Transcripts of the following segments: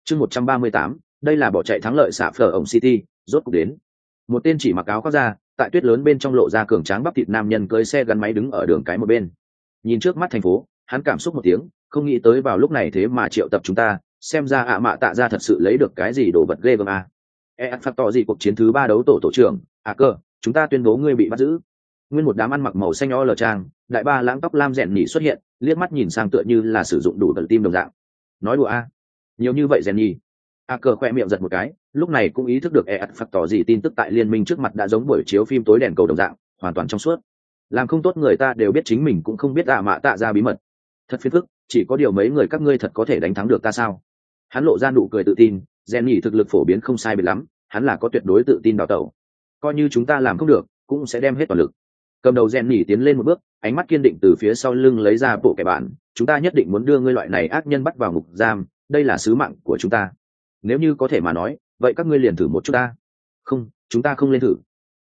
Chương 138, đây là bỏ chạy thắng lợi xạ phở ổng City, rốt cục đến. Một tên chỉ mặc áo khoác da, tại tuyết lớn bên trong lộ ra cường tráng bắp thịt nam nhân cưỡi xe gắn máy đứng ở đường cái một bên. Nhìn trước mắt thành phố, hắn cảm xúc một tiếng, không nghĩ tới vào lúc này thế mà triệu tập chúng ta, xem ra ạ mạ tạ ra thật sự lấy được cái gì đồ vật ghê gớm à. Phát tỏ gì cuộc chiến thứ 3 đấu tổ trưởng, cơ, chúng ta tuyên bố ngươi bị bắt giữ. Nguyên một đám ăn mặc màu xanh o lờ trang, đại ba lãng tóc lam rèn nhỉ xuất hiện, liếc mắt nhìn sang tựa như là sử dụng đủ tận tim đồng dạng. Nói đùa a, nhiều như vậy rèn nhỉ. Cờ khoe miệng giật một cái, lúc này cũng ý thức được phát tỏ gì tin tức tại liên minh trước mặt đã giống buổi chiếu phim tối đèn cầu đồng dạng, hoàn toàn trong suốt. Làm không tốt người ta đều biết chính mình cũng không biết ạ mạ tạ ra bí mật. Thật phiền phức, chỉ có điều mấy người các ngươi thật có thể đánh thắng được ta sao? Hắn lộ ra nụ cười tự tin, rèn nhỉ thực lực phổ biến không sai biệt lắm, hắn là có tuyệt đối tự tin đào tẩu. Coi như chúng ta làm không được, cũng sẽ đem hết toàn lực. Cầm đầu rèn nhỉ tiến lên một bước, ánh mắt kiên định từ phía sau lưng lấy ra bộ kẻ bản, chúng ta nhất định muốn đưa ngươi loại này ác nhân bắt vào ngục giam, đây là sứ mạng của chúng ta. Nếu như có thể mà nói, vậy các ngươi liền thử một chút ta. Không, chúng ta không lên thử.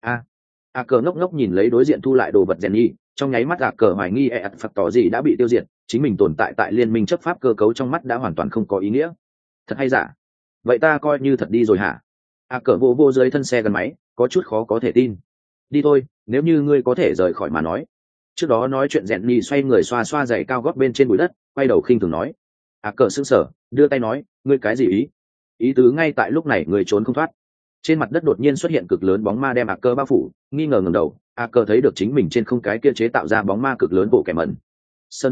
Cờ ngốc ngốc nhìn lấy đối diện thu lại đồ vật rèn nhỉ, trong nháy mắt Cờ hoài nghi phạt tỏ gì đã bị tiêu diệt, chính mình tồn tại tại liên minh chấp pháp cơ cấu trong mắt đã hoàn toàn không có ý nghĩa. Thật hay giả? Vậy ta coi như thật đi rồi hả? Cờ vô dưới thân xe gắn máy, có chút khó có thể tin. Đi thôi, nếu như ngươi có thể rời khỏi mà nói. Trước đó nói chuyện rèn nhỉ xoay người xoa xoa giày cao gót bên trên bụi đất, quay đầu khinh thường nói. Cờ sững sờ, đưa tay nói, ngươi cái gì ý? Ý tứ ngay tại lúc này người trốn không thoát. Trên mặt đất đột nhiên xuất hiện cực lớn bóng ma đem Cờ bao phủ, nghi ngờ ngẩng đầu, Cờ thấy được chính mình trên không cái kia chế tạo ra bóng ma cực lớn bộ kẻ mẩn. Sờ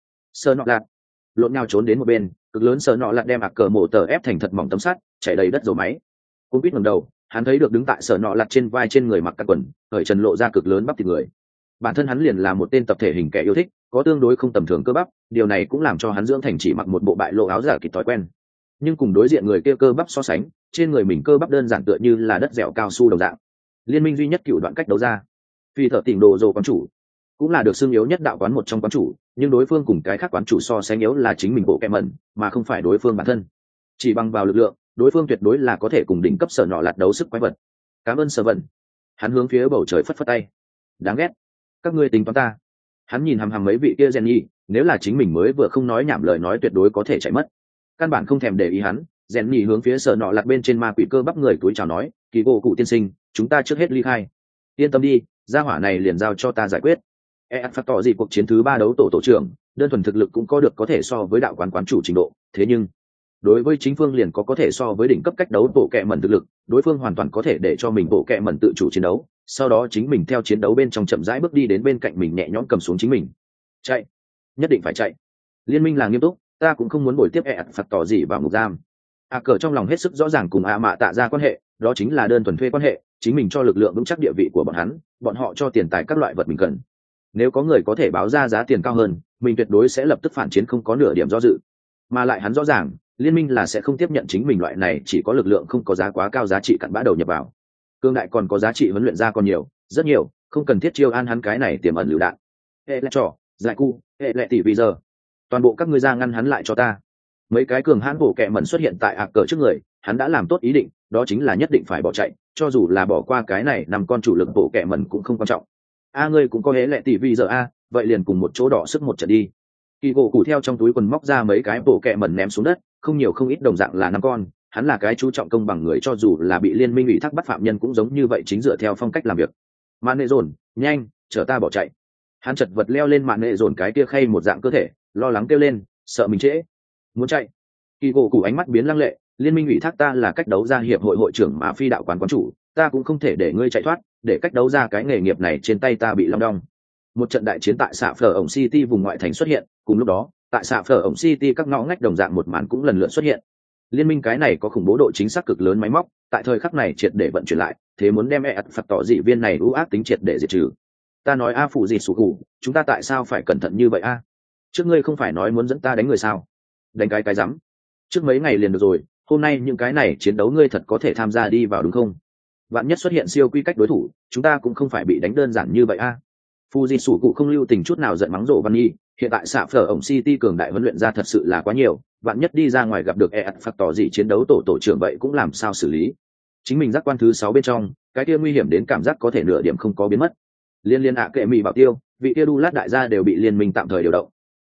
nọ lạt, lộn nhau trốn đến một bên, cực lớn sờ nọ lạt đem Cờ mổ tờ ép thành thật mỏng tấm sắt, chảy đầy đất dầu máy. Cũng biết ngẩng đầu, hắn thấy được đứng tại sờ nọ lạt trên vai trên người mặc cắt quần, cởi trần lộ ra cực lớn bắp thịt người. Bản thân hắn liền là một tên tập thể hình kẻ yêu thích, có tương đối không tầm thường cơ bắp, điều này cũng làm cho hắn dưỡng thành chỉ mặc một bộ bại lộ áo giả kịch thói quen. Nhưng cùng đối diện người kia cơ bắp so sánh, trên người mình cơ bắp đơn giản tựa như là đất dẻo cao su đồng dạng. Liên minh duy nhất cựu đoạn cách đấu ra, vì thợ tỉnh đồ dồ quán chủ, cũng là được xưng yếu nhất đạo quán một trong quán chủ, nhưng đối phương cùng cái khác quán chủ so sánh yếu là chính mình bộ kẹ mẩn, mà không phải đối phương bản thân. Chỉ bằng vào lực lượng, đối phương tuyệt đối là có thể cùng đỉnh cấp sở nọ lạt đấu sức quái vật. Cảm ơn sở vận. Hắn hướng phía bầu trời phất phất tay. Đáng ghét, các ngươi tính toán ta. Hắn nhìn hằm hằm mấy vị kia Jenny, nếu là chính mình mới vừa không nói nhảm lời nói tuyệt đối có thể chạy mất. Căn bản không thèm để ý hắn, Jenny hướng phía sở nọ lạt bên trên ma quỷ cơ bắp người túi chào nói, kỳ bộ cụ tiên sinh, chúng ta trước hết ly khai. Yên tâm đi, gia hỏa này liền giao cho ta giải quyết. Phát tỏ gì cuộc chiến thứ 3 đấu tổ trưởng, đơn thuần thực lực cũng có được có thể so với đạo quán chủ trình độ, thế nhưng đối với chính phương liền có thể so với đỉnh cấp cách đấu bộ kệ mẩn thực lực, đối phương hoàn toàn có thể để cho mình bộ kệ mẩn tự chủ chiến đấu, sau đó chính mình theo chiến đấu bên trong chậm rãi bước đi đến bên cạnh mình nhẹ nhõm cầm xuống chính mình. Chạy, nhất định phải chạy. Liên minh là nghiêm túc, ta cũng không muốn bồi tiếp phạt tỏ gì vào ngục giam. Cờ trong lòng hết sức rõ ràng cùng mạ tạ ra quan hệ, đó chính là đơn thuần thuê quan hệ, chính mình cho lực lượng vững chắc địa vị của bọn họ cho tiền tài các loại vật mình cần. Nếu có người có thể báo ra giá tiền cao hơn, mình tuyệt đối sẽ lập tức phản chiến không có nửa điểm do dự. Mà lại hắn rõ ràng, liên minh là sẽ không tiếp nhận chính mình loại này chỉ có lực lượng không có giá quá cao giá trị cặn bã đầu nhập vào. Cương đại còn có giá trị huấn luyện ra còn nhiều, rất nhiều, không cần thiết chiêu an hắn cái này tiềm ẩn lựu đạn. Hệ lệ trò, giải cu, hệ lệ tỷ bây giờ, toàn bộ các ngươi ra ngăn hắn lại cho ta. Mấy cái cường hãn bổ kẹ mẩn xuất hiện tại cờ trước người, hắn đã làm tốt ý định, đó chính là nhất định phải bỏ chạy, cho dù là bỏ qua cái này nằm con chủ lực bổ kẹ mẩn cũng không quan trọng. Ngươi cũng có hệ lệ tỷ bây giờ vậy liền cùng một chỗ đỏ sức một trận đi. Kỳ gỗ cụ theo trong túi quần móc ra mấy cái bổ kẹ mẩn ném xuống đất, không nhiều không ít đồng dạng là 5 con, hắn là cái chú trọng công bằng người, cho dù là bị liên minh ủy thác bắt phạm nhân cũng giống như vậy, chính dựa theo phong cách làm việc. Mạn nệ dồn, nhanh, chở ta bỏ chạy. Hắn chật vật leo lên mạn nệ dồn cái kia khay một dạng cơ thể, lo lắng kêu lên, sợ mình trễ, muốn chạy. Kỳ gỗ cụ ánh mắt biến lăng lệ, liên minh ủy thác ta là cách đấu gia hiệp hội hội trưởng mà phi đạo quán quán chủ, ta cũng không thể để ngươi chạy thoát, để cách đấu ra cái nghề nghiệp này trên tay ta bị long đong. Một trận đại chiến tại xạ phở ổng City vùng ngoại thành xuất hiện, cùng lúc đó tại xạ phở ổng City các ngõ ngách đồng dạng một màn cũng lần lượt xuất hiện. Liên minh cái này có khủng bố độ chính xác cực lớn máy móc, tại thời khắc này triệt để vận chuyển lại, thế muốn đem phạt tỏ dị viên này ưu ác tính triệt để diệt trừ. Ta nói phụ gì sủ cụ, chúng ta tại sao phải cẩn thận như vậy trước ngươi không phải nói muốn dẫn ta đánh người sao? Đánh cái rắm. Trước mấy ngày liền được rồi, hôm nay những cái này chiến đấu ngươi thật có thể tham gia đi vào đúng không? Vạn nhất xuất hiện siêu quy cách đối thủ, chúng ta cũng không phải bị đánh đơn giản như vậy Fuji sủ cụ không lưu tình chút nào giận mắng rộ Văn Nhi, hiện tại xạ phở ổng City cường đại huấn luyện ra thật sự là quá nhiều, vạn nhất đi ra ngoài gặp được phạt tỏ gì chiến đấu tổ trưởng vậy cũng làm sao xử lý. Chính mình giác quan thứ 6 bên trong, cái kia nguy hiểm đến cảm giác có thể nửa điểm không có biến mất. Liên kệ mỹ bảo tiêu, vị kia đu lát đại gia đều bị liên minh tạm thời điều động.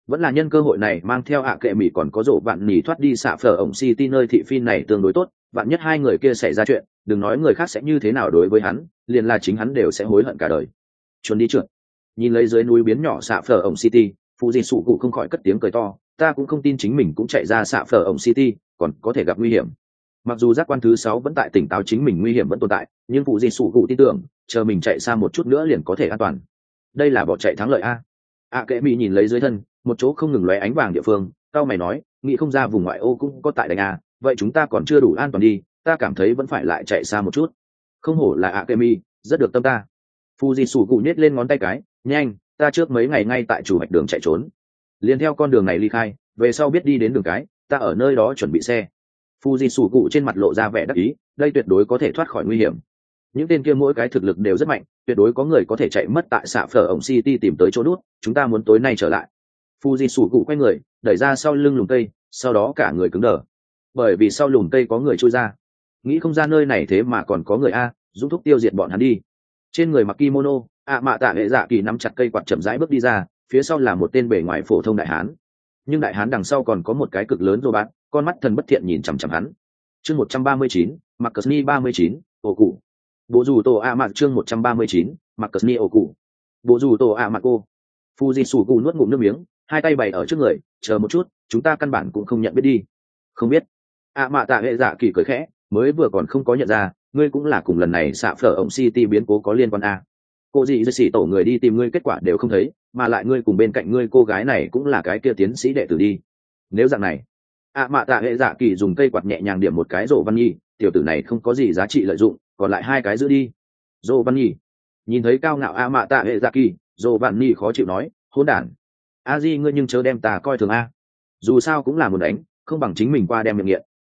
vẫn là nhân cơ hội này mang theo ạ kệ mỹ còn có rổ bạn nỉ thoát đi xạ phở ổng city nơi thị phi này tương đối tốt, bạn nhất hai người kia xảy ra chuyện đừng nói người khác sẽ như thế nào đối với hắn, liền là chính hắn đều sẽ hối hận cả đời. Chuồn đi trượt, nhìn lấy dưới núi biến nhỏ xạ phở ổng city, phụ gì sụ cụ không khỏi cất tiếng cười to, ta cũng không tin chính mình cũng chạy ra xạ phở ổng city còn có thể gặp nguy hiểm. Mặc dù giác quan thứ 6 vẫn tại tỉnh táo chính mình nguy hiểm vẫn tồn tại, nhưng phụ gì sụ cụ tin tưởng chờ mình chạy xa một chút nữa liền có thể an toàn. Đây là bỏ chạy thắng lợi a. ạ kệ mỹ nhìn lấy dưới thân một chỗ không ngừng lóe ánh vàng địa phương, cao mày nói, nghĩ không ra vùng ngoại ô cũng có tại đánh a, vậy chúng ta còn chưa đủ an toàn đi, ta cảm thấy vẫn phải lại chạy xa một chút. Không hổ là ạ kệ mỹ, rất được tâm ta. Phu di sủ cụ nhét lên ngón tay cái, nhanh, ta trước mấy ngày ngay tại chủ hoạch đường chạy trốn, liền theo con đường này ly khai, về sau biết đi đến đường cái, ta ở nơi đó chuẩn bị xe. Phu di sủ cụ trên mặt lộ ra vẻ đắc ý, đây tuyệt đối có thể thoát khỏi nguy hiểm. Những tên kia mỗi cái thực lực đều rất mạnh, tuyệt đối có người có thể chạy mất tại xạ phở ổng city tìm tới chỗ nút, chúng ta muốn tối nay trở lại. Phu di sủ cụ quay người đẩy ra sau lưng lùm cây, sau đó cả người cứng đờ, bởi vì sau lùm cây có người trôi ra. Nghĩ không ra nơi này thế mà còn có người a, dũng thúc tiêu diệt bọn hắn đi. Trên người mặc kimono, mạ tạ hệ dạ kỳ nắm chặt cây quạt chậm rãi bước đi ra, phía sau là một tên bề ngoài phổ thông đại hán, nhưng đại hán đằng sau còn có một cái cực lớn rô bát, con mắt thần bất thiện nhìn chằm chằm hắn. Chương 139, Marcusni 39, ổ cụ. Bộ dù tổ a mạc chương 139, Marcusni ổ cụ. Bộ dù tổ a mạc cô. Fujitsu nuốt ngụm nước miếng, hai tay bày ở trước người, chờ một chút, chúng ta căn bản cũng không nhận biết đi. Không biết. Mạ tạ hệ dạ kỳ cười khẽ, mới vừa còn không có nhận ra, ngươi cũng là cùng lần này xạ phở ổng city biến cố có liên quan a. Cô gì xỉ tổ người đi tìm ngươi kết quả đều không thấy, mà lại ngươi cùng bên cạnh ngươi cô gái này cũng là cái kia tiến sĩ đệ tử đi. Nếu dạng này, mạ tạ hệ dạ kỳ dùng cây quạt nhẹ nhàng điểm một cái rổ văn nhi, tiểu tử này không có gì giá trị lợi dụng, còn lại hai cái giữ đi. Rổ văn nhi nhìn thấy cao ngạo mạ tạ hệ dạ kỳ, rổ văn nhi khó chịu nói, hỗn đản, a di ngươi nhưng chớ đem ta coi thường a, dù sao cũng là muốn đánh, không bằng chính mình qua đem miệng nghiện.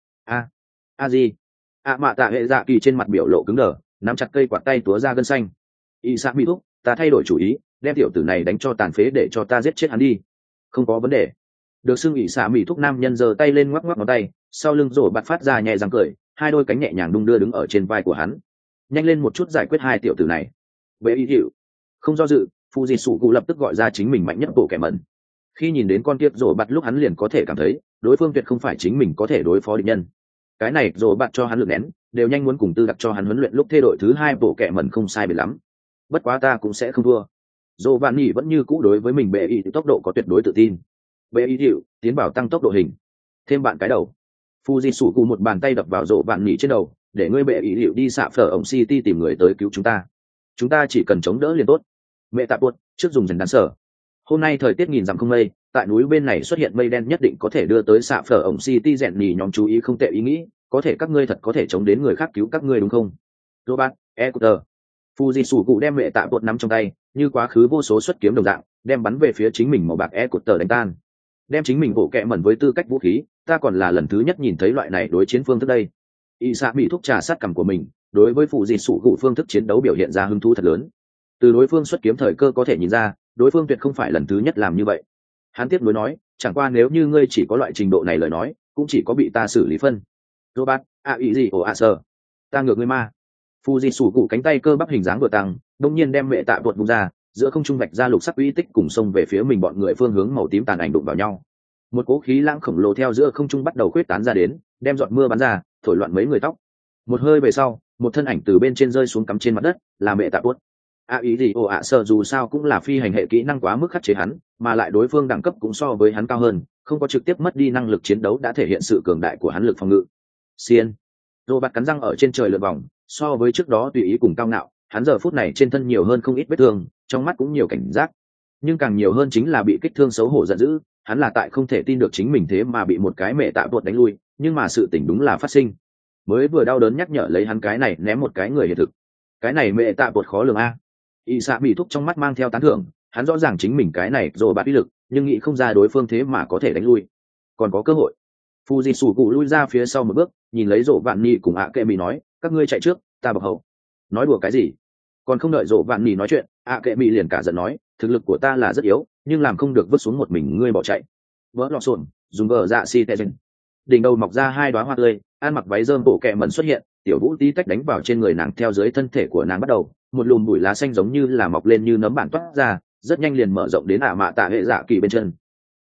A di, mạ tạ hệ dạ kỳ trên mặt biểu lộ cứng đờ, nắm chặt cây quạt tay túa ra gân xanh. Y sát mỹ thúc, ta thay đổi chủ ý, đem tiểu tử này đánh cho tàn phế để cho ta giết chết hắn đi. Không có vấn đề. Được xưng ỷ xạ mỹ thúc nam nhân giơ tay lên ngoắc ngoắc ngón tay, sau lưng rổ bạt phát ra nhẹ răng cười, hai đôi cánh nhẹ nhàng đung đưa đứng ở trên vai của hắn. Nhanh lên một chút giải quyết hai tiểu tử này. Bệ y hiệu. Không do dự, Fujitsu lập tức gọi ra chính mình mạnh nhất bộ kẻ mẩn. Khi nhìn đến con kiếp rổ bạt lúc hắn liền có thể cảm thấy, đối phương tuyệt không phải chính mình có thể đối phó địch nhân. Cái này rổ bạt cho hắn lực nén, đều nhanh muốn cùng tư đặc cho hắn huấn luyện lúc thay đổi thứ hai bộ kẻ mẩn không sai biệt lắm. Bất quá ta cũng sẽ không thua. Dô Vạn Nhị vẫn như cũ đối với mình bệ y tốc độ có tuyệt đối tự tin. Bệ y hiệu tiến vào tăng tốc độ hình, thêm bạn cái đầu. Fujitsu một bàn tay đập vào Dô Vạn Nhị trên đầu, để ngươi bệ y hiệu đi xạ phở ổng city tìm người tới cứu chúng ta chỉ cần chống đỡ liền tốt. Mẹ tạ buột trước dùng dần đắn sở. Hôm nay thời tiết nghìn dặm không mây, tại núi bên này xuất hiện mây đen nhất định có thể đưa tới xạ phở ổng city rèn nhì nhóm chú ý không tệ ý nghĩ, có thể các ngươi thật có thể chống đến người khác cứu các ngươi đúng không? Robert, Ecuter. Fujitsu đem mẹ tạ bột nắm trong tay, như quá khứ vô số xuất kiếm đồng dạng, đem bắn về phía chính mình màu bạc Ecuter đánh tan. Đem chính mình bộ kẹ mẩn với tư cách vũ khí, ta còn là lần thứ nhất nhìn thấy loại này đối chiến phương thức đây. Isa bị thúc trà sát cằm của mình, đối với Fujitsu phương thức chiến đấu biểu hiện ra hứng thú thật lớn. Từ đối phương xuất kiếm thời cơ có thể nhìn ra, đối phương tuyệt không phải lần thứ nhất làm như vậy. Hắn tiếp nối nói, chẳng qua nếu như ngươi chỉ có loại trình độ này lời nói, cũng chỉ có bị ta xử lý phân. Robert, ý gì ồ sơ, ta ngược ngươi ma. Fujitsu cánh tay cơ bắp hình dáng vừa tăng, đông nhiên đem mẹ tạ bột bung ra, giữa không trung vạch ra lục sắc uy tích cùng xông về phía mình bọn người phương hướng màu tím tàn ảnh đụng vào nhau. Một cỗ khí lãng khổng lồ theo giữa không trung bắt đầu khuyết tán ra đến, đem giọt mưa bắn ra, thổi loạn mấy người tóc. Một hơi về sau, một thân ảnh từ bên trên rơi xuống cắm trên mặt đất, là mẹ tạ bột. Ý gì ồ sơ dù sao cũng là phi hành hệ kỹ năng quá mức khắc chế hắn, mà lại đối phương đẳng cấp cũng so với hắn cao hơn, không có trực tiếp mất đi năng lực chiến đấu đã thể hiện sự cường đại của hắn lực phòng ngự. Xiên. Robert cắn răng ở trên trời lượn vòng, so với trước đó tùy ý cùng cao ngạo, hắn giờ phút này trên thân nhiều hơn không ít vết thương, trong mắt cũng nhiều cảnh giác, nhưng càng nhiều hơn chính là bị kích thương xấu hổ giận dữ. Hắn là tại không thể tin được chính mình thế mà bị một cái mẹ tạ bột đánh lui, nhưng mà sự tình đúng là phát sinh. Mới vừa đau đớn nhắc nhở lấy hắn cái này ném một cái người hiện thực. Cái này mẹ tạ bột khó lường a. Y xạ bị thúc trong mắt mang theo tán thưởng, hắn rõ ràng chính mình cái này rồi bạt uy lực, nhưng nghĩ không ra đối phương thế mà có thể đánh lui, còn có cơ hội. Fujitsu lui ra phía sau một bước, nhìn lấy Dỗ Vạn Nhi cùng kệ mỹ nói, các ngươi chạy trước, ta bọc hậu. Nói đùa cái gì? Còn không đợi Dỗ Vạn Nhi nói chuyện, kệ mỹ liền cả giận nói, thực lực của ta là rất yếu, nhưng làm không được vứt xuống một mình ngươi bỏ chạy. Vỡ lọ xộn, dùng vợ dạ si tệ dần. Đỉnh đầu mọc ra hai đóa hoa tươi, ăn mặc váy rơm bộ kệ mẩn xuất hiện, tiểu vũ tí tách đánh vào trên người nàng theo dưới thân thể của nàng bắt đầu, một lùm bụi lá xanh giống như là mọc lên như nấm bản toát ra, rất nhanh liền mở rộng đến mạ tạ hệ dạ kỳ bên chân.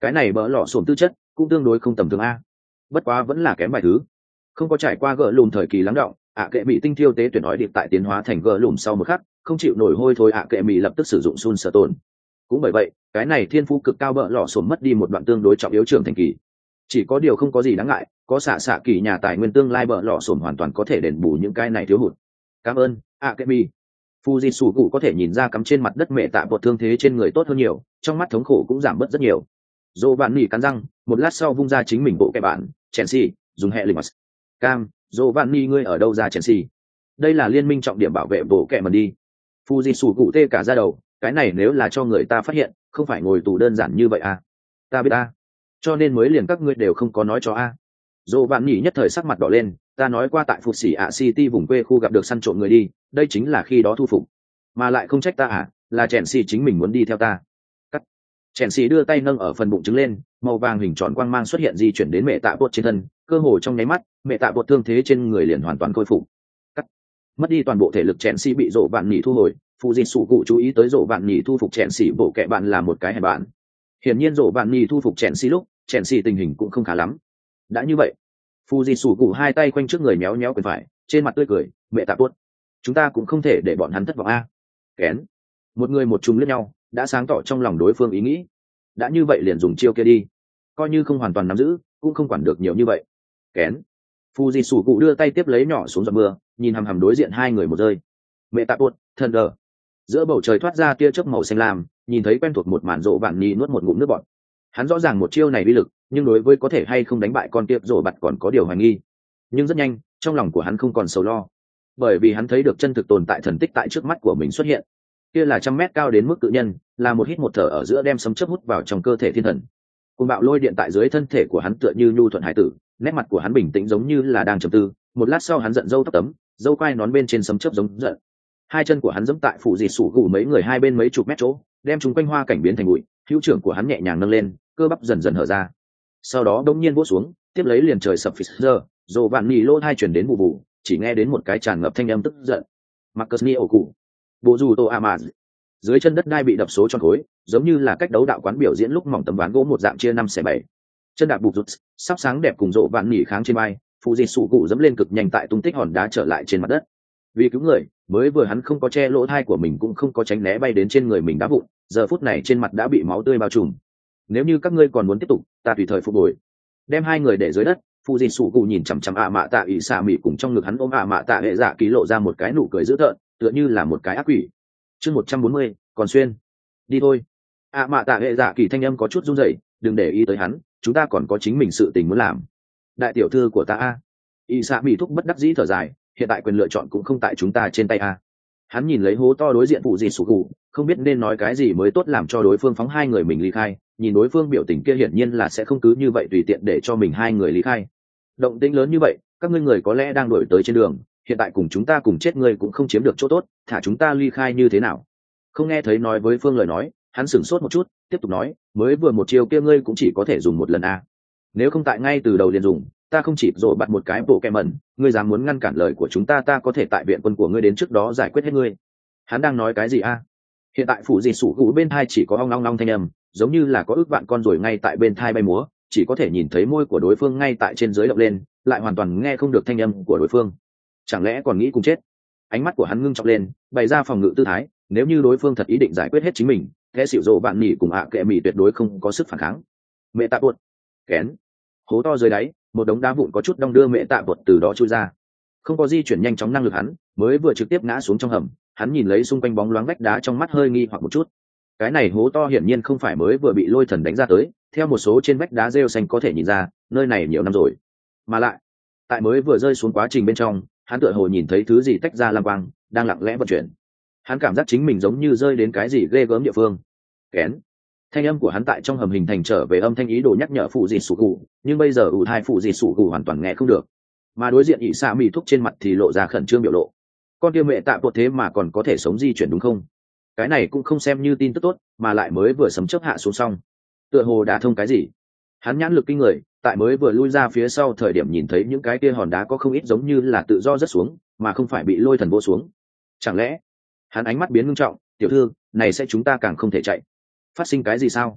cái này bỡ lọ xổm tư chất cũng tương đối không tầm thường a, bất quá vẫn là kém vài thứ. Không có trải qua gỡ lùm thời kỳ lắng đọng, ạ kệ mỹ tinh thiêu tế tuyển ói điệp tại tiến hóa thành gỡ lùm sau một khắc, không chịu nổi hôi thối ạ kệ mỹ lập tức sử dụng sun sở tồn. Cũng bởi vậy, cái này thiên phú cực cao bỡ lọ xổm mất đi một đoạn tương đối trọng yếu trưởng thành kỳ. Chỉ có điều không có gì đáng ngại, có xạ kỳ nhà tài nguyên tương lai bỡ lọ xổm hoàn toàn có thể đền bù những cái này thiếu hụt. Cảm ơn ạ kệ mỹ. Fuji cụ có thể nhìn ra cắm trên mặt đất mẹ tạ bột thương thế trên người tốt hơn nhiều, trong mắt thống khổ cũng giảm bớt rất nhiều. Dô bạn nỉ cắn răng, một lát sau vung ra chính mình bộ kẻ bạn, Chelsea, dùng hệ lịch. Cam, dô bạn nỉ ngươi ở đâu ra Chelsea? Đây là liên minh trọng điểm bảo vệ bộ kẻ mà đi. Fuji cụ tê cả ra đầu, cái này nếu là cho người ta phát hiện, không phải ngồi tù đơn giản như vậy à? Ta biết a, cho nên mới liền các ngươi đều không có nói cho a. Dô bạn nỉ nhất thời sắc mặt đỏ lên, ta nói qua tại Phục Sĩ ạ City vùng quê khu gặp được săn trộm người đi, đây chính là khi đó thu phục, mà lại không trách ta à, là Chelsea chính mình muốn đi theo ta. Cắt. Chelsea đưa tay nâng ở phần bụng trứng lên, màu vàng hình tròn quang mang xuất hiện di chuyển đến mẹ tạ bột trên thân, cơ hồ trong nháy mắt, mẹ tạ bột thương thế trên người liền hoàn toàn khôi phục. Cắt. Mất đi toàn bộ thể lực Chelsea bị rộ bạn nhỉ thu hồi, Fuji cụ chú ý tới rộ bạn nhỉ thu phục Chelsea bộ kệ bạn là một cái hèn bạn. Hiển nhiên rộ bạn nhỉ thu phục Chelsea lúc, Chelsea tình hình cũng không khá lắm. Đã như vậy, Fuji cụ hai tay quanh trước người méo méo quyền phải, trên mặt tươi cười, mẹ tạ bột, chúng ta cũng không thể để bọn hắn thất vọng a. Kén. Một người một trùng liếc nhau, đã sáng tỏ trong lòng đối phương ý nghĩ. Đã như vậy liền dùng chiêu kia đi, coi như không hoàn toàn nắm giữ, cũng không quản được nhiều như vậy. Kén. Fuji cụ đưa tay tiếp lấy nhỏ xuống giọt mưa, nhìn hằm hằm đối diện hai người một rơi. Mẹ tạ bột, thần đờ. Giữa bầu trời thoát ra tia chớp màu xanh lam, nhìn thấy quen thuộc một màn rộ bạn nhì nuốt một ngụm nước bọt. Hắn rõ ràng một chiêu này uy lực, nhưng đối với có thể hay không đánh bại con tiệp rộ bặt còn có điều hoài nghi. Nhưng rất nhanh, trong lòng của hắn không còn sầu lo, bởi vì hắn thấy được chân thực tồn tại thần tích tại trước mắt của mình xuất hiện. Kia là 100 mét cao đến mức cự nhân, là một hít một thở ở giữa đem sấm chớp hút vào trong cơ thể thiên thần. Cùng bạo lôi điện tại dưới thân thể của hắn tựa như nhu thuận hải tử, nét mặt của hắn bình tĩnh giống như là đang trầm tư. Một lát sau hắn giận râu tóc tấm, râu quai nón bên trên sấm chớp giống giận. Hai chân của hắn giẫm tại phủ dì sủ gù mấy người hai bên mấy chục mét chỗ, đem chúng quanh hoa cảnh biến thành bụi. Hữu trưởng của hắn nhẹ nhàng nâng lên, cơ bắp dần dần hở ra. Sau đó đống nhiên vỗ xuống, tiếp lấy liền trời sập phịch giờ, rồ vạn nhì lô hai chuyển đến bù bù, chỉ nghe đến một cái tràn ngập thanh âm tức giận. Marcus Ni ổ cụ, bộ dù tô amaz. Dưới chân đất đai bị đập số tròn khối, giống như là cách đấu đạo quán biểu diễn lúc mỏng tấm ván gỗ một dạng chia 5/7. Chân đạp bụt rụt, sắp sáng đẹp cùng rộ vạn nhì kháng trên vai, phụ dì sủ cụ dẫm lên cực nhanh tại tung tích hòn đá trở lại trên mặt đất. Vì cứu người, mới vừa hắn không có che lỗ thai của mình cũng không có tránh né bay đến trên người mình đá vụn, giờ phút này trên mặt đã bị máu tươi bao trùm. Nếu như các ngươi còn muốn tiếp tục, ta tùy thời phục hồi. Đem hai người để dưới đất, phụ dì sủ cụ nhìn chằm chằm ạ mạ tạ ỷ xạ mị cùng trong ngực hắn ôm ạ mạ tạ hệ dạ ký lộ ra một cái nụ cười dữ tợn, tựa như là một cái ác quỷ. Chương 140, còn xuyên. Đi thôi. ạ mạ tạ hệ dạ kỳ thanh âm có chút run rẩy, đừng để ý tới hắn, chúng ta còn có chính mình sự tình muốn làm. Đại tiểu thư của ta a. ỷ xạ mị thúc bất đắc dĩ thở dài, hiện tại quyền lựa chọn cũng không tại chúng ta trên tay a. Hắn nhìn lấy hố to đối diện phụ dì sủ cụ, không biết nên nói cái gì mới tốt làm cho đối phương phóng hai người mình ly khai. Nhìn đối phương biểu tình kia hiển nhiên là sẽ không cứ như vậy tùy tiện để cho mình hai người ly khai. Động tĩnh lớn như vậy, các ngươi người có lẽ đang đuổi tới trên đường, hiện tại cùng chúng ta cùng chết ngươi cũng không chiếm được chỗ tốt, thả chúng ta ly khai như thế nào? Không nghe thấy nói với phương lời nói, hắn sửng sốt một chút, tiếp tục nói, mới vừa một chiêu kia ngươi cũng chỉ có thể dùng một lần a. Nếu không tại ngay từ đầu liền dùng, ta không chỉ rồi bắt một cái bộ kẹm mẩn, ngươi dám muốn ngăn cản lời của chúng ta, ta có thể tại viện quân của ngươi đến trước đó giải quyết hết ngươi. Hắn đang nói cái gì a? Hiện tại phủ dì sủ gù bên thai chỉ có ong long long thanh âm, giống như là có ước vạn con ruồi ngay tại bên thai bay múa, chỉ có thể nhìn thấy môi của đối phương ngay tại trên dưới động lên, lại hoàn toàn nghe không được thanh âm của đối phương. Chẳng lẽ còn nghĩ cùng chết? Ánh mắt của hắn ngưng trọng lên, bày ra phòng ngự tư thái, nếu như đối phương thật ý định giải quyết hết chính mình, thế xỉu rộ bạn nhỉ cùng ạ kệ mỉ tuyệt đối không có sức phản kháng. Mẹ tạ buột. Kén. Hố to dưới đáy, một đống đá vụn có chút đong đưa mẹ tạ buột từ đó chui ra. Không có di chuyển nhanh chóng năng lực hắn, mới vừa trực tiếp ngã xuống trong hầm, hắn nhìn lấy xung quanh bóng loáng vách đá trong mắt hơi nghi hoặc một chút. Cái này hố to hiển nhiên không phải mới vừa bị lôi thần đánh ra tới, theo một số trên vách đá rêu xanh có thể nhìn ra, nơi này nhiều năm rồi. Mà lại, tại mới vừa rơi xuống quá trình bên trong, hắn tựa hồ nhìn thấy thứ gì tách ra lam quang, đang lặng lẽ vận chuyển. Hắn cảm giác chính mình giống như rơi đến cái gì ghê gớm địa phương. Kén. Thanh âm của hắn tại trong hầm hình thành trở về âm thanh ý đồ nhắc nhở phụ dì sủ cụ, nhưng bây giờ ủ thai phụ dì sủ cụ hoàn toàn nghe không được. Mà đối diện ỷ xạ mì thúc trên mặt thì lộ ra khẩn trương biểu lộ. Con kia mẹ tạ bột thế mà còn có thể sống di chuyển đúng không? Cái này cũng không xem như tin tức tốt, mà lại mới vừa sấm chớp hạ xuống xong, tựa hồ đã thông cái gì. Hắn nhãn lực kinh người, tại mới vừa lui ra phía sau thời điểm nhìn thấy những cái kia hòn đá có không ít giống như là tự do rớt xuống, mà không phải bị lôi thần vô xuống. Chẳng lẽ hắn ánh mắt biến ngưng trọng, tiểu thư này sẽ chúng ta càng không thể chạy. Phát sinh cái gì sao?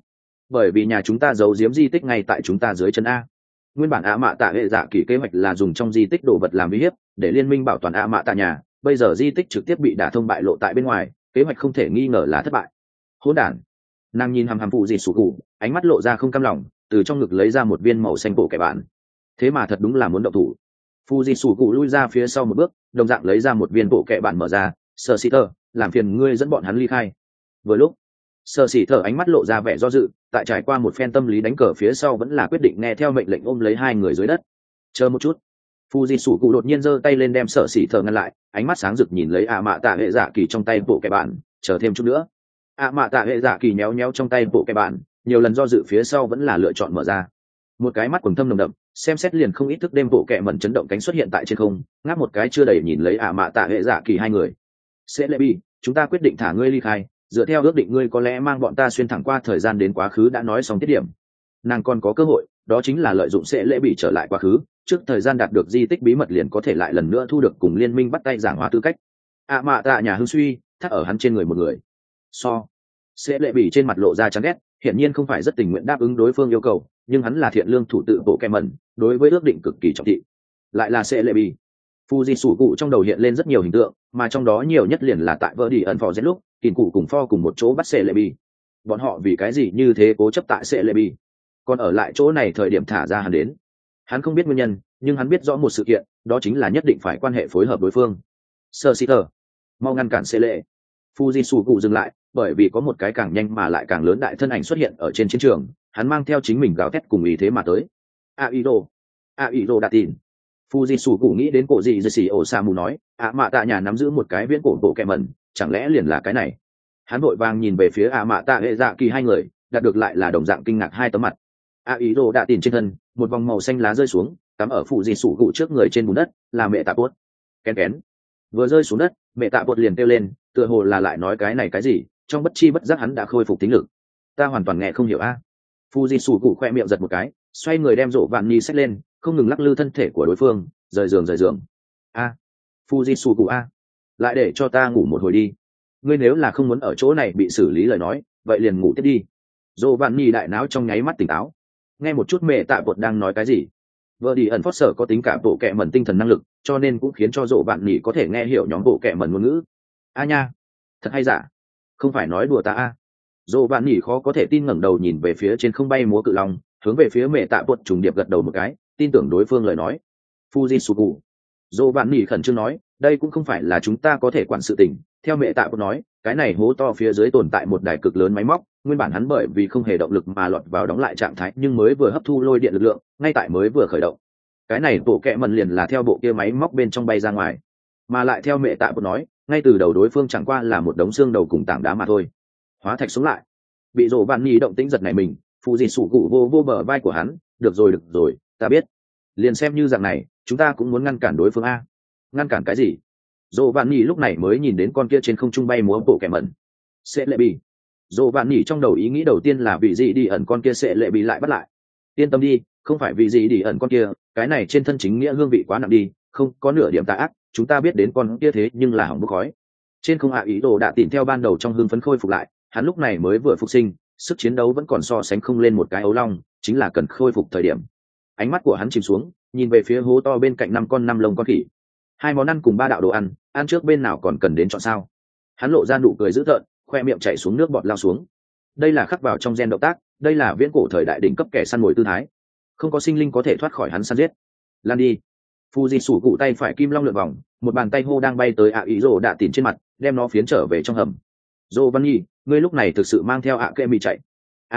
bởi vì nhà chúng ta giấu giếm di tích ngay tại chúng ta dưới chân a. Nguyên bản ạ mạ tạ hệ dạ kỳ kế hoạch là dùng trong di tích đồ vật làm uy hiếp để liên minh bảo toàn ạ mạ tạ nhà, bây giờ di tích trực tiếp bị đả thông bại lộ tại bên ngoài, kế hoạch không thể nghi ngờ là thất bại. Hỗn đản. Nàng nhìn hàm hàm phụ gì sủ cụ, ánh mắt lộ ra không cam lòng, từ trong ngực lấy ra một viên màu xanh bộ kẻ bạn. Thế mà thật đúng là muốn động thủ. Phụ gì sủ cụ lui ra phía sau một bước, đồng dạng lấy ra một viên bộ kẻ bạn mở ra, Sở Sĩ Tơ, làm phiền ngươi dẫn bọn hắn ly khai. Vừa lúc Sở Sĩ Tơ ánh mắt lộ ra vẻ do dự, tại trải qua một phen tâm lý đánh cờ phía sau vẫn là quyết định nghe theo mệnh lệnh ôm lấy hai người dưới đất. Chờ một chút. Phụ gì sủ cụ đột nhiên giơ tay lên đem Sở Sĩ Tơ ngăn lại, ánh mắt sáng rực nhìn lấy ạ mạ tạ hệ dạ kỳ trong tay bộ kẻ bạn, chờ thêm chút nữa. ạ mạ tạ hệ dạ kỳ nhéo nhéo trong tay bộ kẻ bạn, nhiều lần do dự phía sau vẫn là lựa chọn mở ra. Một cái mắt quầng thâm nồng đậm, xem xét liền không ít thức đêm bộ kẻ mẩn chấn động cánh xuất hiện tại trên không, ngáp một cái chưa đầy nhìn lấy ạ mạ tạ hệ dạ kỳ hai người. Sẽ lệ bi, chúng ta quyết định thả ngươi ly khai, dựa theo ước định ngươi có lẽ mang bọn ta xuyên thẳng qua thời gian đến quá khứ đã nói xong tiết điểm. Nàng còn có cơ hội, đó chính là lợi dụng sẽ lệ bị trở lại quá khứ, trước thời gian đạt được di tích bí mật liền có thể lại lần nữa thu được cùng liên minh bắt tay giảng hòa tư cách. ạ mạ tạ nhà hưng suy thắt ở hắn trên người một người. Sẽ lệ bị trên mặt lộ ra chán ghét, hiển nhiên không phải rất tình nguyện đáp ứng đối phương yêu cầu, nhưng hắn là thiện lương thủ tự bộ kẻ mẩn, đối với ước định cực kỳ trọng thị. Lại là sẽ lệ bị. Fuji sủ cụ trong đầu hiện lên rất nhiều hình tượng, mà trong đó nhiều nhất liền là tại vợ đi ẩn phò rét lúc kìn cụ cùng pho cùng một chỗ bắt sẽ lệ bị. Bọn họ vì cái gì như thế cố chấp tại sẽ lệ bị, còn ở lại chỗ này thời điểm thả ra hắn đến. Hắn không biết nguyên nhân, nhưng hắn biết rõ một sự kiện, đó chính là nhất định phải quan hệ phối hợp đối phương. Sơ sĩ tờ, mau ngăn cản sẽ lệ. Fuji sủ cụ dừng lại, bởi vì có một cái càng nhanh mà lại càng lớn đại thân ảnh xuất hiện ở trên chiến trường, hắn mang theo chính mình gào thét cùng ý thế mà tới. Aido đã tin. Fuji sủ cụ nghĩ đến cổ gì Jesse Osamu nói, ạ mạ tạ nhà nắm giữ một cái viễn cổ bộ kẹ mẩn, chẳng lẽ liền là cái này? Hắn vội vàng nhìn về phía ạ mạ tạ hệ dạ kỳ hai người, đạt được lại là đồng dạng kinh ngạc hai tấm mặt. Aido đã tin trên thân, một vòng màu xanh lá rơi xuống, cắm ở Fuji sủ cụ trước người trên bùn đất, là mẹ tạ bốt. Kén kén. Vừa rơi xuống đất, mẹ tạ bốt liền kêu lên, tựa hồ là lại nói cái này cái gì, trong bất chi bất giác hắn đã khôi phục tính lực. Ta hoàn toàn nghe không hiểu a. Fuji sủ cụ khoe miệng giật một cái, xoay người đem rổ vạn nhi xách lên, không ngừng lắc lư thân thể của đối phương, rời giường. Fuji sủ cụ a, lại để cho ta ngủ một hồi đi. Ngươi nếu là không muốn ở chỗ này bị xử lý lời nói, vậy liền ngủ tiếp đi. Rổ vạn nhi đại náo trong nháy mắt tỉnh táo, nghe một chút mẹ tạ bột đang nói cái gì. Vợ đi ẩn phót sở có tính cả bộ kệ mẩn tinh thần năng lực, cho nên cũng khiến cho rổ vạn nhi có thể nghe hiểu nhóm bộ kệ mẩn ngôn ngữ. A nha, thật hay giả, không phải nói đùa ta a. Dỗ vạn nỉ khó có thể tin ngẩng đầu nhìn về phía trên không bay múa cự long, hướng về phía mẹ tạ bột trùng điệp gật đầu một cái, tin tưởng đối phương lời nói. Fuji Suku. Dỗ vạn nỉ khẩn trương nói, đây cũng không phải là chúng ta có thể quản sự tình. Theo mẹ tạ bột nói, cái này hố to phía dưới tồn tại một đài cực lớn máy móc, nguyên bản hắn bởi vì không hề động lực mà lọt vào đóng lại trạng thái, nhưng mới vừa hấp thu lôi điện lực lượng, ngay tại mới vừa khởi động. Cái này bộ kệ mẩn liền là theo bộ kia máy móc bên trong bay ra ngoài, mà lại theo mẹ tạ bột nói, ngay từ đầu đối phương chẳng qua là một đống xương đầu cùng tảng đá mà thôi. Hóa thạch sống lại. Bị rổ vạn nhi động tĩnh giật này mình, phụ gì sủ cụ vô bờ vai của hắn, được rồi, ta biết. Liền xem như dạng này, chúng ta cũng muốn ngăn cản đối phương a. Ngăn cản cái gì? Rổ vạn nhi lúc này mới nhìn đến con kia trên không trung bay múa bộ kẻ mẩn. Sẽ lệ bị. Rổ vạn nhi trong đầu ý nghĩ đầu tiên là vì gì đi ẩn con kia sẽ lệ bị lại bắt lại. Yên tâm đi, không phải vì gì đi ẩn con kia, cái này trên thân chính nghĩa hương vị quá nặng đi, không có nửa điểm tà ác, chúng ta biết đến con kia thế nhưng là hỏng bốc khói. Trên không ý đồ đã tìm theo ban đầu trong hương phấn khôi phục lại, hắn lúc này mới vừa phục sinh, sức chiến đấu vẫn còn so sánh không lên một cái ấu long, chính là cần khôi phục thời điểm. Ánh mắt của hắn chìm xuống, nhìn về phía hố to bên cạnh năm lông con khỉ. Hai món ăn cùng ba đạo đồ ăn, ăn trước bên nào còn cần đến chọn sao? Hắn lộ ra nụ cười dữ tợn, khoe miệng chảy xuống nước bọt lao xuống. Đây là khắc vào trong gen động tác, đây là viễn cổ thời đại đỉnh cấp kẻ săn mồi tư thái. Không có sinh linh có thể thoát khỏi hắn săn giết. Lan đi. Fuji sủ cụ tay phải kim long lượn vòng, một bàn tay hô đang bay tới ý rồ đạ tỉn trên mặt, đem nó phiến trở về trong hầm. Dô Văn Nhi, ngươi lúc này thực sự mang theo kệ mì chạy.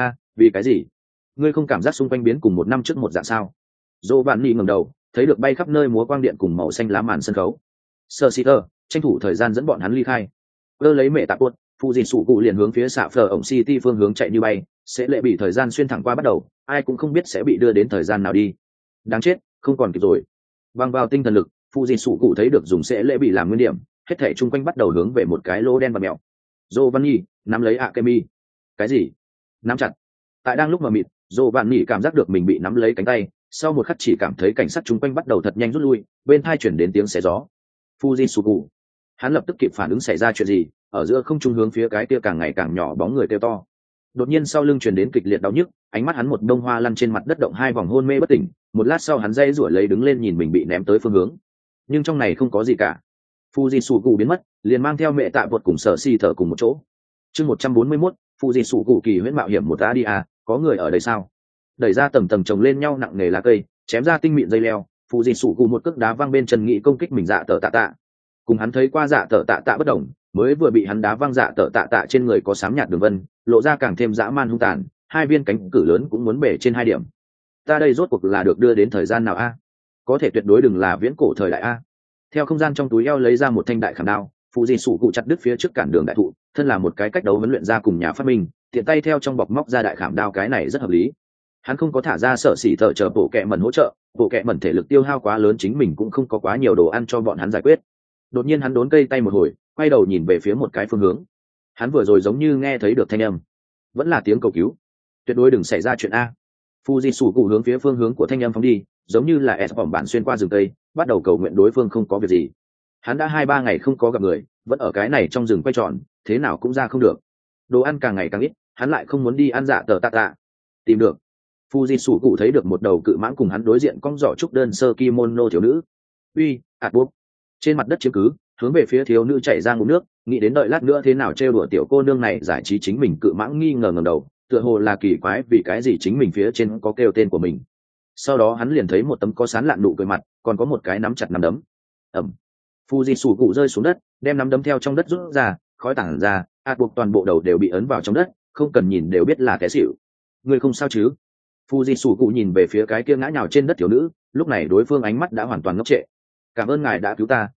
Vì cái gì? Ngươi không cảm giác xung quanh biến cùng một năm trước một dạng sao? Dô Văn Nhi ngẩng đầu, thấy được bay khắp nơi múa quang điện cùng màu xanh lá màn sân khấu. Sơ Sitter, tranh thủ thời gian dẫn bọn hắn ly khai. Cơ lấy mẹ tạp buốt, Fuji sủ cụ liền hướng phía xạ phở ổng City phương hướng chạy như bay, sẽ lệ bị thời gian xuyên thẳng qua bắt đầu, ai cũng không biết sẽ bị đưa đến thời gian nào đi. Đáng chết, không còn kịp rồi. Bằng vào tinh thần lực, Fuji sủ cụ thấy được dùng sẽ lệ bị làm nguyên điểm, hết thảy chung quanh bắt đầu hướng về một cái lỗ đen và mèo. Giovanni nắm lấy Akemi. Cái gì? Nắm chặt. Tại đang lúc mà mịt, Giovanni cảm giác được mình bị nắm lấy cánh tay, sau một khắc chỉ cảm thấy cảnh sát chung quanh bắt đầu thật nhanh rút lui, bên tai chuyển đến tiếng xé gió. Fuji sủ hắn lập tức kịp phản ứng xảy ra chuyện gì, ở giữa không trung hướng phía cái kia càng ngày càng nhỏ bóng người kêu to. Đột nhiên sau lưng truyền đến kịch liệt đau nhức, ánh mắt hắn một đông hoa lăn trên mặt đất động hai vòng hôn mê bất tỉnh. Một lát sau hắn dây rủa lấy đứng lên nhìn mình bị ném tới phương hướng, nhưng trong này không có gì cả. Fuji sủ cụ biến mất, liền mang theo mẹ tạ vượt cùng sở si thở cùng một chỗ. Chương 141, Fuji sủ cụ kỳ huyễn mạo hiểm một ADA, có người ở đây sao? Đẩy ra tầng tầng chồng lên nhau nặng nề lá cây, chém ra tinh mịn dây leo, Fuji sủ cụ một cước đá văng bên chân nghị công kích mình dạ tở tạ tạ. Cùng hắn thấy qua dạ tở tạ tạ bất động, mới vừa bị hắn đá văng dạ tở tạ tạ trên người có xám nhạt đường vân, lộ ra càng thêm dã man hung tàn, hai viên cánh cử lớn cũng muốn bể trên hai điểm. Ta đây rốt cuộc là được đưa đến thời gian nào a? Có thể tuyệt đối đừng là viễn cổ thời đại a. Theo không gian trong túi eo lấy ra một thanh đại khảm đao, phụ dị sủ cụ chặt đứt phía trước cản đường đại thụ, thân là một cái cách đấu huấn luyện ra cùng nhà phát minh, tiện tay theo trong bọc móc ra đại khảm đao, cái này rất hợp lý. Hắn không có thả ra sợ xỉ thợ chờ bộ kẹ mẩn hỗ trợ, bộ kẹ mẩn thể lực tiêu hao quá lớn, chính mình cũng không có quá nhiều đồ ăn cho bọn hắn giải quyết. Đột nhiên hắn đốn cây tay một hồi, quay đầu nhìn về phía một cái phương hướng. Hắn vừa rồi giống như nghe thấy được thanh âm, vẫn là tiếng cầu cứu. Tuyệt đối đừng xảy ra chuyện a. Fuji sủ cụ hướng phía phương hướng của thanh âm phóng đi, giống như là s vòng bản xuyên qua rừng cây, bắt đầu cầu nguyện đối phương không có việc gì. Hắn đã 2-3 ngày không có gặp người, vẫn ở cái này trong rừng quay tròn, thế nào cũng ra không được. Đồ ăn càng ngày càng ít, hắn lại không muốn đi ăn dạ tờ tạ tạ. Tìm được. Fuji sủ cụ thấy được một đầu cự mãng cùng hắn đối diện cong giỏ trúc đơn sơ kimono thiếu nữ. Uy, bốp. Trên mặt đất chiếm cứ, hướng về phía thiếu nữ chạy ra ngụm nước, nghĩ đến đợi lát nữa thế nào trêu đùa tiểu cô nương này giải trí chính mình. Cự mãng nghi ngờ ngẩng đầu, tựa hồ là kỳ quái vì cái gì chính mình phía trên có kêu tên của mình. Sau đó hắn liền thấy một tấm có sán lạn nụ cười mặt, còn có một cái nắm chặt nắm đấm. Ẩm. Fuji sủ cụ rơi xuống đất, đem nắm đấm theo trong đất rút ra, khói tản ra, buộc toàn bộ đầu đều bị ấn vào trong đất, không cần nhìn đều biết là té xỉu. Người không sao chứ? Fuji sủ cụ nhìn về phía cái kia ngã nhào trên đất thiếu nữ, lúc này đối phương ánh mắt đã hoàn toàn ngốc trệ. Cảm ơn ngài đã cứu ta,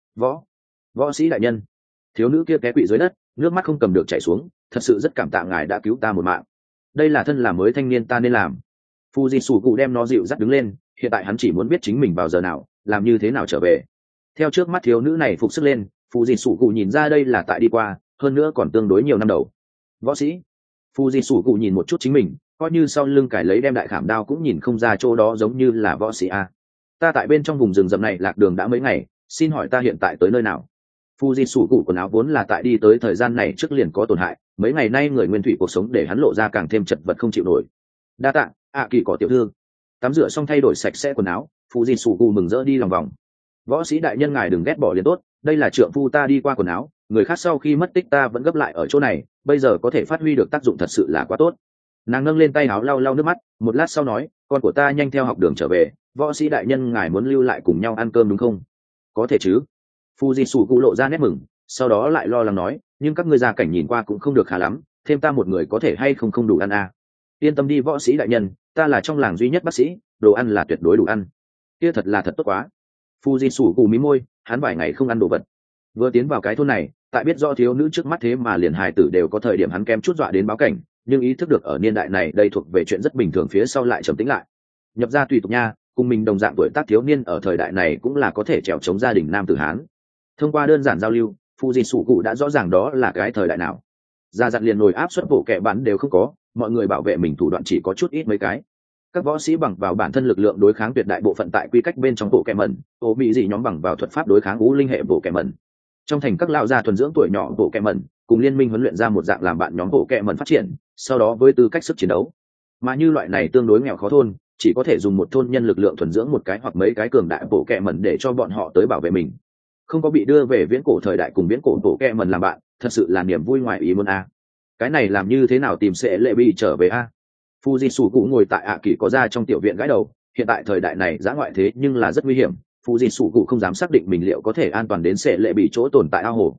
võ sĩ đại nhân. Thiếu nữ kia té quỵ dưới đất, nước mắt không cầm được chảy xuống, thật sự rất cảm tạ ngài đã cứu ta một mạng. Đây là thân là mới thanh niên ta nên làm. Fuji sủ cụ đem nó dịu dắt đứng lên, hiện tại hắn chỉ muốn biết chính mình vào giờ nào, làm như thế nào trở về. Theo trước mắt thiếu nữ này phục sức lên, Fuji sủ cụ nhìn ra đây là tại đi qua, hơn nữa còn tương đối nhiều năm đầu. Võ sĩ. Fuji sủ cụ nhìn một chút chính mình, coi như sau lưng cải lấy đem đại khảm đao cũng nhìn không ra chỗ đó giống như là võ sĩ a. Ta tại bên trong vùng rừng rậm này lạc đường đã mấy ngày, xin hỏi ta hiện tại tới nơi nào? Fuji sủ cụ quần áo vốn là tại đi tới thời gian này trước liền có tổn hại, mấy ngày nay người nguyên thủy cuộc sống để hắn lộ ra càng thêm chật vật không chịu nổi. Đa tạ, kỳ cỏ tiểu thư. Tắm rửa xong thay đổi sạch sẽ quần áo, Fuji sủ cụ mừng rỡ đi lòng vòng. Võ sĩ đại nhân ngài đừng ghét bỏ liền tốt, đây là trượng phu ta đi qua quần áo, người khác sau khi mất tích ta vẫn gấp lại ở chỗ này, bây giờ có thể phát huy được tác dụng thật sự là quá tốt. Nàng nâng lên tay áo lau lau nước mắt, một lát sau nói, con của ta nhanh theo học đường trở về, võ sĩ đại nhân ngài muốn lưu lại cùng nhau ăn cơm đúng không? Có thể chứ. Fuji sủ cụ lộ ra nét mừng, sau đó lại lo lắng nói, nhưng các ngươi gia cảnh nhìn qua cũng không được khá lắm, thêm ta một người có thể hay không đủ ăn à. Yên tâm đi võ sĩ đại nhân, ta là trong làng duy nhất bác sĩ, đồ ăn là tuyệt đối đủ ăn. Kia thật là thật tốt quá. Fuji sủ cụ mí môi, hắn vài ngày không ăn đồ vật. Vừa tiến vào cái thôn này, tại biết rõ thiếu nữ trước mắt thế mà liền hài tử đều có thời điểm hắn kém chút dọa đến báo cảnh, nhưng ý thức được ở niên đại này đây thuộc về chuyện rất bình thường, phía sau lại trầm tĩnh lại. Nhập gia tùy tục nha, cùng mình đồng dạng tuổi tác thiếu niên ở thời đại này cũng là có thể trèo chống gia đình nam tử hán. Thông qua đơn giản giao lưu, Fuji sủ cụ đã rõ ràng đó là cái thời đại nào. Gia dặn liền nồi áp suất bộ kệ bắn đều không có, mọi người bảo vệ mình thủ đoạn chỉ có chút ít mấy cái. Các võ sĩ bằng vào bản thân lực lượng đối kháng tuyệt đại bộ phận tại quy cách bên trong bộ kệ mẩn, ô bị gì nhóm bằng vào thuật pháp đối kháng ú linh hệ bộ kệ mẩn. Trong thành các lão gia thuần dưỡng tuổi nhỏ bộ kệ mẩn, cùng liên minh huấn luyện ra một dạng làm bạn nhóm bộ kệ mẩn phát triển, sau đó với tư cách sức chiến đấu. Mà như loại này tương đối nghèo khó thôn, chỉ có thể dùng một thôn nhân lực lượng thuần dưỡng một cái hoặc mấy cái cường đại bộ kệ mẩn để cho bọn họ tới bảo vệ mình. Không có bị đưa về viễn cổ thời đại cùng viễn cổ bộ kệ mẩn làm bạn, thật sự là niềm vui ngoài ý muốn a. Cái này làm như thế nào tìm sẽ lệ bị trở về a? Fuji sủ cụ ngồi tại kỳ có ra trong tiểu viện gãi đầu, hiện tại thời đại này dã ngoại thế nhưng là rất nguy hiểm, Fuji sủ cụ không dám xác định mình liệu có thể an toàn đến sẽ lệ bị chỗ tồn tại ao hồ.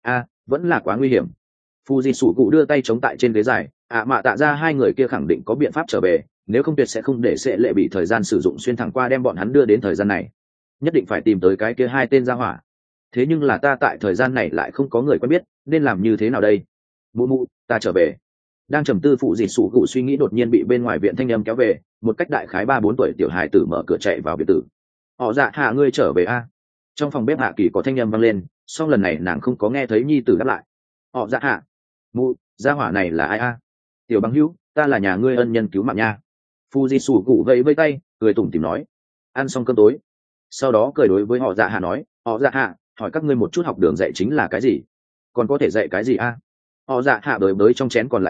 Vẫn là quá nguy hiểm. Fuji sủ cụ đưa tay chống tại trên ghế dài, mạ tạ ra hai người kia khẳng định có biện pháp trở về, nếu không tuyệt sẽ không để sẽ lệ bị thời gian sử dụng xuyên thẳng qua đem bọn hắn đưa đến thời gian này. Nhất định phải tìm tới cái kia hai tên gia hỏa. Thế nhưng là ta tại thời gian này lại không có người quen biết, nên làm như thế nào đây? Mụ, ta trở về. Đang trầm tư phụ gì sủ cụ suy nghĩ, đột nhiên bị bên ngoài viện thanh âm kéo về, một cách đại khái 3-4 tuổi tiểu hài tử mở cửa chạy vào biệt tử. Họ dạ hạ ngươi trở về a? Trong phòng bếp kỳ có thanh âm vang lên, song lần này nàng không có nghe thấy nhi tử đáp lại. Họ dạ hạ, mụ, gia hỏa này là ai a? Tiểu bằng hữu, ta là nhà ngươi ân nhân cứu mạng nha. Fuji sủ cụ vẫy vẫy tay, cười tủm tỉm nói. Ăn xong cơm tối, sau đó cười đối với họ dạ hạ nói, họ dạ hạ, hỏi các ngươi một chút, học đường dạy chính là cái gì? Còn có thể dạy cái gì a? Họ dạ hạ bới bới trong chén còn lại cháo,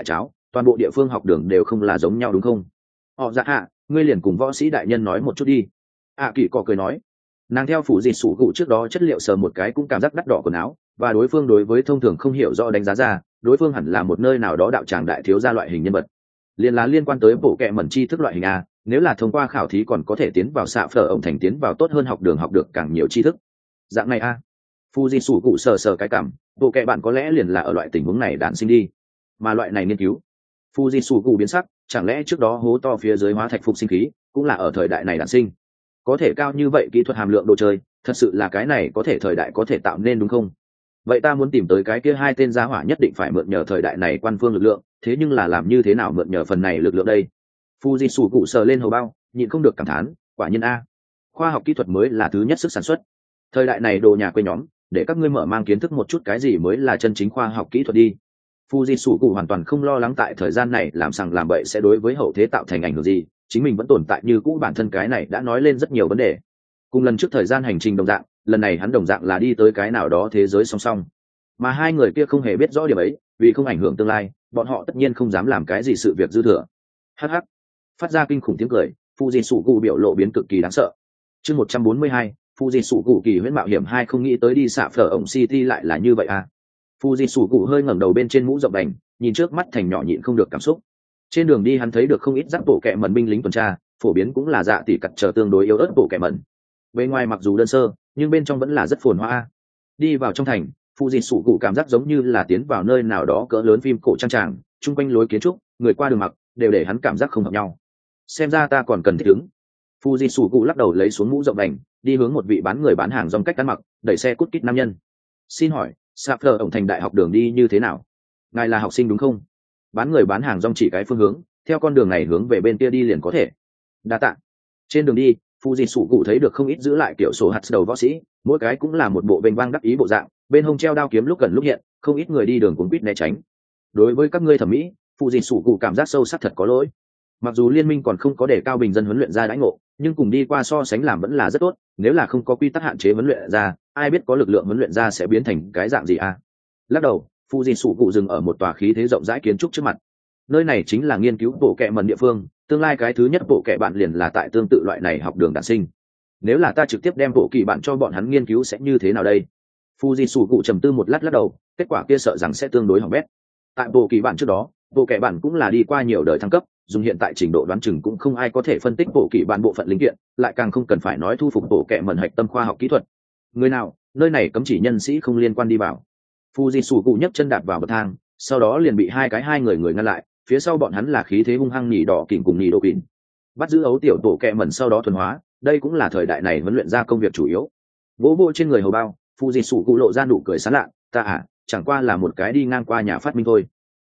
toàn bộ địa phương học đường đều không là giống nhau đúng không? Họ dạ hạ, ngươi liền cùng võ sĩ đại nhân nói một chút đi. Kỳ cọ cười nói. Nàng theo phủ dịt sủ cụ trước đó chất liệu sờ một cái cũng cảm giác đắt đỏ quần áo, và đối phương đối với thông thường không hiểu rõ đánh giá ra, đối phương hẳn là một nơi nào đó đạo tràng đại thiếu gia loại hình nhân vật. Liên là liên quan tới bộ kệ mẩn tri thức loại hình a, nếu là thông qua khảo thí còn có thể tiến vào xạ phở ổng thành, tiến vào tốt hơn học đường học được càng nhiều tri thức. Dạng này a. Phu di sủ cụ sờ sờ cái cảm, bộ kệ bạn có lẽ liền là ở loại tình huống này đản sinh đi. Mà loại này nghiên cứu. Phu di sủ cụ biến sắc, chẳng lẽ trước đó hố to phía dưới hóa thạch phục sinh khí, cũng là ở thời đại này đản sinh. Có thể cao như vậy kỹ thuật hàm lượng đồ chơi, thật sự là cái này có thể thời đại có thể tạo nên đúng không? Vậy ta muốn tìm tới cái kia hai tên gia hỏa nhất định phải mượn nhờ thời đại này quan phương lực lượng, thế nhưng là làm như thế nào mượn nhờ phần này lực lượng đây? Fuji sủ cụ sờ lên hầu bao, nhịn không được cảm thán, quả nhiên a, khoa học kỹ thuật mới là thứ nhất sức sản xuất. Thời đại này đồ nhà quê nhóm, để các ngươi mở mang kiến thức một chút cái gì mới là chân chính khoa học kỹ thuật đi. Fuji sủ cụ hoàn toàn không lo lắng tại thời gian này làm sằng làm bậy sẽ đối với hậu thế tạo thành ảnh hưởng gì, chính mình vẫn tồn tại như cũ, bản thân cái này đã nói lên rất nhiều vấn đề. Cùng lần trước thời gian hành trình đồng dạng, lần này hắn đồng dạng là đi tới cái nào đó thế giới song song, mà hai người kia không hề biết rõ điểm ấy, vì không ảnh hưởng tương lai, bọn họ tất nhiên không dám làm cái gì sự việc dư thừa. Hắc hắc, phát ra kinh khủng tiếng cười, Fuji sủ cụ biểu lộ biến cực kỳ đáng sợ. Chương 142, Fuji sủ cụ kỳ huyễn mạo hiểm 2, không nghĩ tới đi xạ phở ổng City lại là như vậy à. Fuji sủ cụ hơi ngẩng đầu bên trên mũ rộng đành, nhìn trước mắt thành nhỏ nhịn không được cảm xúc. Trên đường đi hắn thấy được không ít giáp bộ kệ mẩn binh lính tuần tra, phổ biến cũng là dạ tỷ cặt chờ tương đối yếu ớt bộ kệ mẩn. Bên ngoài mặc dù đơn sơ, nhưng bên trong vẫn là rất phồn hoa. Đi vào trong thành, Fuji sủ cụ cảm giác giống như là tiến vào nơi nào đó cỡ lớn phim cổ trang tràng, chung quanh lối kiến trúc, người qua đường mặc đều để hắn cảm giác không hợp nhau. Xem ra ta còn cần thích ứng. Fuji sủ cụ lắc đầu lấy xuống mũ rộng đành, đi hướng một vị bán người bán hàng rong cách ăn mặc, đẩy xe cút kít nam nhân. Xin hỏi, sạp phở ổng thành đại học đường đi như thế nào? Ngài là học sinh đúng không? Bán người bán hàng rong chỉ cái phương hướng, theo con đường này hướng về bên kia đi liền có thể. Đa tạ. Trên đường đi, Fuji sủ cụ thấy được không ít giữ lại kiểu sổ hạt đầu võ sĩ, mỗi cái cũng là một bộ vênh vang đắc ý bộ dạng, bên hông treo đao kiếm lúc gần lúc hiện, không ít người đi đường cuống quýt né tránh. Đối với các ngươi thẩm mỹ, Fuji sủ cụ cảm giác sâu sắc thật có lỗi. Mặc dù liên minh còn không có đề cao bình dân huấn luyện ra đãi ngộ, nhưng cùng đi qua so sánh làm vẫn là rất tốt. Nếu là không có quy tắc hạn chế huấn luyện ra, ai biết có lực lượng huấn luyện ra sẽ biến thành cái dạng gì à? Lắc đầu, Fuji sủ cụ dừng ở một tòa khí thế rộng rãi kiến trúc trước mặt. Nơi này chính là nghiên cứu bộ kệ mẩn địa phương, tương lai cái thứ nhất bộ kệ bạn liền là tại tương tự loại này học đường đản sinh. Nếu là ta trực tiếp đem bộ kỳ bạn cho bọn hắn nghiên cứu sẽ như thế nào đây? Fuji sủ cụ trầm tư một lát lắc đầu, kết quả kia sợ rằng sẽ tương đối hỏng bét. Tại bộ kỳ bạn trước đó, bộ kệ bạn cũng là đi qua nhiều đời thăng cấp, dùng hiện tại trình độ đoán chừng cũng không ai có thể phân tích bộ kỳ bạn bộ phận linh kiện, lại càng không cần phải nói thu phục bộ kệ mẩn hạch tâm khoa học kỹ thuật. Người nào, nơi này cấm chỉ nhân sĩ không liên quan đi vào. Fuji sủ cụ nhấc chân đạp vào bậc thang, sau đó liền bị hai người ngăn lại, phía sau bọn hắn là khí thế hung hăng nhỉ đỏ kỉnh cùng nhỉ đô kỉnh. Bắt giữ ấu tiểu tổ kệ mẩn sau đó thuần hóa, đây cũng là thời đại này huấn luyện ra công việc chủ yếu. Vỗ vỗ trên người hầu bao, Fuji sủ cụ lộ ra nụ cười sán lạ, ta chẳng qua là một cái đi ngang qua nhà phát minh thôi.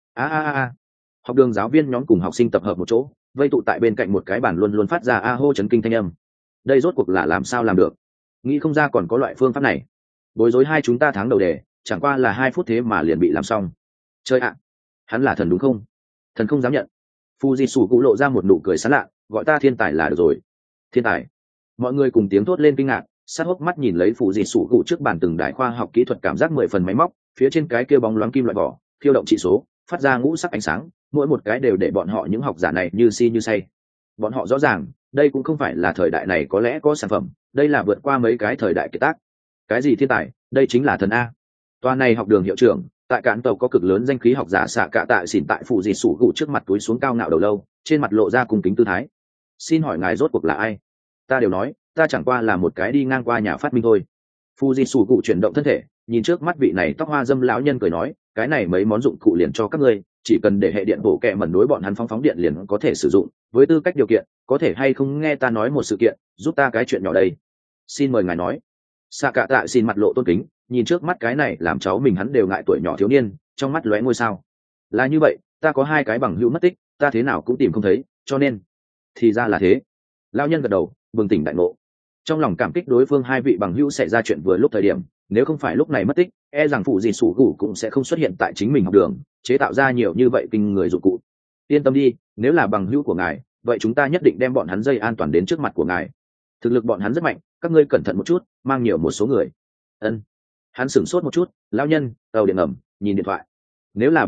Học đường giáo viên nhóm cùng học sinh tập hợp một chỗ, vây tụ tại bên cạnh một cái bàn luôn luôn phát ra hô chấn kinh thanh âm. Đây rốt cuộc là làm sao làm được? Nghĩ không ra còn có loại phương pháp này. Bối rối hai chúng ta tháng đầu đề, chẳng qua là 2 phút thế mà liền bị làm xong. Chơi ạ, hắn là thần đúng không? Thần không dám nhận. Fuji sủ cụ lộ ra một nụ cười sán lạ, gọi ta thiên tài là được rồi. Thiên tài? Mọi người cùng tiếng thốt lên kinh ngạc, sát hốc mắt nhìn lấy Fuji sủ cụ trước bàn từng đài khoa học kỹ thuật cảm giác 10 phần máy móc, phía trên cái kia bóng loáng kim loại vỏ, khiêu động trị số, phát ra ngũ sắc ánh sáng, mỗi một cái đều để bọn họ những học giả này như si như say. Bọn họ rõ ràng, đây cũng không phải là thời đại này có lẽ có sản phẩm, đây là vượt qua mấy cái thời đại kiệt tác. Cái gì thiên tài, đây chính là thần a. Tòa này học đường hiệu trưởng, tại cạn tàu có cực lớn danh khí học giả xạ cạ tại xỉn tại Fuji sủ cụ trước mặt túi xuống cao ngạo đầu lâu, trên mặt lộ ra cung kính tư thái. Xin hỏi ngài rốt cuộc là ai? Ta đều nói, ta chẳng qua là một cái đi ngang qua nhà phát minh thôi. Fuji sủ cụ chuyển động thân thể, nhìn trước mắt vị này tóc hoa dâm lão nhân cười nói, cái này mấy món dụng cụ liền cho các ngươi, chỉ cần để hệ điện bổ kẹ mẩn đối bọn hắn phóng điện liền có thể sử dụng. Với tư cách điều kiện, có thể hay không nghe ta nói một sự kiện, giúp ta cái chuyện nhỏ đây. Xin mời ngài nói. Xạ cạ tại xin mặt lộ tôn kính, nhìn trước mắt cái này làm cháu mình hắn đều ngại tuổi nhỏ thiếu niên, trong mắt lóe ngôi sao. Là như vậy, ta có 2 cái bằng hữu mất tích, ta thế nào cũng tìm không thấy, cho nên thì ra là thế. Lão nhân gật đầu, bừng tỉnh đại ngộ. Trong lòng cảm kích đối phương 2 vị bằng hữu xảy ra chuyện vừa lúc thời điểm, nếu không phải lúc này mất tích, e rằng phụ gì sủ gù cũng sẽ không xuất hiện tại chính mình học đường, chế tạo ra nhiều như vậy kinh người dụng cụ. Yên tâm đi, nếu là bằng hữu của ngài, vậy chúng ta nhất định đem bọn hắn dây an toàn đến trước mặt của ngài. Thực lực bọn hắn rất mạnh, các ngươi cẩn thận một chút, mang nhiều một số người. Ân. Hắn sửng sốt một chút, lão nhân, tàu điện ngầm, nhìn điện thoại. Nếu là bằng hữu,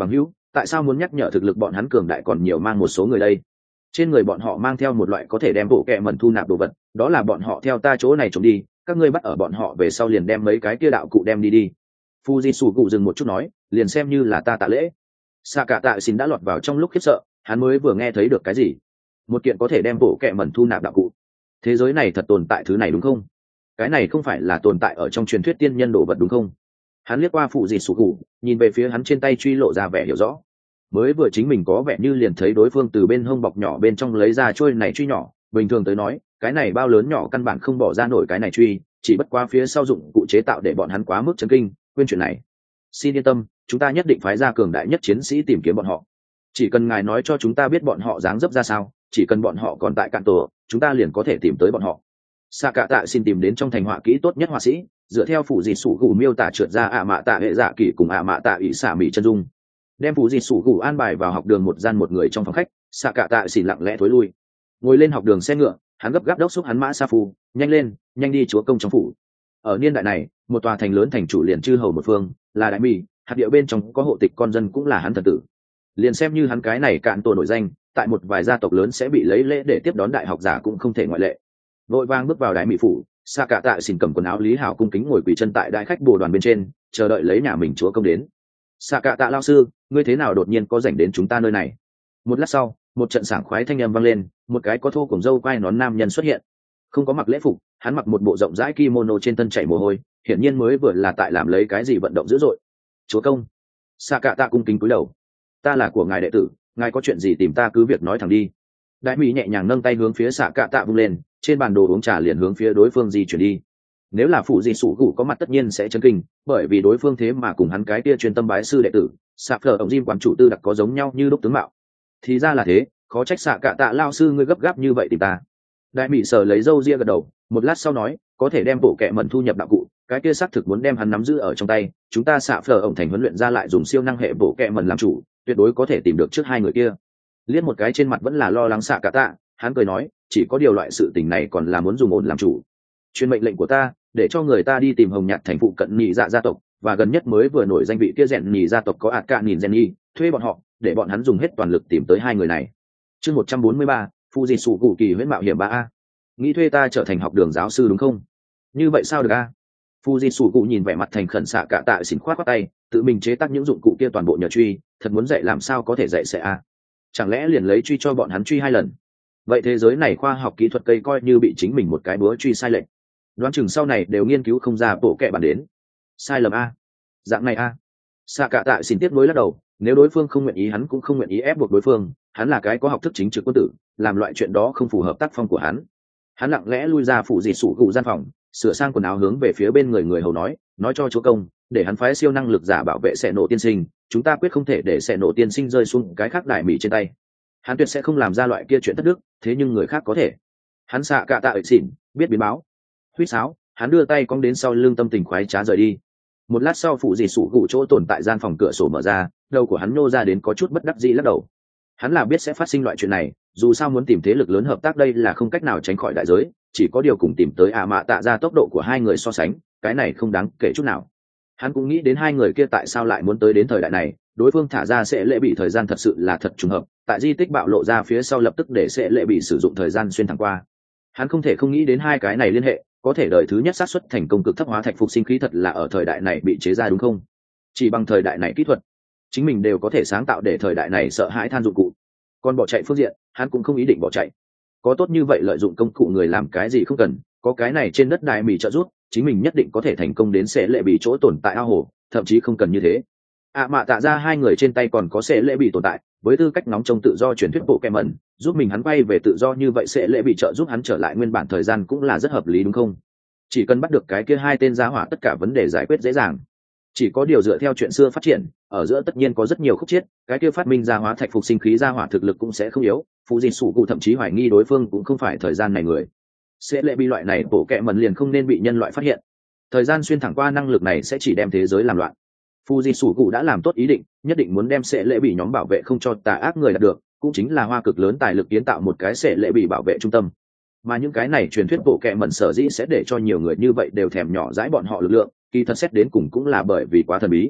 tại sao muốn nhắc nhở thực lực bọn hắn cường đại còn nhiều mang một số người đây? Trên người bọn họ mang theo một loại có thể đem bộ kệ mẩn thu nạp đồ vật, đó là bọn họ theo ta chỗ này trốn đi, các ngươi bắt ở bọn họ về sau liền đem mấy cái kia đạo cụ đem đi đi. Fuji cụ dừng một chút nói, liền xem như là ta tạ lễ. Xạ cả tạ xin đã lọt vào trong lúc khiếp sợ, hắn mới vừa nghe thấy được cái gì? Một kiện có thể đem bộ kệ mẩn thu nạp đạo cụ. Thế giới này thật tồn tại thứ này đúng không? Cái này không phải là tồn tại ở trong truyền thuyết tiên nhân đồ vật đúng không? Hắn liếc qua Fuji cụ, nhìn về phía hắn trên tay truy lộ ra vẻ hiểu rõ. Mới vừa chính mình có vẻ như liền thấy đối phương từ bên hông bọc nhỏ bên trong lấy ra trôi này truy nhỏ, bình thường tới nói, cái này bao lớn nhỏ căn bản không bỏ ra nổi cái này truy, chỉ bất quá phía sau dụng cụ chế tạo để bọn hắn quá mức chấn kinh, quên chuyện này. Xin yên tâm, chúng ta nhất định phái ra cường đại nhất chiến sĩ tìm kiếm bọn họ. Chỉ cần ngài nói cho chúng ta biết bọn họ dáng dấp ra sao, chỉ cần bọn họ còn tại cạn tổ, chúng ta liền có thể tìm tới bọn họ. Sa Cả Tạ xin tìm đến trong thành họa kỹ tốt nhất họa sĩ, dựa theo phủ dị sủ gù miêu tả trượt ra ạ mạ tạ hệ dạ kỷ cùng ạ mạ tạ ỷ xả mỹ chân dung, đem phủ dị sủ gù an bài vào học đường một gian một người trong phòng khách. Sa Cả Tạ xin lặng lẽ thối lui, ngồi lên học đường xe ngựa, hắn gấp gáp đốc xúc hắn mã sa phu, nhanh lên, nhanh đi chúa công trong phủ. Ở niên đại này, một tòa thành lớn thành chủ liền chư hầu một phương, là đại mỹ, hạt địa bên trong có hộ tịch con dân cũng là hắn thần tử. Liền xem như hắn cái này cạn tổ nổi danh, tại một vài gia tộc lớn sẽ bị lấy lễ để tiếp đón đại học giả cũng không thể ngoại lệ. Vội vàng bước vào đại mỹ phủ, Sa Cả Tạ xin cầm quần áo Lý Hảo cung kính ngồi quỳ chân tại đại khách bồ đoàn bên trên, chờ đợi lấy nhà mình chúa công đến. Sa Cả Tạ lao sư, ngươi thế nào đột nhiên có rảnh đến chúng ta nơi này? Một lát sau, một trận sảng khoái thanh âm vang lên, một cái có thô cùng râu quai nón nam nhân xuất hiện. Không có mặc lễ phục, hắn mặc một bộ rộng rãi kimono trên thân chảy mồ hôi, hiển nhiên mới vừa là tại làm lấy cái gì vận động dữ dội. Chúa công. Sa Cả Tạ cung kính cúi đầu. Ta là của ngài đệ tử, ngài có chuyện gì tìm ta cứ việc nói thẳng đi. Đại mỹ nhẹ nhàng nâng tay hướng phía Sa Cả Tạ vung lên, trên bàn đồ uống trà liền hướng phía đối phương di chuyển đi. Nếu là phụ gì sủ gù có mặt tất nhiên sẽ chấn kinh, bởi vì đối phương thế mà cùng hắn cái kia chuyên tâm bái sư đệ tử Sạp Phở ông Jim quán chủ tư đặc có giống nhau như lúc tướng mạo. Thì ra là thế, khó trách Sa Cả Tạ lao sư ngươi gấp gáp như vậy tìm ta. Đại mỹ sở lấy râu ria gật đầu, một lát sau nói, có thể đem bộ kệ mẩn thu nhập đạo cụ, cái kia xác thực muốn đem hắn nắm giữ ở trong tay, chúng ta Sạp Phở ông thành huấn luyện ra lại dùng siêu năng hệ bộ kệ mẩn làm chủ, tuyệt đối có thể tìm được trước hai người kia. Liếc một cái trên mặt vẫn là lo lắng Sa Cả Tạ, hắn cười nói, chỉ có điều loại sự tình này còn là muốn dùng ổn làm chủ. Truyền mệnh lệnh của ta, để cho người ta đi tìm Hồng Nhạt thành phụ cận nhị dạ gia tộc, và gần nhất mới vừa nổi danh vị kia rèn nhị gia tộc có ạt cả nhìn Jenny, thuê bọn họ, để bọn hắn dùng hết toàn lực tìm tới hai người này. Chương 143, Fuji sủ cụ kỳ huyễn mạo hiểm 3A. Nghĩ thuê ta trở thành học đường giáo sư đúng không? Như vậy sao được a? Fuji sủ cụ nhìn vẻ mặt thành khẩn Sa Cả Tạ xỉn khoát tay, tự mình chế tác những dụng cụ kia toàn bộ nhờ truy, thật muốn dạy làm sao có thể dạy sẽ a? Chẳng lẽ liền lấy truy cho bọn hắn truy hai lần? Vậy thế giới này khoa học kỹ thuật cây coi như bị chính mình một cái búa truy sai lệch, đoán chừng sau này đều nghiên cứu không ra bộ kệ bản đến. Sai lầm a, dạng này a. Sa Cả Tạ xin tiếp nối lắc đầu, nếu đối phương không nguyện ý hắn cũng không nguyện ý ép buộc đối phương, hắn là cái có học thức chính trực quân tử, làm loại chuyện đó không phù hợp tác phong của hắn. Hắn lặng lẽ lui ra phủ dị sủ gù gian phòng, sửa sang quần áo hướng về phía bên người hầu nói cho chúa công, để hắn phái siêu năng lực giả bảo vệ Sẻ Nổ tiên sinh, chúng ta quyết không thể để Sẻ Nổ tiên sinh rơi xuống cái khác đại mỹ trên tay. Hắn tuyệt sẽ không làm ra loại kia chuyện thất đức, thế nhưng người khác có thể. Hắn Sa Cả Tạ ệ xỉn, biết biến báo. Huýt sáo, hắn đưa tay cong đến sau lưng tâm tình khoái trá rời đi. Một lát sau phụ dị sủ gù chỗ tồn tại gian phòng cửa sổ mở ra, đầu của hắn nô ra đến có chút bất đắc dĩ lắc đầu. Hắn là biết sẽ phát sinh loại chuyện này, dù sao muốn tìm thế lực lớn hợp tác đây là không cách nào tránh khỏi đại giới, chỉ có điều cùng tìm tới ạ mạ tạ ra tốc độ của hai người so sánh, cái này không đáng kể chút nào. Hắn cũng nghĩ đến hai người kia tại sao lại muốn tới đến thời đại này, đối phương thả ra sẽ lễ bị thời gian thật sự là thật trùng hợp, tại di tích bạo lộ ra phía sau lập tức để sẽ lễ bị sử dụng thời gian xuyên thẳng qua. Hắn không thể không nghĩ đến hai cái này liên hệ, có thể đời thứ nhất xác suất thành công cực thấp hóa thạch phục sinh khí thật là ở thời đại này bị chế ra đúng không? Chỉ bằng thời đại này kỹ thuật, chính mình đều có thể sáng tạo để thời đại này sợ hãi than dụng cụ. Còn bỏ chạy phương diện, hắn cũng không ý định bỏ chạy. Có tốt như vậy lợi dụng công cụ người làm cái gì không cần, có cái này trên đất đai mì trợ giúp, chính mình nhất định có thể thành công đến sẽ lệ bị chỗ tồn tại ao hồ, thậm chí không cần như thế. Mạ tạ ra hai người trên tay còn có sẽ lệ bị tồn tại, với tư cách nóng trong tự do truyền thuyết bộ kẹ mẩn, giúp mình hắn quay về tự do như vậy sẽ lệ bị trợ giúp hắn trở lại nguyên bản thời gian cũng là rất hợp lý đúng không? Chỉ cần bắt được cái kia hai tên giá hỏa tất cả vấn đề giải quyết dễ dàng. Chỉ có điều dựa theo chuyện xưa phát triển, ở giữa tất nhiên có rất nhiều khúc chiết, cái kia phát minh ra hóa thạch phục sinh khí ra hỏa thực lực cũng sẽ không yếu, phụ dị sủ cụ thậm chí hoài nghi đối phương cũng không phải thời gian này người. Sẽ lệ bị loại này bộ kẹ mẩn liền không nên bị nhân loại phát hiện. Thời gian xuyên thẳng qua năng lực này sẽ chỉ đem thế giới làm loạn. Phụ dị sủ cụ đã làm tốt ý định, nhất định muốn đem sẽ lệ bị nhóm bảo vệ không cho tà ác người đạt được, cũng chính là hoa cực lớn tài lực kiến tạo một cái sẽ lệ bị bảo vệ trung tâm. Mà những cái này truyền thuyết bộ kẹ mẩn sở dĩ sẽ để cho nhiều người như vậy đều thèm nhỏ dãi bọn họ lực lượng, kỳ thật xét đến cùng cũng là bởi vì quá thần bí.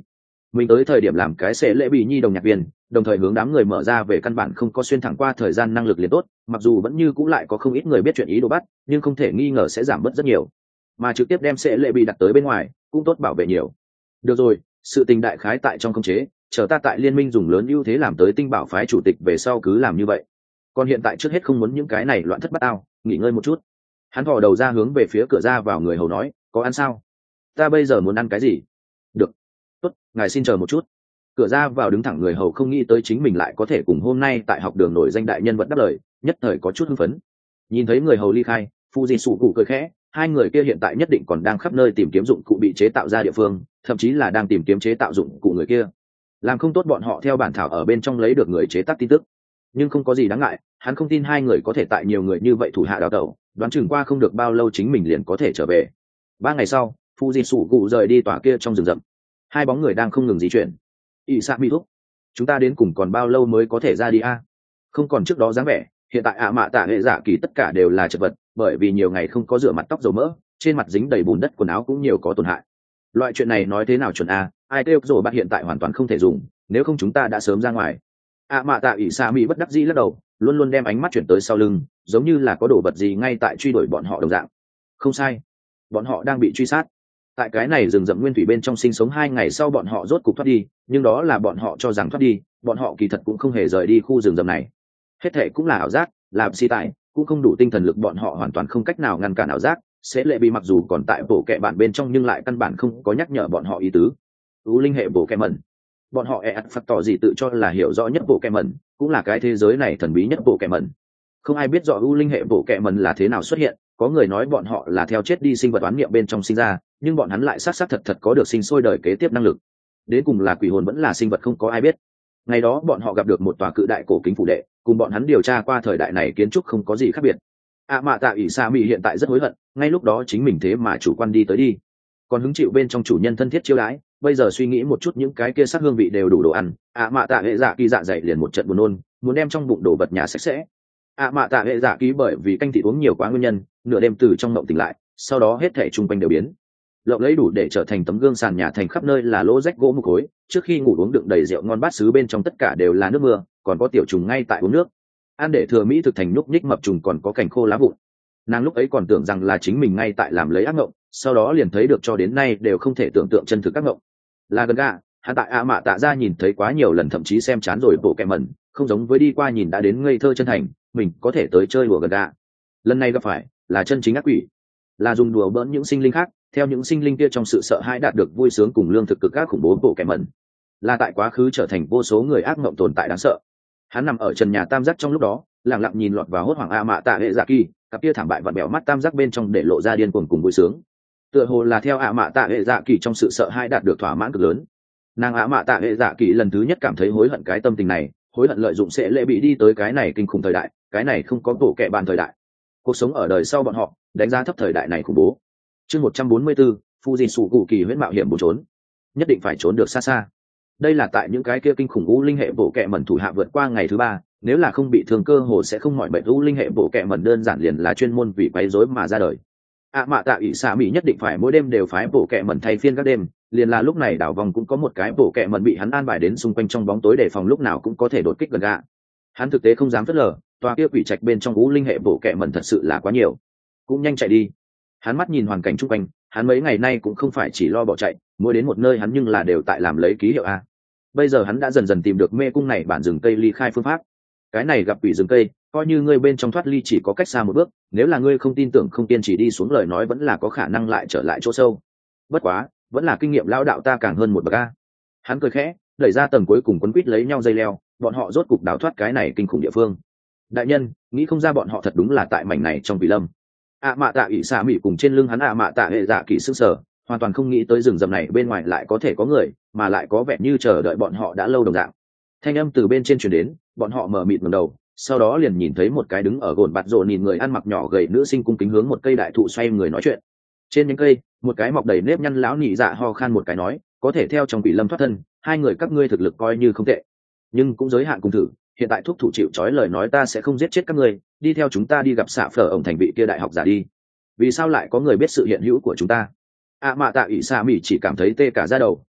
mình tới thời điểm làm cái sẽ lễ bị nhi đồng nhạc viên, đồng thời hướng đám người mở ra về căn bản không có xuyên thẳng qua thời gian năng lực liền tốt, mặc dù vẫn như cũng lại có không ít người biết chuyện ý đồ bắt, nhưng không thể nghi ngờ sẽ giảm bớt rất nhiều, mà trực tiếp đem sẽ lễ bị đặt tới bên ngoài cũng tốt bảo vệ nhiều. Được rồi, sự tình đại khái tại trong khống chế, chờ ta tại liên minh dùng lớn ưu thế làm tới tinh bảo phái chủ tịch về sau cứ làm như vậy. Còn hiện tại trước hết không muốn những cái này loạn thất bát ao, nghỉ ngơi một chút. Hắn thò đầu ra hướng về phía cửa ra vào người hầu nói, có ăn sao? Ta bây giờ muốn ăn cái gì? Được, tốt, ngài xin chờ một chút. Cửa ra vào đứng thẳng người hầu không nghĩ tới chính mình lại có thể cùng hôm nay tại học đường nổi danh đại nhân vật đáp lời, nhất thời có chút hưng phấn. Nhìn thấy người hầu ly khai, Phu Di Sủ Cụ cười khẽ, hai người kia hiện tại nhất định còn đang khắp nơi tìm kiếm dụng cụ bị chế tạo ra địa phương, thậm chí là đang tìm kiếm chế tạo dụng cụ người kia. Làm không tốt bọn họ theo bản thảo ở bên trong lấy được người chế tác tin tức, nhưng không có gì đáng ngại, hắn không tin hai người có thể tại nhiều người như vậy thủ hạ đào tẩu, đoán chừng qua không được bao lâu chính mình liền có thể trở về. 3 ngày sau, Phu Di Sủ Cụ rời đi tòa kia trong rừng rậm, hai bóng người đang không ngừng di chuyển. Y Sa Mi thúc, chúng ta đến cùng còn bao lâu mới có thể ra đi a? Không còn trước đó dáng vẻ, hiện tại ạ mạ tạ hệ giả kỳ tất cả đều là chật vật, bởi vì nhiều ngày không có rửa mặt tóc dầu mỡ, trên mặt dính đầy bùn đất, quần áo cũng nhiều có tổn hại. Loại chuyện này nói thế nào chuẩn a? Ai kêu rồi bạn hiện tại hoàn toàn không thể dùng, nếu không chúng ta đã sớm ra ngoài. ạ mạ tạ ỷ Sa Mi bất đắc dĩ lắc đầu, luôn luôn đem ánh mắt chuyển tới sau lưng, giống như là có đồ vật gì ngay tại truy đuổi bọn họ đồng dạng. Không sai, bọn họ đang bị truy sát. Tại cái này rừng rậm nguyên thủy bên trong sinh sống 2 ngày sau bọn họ rốt cục thoát đi, nhưng đó là bọn họ cho rằng thoát đi, bọn họ kỳ thật cũng không hề rời đi khu rừng rậm này. Hết thệ cũng là ảo giác, làm si tại cũng không đủ tinh thần lực, bọn họ hoàn toàn không cách nào ngăn cản ảo giác. Sẽ lệ bị mặc dù còn tại bộ kệ bạn bên trong nhưng lại căn bản không có nhắc nhở bọn họ ý tứ. U linh hệ bộ kệ mẩn, bọn họ phật tỏ gì tự cho là hiểu rõ nhất bộ kệ mẩn, cũng là cái thế giới này thần bí nhất bộ kệ mẩn. Không ai biết rõ u linh hệ bộ kệ mẩn là thế nào xuất hiện, có người nói bọn họ là theo chết đi sinh vật oán niệm bên trong sinh ra, nhưng bọn hắn lại xác thật có được sinh sôi đời kế tiếp năng lực. Đến cùng là quỷ hồn vẫn là sinh vật không có ai biết. Ngày đó bọn họ gặp được một tòa cự đại cổ kính phủ đệ, cùng bọn hắn điều tra qua thời đại này kiến trúc không có gì khác biệt. Mạ tạ ỷ Sa Mi hiện tại rất hối hận, ngay lúc đó chính mình thế mà chủ quan đi tới đi, còn hứng chịu bên trong chủ nhân thân thiết chiêu đãi, bây giờ suy nghĩ một chút những cái kia sắc hương vị đều đủ đồ ăn. Mạ tạ hệ dạ kỳ dạ dày liền một trận buồn nôn, muốn đem trong bụng đồ vật nhà sạch sẽ. Mạ tạ hệ dạ kỳ bởi vì canh thịt uống nhiều quá nguyên nhân, nửa đêm từ trong mộng tỉnh lại, sau đó hết thể chung quanh đều biến lộng lấy đủ để trở thành tấm gương, sàn nhà thành khắp nơi là lỗ rách gỗ mục khối, trước khi ngủ uống đựng đầy rượu ngon bát sứ bên trong tất cả đều là nước mưa, còn có tiểu trùng ngay tại uống nước. Ăn để thừa mỹ thực thành nhúc nhích mập trùng, còn có cảnh khô lá vụn. Nàng lúc ấy còn tưởng rằng là chính mình ngay tại làm lấy ác mộng, sau đó liền thấy được cho đến nay đều không thể tưởng tượng chân thực ác mộng. Là gần gà, hắn tại mạ tạ ra nhìn thấy quá nhiều lần, thậm chí xem chán rồi bộ kẹ mẩn, không giống với đi qua nhìn đã đến ngây thơ chân thành, mình có thể tới chơi đùa gần gà. Lần này gặp phải là chân chính ác quỷ, là dùng đùa bỡn những sinh linh khác, theo những sinh linh kia trong sự sợ hãi đạt được vui sướng cùng lương thực cực các khủng bố bộ kẻ mẩn, là tại quá khứ trở thành vô số người ác mộng tồn tại đáng sợ. Hắn nằm ở trần nhà tam giác trong lúc đó, lặng lặng nhìn lọt vào hốt hoảng mạ tạ hệ dạ kỳ, cặp kia thảm bại vặn bẹo mắt tam giác bên trong để lộ ra điên cuồng cùng vui sướng, tựa hồ là theo mạ tạ hệ dạ kỳ trong sự sợ hãi đạt được thỏa mãn cực lớn. Nàng mạ tạ hệ dạ kỳ lần thứ nhất cảm thấy hối hận cái tâm tình này, hối hận lợi dụng sẽ lễ bị đi tới cái này kinh khủng thời đại, cái này không có bộ kệ bàn thời đại. Cuộc sống ở đời sau bọn họ đánh giá thấp thời đại này khủng bố. Chương 144, Fuji Sủ Cụ kỳ huyễn mạo hiểm bỏ trốn. Nhất định phải trốn được xa xa. Đây là tại những cái kia kinh khủng u linh hệ bộ kệ mẩn thủ hạ vượt qua ngày thứ 3, nếu là không bị thương cơ hồ sẽ không mỏi mệt. U linh hệ bộ kệ mẩn đơn giản liền là chuyên môn vì quấy rối mà ra đời. Mạ tạ ỷ Sa Mi nhất định phải mỗi đêm đều phái bộ kệ mẩn thay phiên các đêm, liền là lúc này đảo vòng cũng có một cái bộ kệ mẩn bị hắn an bài đến xung quanh trong bóng tối để phòng lúc nào cũng có thể đột kích gần gạ. Hắn thực tế không dám phớt lờ, tòa kia quỷ trạch bên trong u linh hệ bộ kệ mẩn thật sự là quá nhiều, cũng nhanh chạy đi. Hắn mắt nhìn hoàn cảnh chung quanh, hắn mấy ngày nay cũng không phải chỉ lo bỏ chạy, mỗi đến một nơi hắn nhưng là đều tại làm lấy ký hiệu a. Bây giờ hắn đã dần dần tìm được mê cung này bản rừng cây ly khai phương pháp. Cái này gặp quỷ rừng cây, coi như ngươi bên trong thoát ly chỉ có cách xa một bước, nếu là ngươi không tin tưởng không kiên trì đi xuống lời nói vẫn là có khả năng lại trở lại chỗ sâu. Bất quá, vẫn là kinh nghiệm lão đạo ta càng hơn một bậc a. Hắn cười khẽ, đẩy ra tầng cuối cùng quấn quít lấy nhau dây leo, bọn họ rốt cục đào thoát cái này kinh khủng địa phương. Đại nhân, nghĩ không ra bọn họ thật đúng là tại mảnh này trong quỷ lâm. Mạ tạ ỷ Sa Mi cùng trên lưng hắn mạ tạ hệ dạ kỳ sững sờ, hoàn toàn không nghĩ tới rừng rậm này bên ngoài lại có thể có người, mà lại có vẻ như chờ đợi bọn họ đã lâu đồng dạng. Thanh âm từ bên trên truyền đến, bọn họ mở mịt ngẩng đầu, sau đó liền nhìn thấy một cái đứng ở gồn bạt rộ nhìn người ăn mặc nhỏ gầy nữ sinh cung kính hướng một cây đại thụ xoay người nói chuyện. Trên những cây, một cái mọc đầy nếp nhăn lão nị dạ ho khan một cái nói, có thể theo trong quỷ lâm thoát thân, hai người các ngươi thực lực coi như không tệ, nhưng cũng giới hạn cùng thử. Hiện tại thúc thủ chịu trói lời nói ta sẽ không giết chết các ngươi, đi theo chúng ta đi gặp xạ phở ổng thành vị kia đại học giả đi. Vì sao lại có người biết sự hiện hữu của chúng ta? Mạ tạ ỷ Sa Mi chỉ cảm thấy tê cả da đầu,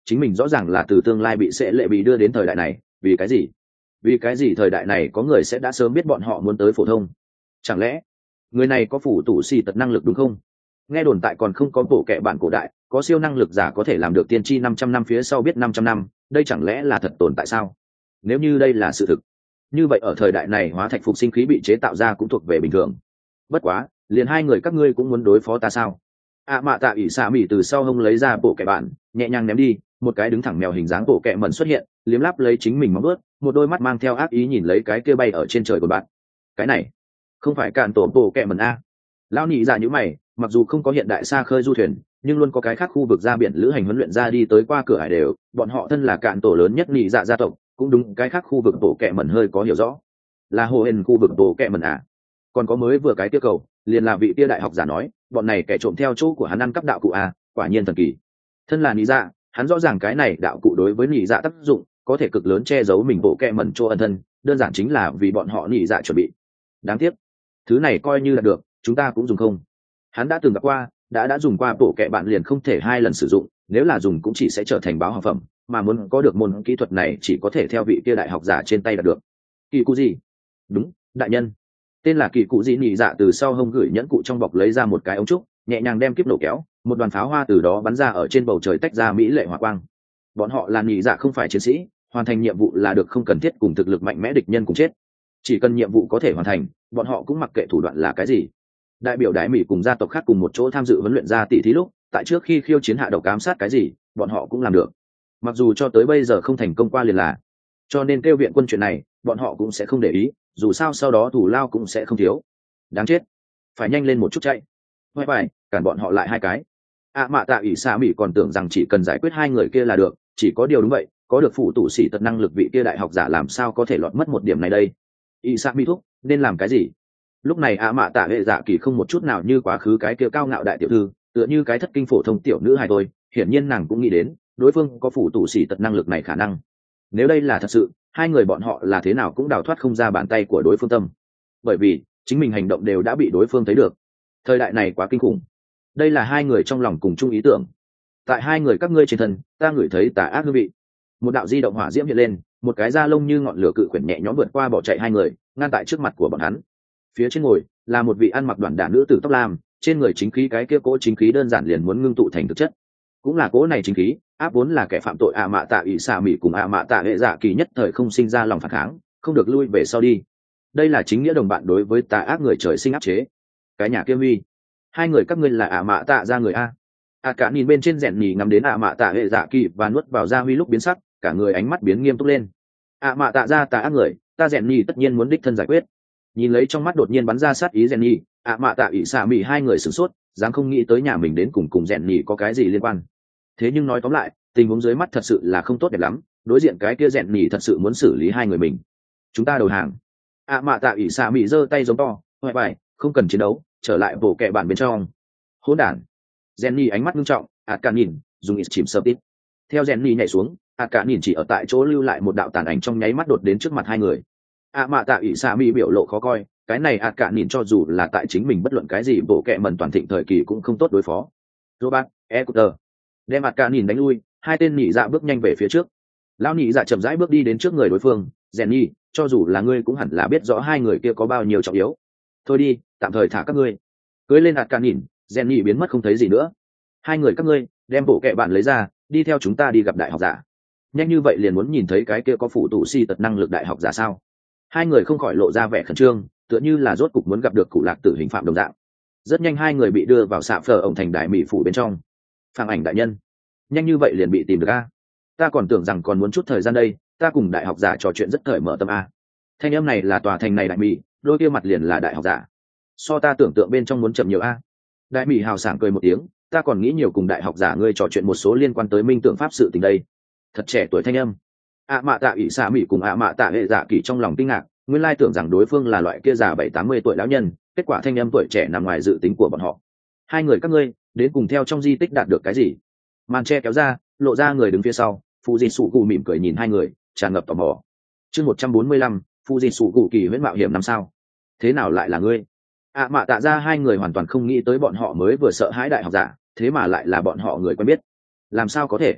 chính mình rõ ràng là từ tương lai bị sẽ lệ bị đưa đến thời đại này, vì cái gì? Vì cái gì thời đại này có người sẽ đã sớm biết bọn họ muốn tới phổ thông? Chẳng lẽ người này có phủ tủ xì tật năng lực đúng không? Nghe đồn tại còn không có bộ kệ bản cổ đại, có siêu năng lực giả có thể làm được tiên tri 500 năm phía sau biết 500 năm, đây chẳng lẽ là thật tồn tại sao? Nếu như đây là sự thực, như vậy ở thời đại này hóa thạch phục sinh khí bị chế tạo ra cũng thuộc về bình thường. Bất quá, liền hai người các ngươi cũng muốn đối phó ta sao? Mạ tạ ỷ xạ mỉ từ sau hông lấy ra bộ kệ bản, nhẹ nhàng ném đi, một cái đứng thẳng mèo hình dáng bộ kệ mẩn xuất hiện, liếm láp lấy chính mình móng vuốt, một đôi mắt mang theo ác ý nhìn lấy cái kia bay ở trên trời của bạn. Cái này không phải cản tổ bộ kệ mẩn a? Lão nhị già như mày, mặc dù không có hiện đại xa khơi du thuyền, nhưng luôn có cái khác khu vực ra biển lữ hành huấn luyện ra đi tới qua cửa hải đều, bọn họ thân là cạn tổ lớn nhất nhị dạ gia tộc, cũng đúng cái khác khu vực bộ kệ mẩn hơi có hiểu rõ. Là hồ hền khu vực bộ kệ mẩn à? Còn có mới vừa cái tiêu cầu, liền là vị kia đại học giả nói, bọn này kẻ trộm theo chỗ của hắn ăn cắp đạo cụ à, quả nhiên thần kỳ. Thân là nhị dạ, hắn rõ ràng cái này đạo cụ đối với nhị dạ tác dụng, có thể cực lớn che giấu mình bộ kệ mẩn cho ân thân, đơn giản chính là vì bọn họ nhị dạ chuẩn bị. Đáng tiếc, thứ này coi như là được, chúng ta cũng dùng không. Hắn đã từng gặp qua, đã dùng qua bộ kệ bạn liền không thể hai lần sử dụng, nếu là dùng cũng chỉ sẽ trở thành báo học phẩm, mà muốn có được môn kỹ thuật này chỉ có thể theo vị kia đại học giả trên tay đạt được. Kỳ cụ gì? Đúng, đại nhân. Tên là kỳ cụ gì nhị dạ từ sau hông gửi nhẫn cụ trong bọc lấy ra một cái ống trúc, nhẹ nhàng đem kiếp nổ kéo, một đoàn pháo hoa từ đó bắn ra ở trên bầu trời tách ra mỹ lệ hỏa quang. Bọn họ là nhị dạ không phải chiến sĩ, hoàn thành nhiệm vụ là được, không cần thiết cùng thực lực mạnh mẽ địch nhân cùng chết. Chỉ cần nhiệm vụ có thể hoàn thành, bọn họ cũng mặc kệ thủ đoạn là cái gì. Đại biểu Đại Mỹ cùng gia tộc khác cùng một chỗ tham dự huấn luyện ra tỷ thí lúc, tại trước khi khiêu chiến hạ độc ám sát cái gì, bọn họ cũng làm được. Mặc dù cho tới bây giờ không thành công qua liền là, cho nên kêu viện quân chuyện này, bọn họ cũng sẽ không để ý, dù sao sau đó thủ lao cũng sẽ không thiếu. Đáng chết, phải nhanh lên một chút chạy. Hoài phải, cản bọn họ lại hai cái. Mạ tạ ỷ xạ mỹ còn tưởng rằng chỉ cần giải quyết hai người kia là được, chỉ có điều đúng vậy, có được phụ tụ sĩ tật năng lực vị kia đại học giả làm sao có thể lọt mất một điểm này đây. ỷ xạ mỹ thúc nên làm cái gì? Lúc này mạ tạ hệ dạ kỳ không một chút nào như quá khứ cái kia cao ngạo đại tiểu thư, tựa như cái thất kinh phổ thông tiểu nữ hài thôi, hiển nhiên nàng cũng nghĩ đến đối phương có phụ tụ sĩ tật năng lực này khả năng. Nếu đây là thật sự, hai người bọn họ là thế nào cũng đào thoát không ra bàn tay của đối phương tâm, bởi vì chính mình hành động đều đã bị đối phương thấy được. Thời đại này quá kinh khủng. Đây là hai người trong lòng cùng chung ý tưởng. Tại hai người các ngươi trên thân, ta ngửi thấy tà ác hương vị. Một đạo di động hỏa diễm hiện lên, một cái da lông như ngọn lửa cự quyển nhẹ nhõm vượt qua bỏ chạy hai người, ngăn tại trước mặt của bọn hắn. Phía trên ngồi là một vị ăn mặc đoàn đả nữ tử tóc lam, trên người chính khí cái kia cỗ chính khí đơn giản liền muốn ngưng tụ thành thực chất. Cũng là cỗ này chính khí áp vốn là kẻ phạm tội mạ tạ ỷ xạ mỹ cùng mạ tạ hệ dạ kỳ nhất thời không sinh ra lòng phản kháng, không được lui về sau đi. Đây là chính nghĩa đồng bạn đối với tà ác người trời sinh áp chế. Cái nhà kia huy, hai người các ngươi là mạ tạ ra người a. Cả nhìn bên trên rèn nhì ngắm đến mạ tạ hệ dạ kỳ và nuốt vào ra huy lúc biến sắc, cả người ánh mắt biến nghiêm túc lên. Mạ tạ ra tà ác người, ta rèn nhì tất nhiên muốn đích thân giải quyết. Nhìn lấy trong mắt đột nhiên bắn ra sát ý rèn nhì, mạ tạ ỷ xạ mỹ hai người sửng sốt, dám không nghĩ tới nhà mình đến cùng rèn nhì có cái gì liên quan. Thế nhưng nói tóm lại, tình huống dưới mắt thật sự là không tốt đẹp lắm, đối diện cái kia rèn nhì thật sự muốn xử lý hai người mình. Chúng ta đầu hàng. Mạ tạ ỷ xạ mỹ giơ tay giống to, hoài bài, không cần chiến đấu, trở lại bộ kệ bản bên trong. Hỗn đản. Jenny ánh mắt nghiêm trọng, cả nhìn, dùng ít chìm sơ tít. Theo Jenny nhảy xuống, cả nhìn chỉ ở tại chỗ lưu lại một đạo tàn ảnh trong nháy mắt đột đến trước mặt hai người. Mạ tạ ỷ xạ mỹ biểu lộ khó coi, cái này cả nhìn cho dù là tại chính mình bất luận cái gì bộ kệ mẩn toàn thịnh thời kỳ cũng không tốt đối phó. Robert, Ecuter, đem cả nhìn đánh lui, hai tên nhị dạ bước nhanh về phía trước. Lão nhị dạ chậm rãi bước đi đến trước người đối phương, Jenny, cho dù là ngươi cũng hẳn là biết rõ hai người kia có bao nhiêu trọng yếu. Thôi đi, tạm thời thả các ngươi. Cưới lên cả nhìn, Jenny biến mất không thấy gì nữa. Hai người các ngươi đem bộ kệ bạn lấy ra, đi theo chúng ta đi gặp đại học giả. Nhanh như vậy liền muốn nhìn thấy cái kia có phụ tụ si tật năng lực đại học giả sao? Hai người không khỏi lộ ra vẻ khẩn trương, tựa như là rốt cục muốn gặp được cụ lạc tử hình phạm đồng dạng. Rất nhanh hai người bị đưa vào xạ phở ổng thành đại mỹ phủ bên trong. Phàng ảnh đại nhân, nhanh như vậy liền bị tìm được a? Ta còn tưởng rằng còn muốn chút thời gian đây, ta cùng đại học giả trò chuyện rất cởi mở tâm a. Thanh âm này là tòa thành này đại mỹ, đôi kia mặt liền là đại học giả. So ta tưởng tượng bên trong muốn chậm nhiều a. Đại mỹ hào sảng cười một tiếng, ta còn nghĩ nhiều cùng đại học giả ngươi trò chuyện một số liên quan tới minh tưởng pháp sự tình đây. Thật trẻ tuổi thanh âm. Mạ tạ ỷ xạ mỹ cùng mạ tạ hệ dạ kỳ trong lòng kinh ngạc, nguyên lai tưởng rằng đối phương là loại kia già 70-80 tuổi lão nhân, kết quả thanh âm tuổi trẻ nằm ngoài dự tính của bọn họ. Hai người các ngươi đến cùng theo trong di tích đạt được cái gì? Màn che kéo ra, lộ ra người đứng phía sau, Phụ Di Sụ Cụ mỉm cười nhìn hai người, tràn ngập tò mò. Chương 145, Phụ Di Sụ Cụ kỳ huyễn mạo hiểm năm sao? Thế nào lại là ngươi? Mạ tạ ra hai người hoàn toàn không nghĩ tới bọn họ mới vừa sợ hãi đại học giả, thế mà lại là bọn họ người quen biết. Làm sao có thể?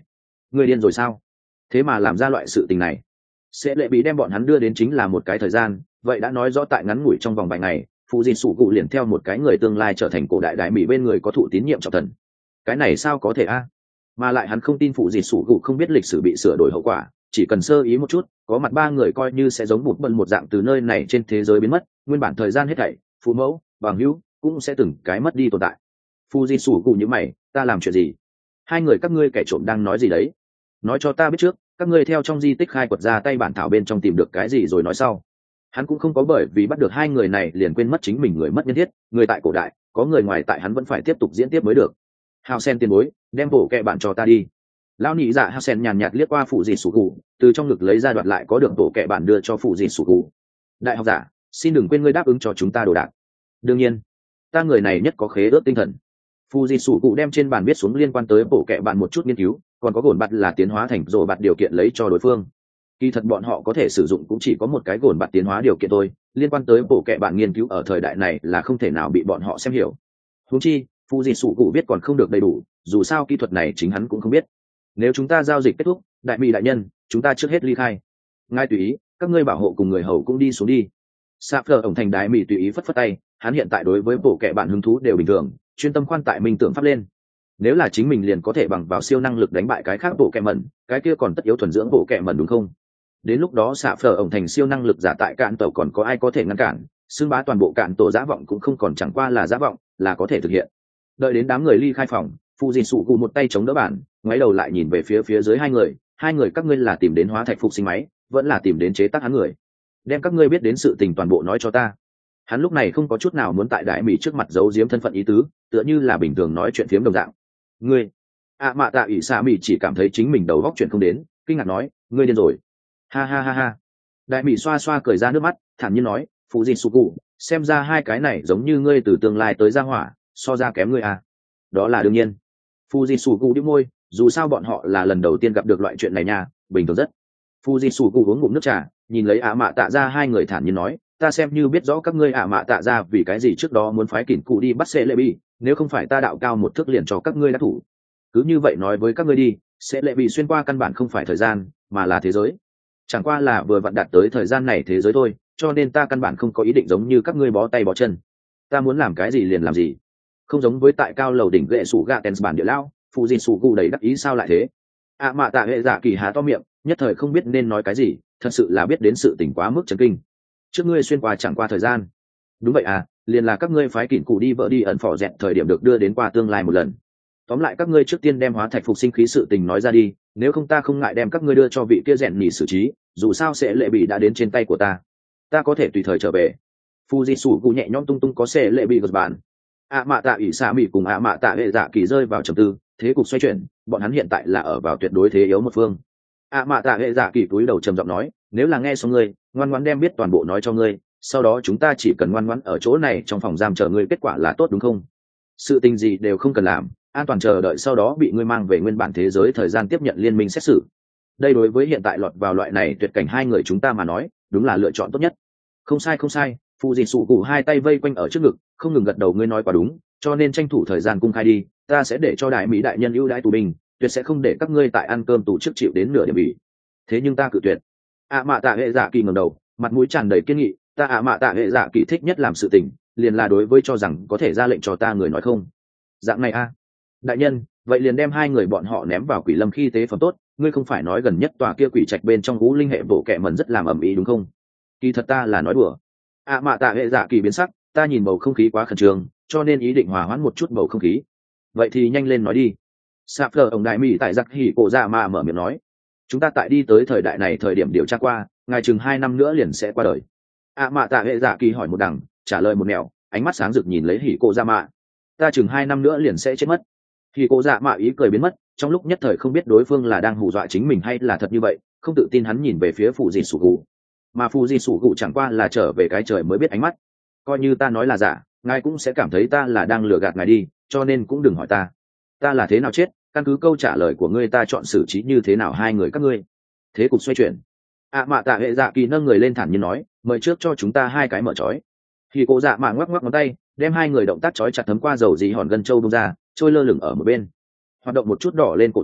Người điên rồi sao? Thế mà làm ra loại sự tình này. Sẽ lệ bị đem bọn hắn đưa đến chính là một cái thời gian, vậy đã nói rõ tại ngắn ngủi trong vòng vài ngày, phụ dịt sủ cụ liền theo một cái người tương lai trở thành cổ đại đại mỹ bên người có thụ tín nhiệm trọng thần. Cái này sao có thể a? Mà lại hắn không tin phụ dịt sủ cụ không biết lịch sử bị sửa đổi hậu quả, chỉ cần sơ ý một chút, có mặt ba người coi như sẽ giống một bần một dạng từ nơi này trên thế giới biến mất, nguyên bản thời gian hết thảy, phụ mẫu, bằng hữu cũng sẽ từng cái mất đi tồn tại. Phụ dịt sủ cụ như mày, ta làm chuyện gì? Hai người các ngươi kẻ trộm đang nói gì đấy? Nói cho ta biết trước, các ngươi theo trong di tích khai quật ra tay bản thảo bên trong tìm được cái gì rồi nói sau. Hắn cũng không có bởi vì bắt được hai người này liền quên mất chính mình người mất nhân thiết, người tại cổ đại, có người ngoài tại hắn vẫn phải tiếp tục diễn tiếp mới được. Hào sen tiền bối, đem bổ kẹ bạn cho ta đi. Lão nhị dạ Hào sen nhàn nhạt liếc qua phụ dịt sủ cụ, từ trong ngực lấy ra đoạt lại có được bổ kẹ bạn đưa cho phụ dịt sủ cụ. Đại học giả, xin đừng quên ngươi đáp ứng cho chúng ta đồ đạc. Đương nhiên, ta người này nhất có khế ước tinh thần. Phụ dịt sủ cụ đem trên bàn viết xuống liên quan tới bổ kẹ bạn một chút nghiên cứu, còn có gồn bạt là tiến hóa thành rồ bạt điều kiện lấy cho đối phương. Kỳ thật bọn họ có thể sử dụng cũng chỉ có một cái gồn bạt tiến hóa điều kiện thôi, liên quan tới bổ kẹ bạn nghiên cứu ở thời đại này là không thể nào bị bọn họ xem hiểu. Huống chi phụ dịt sủ cụ biết còn không được đầy đủ, dù sao kỹ thuật này chính hắn cũng không biết. Nếu chúng ta giao dịch kết thúc, đại mỹ đại nhân, chúng ta trước hết ly khai. Ngay tùy ý, các ngươi bảo hộ cùng người hầu cũng đi xuống đi. Sạp phờ ổng thành đại mỹ tùy ý phất phất tay, hắn hiện tại đối với bổ kẹ bạn hứng thú đều bình thường, chuyên tâm khoan tại minh tưởng pháp lên. Nếu là chính mình liền có thể bằng vào siêu năng lực đánh bại cái khác bộ kẹ mẩn, cái kia còn tất yếu thuần dưỡng bộ kẹ mẩn đúng không? Đến lúc đó xạ phở ổng thành siêu năng lực giả tại cạn tàu còn có ai có thể ngăn cản, xưng bá toàn bộ cạn tổ giả vọng cũng không còn chẳng qua là giả vọng, là có thể thực hiện. Đợi đến đám người ly khai phòng, phụ dịt sụ cụ một tay chống đỡ bản, ngoái đầu lại nhìn về phía dưới hai người các ngươi là tìm đến hóa thạch phục sinh máy, vẫn là tìm đến chế tác hắn người. Đem các ngươi biết đến sự tình toàn bộ nói cho ta. Hắn lúc này không có chút nào muốn tại đại mỹ trước mặt giấu giếm thân phận ý tứ, tựa như là bình thường nói chuyện phiếm đồng dạng. Ngươi mạ tạ ỷ xạ mỹ chỉ cảm thấy chính mình đầu góc chuyện không đến, kinh ngạc nói, ngươi điên rồi. Ha ha ha ha. Đại mỹ xoa xoa cười ra nước mắt, thản nhiên nói, phụ dịt sụ cụ, xem ra hai cái này giống như ngươi từ tương lai tới ra hỏa, so ra kém ngươi à. Đó là đương nhiên. Phụ dịt sụ cụ đĩu môi, dù sao bọn họ là lần đầu tiên gặp được loại chuyện này nha, bình thường rất. Phụ dịt sụ cụ uống ngụm nước trà, nhìn lấy mạ tạ ra hai người thản nhiên nói, ta xem như biết rõ các ngươi mạ tạ ra vì cái gì trước đó muốn phái kỉn cụ đi bắt xe lệ bi, nếu không phải ta đạo cao một thước liền cho các ngươi đã thủ. Cứ như vậy nói với các ngươi đi, sẽ lệ bị xuyên qua căn bản không phải thời gian, mà là thế giới. Chẳng qua là vừa vặn đạt tới thời gian này thế giới thôi, cho nên ta căn bản không có ý định giống như các ngươi bó tay bó chân. Ta muốn làm cái gì liền làm gì. Không giống với tại cao lầu đỉnh gệ sủ gạ tens bản địa lao, phụ dịt sủ cụ đầy đắc ý sao lại thế. Mạ tạ hệ giả kỳ há to miệng, nhất thời không biết nên nói cái gì, thật sự là biết đến sự tỉnh quá mức chấn kinh. Trước ngươi xuyên qua chẳng qua thời gian. Đúng vậy à, liền là các ngươi phái kỉn cụ đi vợ đi ẩn phỏ dẹt thời điểm được đưa đến qua tương lai một lần. Tóm lại các ngươi trước tiên đem hóa thạch phục sinh khí sự tình nói ra đi, nếu không ta không ngại đem các ngươi đưa cho vị kia rèn nhì xử trí, dù sao sẽ lệ bị đã đến trên tay của ta có thể tùy thời trở về. Fuji sủ cụ nhẹ nhõm tung tung có sẽ lệ bị gật bản. Mạ tạ ỷ xạ mỹ cùng mạ tạ hệ dạ kỳ rơi vào trầm tư, thế cục xoay chuyển, bọn hắn hiện tại là ở vào tuyệt đối thế yếu một phương. Mạ tạ hệ dạ kỳ cúi đầu trầm giọng nói, nếu là nghe xong ngươi, ngoan ngoãn đem biết toàn bộ nói cho ngươi, sau đó chúng ta chỉ cần ngoan ngoãn ở chỗ này trong phòng giam chờ ngươi kết quả là tốt đúng không? Sự tình gì đều không cần làm, an toàn chờ đợi sau đó bị ngươi mang về nguyên bản thế giới thời gian tiếp nhận liên minh xét xử. Đây đối với hiện tại lọt vào loại này tuyệt cảnh hai người chúng ta mà nói, đúng là lựa chọn tốt nhất. Không sai, phụ dịt sụ cụ hai tay vây quanh ở trước ngực, không ngừng gật đầu, ngươi nói quá đúng, cho nên tranh thủ thời gian cung khai đi, ta sẽ để cho đại mỹ đại nhân ưu đãi tù binh, tuyệt sẽ không để các ngươi tại ăn cơm tù trước chịu đến nửa điểm bỉ. Thế nhưng ta cự tuyệt. Mạ tạ hệ dạ kỳ ngẩng đầu, mặt mũi tràn đầy kiên nghị, ta mạ tạ hệ dạ kỳ thích nhất làm sự tình, liền là đối với cho rằng có thể ra lệnh cho ta người nói không. Dạng này đại nhân, vậy liền đem hai người bọn họ ném vào quỷ lâm khi tế phẩm tốt, ngươi không phải nói gần nhất tòa kia quỷ trạch bên trong ngũ linh hệ bộ kệ mẩn rất làm ầm ĩ đúng không? Kỳ thật ta là nói đùa. Mạ tạ hệ dạ kỳ biến sắc, ta nhìn bầu không khí quá khẩn trương, cho nên ý định hòa hoãn một chút bầu không khí. Vậy thì nhanh lên nói đi. Sạp lờ ông đại mỹ tại giặc hỉ cổ dạ mà mở miệng nói, chúng ta tại đi tới thời đại này thời điểm điều tra qua, ngài chừng 2 năm nữa liền sẽ qua đời. Mạ tạ hệ dạ kỳ hỏi một đằng, trả lời một nẻo, ánh mắt sáng rực nhìn lấy hỉ cổ dạ mạ. Ta chừng 2 năm nữa liền sẽ chết mất. Hỉ cổ dạ mạ ý cười biến mất, trong lúc nhất thời không biết đối phương là đang hù dọa chính mình hay là thật như vậy, không tự tin hắn nhìn về phía phụ dì sủ gù, mà phụ dì sủ gù chẳng qua là trở về cái trời mới biết ánh mắt. Coi như ta nói là giả, ngài cũng sẽ cảm thấy ta là đang lừa gạt ngài đi, cho nên cũng đừng hỏi ta là thế nào chết, căn cứ câu trả lời của ngươi ta chọn xử trí như thế nào hai người các ngươi. Thế cục xoay chuyển. Mạ tạ hệ dạ kỳ nâng người lên thản nhiên nói, mời trước cho chúng ta 2 cái mở trói. Thì cô dạ mạ ngoắc ngoắc ngón tay, đem 2 người động tác trói chặt thấm qua dầu dí hòn gân trâu bung ra, trôi lơ lửng ở một bên. Hoạt động một chút đỏ lên cổ tay,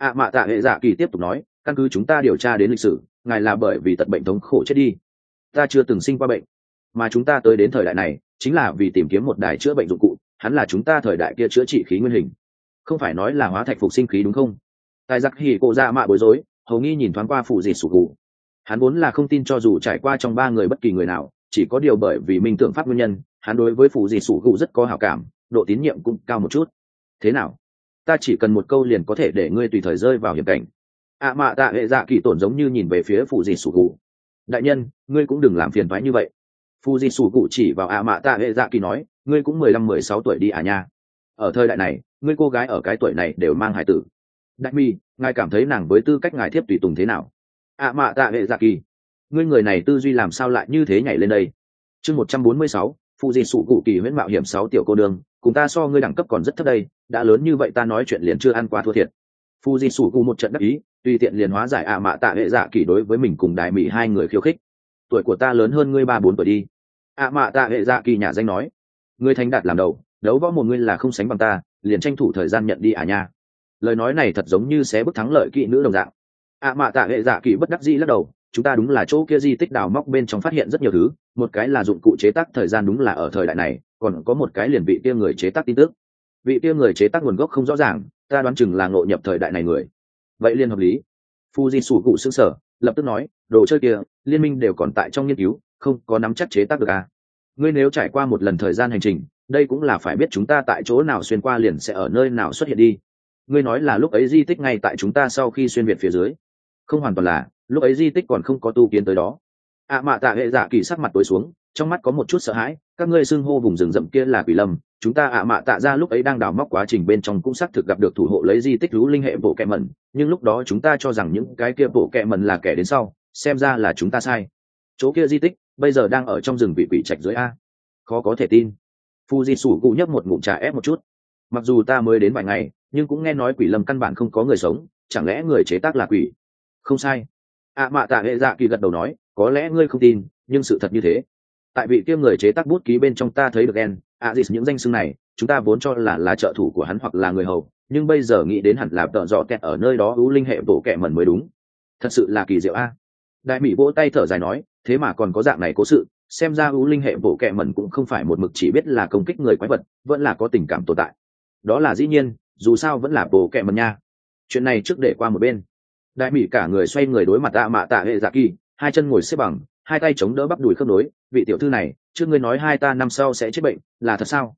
ạ mạ tạ hệ dạ kỳ tiếp tục nói, căn cứ chúng ta điều tra đến lịch sử, ngài là bởi vì tật bệnh thống khổ chết đi. Ta chưa từng sinh qua bệnh, mà chúng ta tới đến thời đại này chính là vì tìm kiếm một đài chữa bệnh dụng cụ. Hắn là chúng ta thời đại kia chữa trị khí nguyên hình, không phải nói là hóa thạch phục sinh khí đúng không? Tài giặc hỉ cổ dạ mạ bối rối, hầu nghi nhìn thoáng qua phụ dịt sủ cụ. Hắn vốn là không tin cho dù trải qua trong ba người bất kỳ người nào, chỉ có điều bởi vì minh tưởng pháp nguyên nhân, hắn đối với phụ dịt sủ cụ rất có hảo cảm, độ tín nhiệm cũng cao một chút. Thế nào, ta chỉ cần một câu liền có thể để ngươi tùy thời rơi vào hiểm cảnh? ạ mạ tạ hệ dạ kỳ tổn giống như nhìn về phía phụ dịt sủ cụ. Đại nhân, ngươi cũng đừng làm phiền toái như vậy. Phụ dịt sủ cụ chỉ vào ạ mạ tạ hệ dạ kỳ nói, ngươi cũng 15-16 tuổi đi à nha. Ở thời đại này, ngươi cô gái ở cái tuổi này đều mang hài tử. Đại mi, ngài cảm thấy nàng với tư cách ngài thiếp tùy tùng thế nào? ạ mạ tạ hệ dạ kỳ, ngươi người này tư duy làm sao lại như thế nhảy lên đây? Chương 146, phụ dịt sủ cụ kỳ huyễn mạo hiểm 6 tiểu cô đương, cùng ta so ngươi đẳng cấp còn rất thấp đây, đã lớn như vậy ta nói chuyện liền chưa ăn quá thua thiệt. Phụ dịt sủ cụ một trận đắc ý, tùy tiện liền hóa giải ạ mạ tạ hệ dạ kỳ đối với mình cùng đại mỹ hai người khiêu khích. Tuổi của ta lớn hơn ngươi 3-4 tuổi đi. ạ mạ tạ hệ dạ kỳ nhà danh nói, ngươi thành đạt làm đầu, đấu võ một ngươi là không sánh bằng ta, liền tranh thủ thời gian nhận đi à nha. Lời nói này thật giống như xé bức thắng lợi kỵ nữ đồng dạng. ạ mạ tạ hệ dạ kỳ bất đắc dĩ lắc đầu, chúng ta đúng là chỗ kia di tích đào móc bên trong phát hiện rất nhiều thứ, một cái là dụng cụ chế tác thời gian đúng là ở thời đại này, còn có một cái liền vị kia người chế tác tin tức. Vị kia người chế tác nguồn gốc không rõ ràng, ta đoán chừng là ngộ nhập thời đại này người. Vậy liên hợp lý. Fuji sủ cụ sững sờ, lập tức nói, đồ chơi kia liên minh đều còn tại trong nghiên cứu, không có nắm chắc chế tác được à. Ngươi nếu trải qua một lần thời gian hành trình, đây cũng là phải biết chúng ta tại chỗ nào xuyên qua liền sẽ ở nơi nào xuất hiện đi. Ngươi nói là lúc ấy di tích ngay tại chúng ta sau khi xuyên việt phía dưới? Không hoàn toàn là, lúc ấy di tích còn không có tu kiến tới đó. ạ mạ tạ hệ dạ kỳ sắc mặt tối xuống, trong mắt có một chút sợ hãi, các ngươi xưng hô vùng rừng rậm kia là quỷ lâm, chúng ta ạ mạ tạ ra lúc ấy đang đào móc quá trình bên trong cũng xác thực gặp được thủ hộ lấy di tích lũ linh hệ bộ kẹ mẩn, nhưng lúc đó chúng ta cho rằng những cái kia bộ kẹ mẩn là kẻ đến sau, xem ra là chúng ta sai. Chỗ kia di tích bây giờ đang ở trong rừng vị quỷ trạch dưới a. Khó có thể tin. Fuji sủ cụ nhấp một ngụm trà ép một chút. Mặc dù ta mới đến vài ngày, nhưng cũng nghe nói quỷ lâm căn bản không có người sống, chẳng lẽ người chế tác là quỷ? Không sai. ạ mạ tạ hệ dạ kỳ gật đầu nói, có lẽ ngươi không tin, nhưng sự thật như thế. Tại vị kia người chế tác bút ký bên trong ta thấy được Azis những danh xưng này, chúng ta vốn cho là trợ thủ của hắn hoặc là người hầu, nhưng bây giờ nghĩ đến hẳn là tợ dọ kẹt ở nơi đó ưu linh hệ bộ kẹ mẩn mới đúng. Thật sự là kỳ diệu a. Đại mỹ vỗ tay thở dài nói, thế mà còn có dạng này cố sự, xem ra ưu linh hệ bộ kẹ mẩn cũng không phải một mực chỉ biết là công kích người quái vật, vẫn là có tình cảm tồn tại. Đó là dĩ nhiên, dù sao vẫn là bộ kẹ mẩn nha. Chuyện này trước để qua một bên. Đại mỹ cả người xoay người đối mặt ạ mạ tạ hệ dạ kỳ, hai chân ngồi xếp bằng, hai tay chống đỡ bắp đùi khớp nối. Vị tiểu thư này, trước ngươi nói hai ta năm sau sẽ chết bệnh, là thật sao?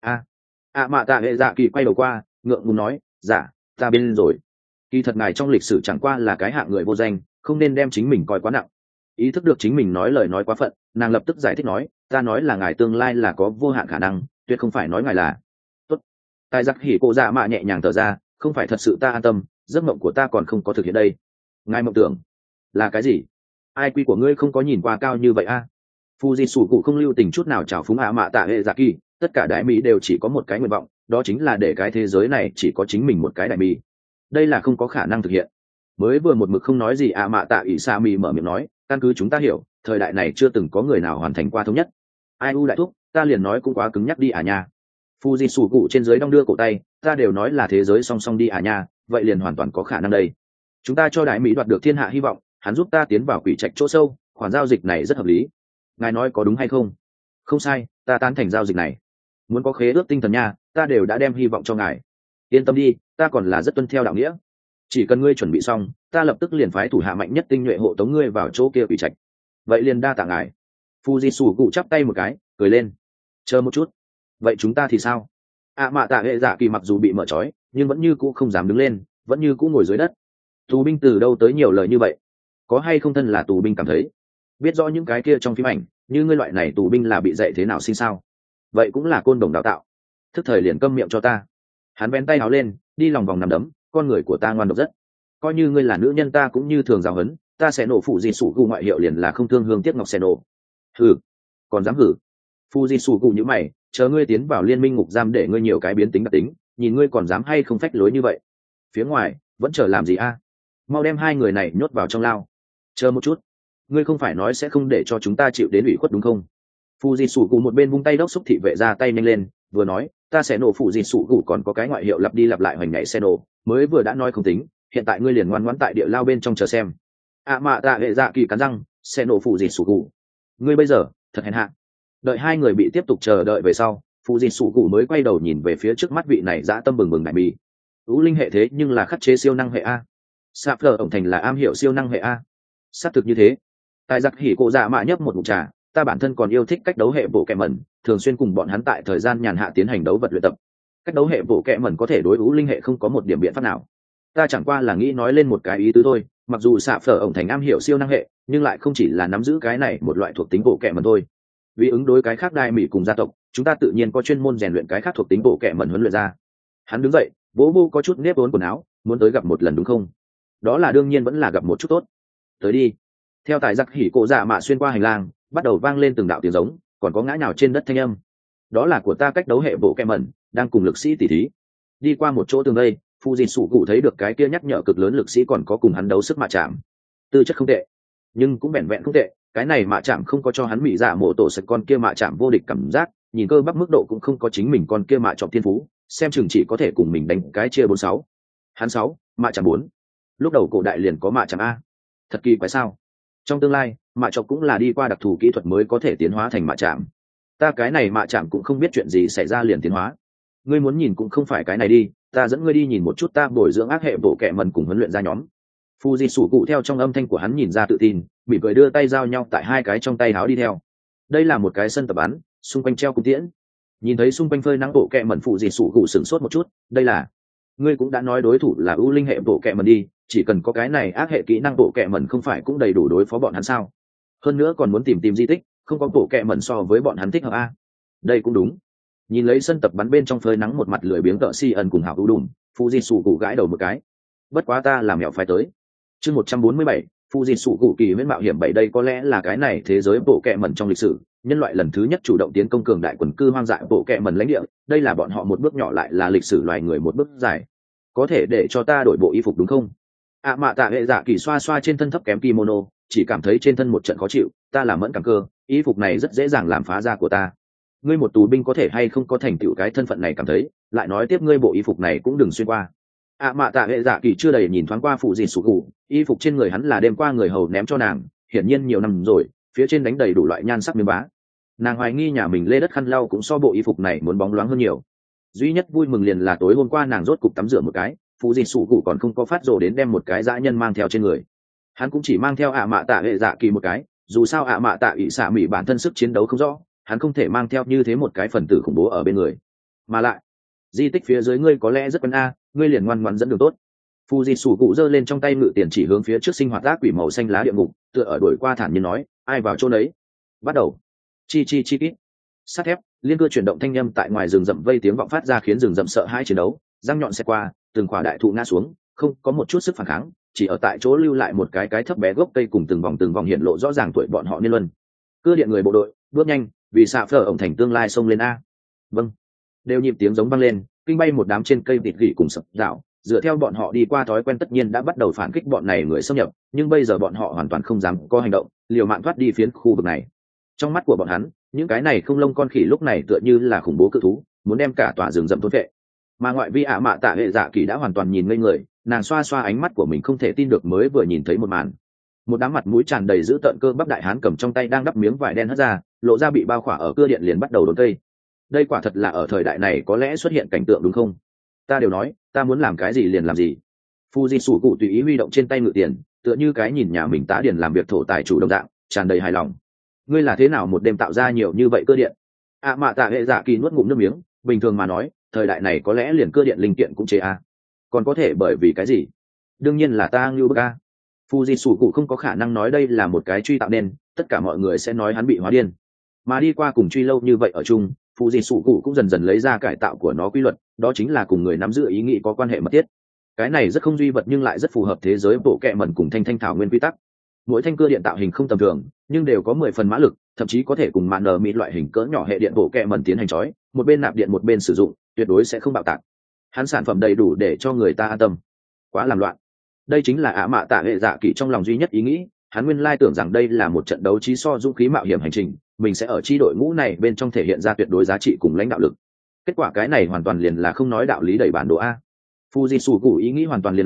ạ mạ tạ hệ dạ kỳ quay đầu qua, ngượng ngùng nói, dạ, ta biết rồi. Kỳ thật ngài trong lịch sử chẳng qua là cái hạng người vô danh, không nên đem chính mình coi quá nặng. Ý thức được chính mình nói lời nói quá phận, nàng lập tức giải thích nói, ta nói là ngài tương lai là có vô hạn khả năng, tuyệt không phải nói ngài là. Tốt. Tài giặc hỉ cô dạ mạ nhẹ nhàng thở ra, không phải thật sự ta an tâm, giấc mộng của ta còn không có thực hiện đây. Ngài mộng tưởng là cái gì? Ai quy của ngươi không có nhìn qua cao như vậy a? Fuji sủ cụ không lưu tình chút nào chào phúng ạ mạ tạ hệ dạ kỳ, tất cả đại mỹ đều chỉ có một cái nguyện vọng, đó chính là để cái thế giới này chỉ có chính mình một cái đại mỹ. Đây là không có khả năng thực hiện. Mới vừa một mực không nói gì ạ mạ tạ ỷ sa mi mở miệng nói, căn cứ chúng ta hiểu, thời đại này chưa từng có người nào hoàn thành qua thống nhất. Ai u đại thúc, ta liền nói cũng quá cứng nhắc đi à nha. Fuji sủ cụ trên dưới đong đưa cổ tay, ta đều nói là thế giới song song đi à nha, vậy liền hoàn toàn có khả năng đây. Chúng ta cho đại mỹ đoạt được thiên hạ hy vọng, hắn giúp ta tiến vào quỷ trạch chỗ sâu, khoản giao dịch này rất hợp lý. Ngài nói có đúng hay không? Không sai, ta tán thành giao dịch này. Muốn có khế ước tinh thần nha, ta đều đã đem hy vọng cho ngài. Yên tâm đi, ta còn là rất tuân theo đạo nghĩa. Chỉ cần ngươi chuẩn bị xong, ta lập tức liền phái thủ hạ mạnh nhất tinh nhuệ hộ tống ngươi vào chỗ kia quỷ trạch. Vậy liền đa tạ ngài. Fuji sủ cụ chắp tay một cái, cười lên. Chờ một chút. Vậy chúng ta thì sao? ạ mạ tạ hệ dạ kỳ mặc dù bị mở trói, nhưng vẫn như cũ không dám đứng lên, vẫn như cũ ngồi dưới đất. Tù binh từ đâu tới nhiều lời như vậy? Có hay không thân là tù binh cảm thấy biết rõ những cái kia trong phim ảnh, như ngươi loại này tù binh là bị dạy thế nào sinh sao? Vậy cũng là côn đồng đào tạo. Thức thời liền câm miệng cho ta. Hắn vén tay áo lên, đi lòng vòng nằm đấm, con người của ta ngoan độc rất. Coi như ngươi là nữ nhân ta cũng như thường giáo huấn, ta sẽ nổ phụ gì sủ gù ngoại hiệu liền là không thương hương tiếc ngọc sẽ nổ. Hừ, còn dám hử? Phụ gì sủ gù như mày, chờ ngươi tiến vào liên minh ngục giam để ngươi nhiều cái biến tính đặc tính, nhìn ngươi còn dám hay không phách lối như vậy. Phía ngoài vẫn chờ làm gì a? Mau đem hai người này nhốt vào trong lao. Chờ một chút, ngươi không phải nói sẽ không để cho chúng ta chịu đến ủy khuất đúng không? Phụ gì sủ gù một bên vung tay đốc xúc thị vệ ra tay nhanh lên, vừa nói, ta sẽ nổ phụ gì sủ gù còn có cái ngoại hiệu lặp đi lặp lại hoành nhảy xe nổ, mới vừa đã nói không tính, hiện tại ngươi liền ngoan ngoãn tại địa lao bên trong chờ xem. ạ mạ tạ hệ dạ kỳ cắn răng, sẽ nổ phụ dịt sủ cụ. Ngươi bây giờ thật hèn hạ. Đợi hai người bị tiếp tục chờ đợi về sau, phụ dịt sủ cụ mới quay đầu nhìn về phía trước mắt vị này dã tâm bừng bừng đại mì. ưu linh hệ thế nhưng là khắc chế siêu năng hệ a. Sạp Phở ổng thành là am hiểu siêu năng hệ a. Xác thực như thế. Tại giặc hỉ cổ dạ mạ nhấp một ngụm trà, ta bản thân còn yêu thích cách đấu hệ bộ kẹ mẩn, thường xuyên cùng bọn hắn tại thời gian nhàn hạ tiến hành đấu vật luyện tập. Cách đấu hệ bộ kẹ mẩn có thể đối ưu linh hệ không có một điểm biện pháp nào. Ta chẳng qua là nghĩ nói lên một cái ý tứ thôi, mặc dù Sạp Phở ổng thành am hiểu siêu năng hệ, nhưng lại không chỉ là nắm giữ cái này một loại thuộc tính bộ kẹ mẩn thôi. Vì ứng đối cái khác đai mỹ cùng gia tộc, chúng ta tự nhiên có chuyên môn rèn luyện cái khác thuộc tính bộ kẹ mẩn huấn luyện ra. Hắn đứng dậy, vỗ vô có chút nếp vốn quần áo, muốn tới gặp một lần đúng không? Đó là đương nhiên vẫn là gặp một chút tốt. Tới đi. Theo tài giặc hỉ cổ dạ mạ xuyên qua hành lang, bắt đầu vang lên từng đạo tiếng giống, còn có ngã nhào trên đất thanh âm. Đó là của ta cách đấu hệ bộ kẹ mẩn, đang cùng lực sĩ tỉ thí. Đi qua một chỗ tường đây, Phu Dịt Sủ Cụ thấy được cái kia nhắc nhở cực lớn lực sĩ còn có cùng hắn đấu sức mạ chạm. Tư chất không tệ, nhưng cũng vẹn vẹn không tệ. Cái này mạ chạm không có cho hắn bị dạ mổ tổ sạch con kia mạ chạm vô địch cảm giác, nhìn cơ bắp mức độ cũng không có chính mình con kia mạ trọng thiên phú, xem chừng chỉ có thể cùng mình đánh cái chia 4-6. Hắn 6, mạ chạm 4. Lúc đầu cổ đại liền có mạ chạm a. Thật kỳ quái sao? Trong tương lai, mạ chọc cũng là đi qua đặc thù kỹ thuật mới có thể tiến hóa thành mạ chạm. Ta cái này mạ chạm cũng không biết chuyện gì xảy ra liền tiến hóa. Ngươi muốn nhìn cũng không phải cái này đi, ta dẫn ngươi đi nhìn một chút ta bồi dưỡng ác hệ bộ kệ mần cùng huấn luyện ra nhóm. Phu Di Sủ Cụ theo trong âm thanh của hắn nhìn ra tự tin, mỉm cười đưa tay giao nhau tại hai cái trong tay háo đi theo. Đây là một cái sân tập bắn, xung quanh treo cung tiễn. Nhìn thấy xung quanh phơi nắng bộ kệ mần, Phu Di Sủ Cụ sửng sốt một chút, đây là, ngươi cũng đã nói đối thủ là ưu linh hệ bộ kệ mần đi, chỉ cần có cái này ác hệ kỹ năng bộ kệ mần không phải cũng đầy đủ đối phó bọn hắn sao? Hơn nữa còn muốn tìm di tích, không có bộ kệ mần so với bọn hắn thích hợp a. Đây cũng đúng. Nhìn lấy sân tập bắn bên trong phơi nắng một mặt lười biếng tợ si ẩn cùng hào ưu đùm, Phu Di Sủ Cụ gãi đầu một cái. Bất quá ta làm mẹo phải tới. Chương 147, Phu Di Sủ Cụ kỳ huyễn mạo hiểm 7 đây có lẽ là cái này thế giới bộ kệ mẩn trong lịch sử, nhân loại lần thứ nhất chủ động tiến công cường đại quần cư hoang dại bộ kệ mẩn lãnh địa, đây là bọn họ một bước nhỏ lại là lịch sử loài người một bước dài. Có thể để cho ta đổi bộ y phục đúng không? Mạ tạ hệ dạ kỳ xoa xoa trên thân thấp kém kimono, chỉ cảm thấy trên thân một trận khó chịu, ta là mẫn cảm cơ, y phục này rất dễ dàng làm phá da của ta. Ngươi một tù binh có thể hay không có thành tựu cái thân phận này cảm thấy, lại nói tiếp ngươi bộ y phục này cũng đừng xuyên qua. Mạ tạ hệ dạ kỳ chưa đầy nhìn thoáng qua Phụ Dịt Sủ Cụ, y phục trên người hắn là đêm qua người hầu ném cho nàng, hiển nhiên nhiều năm rồi, phía trên đánh đầy đủ loại nhan sắc miếng bá. Nàng hoài nghi nhà mình lê đất khăn lau cũng so bộ y phục này muốn bóng loáng hơn nhiều. Duy nhất vui mừng liền là tối hôm qua nàng rốt cục tắm rửa một cái, Phụ Dịt Sủ Cụ còn không có phát rồ đến đem một cái dã nhân mang theo trên người. Hắn cũng chỉ mang theo mạ tạ hệ dạ kỳ một cái, dù sao mạ tạ ỷ xạ mỹ bản thân sức chiến đấu không rõ, hắn không thể mang theo như thế một cái phần tử khủng bố ở bên người. Mà lại, di tích phía dưới ngươi có lẽ rất quen ngươi liền ngoan ngoãn dẫn đường tốt. Phu Di Sủ Cụ giơ lên trong tay ngự tiền chỉ hướng phía trước sinh hoạt ác quỷ màu xanh lá địa ngục, tựa ở đuổi qua thản nhiên nói, ai vào chỗ nấy. Bắt đầu. Chi chi chi kít. Sắt thép, liên cơ chuyển động thanh âm tại ngoài rừng rậm vây tiếng vọng phát ra khiến rừng rậm sợ hãi chiến đấu, răng nhọn xẹt qua, từng khỏa đại thụ ngã xuống, không có một chút sức phản kháng, chỉ ở tại chỗ lưu lại một cái thấp bé gốc cây cùng từng vòng hiện lộ rõ ràng tuổi bọn họ niên luân. Cưa điện người bộ đội, bước nhanh, vì xạ phở ổng thành tương lai xông lên a. Vâng. Đều nhịp tiếng giống vang lên, kinh bay một đám trên cây thịt gỉ cùng sập dạo, dựa theo bọn họ đi qua thói quen tất nhiên đã bắt đầu phản kích bọn này người xâm nhập, nhưng bây giờ bọn họ hoàn toàn không dám có hành động, liều mạng thoát đi phiến khu vực này. Trong mắt của bọn hắn, những cái này không lông con khỉ lúc này tựa như là khủng bố cự thú, muốn đem cả tòa rừng rậm thôn vệ. Mà ngoại vi mạ tạ hệ dạ kỳ đã hoàn toàn nhìn ngây người, nàng xoa xoa ánh mắt của mình không thể tin được mới vừa nhìn thấy một màn. Một đám mặt mũi tràn đầy dữ tợn cơ bắp đại hán cầm trong tay đang đắp miếng vải đen hất ra, lộ ra bị bao khỏa ở cưa điện liền bắt đầu đốn cây. Đây quả thật là ở thời đại này có lẽ xuất hiện cảnh tượng đúng không? Ta đều nói, ta muốn làm cái gì liền làm gì. Phu Di Sủ Cụ tùy ý huy động trên tay ngự tiền, tựa như cái nhìn nhà mình tá điền làm việc thổ tài chủ đồng dạng, tràn đầy hài lòng. Ngươi là thế nào một đêm tạo ra nhiều như vậy cơ điện? Mạ tạ hệ dạ kỳ nuốt ngụm nước miếng, bình thường mà nói, thời đại này có lẽ liền cơ điện linh kiện cũng chế còn có thể bởi vì cái gì? Đương nhiên là ta ngưu bức a. Phu Di Sủ Cụ không có khả năng nói đây là một cái truy tạo nên, tất cả mọi người sẽ nói hắn bị hóa điên. Mà đi qua cùng truy lâu như vậy ở chung, Phu Di Sủ Cụ cũng dần dần lấy ra cải tạo của nó quy luật, đó chính là cùng người nắm giữ ý nghĩ có quan hệ mật thiết. Cái này rất không duy vật nhưng lại rất phù hợp thế giới bộ kệ mẩn cùng thanh thảo nguyên quy tắc. Mỗi thanh cơ điện tạo hình không tầm thường, nhưng đều có 10 phần mã lực, thậm chí có thể cùng mạn nở mịt loại hình cỡ nhỏ hệ điện bộ kệ mẩn tiến hành chói, một bên nạp điện một bên sử dụng, tuyệt đối sẽ không bạo tạc. Hắn sản phẩm đầy đủ để cho người ta an tâm. Quá làm loạn. Đây chính là mạ tạ hệ dạ kỳ trong lòng duy nhất ý nghĩ, hắn nguyên lai tưởng rằng đây là một trận đấu trí so dũng khí mạo hiểm hành trình, mình sẽ ở chi đội ngũ này bên trong thể hiện ra tuyệt đối giá trị cùng lãnh đạo lực. Kết quả cái này hoàn toàn liền là không nói đạo lý đầy bản đồ a. Fuji Sủ Cụ ý nghĩ hoàn toàn liền là,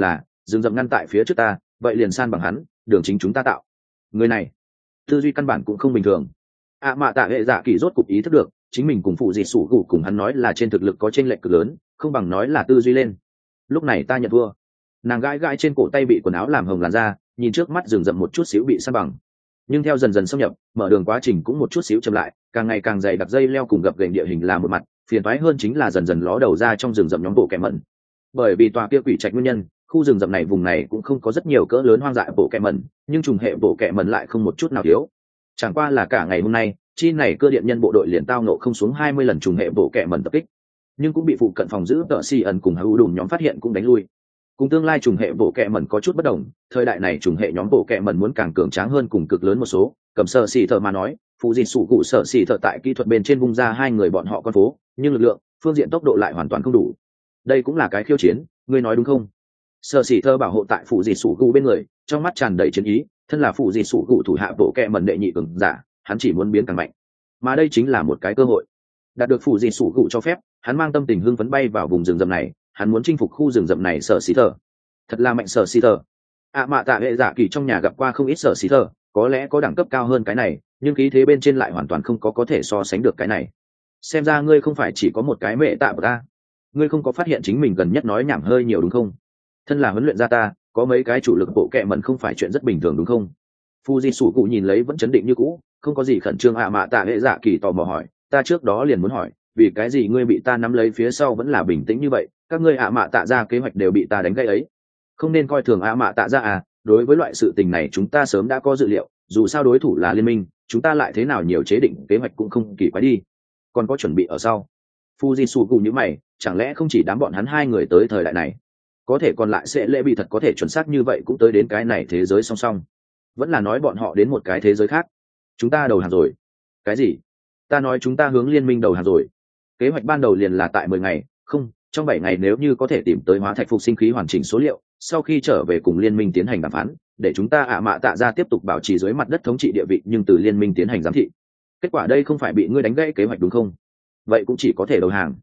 rừng rậm ngăn tại phía trước ta, vậy liền san bằng hắn, đường chính chúng ta tạo. Người này tư duy căn bản cũng không bình thường. Mạ tạ hệ dạ kỳ rốt cục ý thức được chính mình cùng phụ dị sủ gù cùng hắn nói là trên thực lực có chênh lệch cực lớn, không bằng nói là tư duy lên. Lúc này ta nhận thua. Nàng gãi gãi trên cổ tay bị quần áo làm hồng làn da, nhìn trước mắt rừng rậm một chút xíu bị san bằng, nhưng theo dần dần xâm nhập, mở đường quá trình cũng một chút xíu chậm lại, càng ngày càng dày đặc dây leo cùng gập ghềnh địa hình là một mặt, phiền toái hơn chính là dần dần ló đầu ra trong rừng rậm nhóm bộ kẻ mẩn. Bởi vì tòa kia quỷ trạch nguyên nhân, khu rừng rậm này vùng này cũng không có rất nhiều cỡ lớn hoang dại bộ kẻ mẩn, nhưng trùng hệ bộ kẻ mẩn lại không một chút nào thiếu. Chẳng qua là cả ngày hôm nay, chi này cơ điện nhân bộ đội liền tao nộ không xuống 20 lần trùng hệ bộ kẻ mẩn tập kích, nhưng cũng bị phụ cận phòng giữ tợ si ẩn cùng hữu đùm nhóm phát hiện cũng đánh lui. Cùng tương lai trùng hệ bộ kệ mẩn có chút bất đồng, thời đại này trùng hệ nhóm bộ kệ mẩn muốn càng cường tráng hơn cùng cực lớn một số. Cầm sở xì thợ mà nói, phụ dị sủ cụ sở xì thợ tại kỹ thuật bên trên vung ra hai người bọn họ con phố, nhưng lực lượng phương diện tốc độ lại hoàn toàn không đủ. Đây cũng là cái khiêu chiến, ngươi nói đúng không? Sở xì thợ bảo hộ tại phụ dị sủ cụ bên người, trong mắt tràn đầy chiến ý, thân là phụ dị sủ cụ thủ hạ bộ kệ mẩn đệ nhị cường giả, hắn chỉ muốn biến càng mạnh, mà đây chính là một cái cơ hội. Đạt được phụ dị sủ cụ cho phép, hắn mang tâm tình hưng phấn bay vào vùng rừng rậm này, hắn muốn chinh phục khu rừng rậm này. Sở xì thợ thật là mạnh. Sở xì thợ mạ tạ hệ dạ kỳ trong nhà gặp qua không ít sở xì thợ, có lẽ có đẳng cấp cao hơn cái này, nhưng khí thế bên trên lại hoàn toàn không có thể so sánh được cái này. Xem ra ngươi không phải chỉ có một cái mẹ tạ bờ, ngươi không có phát hiện chính mình gần nhất nói nhảm hơi nhiều đúng không? Thân là huấn luyện gia ta, có mấy cái chủ lực bộ kệ mẩn không phải chuyện rất bình thường đúng không? Fuji sủ cụ nhìn lấy vẫn chấn định như cũ, không có gì khẩn trương. Mạ tạ hệ dạ kỳ tò mò hỏi, ta trước đó liền muốn hỏi, vì cái gì ngươi bị ta nắm lấy phía sau vẫn là bình tĩnh như vậy? Các ngươi mạ tạ ra kế hoạch đều bị ta đánh gãy ấy, không nên coi thường mạ tạ ra. Đối với loại sự tình này chúng ta sớm đã có dự liệu, dù sao đối thủ là liên minh, chúng ta lại thế nào nhiều chế định kế hoạch cũng không kỳ quái đi. Còn có chuẩn bị ở sau. Fuji sủ cụ như mày, chẳng lẽ không chỉ đám bọn hắn hai người tới thời đại này, có thể còn lại sẽ lễ bị thật có thể chuẩn xác như vậy cũng tới đến cái này thế giới song song, vẫn là nói bọn họ đến một cái thế giới khác? Chúng ta đầu hàng rồi. Cái gì? Ta nói chúng ta hướng liên minh đầu hàng rồi. Kế hoạch ban đầu liền là tại 10 ngày, không, trong 7 ngày nếu như có thể tìm tới hóa thạch phục sinh khí hoàn chỉnh số liệu, sau khi trở về cùng liên minh tiến hành đàm phán, để chúng ta mạ tạ ra tiếp tục bảo trì dưới mặt đất thống trị địa vị, nhưng từ liên minh tiến hành giám thị. Kết quả đây không phải bị ngươi đánh gãy kế hoạch đúng không? Vậy cũng chỉ có thể đầu hàng.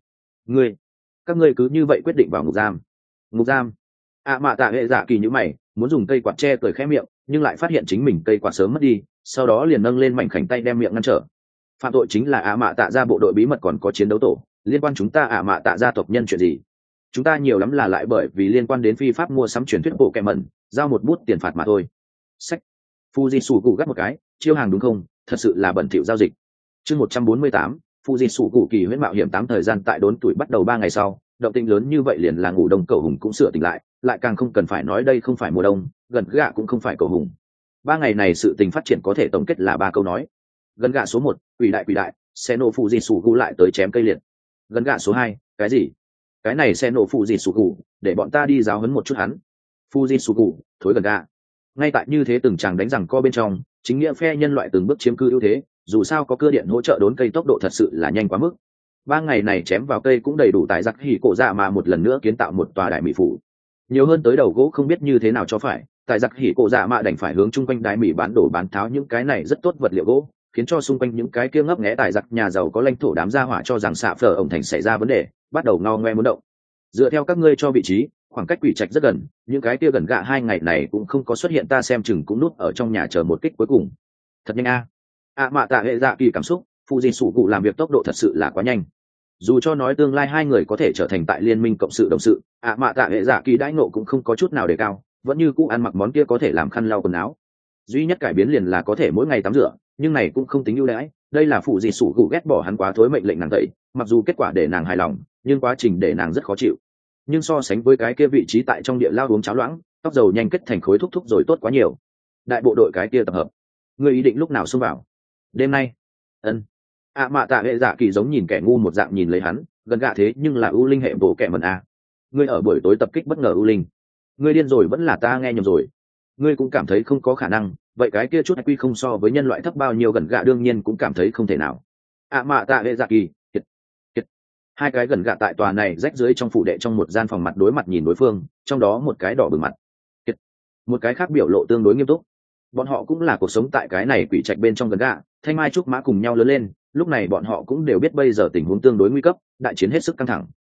Các ngươi cứ như vậy quyết định vào ngục giam. Ngục giam? Mạ tạ hệ dạ kỳ như mày, muốn dùng cây quạt che cười khẽ miệng, nhưng lại phát hiện chính mình cây quạt sớm mất đi, sau đó liền nâng lên mảnh khảnh tay đem miệng ngăn trở. Phạm tội chính là mạ tạ ra bộ đội bí mật còn có chiến đấu tổ, liên quan chúng ta mạ tạ gia tộc nhân chuyện gì? Chúng ta nhiều lắm là lại bởi vì liên quan đến phi pháp mua sắm truyền thuyết bộ kẹ mẩn, giao một bút tiền phạt mà thôi. Sách. Fuji sủ cụ gắt một cái, chiêu hàng đúng không? Thật sự là bẩn thỉu giao dịch. Chương 148, Fuji sủ cụ kỳ huyễn mạo hiểm 8 thời gian tại đốn tuổi bắt đầu 3 ngày sau, động tĩnh lớn như vậy liền là ngủ đông cầu hùng cũng sửa tỉnh lại càng không cần phải nói đây không phải mùa đông, gần gạ cũng không phải cầu hùng. 3 ngày này sự tình phát triển có thể tổng kết là 3 câu nói. Gần gạ số 1, quỷ đại, xe nổ Fuji sủ cụ lại tới chém cây liệt. Gần gạ số 2, cái gì? Cái này xe nổ Fuji sủ cụ, để bọn ta đi giáo huấn một chút hắn. Fuji sủ cụ, thối gần gạ. Ngay tại như thế từng chàng đánh rằng co bên trong, chính nghĩa phe nhân loại từng bước chiếm cư ưu thế, dù sao có cưa điện hỗ trợ đốn cây tốc độ thật sự là nhanh quá mức. 3 ngày này chém vào cây cũng đầy đủ tài giặc hỉ cổ dạ mà một lần nữa kiến tạo một tòa đại mỹ phủ. Nhiều hơn tới đầu gỗ không biết như thế nào cho phải, tài giặc hỉ cổ dạ mà đành phải hướng chung quanh đại mỹ bán đổ bán tháo những cái này rất tốt vật liệu gỗ, khiến cho xung quanh những cái kia ngấp nghé tài giặc nhà giàu có lãnh thổ đám gia hỏa cho rằng xạ phở ổng thành xảy ra vấn đề, bắt đầu ngao ngoe muốn động. Dựa theo các ngươi cho vị trí, khoảng cách quỷ trạch rất gần, những cái kia gần gạ 2 ngày này cũng không có xuất hiện, ta xem chừng cũng núp ở trong nhà chờ một kích cuối cùng. Thật nhanh mạ tạ hệ dạ kỳ cảm xúc, Fuji sủ cụ làm việc tốc độ thật sự là quá nhanh. Dù cho nói tương lai 2 người có thể trở thành tại liên minh cộng sự đồng sự, mạ tạ hệ dạ kỳ đãi ngộ cũng không có chút nào đề cao, vẫn như cũ ăn mặc món kia có thể làm khăn lau quần áo. Duy nhất cải biến liền là có thể mỗi ngày tắm rửa, nhưng này cũng không tính ưu đãi, đây là phụ gì sủ cụ ghét bỏ hắn quá thối mệnh lệnh nàng tẩy, mặc dù kết quả để nàng hài lòng, nhưng quá trình để nàng rất khó chịu. Nhưng so sánh với cái kia vị trí tại trong địa lao uống cháo loãng, tóc dầu nhanh kết thành khối thúc thúc rồi tốt quá nhiều. Đại bộ đội cái kia tập hợp, ngươi ý định lúc nào xông vào? Đêm nay. Ân. Mạ tạ hệ dạ kỳ giống nhìn kẻ ngu một dạng nhìn lấy hắn, gần gạ thế nhưng là ưu linh hệ bộ kẻ mẩn ngươi ở buổi tối tập kích bất ngờ ưu linh, ngươi điên rồi vẫn là ta nghe nhầm rồi? Ngươi cũng cảm thấy không có khả năng, vậy cái kia chút IQ không so với nhân loại thấp bao nhiêu, gần gạ đương nhiên cũng cảm thấy không thể nào. Mạ tạ hệ dạ kỳ, kiệt. Hai cái gần gạ tại tòa này rách dưới trong phủ đệ trong một gian phòng mặt đối mặt nhìn đối phương, trong đó một cái đỏ bừng mặt, kiệt. Một cái khác biểu lộ tương đối nghiêm túc. Bọn họ cũng là cuộc sống tại cái này quỷ trạch bên trong gần gạ, thanh mai trúc mã cùng nhau lớn lên, lúc này bọn họ cũng đều biết bây giờ tình huống tương đối nguy cấp, đại chiến hết sức căng thẳng.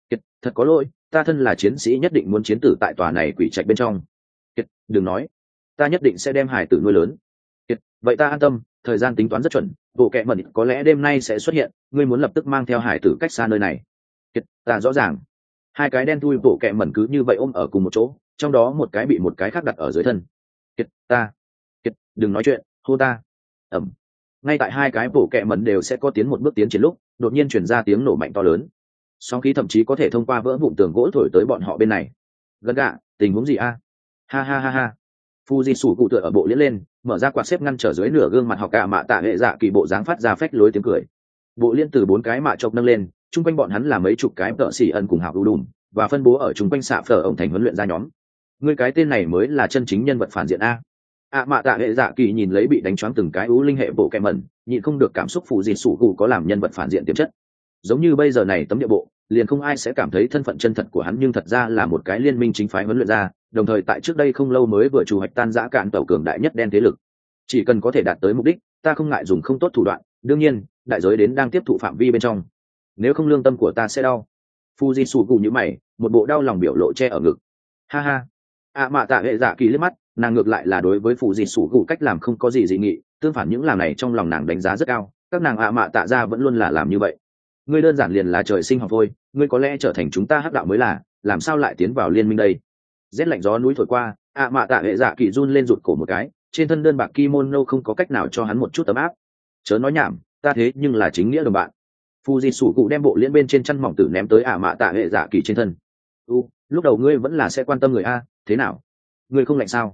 Kiệt, thật có lỗi, ta thân là chiến sĩ nhất định muốn chiến tử tại tòa này quỷ trạch bên trong. Kiệt, đừng nói, ta nhất định sẽ đem hải tử nuôi lớn. Kiệt, vậy ta an tâm, thời gian tính toán rất chuẩn, bộ kệ mẩn có lẽ đêm nay sẽ xuất hiện, ngươi muốn lập tức mang theo hải tử cách xa nơi này. Kiệt, ta rõ ràng. Hai cái đen thui bộ kệ mẩn cứ như vậy ôm ở cùng một chỗ, trong đó một cái bị một cái khác đặt ở dưới thân. Kiệt, Kiệt, đừng nói chuyện, hô ta. Ẩm. Ngay tại hai cái bộ kệ mẩn đều sẽ có tiến một bước tiến triển lúc, đột nhiên truyền ra tiếng nổ mạnh to lớn. Sóng khí thậm chí có thể thông qua vỡ vụn tường gỗ thổi tới bọn họ bên này. Gần gạ, tình huống gì a? Ha ha ha ha. Fuji sủ cụ tựa ở bộ liễn lên, mở ra quạt xếp ngăn trở dưới nửa gương mặt học cả mạ tạ hệ dạ kỳ bộ dáng phát ra phách lối tiếng cười. Bộ liên từ 4 cái mạ chọc nâng lên, chung quanh bọn hắn là mấy chục cái tợ xỉ ẩn cùng hào đùm, và phân bố ở chung quanh xạ phở ổng thành huấn luyện ra nhóm. Ngươi cái tên này mới là chân chính nhân vật phản diện a. Mạ tạ hệ dạ kỳ nhìn lấy bị đánh choáng từng cái ú linh hệ bộ kẹm mẩn, nhịn không được cảm xúc phụ gì sủ cụ có làm nhân vật phản diện tiềm chất. Giống như bây giờ này tấm địa bộ, liền không ai sẽ cảm thấy thân phận chân thật của hắn, nhưng thật ra là một cái liên minh chính phái huấn luyện ra, đồng thời tại trước đây không lâu mới vừa chủ hoạch tan rã cạn tàu cường đại nhất đen thế lực. Chỉ cần có thể đạt tới mục đích, ta không ngại dùng không tốt thủ đoạn, đương nhiên, đại giới đến đang tiếp thụ phạm vi bên trong. Nếu không lương tâm của ta sẽ đau. Fuji sủ cụ như mày, một bộ đau lòng biểu lộ che ở ngực. Ha ha. Mạ tạ hệ dạ kỳ liếc mắt, nàng ngược lại là đối với Fuji sủ cụ cách làm không có gì dị nghị, tương phản những làm này trong lòng nàng đánh giá rất cao, các nàng mạ tạ ra vẫn luôn là làm như vậy. Ngươi đơn giản liền là trời sinh học thôi, ngươi có lẽ trở thành chúng ta hắc đạo mới là, làm sao lại tiến vào liên minh đây? Rét lạnh gió núi thổi qua, mạ tạ hệ dạ kỳ run lên rụt cổ một cái, trên thân đơn bạc kimono không có cách nào cho hắn một chút tấm áp. Chớ nói nhảm, ta thế nhưng là chính nghĩa đồng bạn. Fuji sủ cụ đem bộ liễn bên trên chăn mỏng tử ném tới mạ tạ hệ dạ kỳ trên thân. Lúc đầu ngươi vẫn là sẽ quan tâm người a, thế nào? Ngươi không lạnh sao?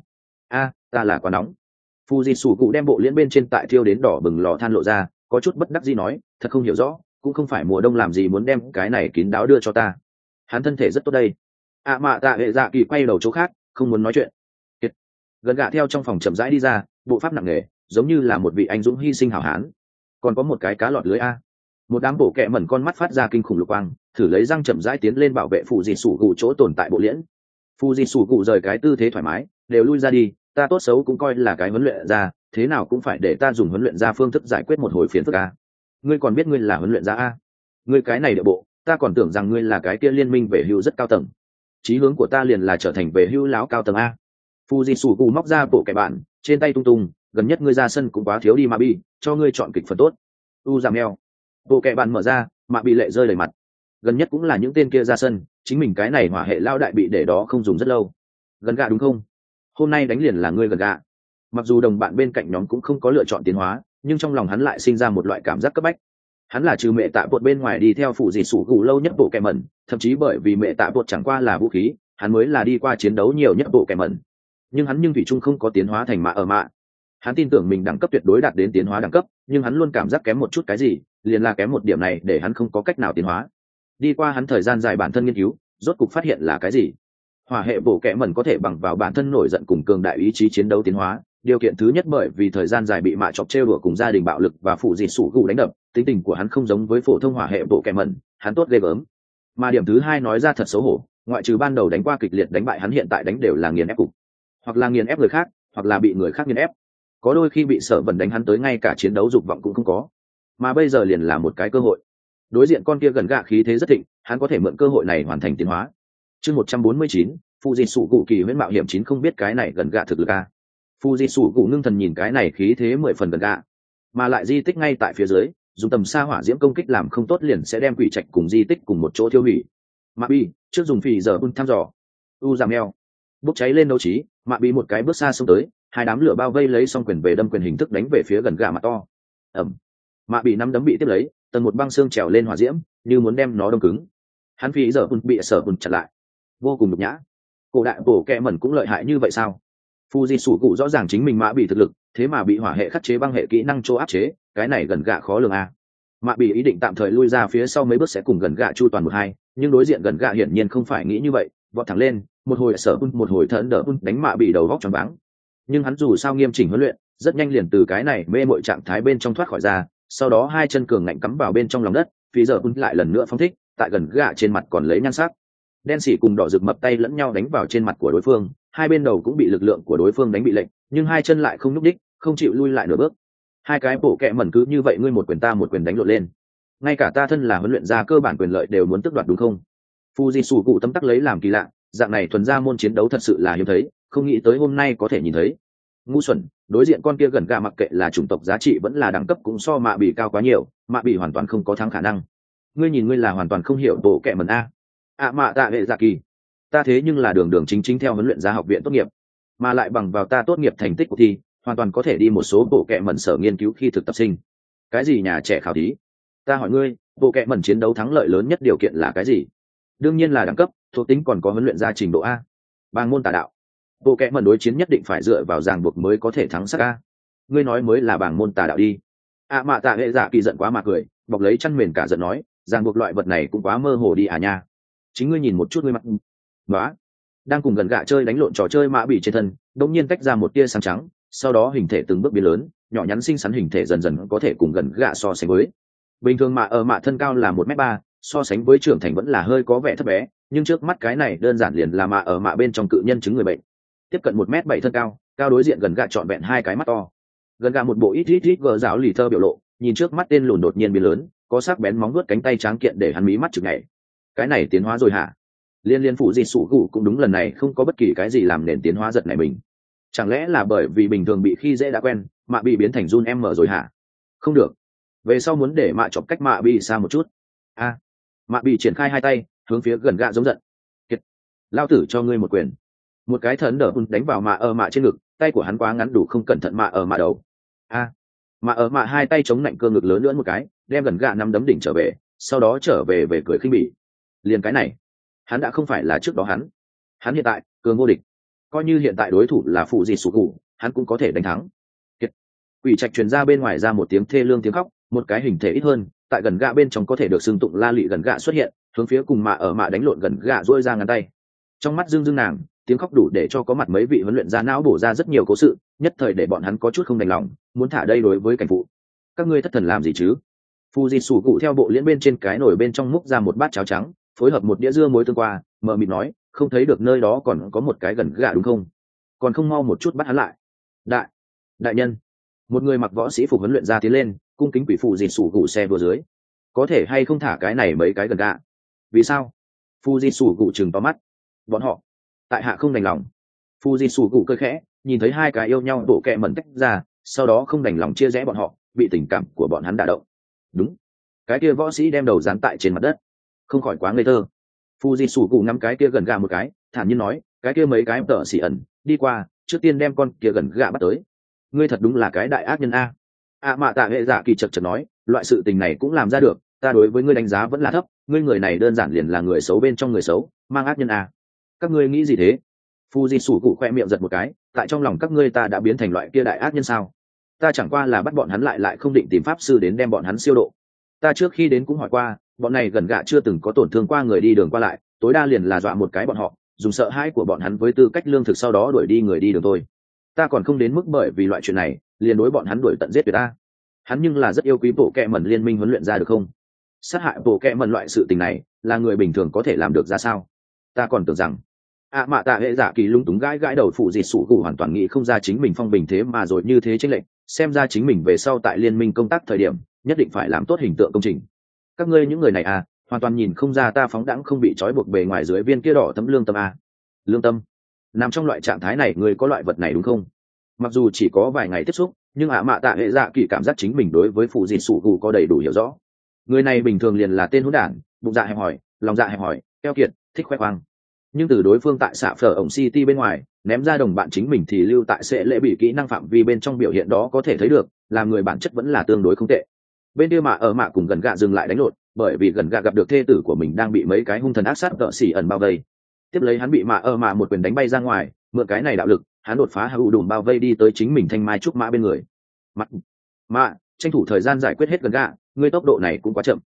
Ta là quá nóng. Fuji sủ cụ đem bộ liễn bên trên tại thiêu đến đỏ bừng lò than lộ ra, có chút bất đắc dĩ nói, thật không hiểu rõ, cũng không phải mùa đông làm gì muốn đem cái này kín đáo đưa cho ta. Hắn thân thể rất tốt đây. Mạ tạ hệ dạ kỳ quay đầu chỗ khác, không muốn nói chuyện. Gần gạ theo trong phòng chậm rãi đi ra, bộ pháp nặng nề, giống như là một vị anh dũng hy sinh hảo hán. Còn có một cái cá lọt lưới a. Một đám bộ kẹ mẩn con mắt phát ra kinh khủng lục quang, thử lấy răng chậm rãi tiến lên bảo vệ phụ dì sủ cụ chỗ tồn tại bộ liễn. Phụ dì sủ cụ rời cái tư thế thoải mái, đều lui ra đi, ta tốt xấu cũng coi là cái huấn luyện ra, thế nào cũng phải để ta dùng huấn luyện ra phương thức giải quyết một hồi phiền phức a. Ngươi còn biết ngươi là huấn luyện ra a? Ngươi cái này địa bộ, ta còn tưởng rằng ngươi là cái kia liên minh về hưu rất cao tầng. Chí hướng của ta liền là trở thành về hưu láo cao tầng a. Fuji sủ cụ móc ra bộ kẻ bạn, trên tay tung tung, gần nhất ngươi ra sân cũng quá thiếu đi mà bi, cho ngươi chọn kịch phần tốt. Giảm eo. Bộ kẻ bạn mở ra, mà bị lệ rơi đầy mặt. Gần nhất cũng là những tên kia ra sân, chính mình cái này hỏa hệ lao đại bị để đó không dùng rất lâu. Gần gạ đúng không? Hôm nay đánh liền là ngươi gần gạ. Mặc dù đồng bạn bên cạnh nhóm cũng không có lựa chọn tiến hóa, nhưng trong lòng hắn lại sinh ra một loại cảm giác cấp bách. Hắn là trừ mẹ tạ bột bên ngoài đi theo phụ dì sủ cụ lâu nhất bộ kẻ mẩn, thậm chí bởi vì mẹ tạ bột chẳng qua là vũ khí, hắn mới là đi qua chiến đấu nhiều nhất bộ kẻ mẩn. Nhưng thủy chung không có tiến hóa thành mạ. Hắn tin tưởng mình đẳng cấp tuyệt đối đạt đến tiến hóa đẳng cấp, nhưng hắn luôn cảm giác kém một chút cái gì, liền là kém một điểm này để hắn không có cách nào tiến hóa. Đi qua hắn thời gian dài bản thân nghiên cứu, rốt cục phát hiện là cái gì. Hỏa hệ bộ kẻ mẩn có thể bằng vào bản thân nổi giận cùng cường đại ý chí chiến đấu tiến hóa. Điều kiện thứ nhất bởi vì thời gian dài bị mạ chọc trêu đùa cùng gia đình bạo lực và phụ dì sủ gù đánh đập, tính tình của hắn không giống với phổ thông hỏa hệ bộ kẻ mẩn, hắn tốt ghê gớm. Mà điểm thứ hai nói ra thật xấu hổ, ngoại trừ ban đầu đánh qua kịch liệt đánh bại hắn, hiện tại đánh đều là nghiền ép cục, hoặc là nghiền ép người khác, hoặc là bị người khác nghiền ép. Có đôi khi bị Sở Vân đánh hắn tới ngay cả chiến đấu dục vọng cũng không có. Mà bây giờ liền là một cái cơ hội. Đối diện con kia gần gạ khí thế rất thịnh, hắn có thể mượn cơ hội này hoàn thành tiến hóa. Chương 149, Fuji sủ cụ kỳ huyễn mạo hiểm 9 không biết cái này gần gạ thực lực a. Fuji sủ cụ ngưng thần nhìn cái này khí thế 10 phần gần gạ, mà lại di tích ngay tại phía dưới, dùng tầm xa hỏa diễm công kích làm không tốt liền sẽ đem quỷ trạch cùng di tích cùng một chỗ tiêu hủy. Mạ Bi, trước dùng phì giờ thăm dò. Giảm eo. Bốc cháy lên đấu trí, Mạ Bi một cái bước xa xông tới, hai đám lửa bao vây lấy xong quyền về đâm quyền hình thức đánh về phía gần gạ mặt to. Mạ Bi nắm đấm bị tiếp lấy, tầng một băng xương trèo lên hỏa diễm, như muốn đem nó đông cứng. Hắn phì giờ bị Sở Vân chặn lại, vô cùng nhục nhã. Cổ đại bổ kẹ mẩn cũng lợi hại như vậy sao? Fuji sủ cụ rõ ràng chính mình Mạ Bị thực lực, thế mà bị hỏa hệ khắc chế băng hệ kỹ năng chỗ áp chế, cái này gần gạ khó lường a. Mạ Bị ý định tạm thời lui ra phía sau mấy bước sẽ cùng gần gạ chu toàn một hai, nhưng đối diện gần gạ hiển nhiên không phải nghĩ như vậy, vọt thẳng lên, một hồi Sở Vân một hồi thẫn đỡ đánh Mạ Bị đầu góc choáng váng. Nhưng hắn dù sao nghiêm chỉnh huấn luyện, rất nhanh liền từ cái này mê mội trạng thái bên trong thoát khỏi ra, sau đó hai chân cường ngạnh cắm vào bên trong lòng đất, phí giờ lại lần nữa phóng thích, tại gần gạ trên mặt còn lấy nhan sắc. Đen xỉ cùng đỏ rực mập tay lẫn nhau đánh vào trên mặt của đối phương, hai bên đầu cũng bị lực lượng của đối phương đánh bị lệnh, nhưng hai chân lại không nhúc đích, không chịu lui lại nửa bước. Hai cái bộ kẹ mẩn cứ như vậy ngươi một quyền ta một quyền đánh lộn lên. Ngay cả ta thân là huấn luyện gia cơ bản quyền lợi đều muốn tước đoạt đúng không? Fuji sủ cụ tấm tắc lấy làm kỳ lạ, dạng này thuần ra môn chiến đấu thật sự là hiếm thấy, không nghĩ tới hôm nay có thể nhìn thấy. Ngu xuẩn, đối diện con kia gần gà mặc kệ là chủng tộc giá trị vẫn là đẳng cấp cũng so mạ bị cao quá nhiều, mạ bị hoàn toàn không có thắng khả năng. Ngươi nhìn ngươi là hoàn toàn không hiểu bộ kệ mẩn a. Mạ tạ hệ dạ kỳ, ta thế nhưng là đường đường chính chính theo huấn luyện gia học viện tốt nghiệp, mà lại bằng vào ta tốt nghiệp thành tích của thi, hoàn toàn có thể đi một số bộ kệ mẩn sở nghiên cứu khi thực tập sinh. Cái gì nhà trẻ khảo thí? Ta hỏi ngươi, bộ kệ mẩn chiến đấu thắng lợi lớn nhất điều kiện là cái gì? Đương nhiên là đẳng cấp, thuộc tính còn có huấn luyện gia trình độ a. Bang môn tà đạo, bộ kệ mẩn đối chiến nhất định phải dựa vào ràng buộc mới có thể thắng sắc a. Ngươi nói mới là bảng môn tà đạo đi. Mạ tạ hệ dạ kỳ giận quá mà cười, bọc lấy chăn mền cả giận nói, ràng buộc loại vật này cũng quá mơ hồ đi à nha. Chính ngươi nhìn một chút ngươi mặt đó, đang cùng gần gạ chơi đánh lộn trò chơi mã bị trên thân, đột nhiên tách ra một tia sáng trắng, sau đó hình thể từng bước biến lớn, nhỏ nhắn xinh xắn hình thể dần dần có thể cùng gần gạ so sánh với. Bình thường mạ thân cao là 1m3, so sánh với trưởng thành vẫn là hơi có vẻ thấp bé, nhưng trước mắt cái này đơn giản liền là mạ bên trong cự nhân chứng người bệnh. Tiếp cận 1m7 thân cao, cao đối diện gần gạ trọn vẹn hai cái mắt to. Gần gạ một bộ ít gờ giáo lì thơ biểu lộ, nhìn trước mắt tên lùn đột nhiên biến lớn, có sắc bén móng vuốt cánh tay tráng kiện để hắn mí mắt chực nhảy. Cái này tiến hóa rồi hả? Liên phụ gì sủ cụ cũng đúng lần này không có bất kỳ cái gì làm nền tiến hóa giật này mình. Chẳng lẽ là bởi vì bình thường bị khi dễ đã quen, mạ bị biến thành run em mở rồi hả? Không được, về sau muốn để mạ chọc cách mạ bị xa một chút. Mạ bị triển khai hai tay hướng phía gần gạ giống giận. Kiệt, lao tử cho ngươi một quyền. Một cái thần đỡ đánh vào mạ trên ngực, tay của hắn quá ngắn đủ không cẩn thận mạ đầu. Mạ hai tay chống lạnh cơ ngực lớn nữa một cái, đem gần gạ nắm đấm đỉnh trở về, sau đó trở về cười khinh bỉ. Liền cái này, hắn đã không phải là trước đó hắn hiện tại cường vô địch, coi như hiện tại đối thủ là phụ gì sủ cụ, hắn cũng có thể đánh thắng. Quỷ trạch truyền ra bên ngoài ra một tiếng thê lương tiếng khóc, một cái hình thể ít hơn, tại gần gạ bên trong có thể được xưng tụng la lị gần gạ xuất hiện, hướng phía cùng mạ đánh lộn gần gạ dôi ra ngắn tay. Trong mắt dương nàng, tiếng khóc đủ để cho có mặt mấy vị huấn luyện gia não bổ ra rất nhiều cố sự, nhất thời để bọn hắn có chút không đành lòng, muốn thả đây đối với cảnh phụ. Các ngươi thất thần làm gì chứ? Fuji sủ cụ theo bộ liễn bên trên cái nồi bên trong múc ra một bát cháo trắng, phối hợp một đĩa dưa muối tương qua, mờ mịt nói, không thấy được nơi đó còn có một cái gần gạ đúng không? Còn không mau một chút bắt hắn lại. Đại nhân, một người mặc võ sĩ phục huấn luyện ra tiến lên, cung kính quỷ phụ dịt sủ cụ xe vừa dưới, có thể hay không thả cái này mấy cái gần gạ? Vì sao? Fuji sủ cụ chừng to mắt. Bọn họ, tại hạ không đành lòng. Fuji sủ cụ cười khẽ, nhìn thấy hai cái yêu nhau bộ kẹ mẩn tách ra, sau đó không đành lòng chia rẽ bọn họ, bị tình cảm của bọn hắn đả động. Đúng, cái kia võ sĩ đem đầu dán tại trên mặt đất, không khỏi quá ngây thơ. Fuji sủ cụ ngắm cái kia gần gạ một cái, thản nhiên nói, cái kia mấy cái tợ xỉ ẩn, đi qua, trước tiên đem con kia gần gạ bắt tới. Ngươi thật đúng là cái đại ác nhân a. Mạ tạ hệ dạ kỳ chật chật nói, loại sự tình này cũng làm ra được, ta đối với ngươi đánh giá vẫn là thấp, ngươi người này đơn giản liền là người xấu bên trong người xấu, mang ác nhân a. Các ngươi nghĩ gì thế? Fuji sủ cụ khoe miệng giật một cái, tại trong lòng các ngươi ta đã biến thành loại kia đại ác nhân sao? Ta chẳng qua là bắt bọn hắn lại không định tìm pháp sư đến đem bọn hắn siêu độ. Ta trước khi đến cũng hỏi qua, bọn này gần gạ chưa từng có tổn thương qua người đi đường qua lại, tối đa liền là dọa một cái bọn họ, dùng sợ hãi của bọn hắn với tư cách lương thực sau đó đuổi đi người đi đường thôi. Ta còn không đến mức bởi vì loại chuyện này liền đối bọn hắn đuổi tận giết người ta. Hắn nhưng là rất yêu quý bộ kệ mẩn liên minh huấn luyện ra được không? Sát hại bộ kệ mẩn loại sự tình này là người bình thường có thể làm được ra sao? Ta còn tưởng rằng mạ tạ hệ dạ kỳ lung túng gãi đầu, phụ dịt sủ cụ hoàn toàn nghĩ không ra chính mình phong bình thế mà rồi như thế chênh lệch, xem ra chính mình về sau tại liên minh công tác thời điểm nhất định phải làm tốt hình tượng công trình. Các ngươi những người này hoàn toàn nhìn không ra ta phóng đãng không bị trói buộc bề ngoài dưới viên kia đỏ tấm lương tâm lương tâm nằm trong loại trạng thái này, người có loại vật này đúng không? Mặc dù chỉ có vài ngày tiếp xúc, nhưng mạ tạ hệ dạ kỳ cảm giác chính mình đối với phụ dịt sủ cụ có đầy đủ hiểu rõ. Người này bình thường liền là tên hỗn đản, bụng dạ hẹp hòi, lòng dạ hẹp hòi, keo kiệt, thích khoe khoang. Nhưng từ đối phương tại xạ phở ổng city bên ngoài ném ra đồng bạn chính mình thì lưu tại sẽ lễ bị kỹ năng phạm vi bên trong biểu hiện đó có thể thấy được, làm người bản chất vẫn là tương đối không tệ. Bên kia mạ cùng gần gạ dừng lại đánh lộn, bởi vì gần gạ gặp được thê tử của mình đang bị mấy cái hung thần ác sát tợ xỉ ẩn bao vây. Tiếp lấy hắn bị mạ một quyền đánh bay ra ngoài, mượn cái này đạo lực, hắn đột phá hữu đùm bao vây đi tới chính mình thanh mai trúc mã bên người. Mạ tranh thủ thời gian giải quyết hết gần gạ, ngươi tốc độ này cũng quá chậm.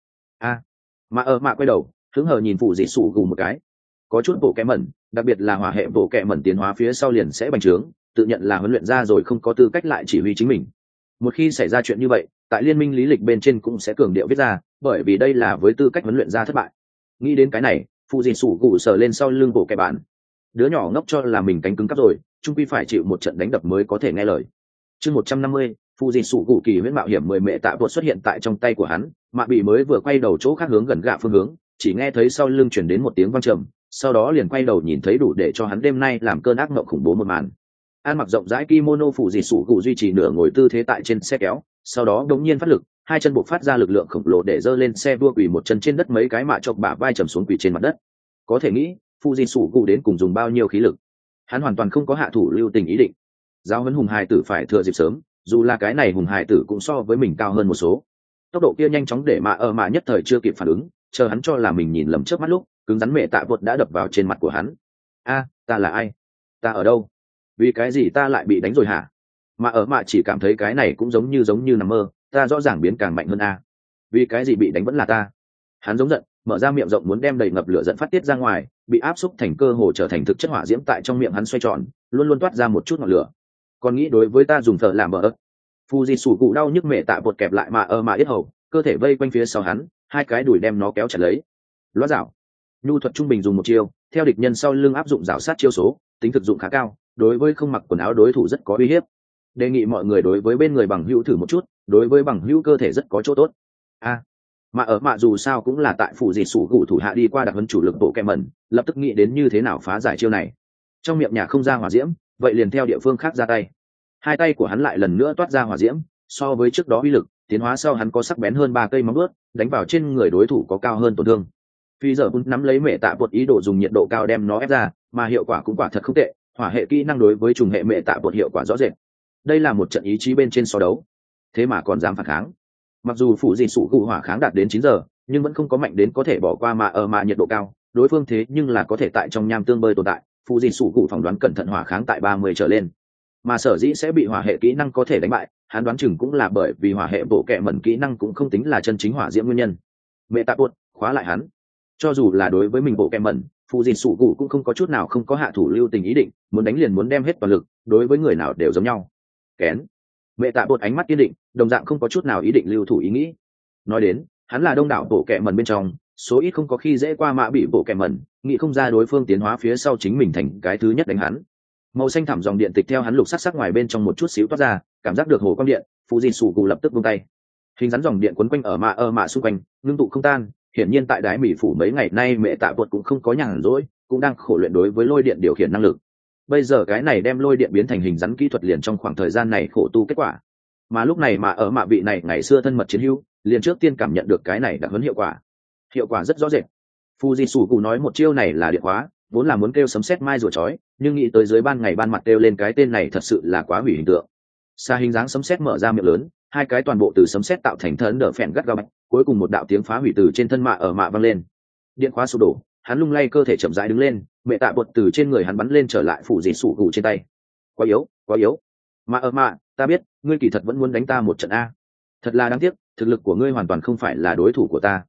Mạ quay đầu hứng hờ nhìn phụ dị sủ gù một cái. Có chút bộ kẹ mẩn, đặc biệt là hỏa hệ bộ kẹ mẩn tiến hóa phía sau liền sẽ bành trướng, tự nhận là huấn luyện ra rồi không có tư cách lại chỉ huy chính mình. Một khi xảy ra chuyện như vậy, tại liên minh lý lịch bên trên cũng sẽ cường điệu viết ra, bởi vì đây là với tư cách huấn luyện ra thất bại. Nghĩ đến cái này, phụ dị sủ gù sờ lên sau lưng bộ kẹ bạn. Đứa nhỏ ngốc cho là mình cánh cứng cắp rồi, chung quy phải chịu một trận đánh đập mới có thể nghe lời. Chương 150, phụ dị sủ gù kỳ huyễn mạo hiểm 10 mẹ tạ bột xuất hiện tại trong tay của hắn, mạ bị mới vừa quay đầu chỗ khác hướng gần gạ phương hướng, chỉ nghe thấy sau lưng chuyển đến một tiếng vang trầm, sau đó liền quay đầu nhìn thấy đủ để cho hắn đêm nay làm cơn ác mộng khủng bố một màn. An mặc rộng rãi kimono phủ dịt sủ cụ duy trì nửa ngồi tư thế tại trên xe kéo, sau đó đống nhiên phát lực, hai chân buộc phát ra lực lượng khổng lồ để giơ lên xe vua quỳ một chân trên đất, mấy cái mạ chọc bả vai trầm xuống quỳ trên mặt đất. Có thể nghĩ phụ dịt sủ cụ đến cùng dùng bao nhiêu khí lực. Hắn hoàn toàn không có hạ thủ lưu tình ý định. Giáo huấn hùng hài tử phải thừa dịp sớm, dù là cái này hùng hài tử cũng so với mình cao hơn một số. Tốc độ kia nhanh chóng để mạ nhất thời chưa kịp phản ứng, chờ hắn cho là mình nhìn lầm trước mắt lúc, cứng rắn mẹ tạ vột đã đập vào trên mặt của hắn. Ta là ai? Ta ở đâu? Vì cái gì ta lại bị đánh rồi hả? Mạ chỉ cảm thấy cái này cũng giống như nằm mơ, ta rõ ràng biến càng mạnh hơn a. Vì cái gì bị đánh vẫn là ta? Hắn giống giận, mở ra miệng rộng muốn đem đầy ngập lửa giận phát tiết ra ngoài, bị áp xúc thành cơ hồ trở thành thực chất hỏa diễm tại trong miệng hắn xoay tròn, luôn luôn toát ra một chút ngọn lửa. Còn nghĩ đối với ta dùng thợ làm bờ ớt. Fuji sủ cụ đau nhức mẹ tạ bột kẹp lại mạ yết hầu, cơ thể vây quanh phía sau hắn, hai cái đùi đem nó kéo chặt lấy. Loát dạo. Nhu thuật trung bình dùng một chiêu, theo địch nhân sau lưng áp dụng rào sát chiêu số, tính thực dụng khá cao, đối với không mặc quần áo đối thủ rất có uy hiếp. Đề nghị mọi người đối với bên người bằng hữu thử một chút, đối với bằng hữu cơ thể rất có chỗ tốt. Mạ dù sao cũng là tại phủ dịt sủ cụ thủ hạ đi qua đặc huấn chủ lực bộ kẹ mẩn, lập tức nghĩ đến như thế nào phá giải chiêu này. Trong miệng nhà không ra hỏa diễm, vậy liền theo địa phương khác ra tay. Hai tay của hắn lại lần nữa toát ra hỏa diễm, so với trước đó uy lực tiến hóa sau hắn có sắc bén hơn 3 cây móng vuốt, đánh vào trên người đối thủ có cao hơn tổn thương. Phi giờ cũng nắm lấy mẹ tạ bột ý đồ dùng nhiệt độ cao đem nó ép ra, mà hiệu quả cũng quả thật không tệ, hỏa hệ kỹ năng đối với trùng hệ mẹ tạ bột hiệu quả rõ rệt. Đây là một trận ý chí bên trên so đấu, thế mà còn dám phản kháng. Mặc dù phủ dịt sủ cụ hỏa kháng đạt đến 9 giờ, nhưng vẫn không có mạnh đến có thể bỏ qua mạ nhiệt độ cao, đối phương thế nhưng là có thể tại trong nham tương bơi tồn tại, phủ dịt sủ cụ phỏng đoán cẩn thận hỏa kháng tại 30 trở lên. Mà sở dĩ sẽ bị hỏa hệ kỹ năng có thể đánh bại, hắn đoán chừng cũng là bởi vì hỏa hệ bộ kệ mẩn kỹ năng cũng không tính là chân chính hỏa diễm nguyên nhân. Mẹ tạ bột khóa lại hắn. Cho dù là đối với mình bộ kệ mẩn, phụ dịt sủ cụ cũng không có chút nào không có hạ thủ lưu tình ý định, muốn đánh liền muốn đem hết toàn lực, đối với người nào đều giống nhau. Kén. Mẹ tạ bột ánh mắt kiên định, đồng dạng không có chút nào ý định lưu thủ ý nghĩ. Nói đến, hắn là đông đảo bộ kệ mẩn bên trong, số ít không có khi dễ qua mạ bị bộ kệ mẩn, nghĩ không ra đối phương tiến hóa phía sau chính mình thành cái thứ nhất đánh hắn. Màu xanh thẳm dòng điện tịch theo hắn lục sắc sắc ngoài bên trong một chút xíu toát ra, cảm giác được hồ quang điện, phụ dịt sủ cụ lập tức buông tay. Hình rắn dòng điện quấn quanh ở mạ xung quanh, ngưng tụ không tan. Hiển nhiên tại đái mỹ phủ mấy ngày nay mẹ tạ bột cũng không có nhàn rỗi, cũng đang khổ luyện đối với lôi điện điều khiển năng lực. Bây giờ cái này đem lôi điện biến thành hình rắn kỹ thuật liền trong khoảng thời gian này khổ tu kết quả. Mà lúc này mạ vị này ngày xưa thân mật chiến hữu, liền trước tiên cảm nhận được cái này đặc huấn hiệu quả rất rõ rệt. Fujitsu nói một chiêu này là điện hóa, vốn là muốn kêu sấm sét mai rùa chói, nhưng nghĩ tới dưới ban ngày ban mặt kêu lên cái tên này thật sự là quá hủy hình tượng. Xa hình dáng sấm sét mở ra miệng lớn, hai cái toàn bộ từ sấm sét tạo thành thân đỡ phèn gắt gao mạnh, cuối cùng một đạo tiếng phá hủy từ trên thân mạ vang lên. Điện khóa sụp đổ, hắn lung lay cơ thể chậm rãi đứng lên, mẹ tạ bột từ trên người hắn bắn lên trở lại phủ dịt sủ gù trên tay. Quá yếu. Mạ, ta biết, ngươi kỳ thật vẫn muốn đánh ta một trận a. Thật là đáng tiếc, thực lực của ngươi hoàn toàn không phải là đối thủ của ta.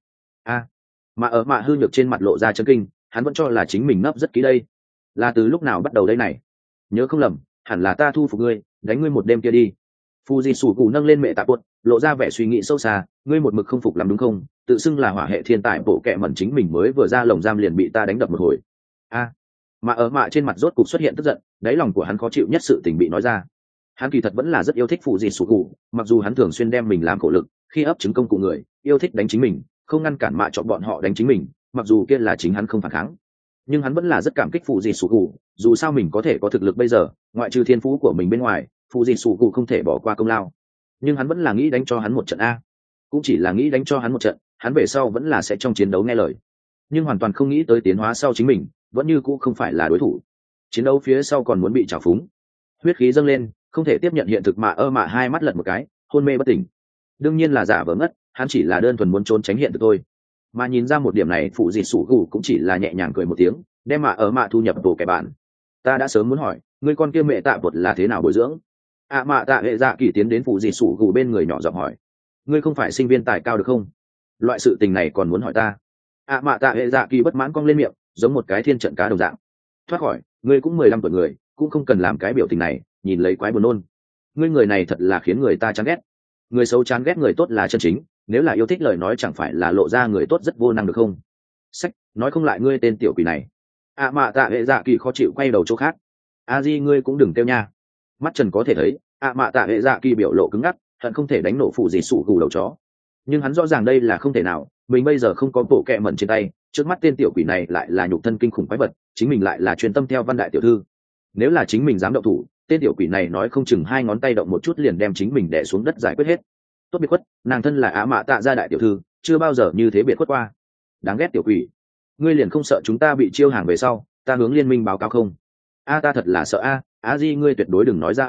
Mạ hư nhược trên mặt lộ ra chấn kinh, hắn vẫn cho là chính mình nấp rất kỹ đây. Là từ lúc nào bắt đầu đây này? Nhớ không lầm, hẳn là ta thu phục ngươi, đánh ngươi một đêm kia đi. Fujitsu nâng lên mẹ tạ bột, lộ ra vẻ suy nghĩ sâu xa, ngươi một mực không phục làm đúng không? Tự xưng là hỏa hệ thiên tài bộ kệ mẩn chính mình mới vừa ra lồng giam liền bị ta đánh đập một hồi. Mạ trên mặt rốt cục xuất hiện tức giận, đáy lòng của hắn khó chịu nhất sự tình bị nói ra. Hắn kỳ thật vẫn là rất yêu thích Fujitsu, mặc dù hắn thường xuyên đem mình làm khổ lực, khi ấp trứng công cụ người, yêu thích đánh chính mình, không ngăn cản mạ cho bọn họ đánh chính mình, mặc dù kia là chính hắn không phản kháng. Nhưng hắn vẫn là rất cảm kích Fujitsu, dù sao mình có thể có thực lực bây giờ, ngoại trừ thiên phú của mình bên ngoài, Fujitsu không thể bỏ qua công lao. Nhưng hắn vẫn là nghĩ đánh cho hắn một trận a. Cũng chỉ là nghĩ đánh cho hắn một trận, hắn về sau vẫn là sẽ trong chiến đấu nghe lời. Nhưng hoàn toàn không nghĩ tới tiến hóa sau chính mình, vẫn như cũ không phải là đối thủ. Chiến đấu phía sau còn muốn bị trào phúng. Huyết khí dâng lên, không thể tiếp nhận hiện thực mạ hai mắt lật một cái, hôn mê bất tỉnh. Đương nhiên là giả vờ ngất, hắn chỉ là đơn thuần muốn trốn tránh hiện thực thôi. Mà nhìn ra một điểm này, phụ dịt sủ gù cũng chỉ là nhẹ nhàng cười một tiếng, đem mạ thu nhập tổ kẻ bạn. Ta đã sớm muốn hỏi, ngươi con kia mẹ tạ bột là thế nào bồi dưỡng? Mạ tạ hệ dạ kỳ tiến đến phụ dịt sủ gù bên người nhỏ giọng hỏi, ngươi không phải sinh viên tài cao được không? Loại sự tình này còn muốn hỏi ta? Mạ tạ hệ dạ kỳ bất mãn cong lên miệng, giống một cái thiên trận cá đồng dạng. Thoát khỏi, ngươi cũng 15 tuổi người, cũng không cần làm cái biểu tình này, nhìn lấy quái buồn nôn. Ngươi người này thật là khiến người ta chán ghét. Người xấu chán ghét người tốt là chân chính, nếu là yêu thích lời nói chẳng phải là lộ ra người tốt rất vô năng được không? Sách, nói không lại ngươi tên tiểu quỷ này. Mạ tạ hệ dạ kỳ khó chịu quay đầu chỗ khác. Di ngươi cũng đừng kêu nha. Mắt Trần có thể thấy, mạ tạ hệ dạ kỳ biểu lộ cứng ngắc, hận không thể đánh nổ phụ gì sủ gù đầu chó. Nhưng hắn rõ ràng đây là không thể nào, mình bây giờ không có bộ kẹ mẩn trên tay, trước mắt tên tiểu quỷ này lại là nhục thân kinh khủng quái vật, chính mình lại là chuyên tâm theo văn đại tiểu thư. Nếu là chính mình dám động thủ, tên tiểu quỷ này nói không chừng 2 ngón tay động một chút liền đem chính mình đè xuống đất giải quyết hết. Tốt biệt khuất, nàng thân là Á Mạ Tạ gia đại tiểu thư, chưa bao giờ như thế biệt khuất qua. Đáng ghét tiểu quỷ, ngươi liền không sợ chúng ta bị chiêu hàng về sau, ta hướng liên minh báo cáo không? Ta thật là sợ Á Di ngươi tuyệt đối đừng nói ra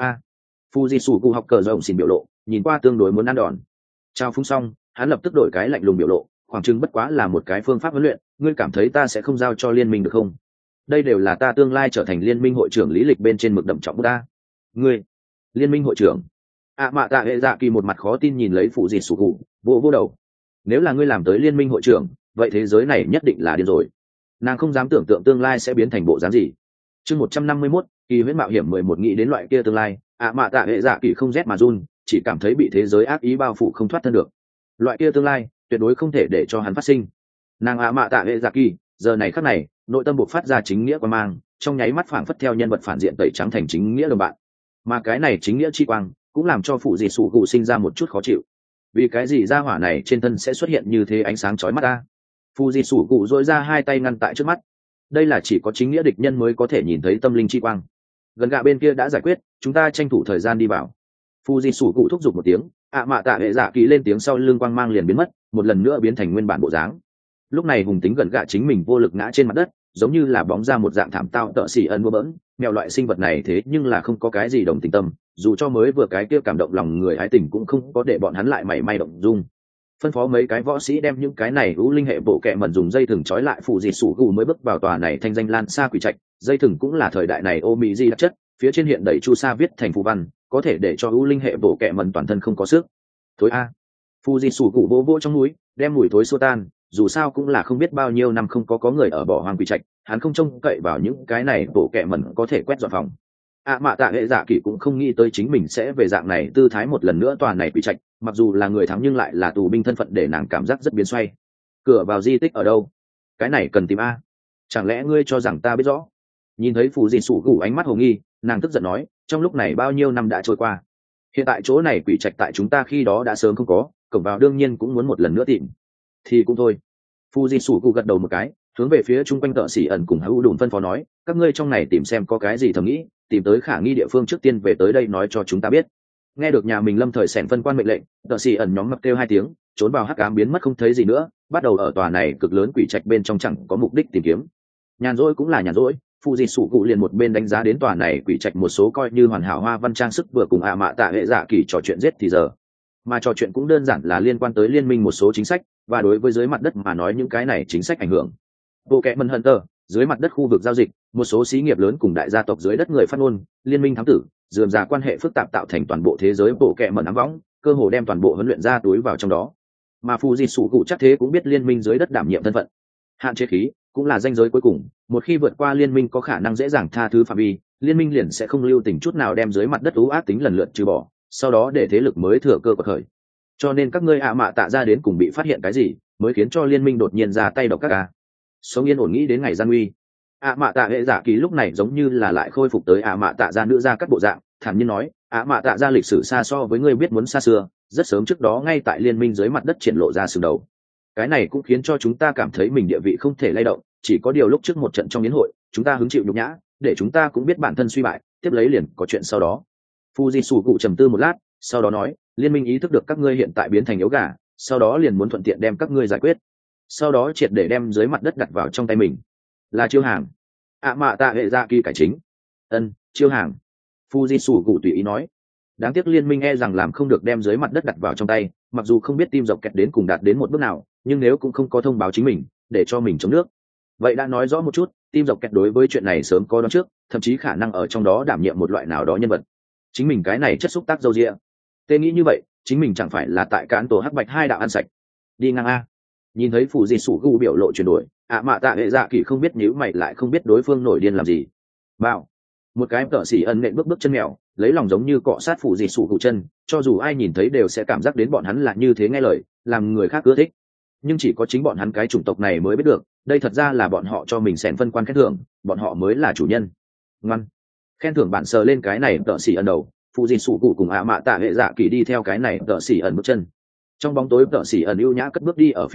Fujitsu học cờ rộng xin biểu lộ, nhìn qua tương đối muốn ăn đòn. Trao phúng xong, hắn lập tức đổi cái lạnh lùng biểu lộ, khoảng chừng bất quá là một cái phương pháp huấn luyện, ngươi cảm thấy ta sẽ không giao cho liên minh được không? Đây đều là ta tương lai trở thành liên minh hội trưởng lý lịch bên trên mực đậm trọng của ta. Ngươi, liên minh hội trưởng? Mạ Tạ Hệ Dạ Kỳ một mặt khó tin nhìn lấy Fujitsu, vô đầu. Nếu là ngươi làm tới liên minh hội trưởng, vậy thế giới này nhất định là điên rồi. Nàng không dám tưởng tượng tương lai sẽ biến thành bộ dáng gì. Chương 151, kỳ huyễn mạo hiểm 11 nghĩ đến loại kia tương lai, Mạ Tạ Hệ Dạ Kỳ không rét mà run, chỉ cảm thấy bị thế giới ác ý bao phủ không thoát thân được. Loại kia tương lai, tuyệt đối không thể để cho hắn phát sinh. Nàng Mạ Tạ Hệ Dạ Kỳ, giờ này khắc này, nội tâm buộc phát ra chính nghĩa quang mang, trong nháy mắt phảng phất theo nhân vật phản diện tẩy trắng thành chính nghĩa đồng bạn. Mà cái này chính nghĩa chi quang, cũng làm cho phụ dị sủ cụ sinh ra một chút khó chịu. Vì cái gì gia hỏa này trên thân sẽ xuất hiện như thế ánh sáng chói mắt ta? Phụ dị sủ cụ dội ra 2 tay ngăn tại trước mắt. Đây là chỉ có chính nghĩa địch nhân mới có thể nhìn thấy tâm linh chi quang. Gần gạ bên kia đã giải quyết, chúng ta tranh thủ thời gian đi vào. Phụ dị sủ cụ thúc giục một tiếng, Mạ Tạ Hệ Dạ Kỳ lên tiếng sau lưng quang mang liền biến mất, một lần nữa biến thành nguyên bản bộ dáng. Lúc này hùng tính gần gạ chính mình vô lực ngã trên mặt đất, giống như là bóng ra một dạng thảm tao tợ xỉ ân bừa bỡn. Mèo loại sinh vật này thế nhưng là không có cái gì đồng tình tâm, dù cho mới vừa cái kia cảm động lòng người hái tình cũng không có để bọn hắn lại mảy may động dung. Phân phó mấy cái võ sĩ đem những cái này u linh hệ bộ kệ mẩn dùng dây thừng trói lại, phụ dị sủ gù mới bước vào tòa này thanh danh lan xa quỷ trạch. Dây thừng cũng là thời đại này ô mỹ di đặc chất, phía trên hiện đầy chu sa viết thành phù văn, có thể để cho u linh hệ bộ kệ mẩn toàn thân không có sức. Thối phụ dị sủ gù vô trong núi, đem mùi thối xua tan, dù sao cũng là không biết bao nhiêu năm không có người ở bỏ hoang quỷ trạch, hắn không trông cậy vào những cái này bộ kệ mẩn có thể quét dọn phòng. Mạ Tạ Hệ Dạ Kỳ cũng không nghĩ tới chính mình sẽ về dạng này tư thái một lần nữa toàn này quỷ trạch, mặc dù là người thắng nhưng lại là tù binh thân phận để nàng cảm giác rất biến xoay. Cửa vào di tích ở đâu? Cái này cần tìm chẳng lẽ ngươi cho rằng ta biết rõ? Nhìn thấy Phù Dị Sủ Gù ánh mắt hồ nghi, nàng tức giận nói, trong lúc này bao nhiêu năm đã trôi qua, hiện tại chỗ này quỷ trạch tại chúng ta khi đó đã sớm không có, cổng vào đương nhiên cũng muốn một lần nữa tìm. Thì cũng thôi. Phù Dị Sủ Gù gật đầu một cái, hướng về phía chung quanh tợ sĩ ẩn cùng hữu đùn phân phó nói, các ngươi trong này tìm xem có cái gì thầm nghĩ, tìm tới khả nghi địa phương trước tiên về tới đây nói cho chúng ta biết. Nghe được nhà mình lâm thời xẻn phân quan mệnh lệnh, tợ sĩ ẩn nhóm mập kêu 2 tiếng, trốn vào hắc ám biến mất không thấy gì nữa, bắt đầu ở tòa này cực lớn quỷ trạch bên trong chẳng có mục đích tìm kiếm. Nhàn rỗi cũng là nhàn rỗi, Phụ Dị Sủ Cụ liền một bên đánh giá đến tòa này quỷ trạch một số coi như hoàn hảo hoa văn trang sức, vừa cùng Mạ Tạ Hệ Dạ Kỳ trò chuyện giết thì giờ. Mà trò chuyện cũng đơn giản là liên quan tới liên minh một số chính sách, và đối với dưới mặt đất mà nói những cái này chính sách ảnh hưởng. Bộ kệ mần Hunter, dưới mặt đất khu vực giao dịch, một số xí nghiệp lớn cùng đại gia tộc dưới đất người phát ngôn, liên minh thám tử, dườm rà quan hệ phức tạp tạo thành toàn bộ thế giới bộ kệ mần ám võng, cơ hồ đem toàn bộ huấn luyện ra túi vào trong đó. Mà Phù Dị Sủ Cụ chắc thế cũng biết liên minh dưới đất đảm nhiệm thân phận. Hạn chế khí cũng là ranh giới cuối cùng, một khi vượt qua liên minh có khả năng dễ dàng tha thứ phạm vi, liên minh liền sẽ không lưu tình chút nào đem dưới mặt đất ú ác tính lần lượt trừ bỏ, sau đó để thế lực mới thừa cơ bật khởi. Cho nên các ngươi Mạ Tạ ra đến cùng bị phát hiện cái gì, mới khiến cho liên minh đột nhiên ra tay độc các sống yên ổn nghĩ đến ngày gian nguy. Mạ Tạ Hệ Dạ Kỳ lúc này giống như là lại khôi phục tới Mạ Tạ ra nữ ra các bộ dạng, thản nhiên nói, Mạ Tạ ra lịch sử xa so với ngươi biết muốn xa xưa, rất sớm trước đó ngay tại liên minh dưới mặt đất triển lộ ra sừng đầu. Cái này cũng khiến cho chúng ta cảm thấy mình địa vị không thể lay động, chỉ có điều lúc trước một trận trong yến hội, chúng ta hứng chịu nhục nhã, để chúng ta cũng biết bản thân suy bại, tiếp lấy liền có chuyện sau đó. Fuji Sủ Cụ trầm tư một lát, sau đó nói, liên minh ý thức được các ngươi hiện tại biến thành yếu gà, sau đó liền muốn thuận tiện đem các ngươi giải quyết, sau đó triệt để đem dưới mặt đất đặt vào trong tay mình. Là chiêu hàng. Mạ Tạ Hệ Dạ Kỳ cải chính. Chiêu hàng. Fuji Sủ Cụ tùy ý nói. Đáng tiếc liên minh e rằng làm không được đem dưới mặt đất đặt vào trong tay, mặc dù không biết tim dọc kẹt đến cùng đạt đến một bước nào, nhưng nếu cũng không có thông báo chính mình, để cho mình chống nước. Vậy đã nói rõ một chút, tim dọc kẹt đối với chuyện này sớm có đoán trước, thậm chí khả năng ở trong đó đảm nhiệm một loại nào đó nhân vật. Chính mình cái này chất xúc tác dâu dịa. Tê nghĩ như vậy, chính mình chẳng phải là tại cán tổ hắc bạch 2 đạo ăn sạch. Đi ngang nhìn thấy Phù Dị Sủ Gù biểu lộ chuyển đổi, Mạ Tạ Hệ Dạ Kỳ không biết nhíu mày lại không biết đối phương nổi điên làm gì. Bảo, một cái tợ sĩ ẩn nện bước chân mèo, lấy lòng giống như cọ sát Phù Dị Sủ Gù chân, cho dù ai nhìn thấy đều sẽ cảm giác đến bọn hắn là như thế nghe lời, làm người khác ưa thích. Nhưng chỉ có chính bọn hắn cái chủng tộc này mới biết được, đây thật ra là bọn họ cho mình xẻn phân quan khen thưởng, bọn họ mới là chủ nhân. Ngoan, khen thưởng bạn sờ lên cái này tợ sĩ ẩn đầu. Phụ Dị Sủ Cụ cùng Mạ Tạ Hệ Dạ Kỳ đi theo cái này tợ sĩ ẩn bước chân. Trong bóng tối tợ sĩ ẩn ưu nhã cất bước đi ở phía trước,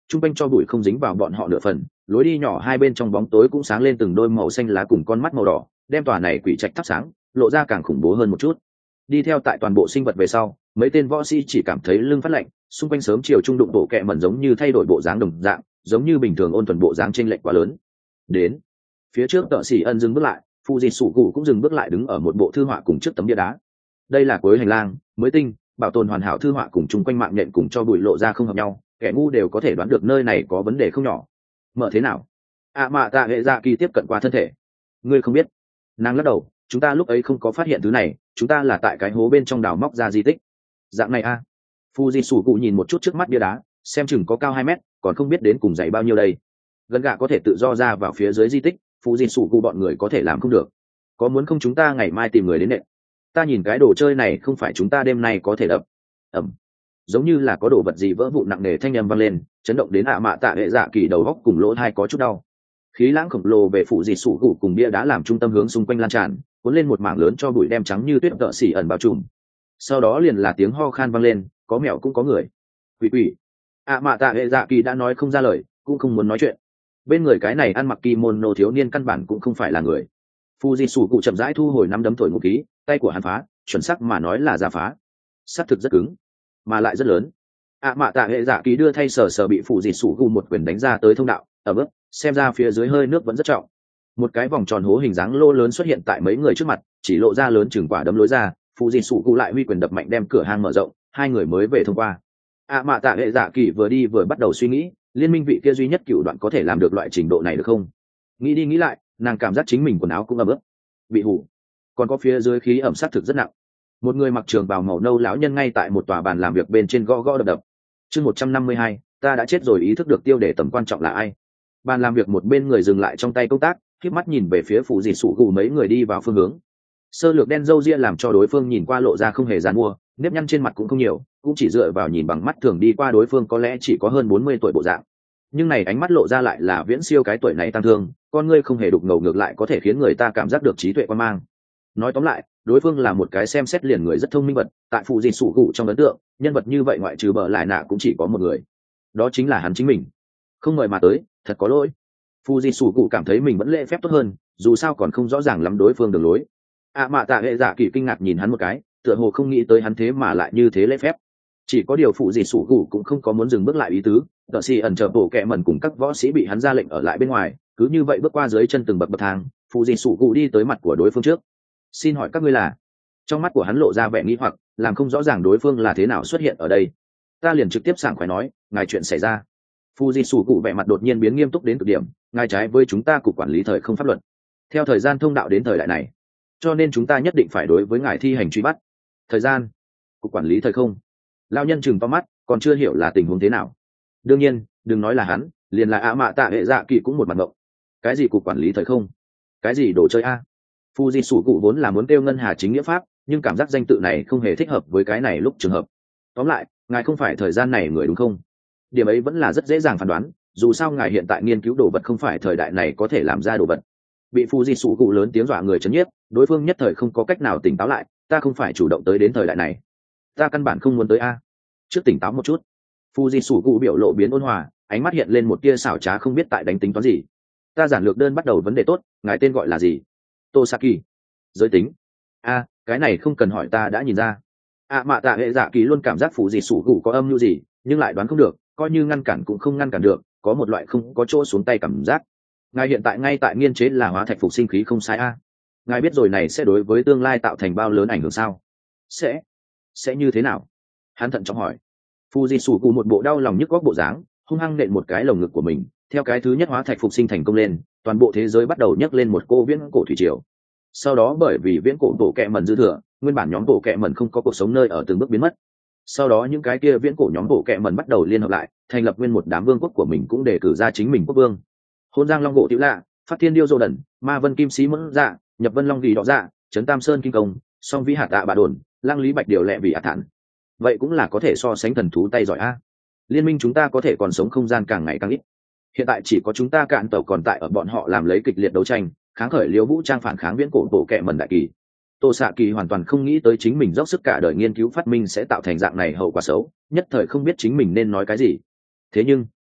chung quanh cho bụi không dính vào bọn họ nửa phần, lối đi nhỏ hai bên trong bóng tối cũng sáng lên từng đôi màu xanh lá cùng con mắt màu đỏ, đem tòa này quỷ trạch thắp sáng, lộ ra càng khủng bố hơn một chút. Đi theo tại toàn bộ sinh vật về sau, mấy tên võ sĩ chỉ cảm thấy lưng phát lạnh, xung quanh sớm chiều trung đụng bộ kẹ mẩn giống như thay đổi bộ dáng đồng dạng, giống như bình thường ôn thuần bộ dáng chênh lệch quá lớn. Đến phía trước Tợ Sĩ Ân dừng bước lại, Phụ Dị Sủ Cụ cũng dừng bước lại đứng ở một bộ thư họa cùng trước tấm bia đá. Đây là cuối hành lang, mới tinh, bảo tồn hoàn hảo thư họa cùng chung quanh mạng nhện cùng cho bụi lộ ra không hợp nhau, kẻ ngu đều có thể đoán được nơi này có vấn đề không nhỏ. Mở thế nào? Mạ Tạ Hệ Dạ Kỳ tiếp cận qua thân thể. Ngươi không biết? Nàng lắc đầu, chúng ta lúc ấy không có phát hiện thứ này, chúng ta là tại cái hố bên trong đào móc ra di tích. Dạng này a? Phụ Dị Sủ Cụ nhìn một chút trước mắt bia đá, xem chừng có cao 2 mét, còn không biết đến cùng dày bao nhiêu đây. Gần gạ có thể tự do ra vào phía dưới di tích, Phụ Dị Sủ Cụ bọn người có thể làm không được. Có muốn không chúng ta ngày mai tìm người đến nện? Ta nhìn cái đồ chơi này không phải chúng ta đêm nay có thể đập. Ẩm. Giống như là có đồ vật gì vỡ vụn nặng nề, thanh âm vang lên, chấn động đến Mạ Tạ Hệ Dạ Kỳ đầu góc cùng lỗ tai có chút đau. Khí lãng khổng lồ về Phụ Dị Sủ Cụ cùng bia đá làm trung tâm hướng xung quanh lan tràn, cuốn lên một mảng lớn cho bụi đem trắng như tuyết Tợ Sĩ Ẩn bao trùm. Sau đó liền là tiếng ho khan vang lên, có mèo cũng có người. Quỷ. Mạ Tạ Hệ Dạ Kỳ đã nói không ra lời, cũng không muốn nói chuyện. Bên người cái này ăn mặc kimono thiếu niên căn bản cũng không phải là người. Phụ Dị Sủ Cụ chậm rãi thu hồi nắm đấm thổi ngụ khí, tay của hắn phá, chuẩn xác mà nói là ra phá. Sát thực rất cứng, mà lại rất lớn. Mạ Tạ Hệ Dạ Kỳ đưa thay sờ bị Phụ Dị Sủ Cụ một quyền đánh ra tới thông đạo, ở bước, xem ra phía dưới hơi nước vẫn rất trọng. Một cái vòng tròn hố hình dáng lô lớn xuất hiện tại mấy người trước mặt, chỉ lộ ra lớn chừng quả đấm lối ra, Phụ Dị Sủ Cụ lại huy quyền đập mạnh đem cửa hang mở rộng, hai người mới về thông qua. Mạ Tạ Hệ Dạ Kỳ vừa đi vừa bắt đầu suy nghĩ, liên minh vị kia duy nhất cựu đoạn có thể làm được loại trình độ này được không? Nghĩ đi nghĩ lại, nàng cảm giác chính mình quần áo cũng ẩm ướt, bị hủ, còn có phía dưới khí ẩm sát thực rất nặng. Một người mặc trường bào màu nâu lão nhân ngay tại một tòa bàn làm việc bên trên gõ gõ đập đập. Chương 152, ta đã chết rồi, ý thức được tiêu đề tầm quan trọng là ai. Bàn làm việc một bên người dừng lại trong tay công tác, khép mắt nhìn về phía Phụ Dị Sủ Cụ mấy người đi vào phương hướng. Sơ lược đen râu ria làm cho đối phương nhìn qua lộ ra không hề giàn mua, nếp nhăn trên mặt cũng không nhiều, cũng chỉ dựa vào nhìn bằng mắt thường đi qua đối phương có lẽ chỉ có hơn 40 tuổi bộ dạng. Nhưng này ánh mắt lộ ra lại là viễn siêu cái tuổi này tăng thương, con ngươi không hề đục ngầu, ngược lại có thể khiến người ta cảm giác được trí tuệ quan mang. Nói tóm lại, đối phương là một cái xem xét liền người rất thông minh vật, tại Phụ Dị Sủ Cụ trong ấn tượng, nhân vật như vậy ngoại trừ Bờ Lại Nạ cũng chỉ có một người, đó chính là hắn chính mình. Không ngờ mà tới, thật có lỗi. Phụ Dị Sủ Cụ cảm thấy mình vẫn lễ phép tốt hơn, dù sao còn không rõ ràng lắm đối phương đường lối. Mạ Tạ Hệ Dạ Kỳ kinh ngạc nhìn hắn một cái, tựa hồ không nghĩ tới hắn thế mà lại như thế lễ phép. Chỉ có điều Phụ Dị Sủ Cụ cũng không có muốn dừng bước lại ý tứ, Tợ Sĩ Ẩn chờ bộ kệ mẩn cùng các võ sĩ bị hắn ra lệnh ở lại bên ngoài, cứ như vậy bước qua dưới chân từng bậc thang, Phụ Dị Sủ Cụ đi tới mặt của đối phương trước. Xin hỏi các ngươi là? Trong mắt của hắn lộ ra vẻ nghi hoặc, làm không rõ ràng đối phương là thế nào xuất hiện ở đây. Ta liền trực tiếp sảng khoái nói, ngài chuyện xảy ra. Phụ Dị Sủ Cụ vẻ mặt đột nhiên biến nghiêm túc đến cực điểm, ngài trái với chúng ta cục quản lý thời không pháp luật. Theo thời gian thông đạo đến thời đại này, cho nên chúng ta nhất định phải đối với ngài thi hành truy bắt. Thời gian, cục quản lý thời không. Lão nhân chừng to mắt, còn chưa hiểu là tình huống thế nào. Đương nhiên, đừng nói là hắn, liền là Mạ Tạ Hệ Dạ Kỳ cũng một mặt ngộng. Cái gì cục quản lý thời không? Cái gì đồ chơi a? Phụ Dị Sủ Cụ vốn là muốn kêu ngân hà chính nghĩa pháp, nhưng cảm giác danh tự này không hề thích hợp với cái này lúc trường hợp. Tóm lại, ngài không phải thời gian này người đúng không? Điểm ấy vẫn là rất dễ dàng phán đoán, dù sao ngài hiện tại nghiên cứu đồ vật không phải thời đại này có thể làm ra đồ vật. Bị Phụ Dị Sủ Cụ lớn tiếng dọa người chấn nhiếp, đối phương nhất thời không có cách nào tỉnh táo lại, ta không phải chủ động tới đến thời đại này, ta căn bản không muốn tới a. Trước tỉnh táo một chút. Phụ Dị Sủ Cụ biểu lộ biến ôn hòa, ánh mắt hiện lên một tia xảo trá, không biết tại đánh tính toán gì. Ta giản lược đơn bắt đầu vấn đề tốt, ngài tên gọi là gì? Tosaki. Giới tính? Cái này không cần hỏi, ta đã nhìn ra. Mạ Tạ Hệ Dạ Kỳ luôn cảm giác Phụ Dị Sủ Cụ có âm mưu gì, nhưng lại đoán không được, coi như ngăn cản cũng không ngăn cản được, có một loại không có chỗ xuống tay cảm giác. Ngài hiện tại ngay tại nghiên chế là hóa thạch phục sinh khí không sai a. Ngài biết rồi này sẽ đối với tương lai tạo thành bao lớn ảnh hưởng sao? Sẽ như thế nào? Hắn thận trọng hỏi. Phụ Dị Sủ Cụ một bộ đau lòng nhức góc bộ dáng, hung hăng nện một cái lồng ngực của mình. Theo cái thứ nhất hóa thạch phục sinh thành công lên, toàn bộ thế giới bắt đầu nhấc lên một cô viễn cổ thủy triều. Sau đó bởi vì viễn cổ bộ kệ mẩn dư thừa, nguyên bản nhóm bộ kệ mẩn không có cuộc sống nơi ở từng bước biến mất. Sau đó những cái kia viễn cổ nhóm bộ kệ mẩn bắt đầu liên hợp lại, thành lập nguyên một đám vương quốc của mình, cũng đề cử ra chính mình quốc vương. Hôn Giang Long Gỗ Tiểu Lạ, Phát Thiên Điêu Dô Đần, Ma Vân Kim Sĩ Mẫn Dạ, Nhập Vân Long Vì Đỏ Dạ, Trấn Tam Sơn Kinh Công, Song Vĩ Hạt Tạ Bà Đồn, Lăng Lý Bạch Điều Lệ Vì Ả Thản. Vậy cũng là có thể so sánh thần thú tay giỏi a. Liên minh chúng ta có thể còn sống không gian càng ngày càng ít. Hiện tại chỉ có chúng ta Cạn Tàu còn tại ở, bọn họ làm lấy kịch liệt đấu tranh, kháng khởi liêu vũ trang phản kháng viễn cổ bộ kệ mẩn đại kỳ. Tô Sạ Kỳ hoàn toàn không nghĩ tới chính mình dốc sức cả đời nghiên cứu phát minh sẽ tạo thành dạng này hậu quả xấu, nhất thời không biết chính mình nên nói cái gì. Thế nhưng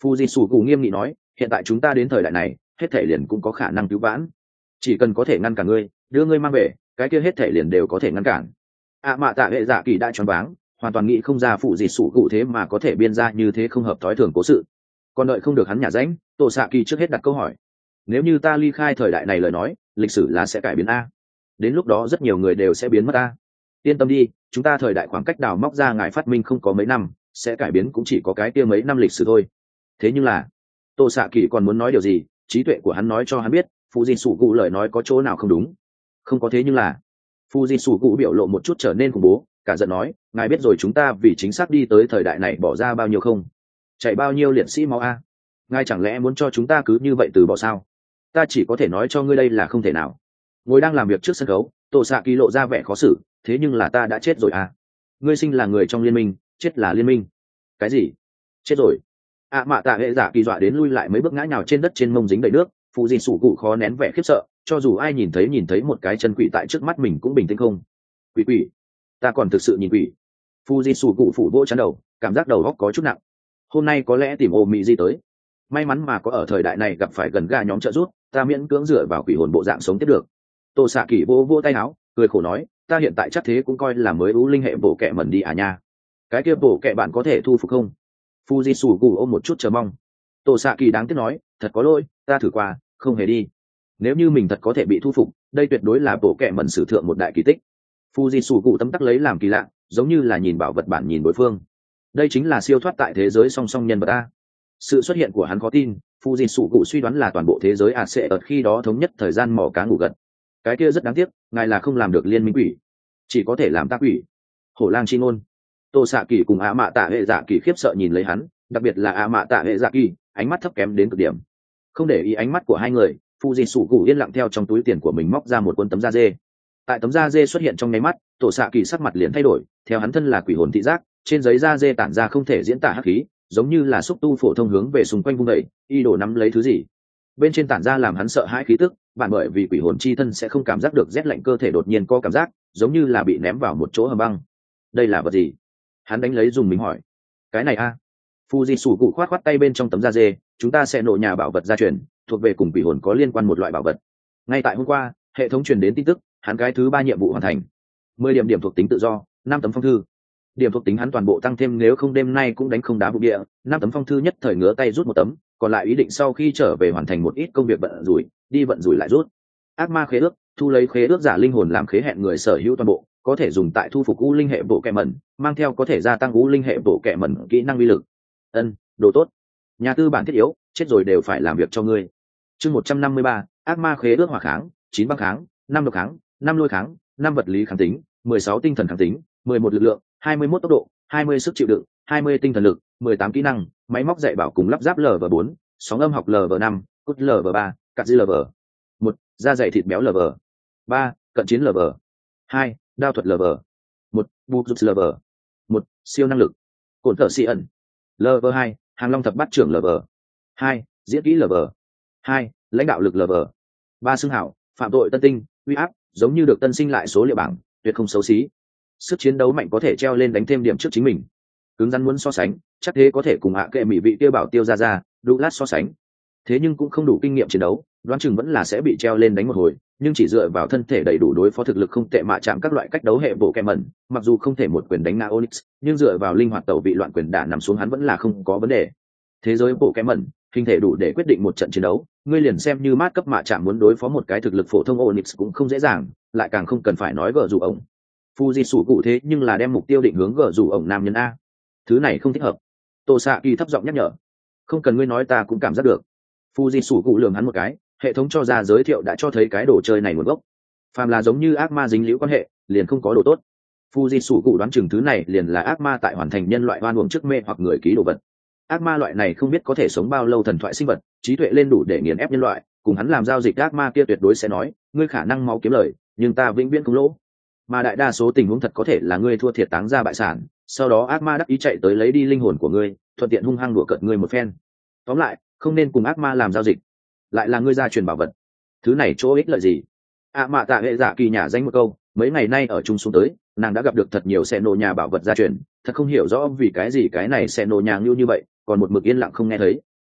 Fuji sủ cụ nghiêm nghị nói, hiện tại chúng ta đến thời đại này hết thể liền cũng có khả năng cứu vãn, chỉ cần có thể ngăn cản ngươi, đưa ngươi mang về, cái kia hết thể liền đều có thể ngăn cản. Mạ tạ hệ dạ kỳ đã choáng váng, hoàn toàn nghĩ không ra phụ gì sủ cụ thế mà có thể biên ra như thế không hợp thói thường cố sự. Còn đợi không được hắn nhả rãnh, Tổ Sạ Kỳ trước hết đặt câu hỏi, nếu như ta ly khai thời đại này lời nói, lịch sử là sẽ cải biến a, đến lúc đó rất nhiều người đều sẽ biến mất a. Yên tâm đi, chúng ta thời đại khoảng cách đào móc ra ngài phát minh không có mấy năm, sẽ cải biến cũng chỉ có cái kia mấy năm lịch sử thôi. Thế nhưng là Tổ Sạ Kỳ còn muốn nói điều gì, trí tuệ của hắn nói cho hắn biết phụ gì sủ cụ lời nói có chỗ nào không đúng. Không có thế nhưng là Fuji sủ cụ biểu lộ một chút trở nên khủng bố, cả giận nói, ngài biết rồi chúng ta vì chính xác đi tới thời đại này bỏ ra bao nhiêu không? Chạy bao nhiêu liệt sĩ máu a? Ngài chẳng lẽ muốn cho chúng ta cứ như vậy từ bỏ sao? Ta chỉ có thể nói cho ngươi đây là không thể nào. Ngồi đang làm việc trước sân khấu, Tổ Sạ Kỳ lộ ra vẻ khó xử, thế nhưng là ta đã chết rồi à? Ngươi sinh là người trong liên minh, chết là liên minh. Cái gì? Chết rồi? Mạ tạ hệ giả kỳ dọa đến lui lại mấy bước ngã nhào trên đất trên mông dính đầy nước, Fuji sủ cụ khó nén vẻ khiếp sợ, cho dù ai nhìn thấy một cái chân quỷ tại trước mắt mình cũng bình tĩnh không. Quỷ, ta còn thực sự nhìn quỷ. Fuji sủ cụ phủ vỗ chán đầu, cảm giác đầu óc có chút nặng. Hôm nay có lẽ tìm ô mị gì tới, may mắn mà có ở thời đại này gặp phải gần ga nhóm trợ giúp, ta miễn cưỡng dựa vào quỷ hồn bộ dạng sống tiếp được. Tô Sạ Kỳ vô tay áo, cười khổ nói, ta hiện tại chắc thế cũng coi là mới ưu linh hệ bộ kệ mẩn đi à nha. Cái kia bộ kệ bạn có thể thu phục không? Fuji sủ cụ ôm một chút chờ mong. Tô Sạ Kỳ đáng tiếc nói, thật có lỗi, ta thử qua, không hề đi. Nếu như mình thật có thể bị thu phục, đây tuyệt đối là bộ kệ mẩn sử thượng một đại kỳ tích. Fuji sủ cụ tấm tắc lấy làm kỳ lạ, giống như là nhìn bảo vật bản nhìn đối phương. Đây chính là siêu thoát tại thế giới song song nhân vật a. Sự xuất hiện của hắn khó tin, Fuji sủ cụ suy đoán là toàn bộ thế giới sẽ ở khi đó thống nhất thời gian mò cá ngủ gật. Cái kia rất đáng tiếc, ngài là không làm được liên minh quỷ, chỉ có thể làm ta quỷ. Hổ lang chi ngôn. Tô Sạ Kỳ cùng Mạ tạ hệ dạ kỳ khiếp sợ nhìn lấy hắn, đặc biệt là Mạ tạ hệ dạ kỳ, ánh mắt thấp kém đến cực điểm. Không để ý ánh mắt của hai người, Fuji sủ cụ yên lặng theo trong túi tiền của mình móc ra một cuốn tấm da dê. Tại tấm da dê xuất hiện trong nháy mắt, Tổ Sạ Kỳ sắc mặt liền thay đổi, theo hắn thân là quỷ hồn thị giác, trên giấy da dê tản ra không thể diễn tả hắc khí, giống như là xúc tu phổ thông hướng về xung quanh vung đẩy, y đổ nắm lấy thứ gì. Bên trên tản ra làm hắn sợ hãi khí tức, bạn bởi vì quỷ hồn chi thân sẽ không cảm giác được rét lạnh, cơ thể đột nhiên có cảm giác giống như là bị ném vào một chỗ hầm băng. Đây là vật gì? Hắn đánh lấy dùng mình hỏi. Cái này a? Fuji sủ cụ khoát tay bên trong tấm da dê, chúng ta sẽ nổ nhà bảo vật gia truyền, thuộc về cùng quỷ hồn có liên quan một loại bảo vật. Ngay tại hôm qua, hệ thống truyền đến tin tức, hắn cái thứ 3 nhiệm vụ hoàn thành. 10 điểm thuộc tính tự do, 5 tấm phong thư. Điểm thuộc tính hắn toàn bộ tăng thêm, nếu không đêm nay cũng đánh không đá vụ địa. 5 tấm phong thư nhất thời ngứa tay rút một tấm, còn lại ý định sau khi trở về hoàn thành một ít công việc bận rủi, đi vận rủi lại rút. Ác ma khế ước, thu lấy khế ước giả linh hồn làm khế hẹn người sở hữu toàn bộ, có thể dùng tại thu phục u linh hệ bộ kệ mẩn, mang theo có thể gia tăng u linh hệ bộ kệ mẩn kỹ năng uy lực. Đồ tốt. Nhà tư bản thiết yếu, chết rồi đều phải làm việc cho ngươi. Chương 153, ác ma khế ước hỏa kháng, 9 băng kháng, 5 độc kháng, 5 lôi kháng, 5 vật lý kháng tính, 16 tinh thần kháng tính, 11 lực lượng, 21 tốc độ, 20 sức chịu đựng, 20 tinh thần lực, 18 kỹ năng, máy móc dạy bảo cùng lắp ráp LV4, sóng âm học LV5, cốt LV3, cắt dư LV1, da dày thịt béo LV3, cận chiến LV2, đao thuật LV1, bục dục LV1, siêu năng lực, cổn thở xì ẩn LV2, hàng long thập bát trưởng LV2, diễn kỹ LV2, lãnh đạo lực LV3, xưng hảo, phạm tội tân tinh, uy áp, giống như được tân sinh lại số liệu bảng, tuyệt không xấu xí. Sức chiến đấu mạnh có thể treo lên đánh thêm điểm trước chính mình. Cứng rắn muốn so sánh, chắc thế có thể cùng hạ kệ mỹ vị tiêu bảo tiêu ra Douglas so sánh. Thế nhưng cũng không đủ kinh nghiệm chiến đấu, đoán chừng vẫn là sẽ bị treo lên đánh một hồi, nhưng chỉ dựa vào thân thể đầy đủ đối phó thực lực không tệ mạ chạm các loại cách đấu hệ bộ kẹ mẩn, mặc dù không thể một quyền đánh ngã Onyx, nhưng dựa vào linh hoạt tẩu vị loạn quyền đả nằm xuống hắn vẫn là không có vấn đề. Thế giới bộ kẹ mẩn, hình thể đủ để quyết định một trận chiến đấu, ngươi liền xem như mát cấp mạ chạm muốn đối phó một cái thực lực phổ thông Onyx cũng không dễ dàng, lại càng không cần phải nói gở dù ổng. Fuji sủ cụ thế nhưng là đem mục tiêu định hướng gở dù ổng nam nhân a. Thứ này không thích hợp. Tô Sạ Kỳ thấp giọng nhắc nhở. Không cần ngươi nói ta cũng cảm giác được. Fuji sủ cụ lườm hắn một cái, hệ thống cho ra giới thiệu đã cho thấy cái đồ chơi này nguồn gốc. Phàm là giống như ác ma dính liễu quan hệ, liền không có đồ tốt. Fuji sủ cụ đoán chừng thứ này liền là ác ma tại hoàn thành nhân loại oan uổng trước mê hoặc người ký đồ vật. Ác ma loại này không biết có thể sống bao lâu thần thoại sinh vật, trí tuệ lên đủ để nghiền ép nhân loại, cùng hắn làm giao dịch ác ma kia tuyệt đối sẽ nói, ngươi khả năng máu kiếm lời, nhưng ta vĩnh viễn không lỗ. Mà đại đa số tình huống thật có thể là ngươi thua thiệt táng ra bại sản, sau đó ác ma đắc ý chạy tới lấy đi linh hồn của ngươi, thuận tiện hung hăng đùa cợt ngươi một phen. Tóm lại, không nên cùng ác ma làm giao dịch. Lại là ngươi gia truyền bảo vật, thứ này chỗ ích lợi gì? Mạ tạ hệ giả kỳ nhả danh một câu, mấy ngày nay ở chung xuống tới, nàng đã gặp được thật nhiều xe nổ nhà bảo vật gia truyền, thật không hiểu rõ vì cái gì cái này xe nổ nhà như vậy, còn một mực yên lặng không nghe thấy.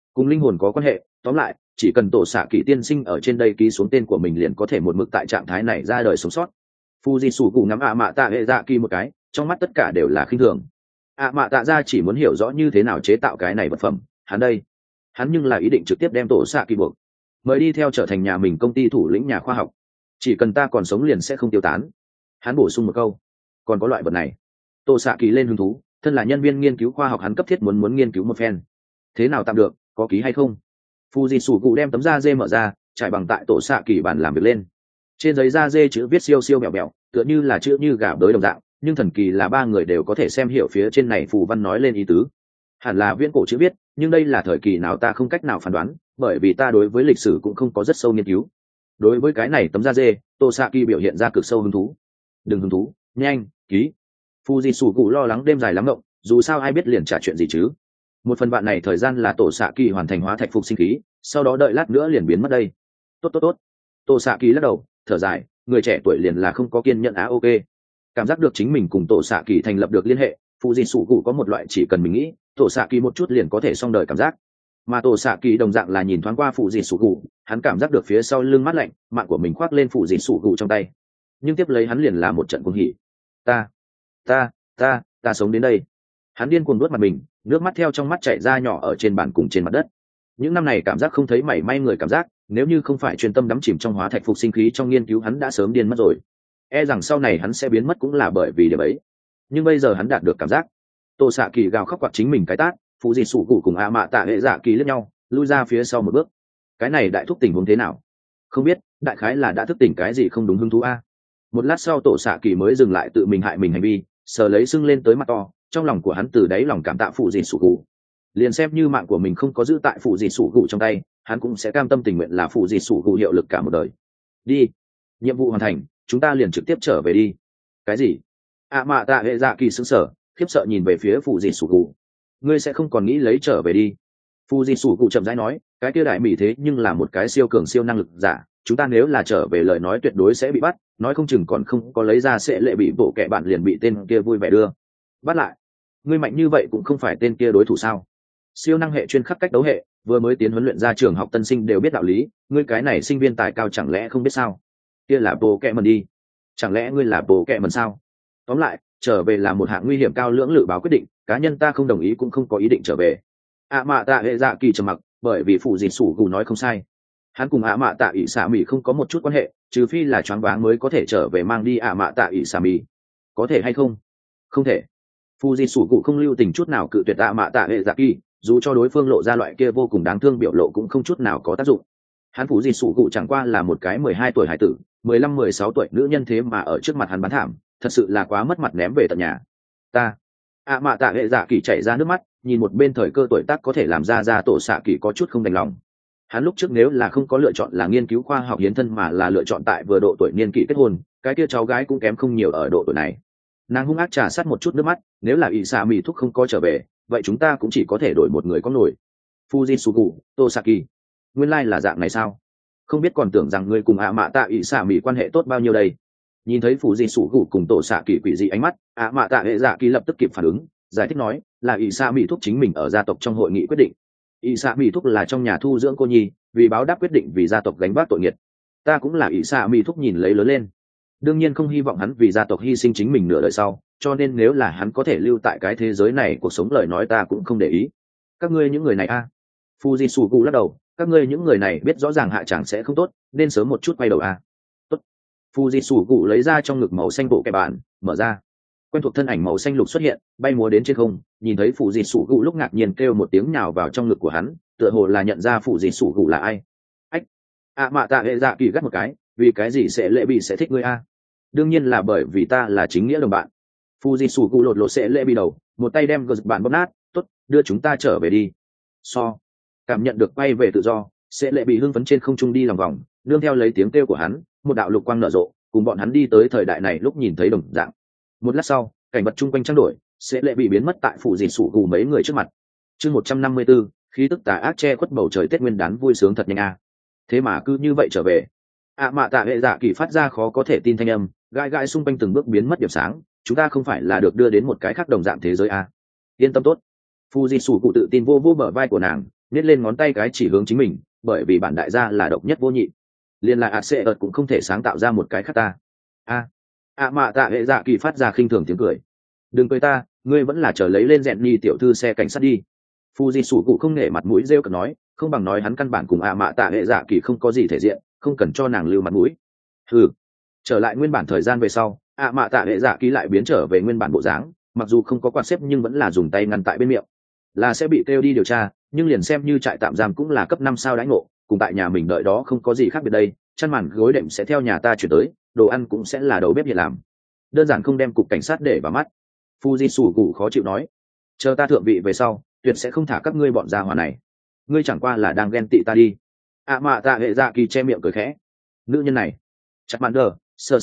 cùng linh hồn có quan hệ. Tóm lại, chỉ cần tổ xạ kỳ tiên sinh ở trên đây ký xuống tên của mình liền có thể một mực tại trạng thái này ra đời sống sót. Fuji cụ ngắm ạ mạ tạ hệ dạ kỳ một cái, trong mắt tất cả đều là khinh thường. ạ mạ tạ ra chỉ muốn hiểu rõ như thế nào chế tạo cái này vật phẩm, hắn nhưng là ý định trực tiếp đem tổ xạ kỳ buộc mời đi theo trở thành nhà mình công ty thủ lĩnh nhà khoa học, chỉ cần ta còn sống liền sẽ không tiêu tán. Hắn bổ sung một câu, còn có loại vật này. Tổ xạ kỳ lên hứng thú, thân là nhân viên nghiên cứu khoa học hắn cấp thiết muốn nghiên cứu một phen. Thế nào tạm được, có ký hay không? Fuji cụ đem tấm da dê mở ra, trải bằng tại tổ xạ kỳ bàn làm việc lên. Trên giấy da dê chữ viết siêu siêu mẹo mẹo, tựa như là chữ như gà bới đồng dạng, nhưng thần kỳ là ba người đều có thể xem hiểu phía trên này phù văn nói lên ý tứ. Hẳn là viễn cổ chữ viết, nhưng đây là thời kỳ nào ta không cách nào phán đoán, bởi vì ta đối với lịch sử cũng không có rất sâu nghiên cứu. Đối với cái này tấm da dê, Tosaki biểu hiện ra cực sâu hứng thú. Đừng hứng thú, nhanh ký. Fuji cụ lo lắng đêm dài lắm ngộng, dù sao ai biết liền trả chuyện gì chứ. Một phần bạn này thời gian là Tosaki hoàn thành hóa thạch phục sinh khí, sau đó đợi lát nữa liền biến mất đây. Tốt. Tosaki lắc đầu, thở dài, người trẻ tuổi liền là không có kiên nhẫn ok. Cảm giác được chính mình cùng Tosaki thành lập được liên hệ, Fuji cụ có một loại chỉ cần mình nghĩ, Tosaki một chút liền có thể xong đời cảm giác. Mà Tosaki đồng dạng là nhìn thoáng qua Fuji cụ, hắn cảm giác được phía sau lưng mát lạnh, mạng của mình khoác lên Fuji cụ trong tay. Nhưng tiếp lấy hắn liền là một trận cuồng hỉ. Ta sống đến đây. Hắn điên cuồng nuốt mặt mình, nước mắt theo trong mắt chảy ra nhỏ ở trên bàn cùng trên mặt đất. Những năm này cảm giác không thấy mảy may người cảm giác, nếu như không phải chuyên tâm đắm chìm trong hóa thạch phục sinh khí trong nghiên cứu hắn đã sớm điên mất rồi. E rằng sau này hắn sẽ biến mất cũng là bởi vì điểm ấy. Nhưng bây giờ hắn đạt được cảm giác. Tosaki gào khóc quạt chính mình cái tát, Fuji cụ cùng ạ mạ tạ hệ dạ kỳ liếc nhau, lui ra phía sau một bước. Cái này đại thúc tình huống thế nào? Không biết, đại khái là đã thức tỉnh cái gì không đúng hứng thú a. Một lát sau Tosaki mới dừng lại tự mình hại mình hành vi, sờ lấy sưng lên tới mặt to, trong lòng của hắn từ đáy lòng cảm tạ Fuji cụ. Liền xem như mạng của mình không có giữ tại Fuji cụ trong tay, hắn cũng sẽ cam tâm tình nguyện là Fuji cụ hiệu lực cả một đời. Đi, nhiệm vụ hoàn thành, chúng ta liền trực tiếp trở về đi. Cái gì? ạ mạ tạ hệ dạ kỳ sững sờ, khiếp sợ nhìn về phía Fuji cụ. Ngươi sẽ không còn nghĩ lấy trở về đi. Fuji cụ chậm rãi nói, cái kia đại mỹ thế nhưng là một cái siêu cường siêu năng lực giả, chúng ta nếu là trở về lời nói tuyệt đối sẽ bị bắt, nói không chừng còn không có lấy ra sẽ lệ bị bộ kẻ bạn liền bị tên kia vui vẻ đưa bắt lại. Ngươi mạnh như vậy cũng không phải tên kia đối thủ sao? Siêu năng hệ chuyên khắc cách đấu hệ, vừa mới tiến huấn luyện ra trường học tân sinh đều biết đạo lý, ngươi cái này sinh viên tài cao chẳng lẽ không biết sao? Kia là bộ kẻ mần đi, chẳng lẽ ngươi là bộ kẻ mần sao? Tóm lại, trở về là một hạng nguy hiểm cao lưỡng lự báo quyết định, cá nhân ta không đồng ý cũng không có ý định trở về. ạ mạ tạ hệ dạ kỳ trầm mặc, bởi vì phụ dịt sủ gù nói không sai, hắn cùng ạ mạ tạ ỷ xạ mì không có một chút quan hệ, trừ phi là choáng váng mới có thể trở về mang đi ạ mạ tạ ỷ xạ mì. Có thể hay không? Không thể. Fuji sủ cụ không lưu tình chút nào cự tuyệt ạ mạ tạ hệ dạ kỳ, dù cho đối phương lộ ra loại kia vô cùng đáng thương biểu lộ cũng không chút nào có tác dụng. Hắn Fuji sủ cụ chẳng qua là một cái 12 tuổi hải tử, 15-16 tuổi nữ nhân thế mà ở trước mặt hắn bán thảm, thật sự là quá mất mặt ném về tận nhà. ạ mạ tạ hệ dạ kỳ chảy ra nước mắt, nhìn một bên thời cơ tuổi tác có thể làm ra tổ xạ kỳ có chút không đành lòng. Hắn lúc trước nếu là không có lựa chọn là nghiên cứu khoa học hiến thân mà là lựa chọn tại vừa độ tuổi niên kỷ kết hôn, cái kia cháu gái cũng kém không nhiều ở độ tuổi này. Nàng hung ác trà sát một chút nước mắt, nếu là ỷ xạ mì thúc không có trở về, vậy chúng ta cũng chỉ có thể đổi một người có nổi. Fuji Tosaki, nguyên lai là dạng này sao? Không biết còn tưởng rằng ngươi cùng ạ mạ tạ ỷ xạ mì quan hệ tốt bao nhiêu đây. Nhìn thấy Fuji cùng tổ xạ kỳ quỷ dị ánh mắt, ạ mạ tạ hệ dạ kỳ lập tức kịp phản ứng, giải thích nói là ỷ xạ mì thúc chính mình ở gia tộc trong hội nghị quyết định. ỷ xạ mì thúc là trong nhà thu dưỡng cô nhi, vì báo đáp quyết định vì gia tộc gánh vác tội nghiệt. Ta cũng là ỷ xạ mì thúc nhìn lấy lớn lên, đương nhiên không hy vọng hắn vì gia tộc hy sinh chính mình nửa đời sau, cho nên nếu là hắn có thể lưu tại cái thế giới này cuộc sống lời nói ta cũng không để ý. Các ngươi những người này a. Fuji lắc đầu, các ngươi những người này biết rõ ràng hạ chẳng sẽ không tốt, nên sớm một chút quay đầu a. Tốt. Fuji lấy ra trong ngực màu xanh bộ kẻ bạn, mở ra. Quen thuộc thân ảnh màu xanh lục xuất hiện, bay múa đến trên không, nhìn thấy Fuji lúc ngạc nhiên kêu một tiếng nhào vào trong ngực của hắn, tựa hồ là nhận ra Fuji là ai. Ách. Mạ tạ hệ dạ kỳ gắt một cái, vì cái gì sẽ lệ bị sẽ thích ngươi a? Đương nhiên là bởi vì ta là chính nghĩa đồng bạn. Fuji lột sẽ lệ bị đầu, một tay đem gờ bạn bóp nát, tốt, đưa chúng ta trở về đi. Cảm nhận được quay về tự do, sẽ lệ bị hưng phấn trên không trung đi lòng vòng, nương theo lấy tiếng kêu của hắn, một đạo lục quang nở rộ, cùng bọn hắn đi tới thời đại này lúc nhìn thấy đồng dạng. Một lát sau, cảnh vật chung quanh trang đổi, sẽ lệ bị biến mất tại Fuji mấy người trước mặt. Chương 154, khí tức tà ác che khuất bầu trời Tết Nguyên đán vui sướng thật nhanh a. Thế mà cứ như vậy trở về. Mạ tạ hệ dạ kỳ phát ra khó có thể tin thanh âm, gai xung quanh từng bước biến mất điểm sáng, chúng ta không phải là được đưa đến một cái khác đồng dạng thế giới a. Yên tâm tốt. Fuji tự tin vô bờ vai của nàng, nhét lên ngón tay cái chỉ hướng chính mình, bởi vì bản đại gia là độc nhất vô nhị, liền là AC cũng không thể sáng tạo ra một cái khác ta. Mạ tạ hệ dạ kỳ phát ra khinh thường tiếng cười. Đừng cười ta, ngươi vẫn là chờ lấy lên rèn nhi tiểu thư xe cảnh sát đi. Fuji sủ cụ không nể mặt mũi rêu cợt nói, không bằng nói hắn căn bản cùng mạ tạ hệ dạ kỳ không có gì thể diện, không cần cho nàng lưu mặt mũi. Trở lại nguyên bản thời gian về sau, mạ tạ hệ dạ kỳ lại biến trở về nguyên bản bộ dáng, mặc dù không có quạt xếp nhưng vẫn là dùng tay ngăn tại bên miệng, là sẽ bị kêu đi điều tra, nhưng liền xem như trại tạm giam cũng là cấp 5 sao đãi ngộ, cùng tại nhà mình đợi đó không có gì khác biệt đây. Chăn màn gối đệm sẽ theo nhà ta chuyển tới, đồ ăn cũng sẽ là đầu bếp hiện làm, đơn giản không đem cục cảnh sát để vào mắt. Fuji sủ cụ khó chịu nói, chờ ta thượng vị về sau tuyệt sẽ không thả các ngươi bọn gia hỏa này, ngươi chẳng qua là đang ghen tị ta đi. Mạ tạ hệ dạ kỳ che miệng cười khẽ. Nữ nhân này chặt màn đờ, sơ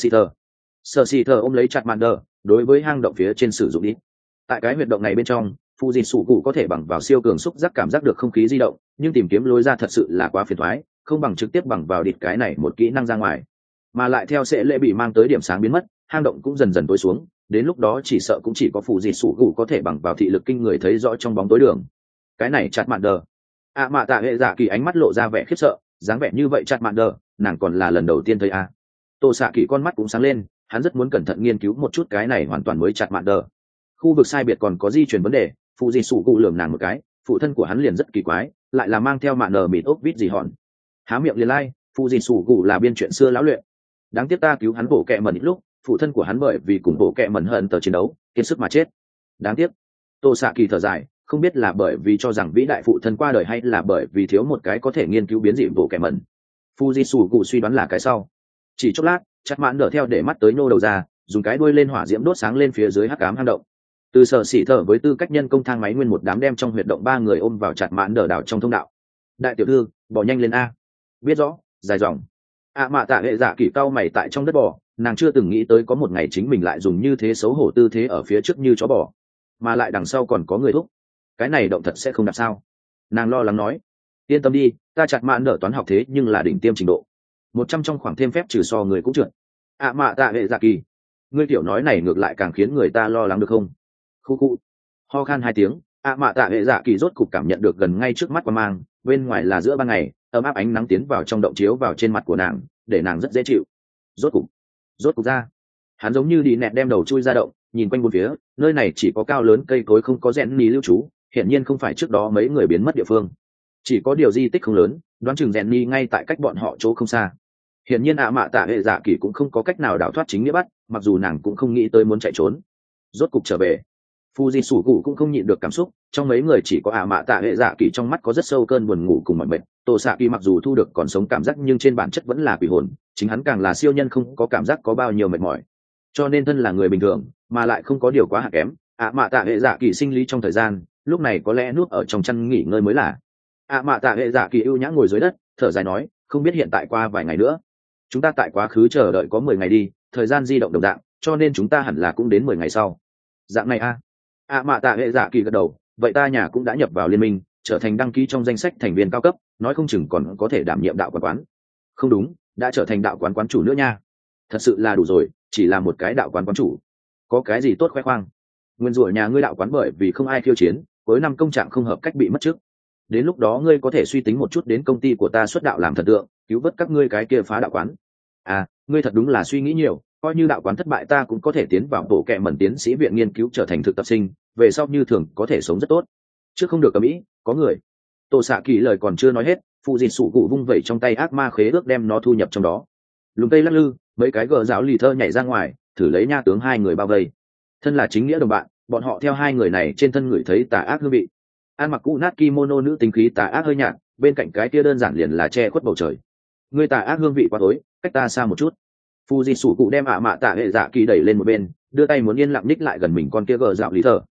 xì thờ ôm lấy chặt màn đờ, đối với hang động phía trên sử dụng đi. Tại cái huyệt động này bên trong, Fuji sủ cụ có thể bằng vào siêu cường xúc giác cảm giác được không khí di động, nhưng tìm kiếm lối ra thật sự là quá phiền toái, không bằng trực tiếp bằng vào địt cái này một kỹ năng ra ngoài. Mà lại theo sẽ lễ bị mang tới điểm sáng biến mất, hang động cũng dần dần tối xuống, đến lúc đó chỉ sợ cũng chỉ có Fuji sủ cụ có thể bằng vào thị lực kinh người thấy rõ trong bóng tối đường. Cái này chặt mạn đờ. Mạ tạ hệ dạ kỳ ánh mắt lộ ra vẻ khiếp sợ, dáng vẻ như vậy chặt mạn đờ, nàng còn là lần đầu tiên thấy a. Tô xạ kỳ con mắt cũng sáng lên, hắn rất muốn cẩn thận nghiên cứu một chút cái này hoàn toàn mới chặt mạn đờ. Khu vực sai biệt còn có di chuyển vấn đề, Fuji sủ cụ lườm nàng một cái, phụ thân của hắn liền rất kỳ quái, lại là mang theo mạn nờ mịt ốc vít gì hòn. Há miệng liền lai, Fuji sủ cụ là biên chuyện xưa lão luyện. Đáng tiếc ta cứu hắn bổ kẹ mẩn ít lúc, phụ thân của hắn bởi vì cùng bổ kẹ mẩn hận tờ chiến đấu kiệt sức mà chết. Đáng tiếc. Tô xạ kỳ thở dài, không biết là bởi vì cho rằng vĩ đại phụ thân qua đời hay là bởi vì thiếu một cái có thể nghiên cứu biến dị bổ kẹ mẩn. Fuji sủ cụ suy đoán là cái sau. Chỉ chốc lát, chặt mạn đỡ theo để mắt tới nô đầu ra, dùng cái đuôi lên hỏa diễm đốt sáng lên phía dưới hắc ám hang động. Từ sở xỉ thở với tư cách nhân công thang máy nguyên một đám đem trong huyệt động 3 người ôm vào chặt mạn đỡ đảo trong thông đạo. Đại tiểu thư, bỏ nhanh lên a. Biết rõ, dài dòng. Mạ tạ hệ dạ kỳ cao mày tại trong đất bò, nàng chưa từng nghĩ tới có một ngày chính mình lại dùng như thế xấu hổ tư thế ở phía trước như chó bò, mà lại đằng sau còn có người thúc. Cái này động thật sẽ không đạp sao? Nàng lo lắng nói. Yên tâm đi, ta chặt mạn đỡ toán học thế nhưng là đỉnh tiêm trình độ. 100 trong khoảng thêm phép trừ so người cũng trượt. Mạ tạ hệ dạ kỳ, ngươi tiểu nói này ngược lại càng khiến người ta lo lắng được không? Khu khu. Ho khan 2 tiếng, mạ tạ hệ dạ kỳ rốt cục cảm nhận được gần ngay trước mắt qua mang, bên ngoài là giữa ban ngày, ấm áp ánh nắng tiến vào trong động chiếu vào trên mặt của nàng, để nàng rất dễ chịu. Rốt cục ra. Hắn giống như đi nẹt đem đầu chui ra động, nhìn quanh bốn phía, nơi này chỉ có cao lớn cây cối không có rèn ni lưu trú, hiển nhiên không phải trước đó mấy người biến mất địa phương. Chỉ có điều di tích không lớn, đoán chừng rèn ni ngay tại cách bọn họ chỗ không xa. Hiển nhiên mạ tạ hệ dạ kỳ cũng không có cách nào đào thoát chính nghĩa bắt, mặc dù nàng cũng không nghĩ tới muốn chạy trốn. Rốt cục trở về. Fuji sủ cụ cũng không nhịn được cảm xúc, trong mấy người chỉ có mạ tạ hệ dạ kỳ trong mắt có rất sâu cơn buồn ngủ cùng mọi mệt. Tô xạ kỳ mặc dù thu được còn sống cảm giác nhưng trên bản chất vẫn là quỷ hồn, chính hắn càng là siêu nhân không có cảm giác có bao nhiêu mệt mỏi, cho nên thân là người bình thường mà lại không có điều quá hạ kém. Mạ tạ hệ dạ kỳ sinh lý trong thời gian lúc này có lẽ nuốt ở trong chăn nghỉ ngơi mới là. Mạ tạ hệ dạ kỳ ưu nhã ngồi dưới đất, thở dài nói, không biết hiện tại qua vài ngày nữa, chúng ta tại quá khứ chờ đợi có 10 ngày đi, thời gian di động đồng dạng, cho nên chúng ta hẳn là cũng đến 10 ngày sau. Dạng này mạ tạ hệ dạ kỳ gật đầu, vậy ta nhà cũng đã nhập vào liên minh, trở thành đăng ký trong danh sách thành viên cao cấp, nói không chừng còn có thể đảm nhiệm đạo quán. Không đúng, đã trở thành đạo quán chủ nữa nha. Thật sự là đủ rồi, chỉ là một cái đạo quán chủ, có cái gì tốt khoe khoang. Nguyên rủa nhà ngươi đạo quán bởi vì không ai khiêu chiến, cuối năm công trạng không hợp cách bị mất chức. Đến lúc đó ngươi có thể suy tính một chút đến công ty của ta xuất đạo làm thần tượng, cứu vớt các ngươi cái kia phá đạo quán. Ngươi thật đúng là suy nghĩ nhiều, coi như đạo quán thất bại ta cũng có thể tiến vào bộ kệ mẩn tiến sĩ viện nghiên cứu trở thành thực tập sinh, về sau như thường có thể sống rất tốt. Chứ không được ở Mỹ, có người. Tô xạ kỳ lời còn chưa nói hết, phụ dịt sụ cụ vung vẩy trong tay ác ma khế ước đem nó thu nhập trong đó. Lùng cây lắc lư, mấy cái gờ giáo lì thơ nhảy ra ngoài, thử lấy nha tướng hai người bao vây. Thân là chính nghĩa đồng bạn, bọn họ theo hai người này trên thân người thấy tà ác hương vị. Ăn mặc cũ nát kimono nữ tính khí tà ác hơi nhạt, bên cạnh cái kia đơn giản liền là che khuất bầu trời. Người tà ác hương vị quá tối, cách ta xa một chút. Fuji sủ cụ đem mạ tạ hệ dạ kỳ đẩy lên một bên, đưa tay muốn yên lặng ních lại gần mình con kia gờ dạo lì thờ.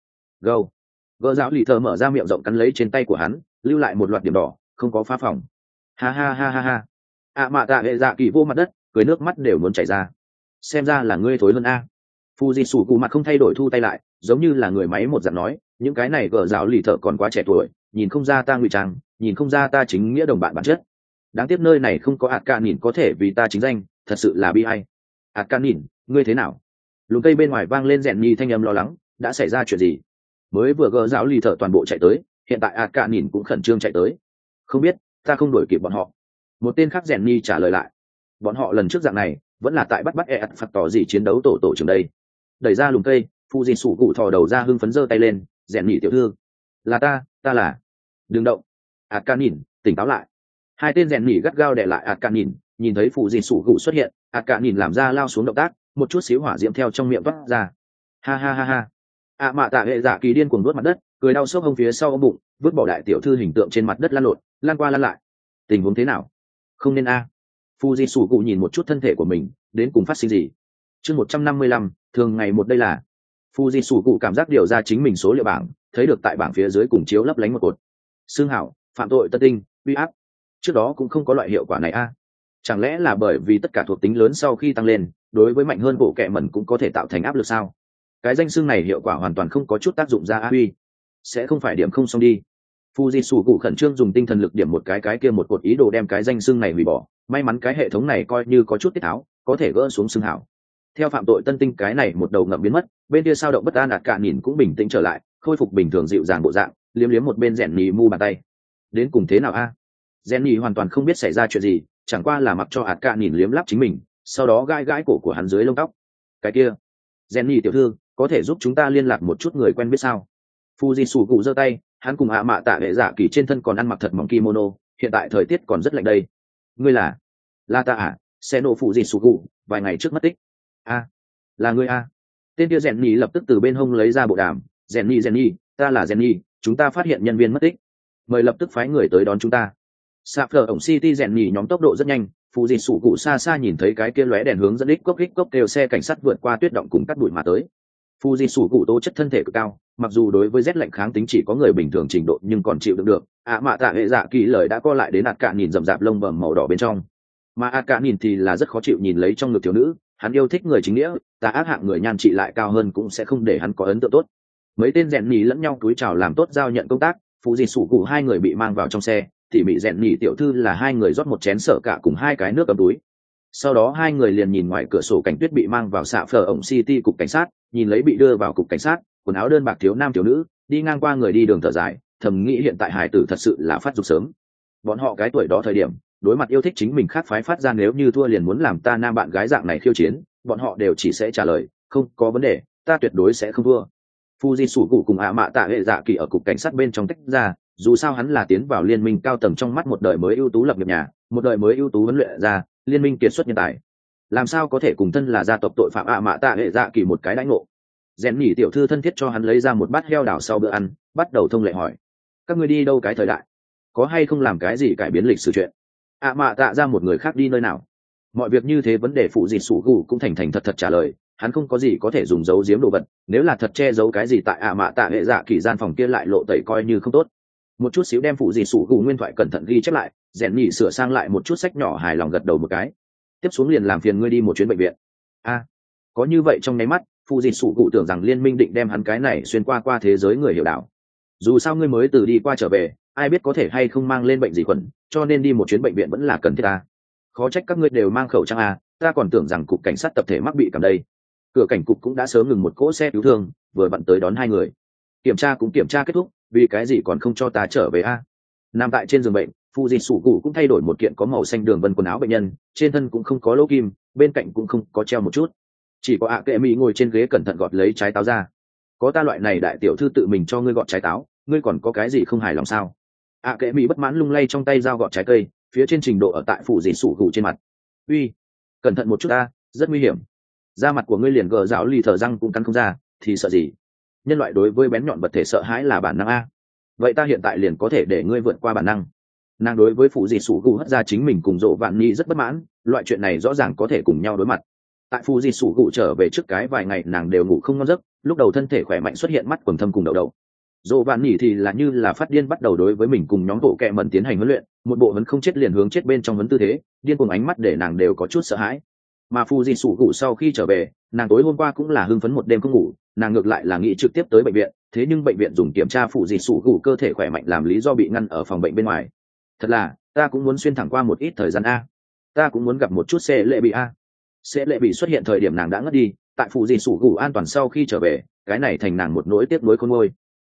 Gờ dạo lì thờ mở ra miệng rộng cắn lấy trên tay của hắn, lưu lại một loạt điểm đỏ, không có phá phòng. Ha ha ha ha ha. Mạ tạ hệ dạ kỳ vô mặt đất, cười nước mắt đều muốn chảy ra. Xem ra là ngươi thối hơn a. Fuji sủ cụ mặt không thay đổi thu tay lại, giống như là người máy một dạng nói, những cái này gờ dạo lì thờ còn quá trẻ tuổi, nhìn không ra ta ngụy trang, nhìn không ra ta chính nghĩa đồng bạn bản chất. Đáng tiếc nơi này không có ạt ca nhìn có thể vì ta chính danh, thật sự là bi ai. ạt ca nhìn, ngươi thế nào? Lùm cây bên ngoài vang lên rèn nhi thanh âm lo lắng, đã xảy ra chuyện gì? Mới vừa gỡ giáo lì thợ toàn bộ chạy tới, hiện tại ạt cả nhìn cũng khẩn trương chạy tới. Không biết, ta không đuổi kịp bọn họ. Một tên khác rèn nhi trả lời lại. Bọn họ lần trước dạng này vẫn là tại bắt ạt phạt tỏ gì chiến đấu tổ trưởng đây. Đẩy ra lùm cây, phụ dì sủ cụ thò đầu ra hưng phấn giơ tay lên. Rèn nhi tiểu thư, là ta là. Đừng động. ạt cả nhìn tỉnh táo lại. Hai tên rèn nhi gắt gao đè lại ạt cả nhìn thấy phụ dì sủ cụ xuất hiện, ạt cả nhìn làm ra lao xuống động tác, một chút xíu hỏa diễm theo trong miệng toát ra. Ha ha ha ha. Mạ tạ hệ dạ kỳ điên cuồng nuốt mặt đất, cười đau sốc hông phía sau ôm bụng, vứt bỏ đại tiểu thư hình tượng trên mặt đất lăn lộn, lăn qua lăn lại. Tình huống thế nào? Không nên a. Fuji sủ cụ nhìn một chút thân thể của mình, đến cùng phát sinh gì? Chương 155, thường ngày một đây là. Fuji sủ cụ cảm giác điều ra chính mình số liệu bảng, thấy được tại bảng phía dưới cùng chiếu lấp lánh một cột. Xương hảo, phạm tội tân tinh, uy áp. Trước đó cũng không có loại hiệu quả này a. Chẳng lẽ là bởi vì tất cả thuộc tính lớn sau khi tăng lên, đối với mạnh hơn bộ kệ mẩn cũng có thể tạo thành áp lực sao? Cái danh xưng này hiệu quả hoàn toàn không có chút tác dụng ra a uy. Sẽ không phải điểm không xong đi. Fuji sủ cụ khẩn trương dùng tinh thần lực điểm một cái kia một cột ý đồ đem cái danh xưng này hủy bỏ. May mắn cái hệ thống này coi như có chút tiết tháo, có thể gỡ xuống xưng hảo. Theo phạm tội tân tinh cái này một đầu ngậm biến mất, bên kia sao động bất an ạt cả nhìn cũng bình tĩnh trở lại, khôi phục bình thường dịu dàng bộ dạng, liếm liếm một bên rèn nhì mu bàn tay. Đến cùng thế nào a? Rèn nhì hoàn toàn không biết xảy ra chuyện gì, chẳng qua là mặc cho ạt cả nhìn liếm lắp chính mình, sau đó gãi gãi cổ của hắn dưới lông tóc. Cái kia, rèn nhì tiểu thư, có thể giúp chúng ta liên lạc một chút người quen biết sao? Fuji sủ cụ giơ tay, hắn cùng mạ tạ hệ dạ kỳ trên thân còn ăn mặc thật mỏng kimono, hiện tại thời tiết còn rất lạnh đây. Ngươi là ta à? Xe nổ Fuji sủ cụ, vài ngày trước mất tích. Là ngươi a. Tên kia rèn nhì lập tức từ bên hông lấy ra bộ đàm. Rèn nhì, ta là rèn nhì, chúng ta phát hiện nhân viên mất tích, mời lập tức phái người tới đón chúng ta. Sạp phở ổng city rèn nhì nhóm tốc độ rất nhanh, Fuji sủ cụ xa xa nhìn thấy cái kia lóe đèn hướng dẫn ích cốc đều xe cảnh sát vượt qua tuyết động cùng cắt bụi mà tới. Fuji sủ cụ tố chất thân thể cực cao, mặc dù đối với rét lạnh kháng tính chỉ có người bình thường trình độ nhưng còn chịu đựng được. Mạ tạ hệ dạ kỳ lời đã co lại đến ạt cả nhìn rậm rạp lông bầm màu đỏ bên trong, mà ạt cả nhìn thì là rất khó chịu nhìn lấy trong ngực thiếu nữ. Hắn yêu thích người chính nghĩa, tà ác hạng người nhan trị lại cao hơn cũng sẽ không để hắn có ấn tượng tốt. Mấy tên rèn nhì lẫn nhau túi chào làm tốt giao nhận công tác. Fuji sủ cụ hai người bị mang vào trong xe, thì bị rèn nhì tiểu thư là hai người rót một chén sở cả cùng hai cái nước cầm túi. Sau đó hai người liền nhìn ngoài cửa sổ cảnh tuyết bị mang vào xạ phở ổng city cục cảnh sát, nhìn lấy bị đưa vào cục cảnh sát, quần áo đơn bạc thiếu nam thiếu nữ, đi ngang qua người đi đường thở dài, thầm nghĩ hiện tại hải tử thật sự là phát dục sớm. Bọn họ cái tuổi đó thời điểm, đối mặt yêu thích chính mình khác phái phát ra nếu như thua liền muốn làm ta nam bạn gái dạng này khiêu chiến, bọn họ đều chỉ sẽ trả lời, không có vấn đề, ta tuyệt đối sẽ không thua. Fuji sủ cụ cùng mạ tạ hệ dạ kỳ ở cục cảnh sát bên trong tách ra, dù sao hắn là tiến vào liên minh cao tầng trong mắt một đời mới ưu tú lập nghiệp nhà, một đời mới ưu tú huấn luyện ra, liên minh kiệt xuất nhân tài, làm sao có thể cùng thân là gia tộc tội phạm mạ tạ hệ dạ kỳ một cái đãi ngộ. Rèn nhỉ tiểu thư thân thiết cho hắn lấy ra một bát heo đảo sau bữa ăn, bắt đầu thông lệ hỏi, các ngươi đi đâu cái thời đại, có hay không làm cái gì cải biến lịch sử chuyện. Mạ tạ ra một người khác đi nơi nào, mọi việc như thế vấn đề phụ gì sủ gù cũng thành thật trả lời. Hắn không có gì có thể dùng giấu giếm đồ vật, nếu là thật che giấu cái gì tại mạ tạ hệ dạ kỳ gian phòng kia lại lộ tẩy coi như không tốt. Một chút xíu đem phụ gì sủ gù nguyên thoại cẩn thận ghi chép lại, rèn nhỉ sửa sang lại một chút sách nhỏ hài lòng gật đầu một cái. Tiếp xuống liền làm phiền ngươi đi một chuyến bệnh viện. Có như vậy trong nháy mắt, phụ gì sủ gù tưởng rằng liên minh định đem hắn cái này xuyên qua thế giới người hiểu đạo. Dù sao ngươi mới từ đi qua trở về, ai biết có thể hay không mang lên bệnh gì khuẩn, cho nên đi một chuyến bệnh viện vẫn là cần thiết ta. Khó trách các ngươi đều mang khẩu trang ta còn tưởng rằng cục cảnh sát tập thể mắc bị cảm đây. Cửa cảnh cục cũng đã sớm ngừng một cỗ xe cứu thương, vừa vặn tới đón hai người. Kiểm tra kết thúc, vì cái gì còn không cho ta trở về nằm tại trên giường bệnh, Fuji sủ cụ cũng thay đổi một kiện có màu xanh đường vân quần áo bệnh nhân, trên thân cũng không có lỗ kim, bên cạnh cũng không có treo một chút, chỉ có kệ mỹ ngồi trên ghế cẩn thận gọt lấy trái táo ra. Có ta loại này đại tiểu thư tự mình cho ngươi gọt trái táo, ngươi còn có cái gì không hài lòng sao? Kệ mỹ bất mãn lung lay trong tay dao gọt trái cây, phía trên trình độ ở tại Fuji sủ cụ trên mặt. Uy, cẩn thận một chút rất nguy hiểm. Da mặt của ngươi liền gờ rạo lì thở răng cũng cắn không ra, thì sợ gì? Nhân loại đối với bén nhọn vật thể sợ hãi là bản năng vậy ta hiện tại liền có thể để ngươi vượt qua bản năng. Nàng đối với phụ dì sủ gù hất ra chính mình cùng Dỗ Vạn Nhi rất bất mãn, loại chuyện này rõ ràng có thể cùng nhau đối mặt. Tại phụ dì sủ gù trở về trước cái vài ngày nàng đều ngủ không ngon giấc, lúc đầu thân thể khỏe mạnh xuất hiện mắt quầng thâm cùng đầu. Dỗ Vạn Nhi thì là như là phát điên bắt đầu đối với mình cùng nhóm bộ kẹ mẩn tiến hành huấn luyện, một bộ vẫn không chết liền hướng chết bên trong vấn tư thế, điên cuồng ánh mắt để nàng đều có chút sợ hãi. Mà phụ dì sủ gù sau khi trở về, nàng tối hôm qua cũng là hưng phấn một đêm không ngủ, nàng ngược lại là nghĩ trực tiếp tới bệnh viện, thế nhưng bệnh viện dùng kiểm tra phụ dì sủ gù cơ thể khỏe mạnh làm lý do bị ngăn ở phòng bệnh bên ngoài. Thật là, ta cũng muốn xuyên thẳng qua một ít thời gian ta cũng muốn gặp một chút xe lệ bị Xe lệ bị xuất hiện thời điểm nàng đã ngất đi, tại phụ dì sủ gù an toàn sau khi trở về, cái này thành nàng một nỗi tiếc nuối khôn nguôi.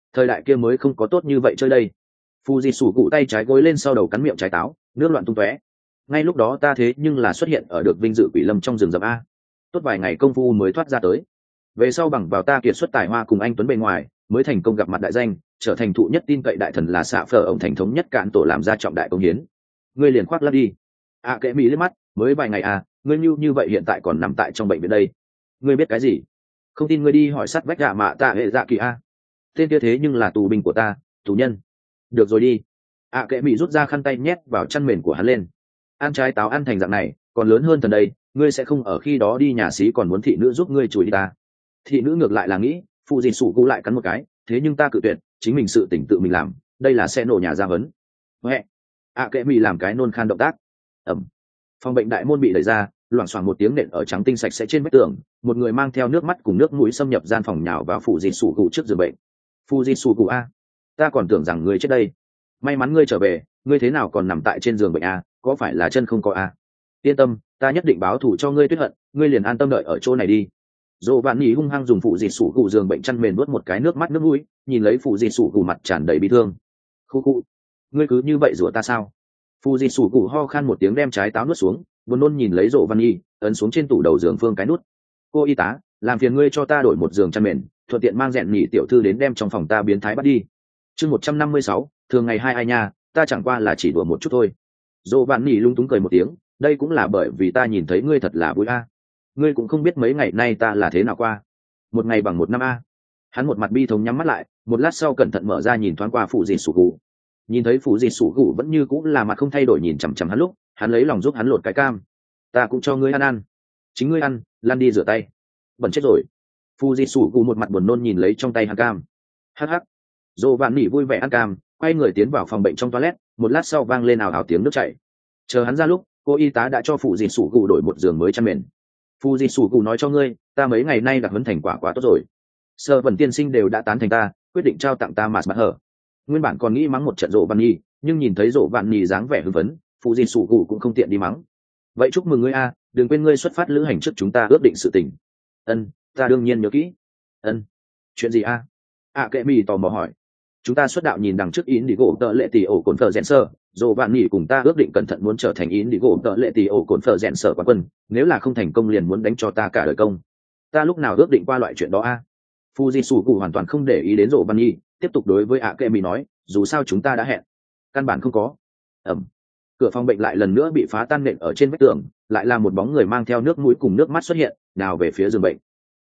thời đại kia mới không có tốt như vậy chơi đây. Phù Di sủ cụ tay trái gối lên sau đầu cắn miệng trái táo, nước loạn tung tóe. Ngay lúc đó ta thế nhưng là xuất hiện ở được vinh dự quỷ lâm trong rừng rậm a, tốt vài ngày công phu mới thoát ra tới. Về sau bằng vào ta kiệt xuất tài hoa cùng anh tuấn bề ngoài, mới thành công gặp mặt đại danh, trở thành thụ nhất tin cậy đại thần là xạ phở ổng thành thống nhất cạn tổ làm ra trọng đại công hiến. Ngươi liền khoác lác đi. Kệ mỹ liếc mắt, mới vài ngày à, ngươi như vậy hiện tại còn nằm tại trong bệnh viện đây. Ngươi biết cái gì? Không tin ngươi đi hỏi sát vách gạ mạ tạ hệ dạ kỳ a. Tên kia thế nhưng là tù binh của ta, tù nhân. Được rồi đi. Kệ mỹ rút ra khăn tay nhét vào chăn mền của hắn lên. Ăn trái táo ăn thành dạng này, còn lớn hơn thần đây, ngươi sẽ không ở khi đó đi nhà xí còn muốn thị nữ giúp ngươi chùi đi ta. Thị nữ ngược lại là nghĩ, phụ gì sủ cụ lại cắn một cái, thế nhưng ta cự tuyệt, chính mình sự tỉnh tự mình làm, đây là xe nổ nhà gia vấn. Huệ. Kệ mỹ làm cái nôn khan động tác. Ẩm. Phòng bệnh đại môn bị đẩy ra, loảng xoảng một tiếng nện ở trắng tinh sạch sẽ trên vách tường, một người mang theo nước mắt cùng nước mũi xâm nhập gian phòng nhào vào phụ gì sủ cụ trước giường bệnh. Phụ gì sủ cụ a, ta còn tưởng rằng ngươi chết đây. May mắn ngươi trở về, ngươi thế nào còn nằm tại trên giường bệnh a, có phải là chân không có a? Yên tâm, ta nhất định báo thù cho ngươi tuyết hận, ngươi liền an tâm đợi ở chỗ này đi. Dỗ Vạn Nhĩ hung hăng dùng phụ dịt sủ cụ giường bệnh chăn mền nuốt một cái nước mắt nước mũi, nhìn lấy phụ dịt sủ cụ mặt tràn đầy bi thương. Khu cụ, ngươi cứ như vậy rủa ta sao? Phụ dịt sủ cụ ho khan một tiếng đem trái táo nuốt xuống, buồn nôn nhìn lấy Dỗ Vạn Nhĩ, ấn xuống trên tủ đầu giường phương cái nút. Cô y tá, làm phiền ngươi cho ta đổi một giường chăn mền, thuận tiện mang rèn nhị tiểu thư đến đem trong phòng ta biến thái bắt đi. Chương 156, thường ngày hai ai nha, ta chẳng qua là chỉ đùa một chút thôi. Dỗ Vạn Nhĩ lung túng cười một tiếng, đây cũng là bởi vì ta nhìn thấy ngươi thật là vui a. Ngươi cũng không biết mấy ngày nay ta là thế nào qua, một ngày bằng một năm a. Hắn một mặt bi thống nhắm mắt lại, một lát sau cẩn thận mở ra nhìn thoáng qua phụ dì sủ cụ, nhìn thấy phụ dì sủ cụ vẫn như cũng là mặt không thay đổi nhìn chằm chằm hắn lúc, hắn lấy lòng giúp hắn lột cái cam. Ta cũng cho ngươi ăn, chính ngươi ăn, lăn đi rửa tay, bẩn chết rồi. Phụ dì sủ cụ một mặt buồn nôn nhìn lấy trong tay hắn cam. Hắc hắc. Dô Vạn Nỉ vui vẻ ăn cam, quay người tiến vào phòng bệnh trong toilet, một lát sau vang lên ào ào tiếng nước chảy. Chờ hắn ra lúc, cô y tá đã cho phụ dì sủ cụ đổi một giường mới chăn mền. Phụ dì sủ cụ nói cho ngươi, ta mấy ngày nay đặc huấn thành quả quá tốt rồi. Sơ vần tiên sinh đều đã tán thành ta, quyết định trao tặng ta mạt mặt hở. Nguyên bản còn nghĩ mắng một trận Rộ Vạn Nhi, nhưng nhìn thấy Rộ Vạn Nhi dáng vẻ hưng phấn, phụ dì sủ cụ cũng không tiện đi mắng. Vậy chúc mừng ngươi a, đừng quên ngươi xuất phát lữ hành trước chúng ta ước định sự tình. Ân, ta đương nhiên nhớ kỹ. Ân, chuyện gì a? Kệ mì tò mò hỏi. Chúng ta xuất đạo nhìn đằng trước in đi gỗ tợ lệ tỷ ổ cồn phở rèn sơ, Dồ Vạn Nỉ cùng ta ước định cẩn thận muốn trở thành in đi gỗ tợ lệ tỷ ổ cồn phở rèn sở quán quân, nếu là không thành công liền muốn đánh cho ta cả đời công. Ta lúc nào ước định qua loại chuyện đó a? Fuji cụ hoàn toàn không để ý đến Dồ Vạn Nỉ, tiếp tục đối với Kệ Mì nói, dù sao chúng ta đã hẹn. Căn bản không có. Ẩm. Cửa phòng bệnh lại lần nữa bị phá tan nện ở trên vách tường, lại là một bóng người mang theo nước mũi cùng nước mắt xuất hiện, nào về phía giường bệnh.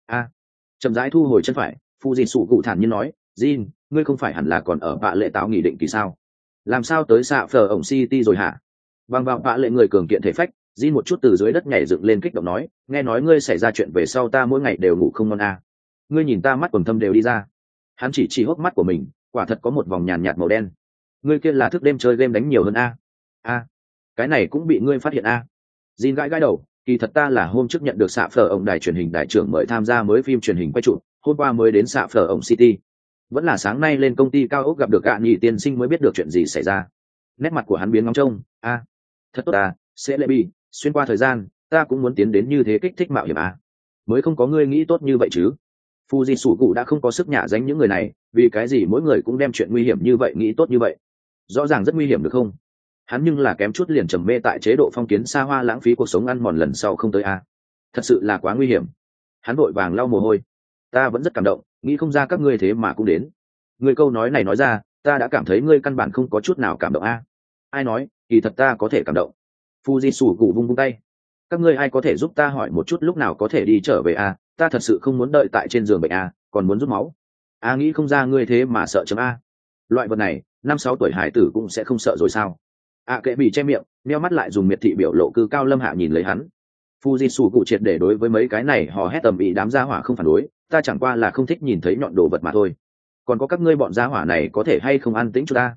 Chậm rãi thu hồi chân phải, Fuji cụ thản nhiên nói, Jin, ngươi không phải hẳn là còn ở bạ lệ táo nghỉ định kỳ sao? Làm sao tới xạ phở ổng city rồi hả? Bằng vào bạ lệ người cường kiện thể phách, Jin một chút từ dưới đất nhảy dựng lên kích động nói, nghe nói ngươi xảy ra chuyện về sau ta mỗi ngày đều ngủ không ngon a. Ngươi nhìn ta mắt quầng thâm đều đi ra. Hắn chỉ hốc mắt của mình, quả thật có một vòng nhàn nhạt màu đen. Ngươi kia là thức đêm chơi game đánh nhiều hơn a. Cái này cũng bị ngươi phát hiện a. Jin gãi đầu, kỳ thật ta là hôm trước nhận được xạ phở ổng đài truyền hình đại trưởng mời tham gia mới phim truyền hình quay chụp, hôm qua mới đến xạ phở ổng city. Vẫn là sáng nay lên công ty cao ốc gặp được gạ nhị tiên sinh mới biết được chuyện gì xảy ra. Nét mặt của hắn biến ngóng trông. Thật tốt sẽ lệ bi, xuyên qua thời gian ta cũng muốn tiến đến như thế kích thích mạo hiểm mới không có ngươi nghĩ tốt như vậy chứ. Fuji sủ cụ đã không có sức nhả danh những người này, vì cái gì mỗi người cũng đem chuyện nguy hiểm như vậy nghĩ tốt như vậy. Rõ ràng rất nguy hiểm được không? Hắn nhưng là kém chút liền trầm mê tại chế độ phong kiến xa hoa lãng phí cuộc sống ăn mòn lần sau không tới thật sự là quá nguy hiểm. Hắn vội vàng lau mồ hôi. Ta vẫn rất cảm động, nghĩ không ra các ngươi thế mà cũng đến. Ngươi câu nói này nói ra, ta đã cảm thấy ngươi căn bản không có chút nào cảm động Ai nói, kỳ thật ta có thể cảm động. Fuji sủ cụ vung tay. Các ngươi ai có thể giúp ta hỏi một chút lúc nào có thể đi trở về ta thật sự không muốn đợi tại trên giường bệnh còn muốn rút máu. Nghĩ không ra ngươi thế mà sợ chấm loại vật này 5-6 tuổi hải tử cũng sẽ không sợ rồi sao? Kệ bị che miệng, neo mắt lại dùng miệt thị biểu lộ cư cao lâm hạ nhìn lấy hắn. Fuji sủ cụ triệt để đối với mấy cái này hò hét tầm ĩ đám gia hỏa không phản đối, ta chẳng qua là không thích nhìn thấy nhọn đồ vật mà thôi. Còn có các ngươi bọn gia hỏa này có thể hay không an tĩnh cho ta?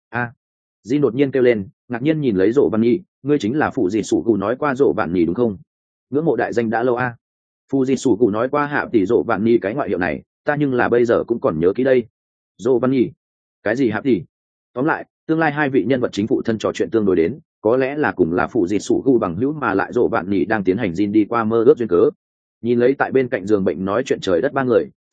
Jin đột nhiên kêu lên, ngạc nhiên nhìn lấy Dỗ Vạn Nhi, ngươi chính là phụ gì sủ cụ nói qua Dỗ Vạn Nhi đúng không? Ngưỡng mộ đại danh đã lâu Phụ gì sủ cụ nói qua hạ tỷ Dỗ Vạn Nhi cái ngoại hiệu này, ta nhưng là bây giờ cũng còn nhớ kỹ đây. Dỗ Vạn Nhi, cái gì hạ tỷ? Tóm lại, tương lai hai vị nhân vật chính phụ thân trò chuyện tương đối đến, có lẽ là cùng là phụ gì sủ cụ bằng hữu mà lại Dỗ Vạn Nhi đang tiến hành Jin đi qua mơ ước duyên cớ. Nhìn lấy tại bên cạnh giường bệnh nói chuyện trời đất ba người,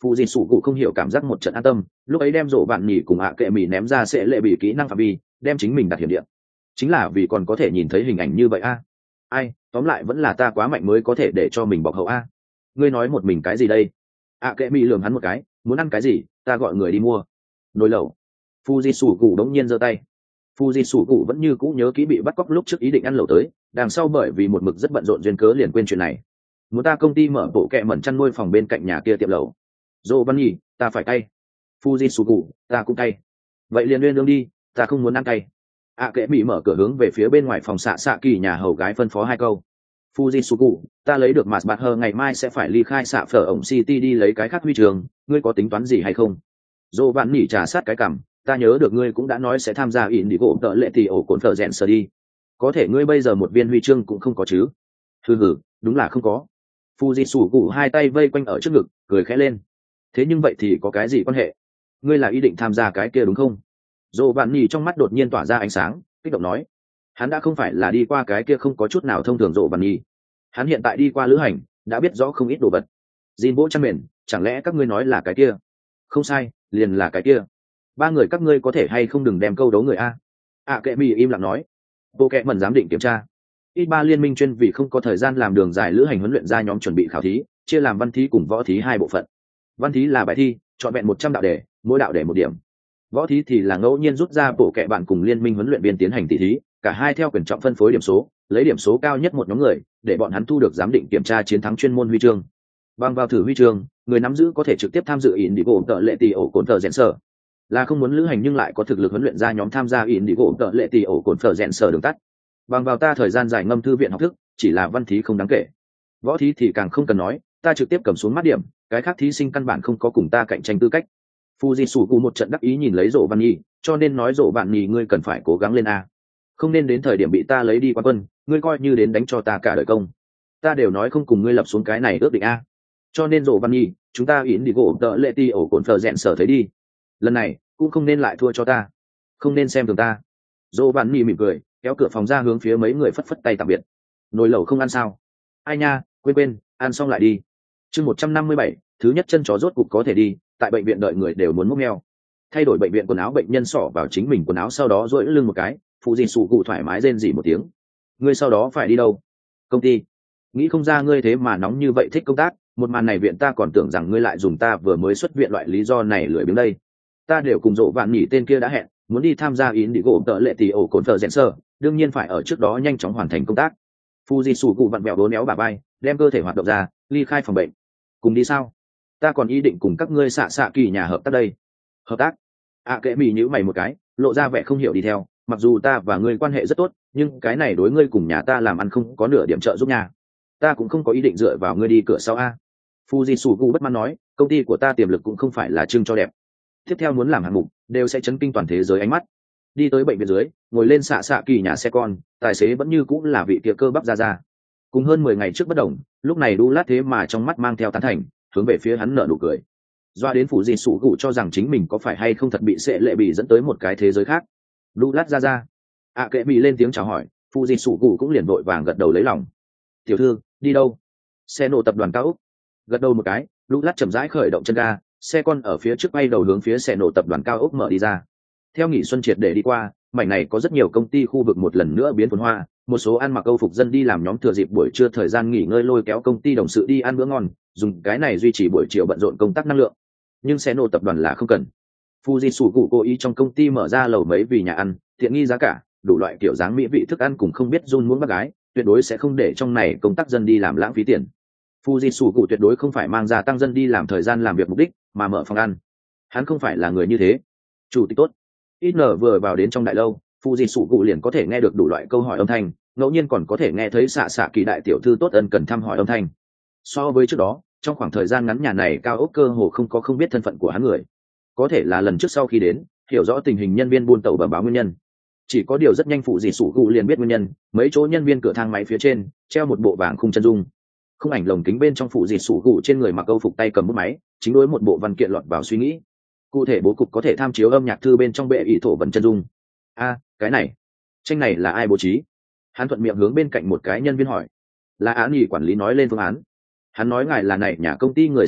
Phụ dịt sủ cụ không hiểu cảm giác một trận an tâm, lúc ấy đem rổ bạn nhỉ cùng ạ kệ mì ném ra sẽ lệ bị kỹ năng phạm vi, đem chính mình đặt hiểm điện, chính là vì còn có thể nhìn thấy hình ảnh như vậy a. Ai, tóm lại vẫn là ta quá mạnh mới có thể để cho mình bọc hậu a. Ngươi nói một mình cái gì đây? ạ kệ mì lườm hắn một cái, muốn ăn cái gì, ta gọi người đi mua. Nồi lẩu. Fuji sủ cụ đống nhiên giơ tay. Fuji sủ cụ vẫn như cũ nhớ kỹ bị bắt cóc lúc trước ý định ăn lẩu tới, đằng sau bởi vì một mực rất bận rộn duyên cớ liền quên chuyện này. Muốn ta công ty mở bộ kệ mẩn chăn nuôi phòng bên cạnh nhà kia tiệm lẩu. Dô văn nhỉ, ta phải cay. Fuji sủ cụ, ta cũng cay. Vậy liền lên lương đi, ta không muốn ăn cay. ạ kệ mỹ mở cửa hướng về phía bên ngoài phòng xạ xạ kỳ nhà hầu gái phân phó hai câu. Fujitsugu, ta lấy được mặt bạt hờ ngày mai sẽ phải ly khai xạ phở ổng City đi lấy cái khác huy trường, ngươi có tính toán gì hay không? Dô bạn nỉ trà sát cái cằm, ta nhớ được ngươi cũng đã nói sẽ tham gia ỉn đi gỗ tợ lệ thì ổ cồn phở rèn sờ đi. Có thể ngươi bây giờ một viên huy chương cũng không có chứ? Hừ, đúng là không có. Fujitsugu hai tay vây quanh ở trước ngực, cười khẽ lên. Thế nhưng vậy thì có cái gì quan hệ? Ngươi là ý định tham gia cái kia đúng không? Dô bạn nỉ trong mắt đột nhiên tỏa ra ánh sáng, kích động nói. Hắn đã không phải là đi qua cái kia không có chút nào thông thường rộ bạn nỉ. Hắn hiện tại đi qua lữ hành, đã biết rõ không ít đồ vật. Jin vỗ chăn mền, chẳng lẽ các ngươi nói là cái kia? Không sai, liền là cái kia. Ba người các ngươi có thể hay không đừng đem câu đấu người a. Kệ mì im lặng nói. Bộ kệ mẩn giám định kiểm tra. Ít ba liên minh chuyên vì không có thời gian làm đường dài lữ hành huấn luyện ra nhóm chuẩn bị khảo thí, chia làm văn thí cùng võ thí hai bộ phận. Văn thí là bài thi, chọn vẹn 100 đạo đề, mỗi đạo đề 1 điểm. Võ thí thì là ngẫu nhiên rút ra bộ kệ bạn cùng liên minh huấn luyện viên tiến hành tỷ thí, cả hai theo quyền trọng phân phối điểm số, lấy điểm số cao nhất một nhóm người, để bọn hắn thu được giám định kiểm tra chiến thắng chuyên môn huy chương. Bằng vào thử huy chương, người nắm giữ có thể trực tiếp tham dự ỉn đi gỗ tợ lệ tỷ ổ cồn tờ rèn sở. Là không muốn lữ hành nhưng lại có thực lực huấn luyện ra nhóm tham gia ỉn đi gỗ tợ lệ tỷ ổ cồn tờ rèn sở đường tắt. Bằng vào ta thời gian dài ngâm thư viện học thức, chỉ là văn thí không đáng kể. Võ thí thì càng không cần nói, ta trực tiếp cầm xuống mắt điểm, cái khác thí sinh căn bản không có cùng ta cạnh tranh tư cách. Fujitsugu một trận đắc ý nhìn lấy rổ văn nhi, cho nên nói rổ bạn nhi ngươi cần phải cố gắng lên a. Không nên đến thời điểm bị ta lấy đi quán quân, ngươi coi như đến đánh cho ta cả đời công. Ta đều nói không cùng ngươi lập xuống cái này ước định a. Cho nên rổ văn nhi, chúng ta ỉn đi gỗ tợ lệ ti ổ cồn phờ rèn sở thấy đi. Lần này cũng không nên lại thua cho ta, không nên xem thường ta. Rổ văn nhi mỉm cười, kéo cửa phòng ra hướng phía mấy người phất phất tay tạm biệt. Nồi lẩu không ăn sao? Ai nha, quên, ăn xong lại đi. Chương 157, thứ nhất chân chó rốt cục có thể đi, tại bệnh viện đợi người đều muốn múc meo. Thay đổi bệnh viện quần áo bệnh nhân xỏ vào chính mình quần áo sau đó duỗi lưng một cái, phụ gì sụ cụ thoải mái rên rỉ một tiếng. Ngươi sau đó phải đi đâu? Công ty. Nghĩ không ra ngươi thế mà nóng như vậy thích công tác, một màn này viện ta còn tưởng rằng ngươi lại dùng ta vừa mới xuất viện loại lý do này lười biếng đây. Ta đều cùng rộ vạn nhỉ tên kia đã hẹn, muốn đi tham gia yến đi gỗ tợ lệ tỷ ổ cồn phở rèn sơ, đương nhiên phải ở trước đó nhanh chóng hoàn thành công tác. Fuji sủ cụ vặn vẹo đốn éo bà bay, đem cơ thể hoạt động ra, ly khai phòng bệnh. Cùng đi sao? Ta còn ý định cùng các ngươi xạ xạ kỳ nhà hợp tác đây. Hợp tác? Kệ mì nhíu mày một cái, lộ ra vẻ không hiểu đi theo. Mặc dù ta và ngươi quan hệ rất tốt, nhưng cái này đối ngươi cùng nhà ta làm ăn không có nửa điểm trợ giúp nhà. Ta cũng không có ý định dựa vào ngươi đi cửa sau a. Fuji sủ cụ bất mãn nói, công ty của ta tiềm lực cũng không phải là trưng cho đẹp. Tiếp theo muốn làm hạng mục, đều sẽ chấn kinh toàn thế giới ánh mắt. Đi tới bệnh viện dưới, ngồi lên xạ xạ kỳ nhà xe con, tài xế vẫn như cũng là vị kia cơ bắp ra. Cùng hơn 10 ngày trước bất đồng, lúc này đu lát thế mà trong mắt mang theo tán thành, hướng về phía hắn nở nụ cười. Doa đến phủ gì sủ cụ cho rằng chính mình có phải hay không thật bị sệ lệ bị dẫn tới một cái thế giới khác. Đu lát ra. Kệ bị lên tiếng chào hỏi, phụ gì sủ cụ cũng liền vội vàng gật đầu lấy lòng. Tiểu thư, đi đâu? Xe nổ tập đoàn cao ốc. Gật đầu một cái, Đu lát chậm rãi khởi động chân ga, xe con ở phía trước bay đầu hướng phía xe nổ tập đoàn cao ốc mở đi ra. Theo nghỉ xuân triệt để đi qua, mảnh này có rất nhiều công ty khu vực một lần nữa biến phồn hoa, một số ăn mặc câu phục dân đi làm nhóm thừa dịp buổi trưa thời gian nghỉ ngơi lôi kéo công ty đồng sự đi ăn bữa ngon, dùng cái này duy trì buổi chiều bận rộn công tác năng lượng. Nhưng xe nổ tập đoàn là không cần. Fujitsu cố ý trong công ty mở ra lầu mấy vì nhà ăn, tiện nghi giá cả, đủ loại kiểu dáng mỹ vị thức ăn cùng không biết run muốn bác gái, tuyệt đối sẽ không để trong này công tác dân đi làm lãng phí tiền. Fujitsu tuyệt đối không phải mang ra tăng dân đi làm thời gian làm việc mục đích, mà mở phòng ăn. Hắn không phải là người như thế. Chủ tịch tốt. Ít nở vừa vào đến trong đại lâu, Fujitsu liền có thể nghe được đủ loại câu hỏi âm thanh, ngẫu nhiên còn có thể nghe thấy xạ xạ kỳ đại tiểu thư tốt ân cần thăm hỏi âm thanh. So với trước đó, trong khoảng thời gian ngắn nhà này cao ốc cơ hồ không có không biết thân phận của hắn người. Có thể là lần trước sau khi đến, hiểu rõ tình hình nhân viên buôn tàu bẩm báo nguyên nhân. Chỉ có điều rất nhanh Fujitsu liền biết nguyên nhân, mấy chỗ nhân viên cửa thang máy phía trên treo một bộ vàng khung chân dung. Khung ảnh lồng kính bên trong Fujitsu trên người mặc câu phục tay cầm bút máy, chính đối một bộ văn kiện lọt vào suy nghĩ. Cụ thể bố cục có thể tham chiếu âm nhạc thư bên trong bệ ỷ thổ vần chân dung. Cái này tranh này là ai bố trí? Hắn thuận miệng hướng bên cạnh một cái nhân viên hỏi. Là án nghỉ quản lý nói lên phương án. Hắn nói ngài là này nhà công ty người sáng lập,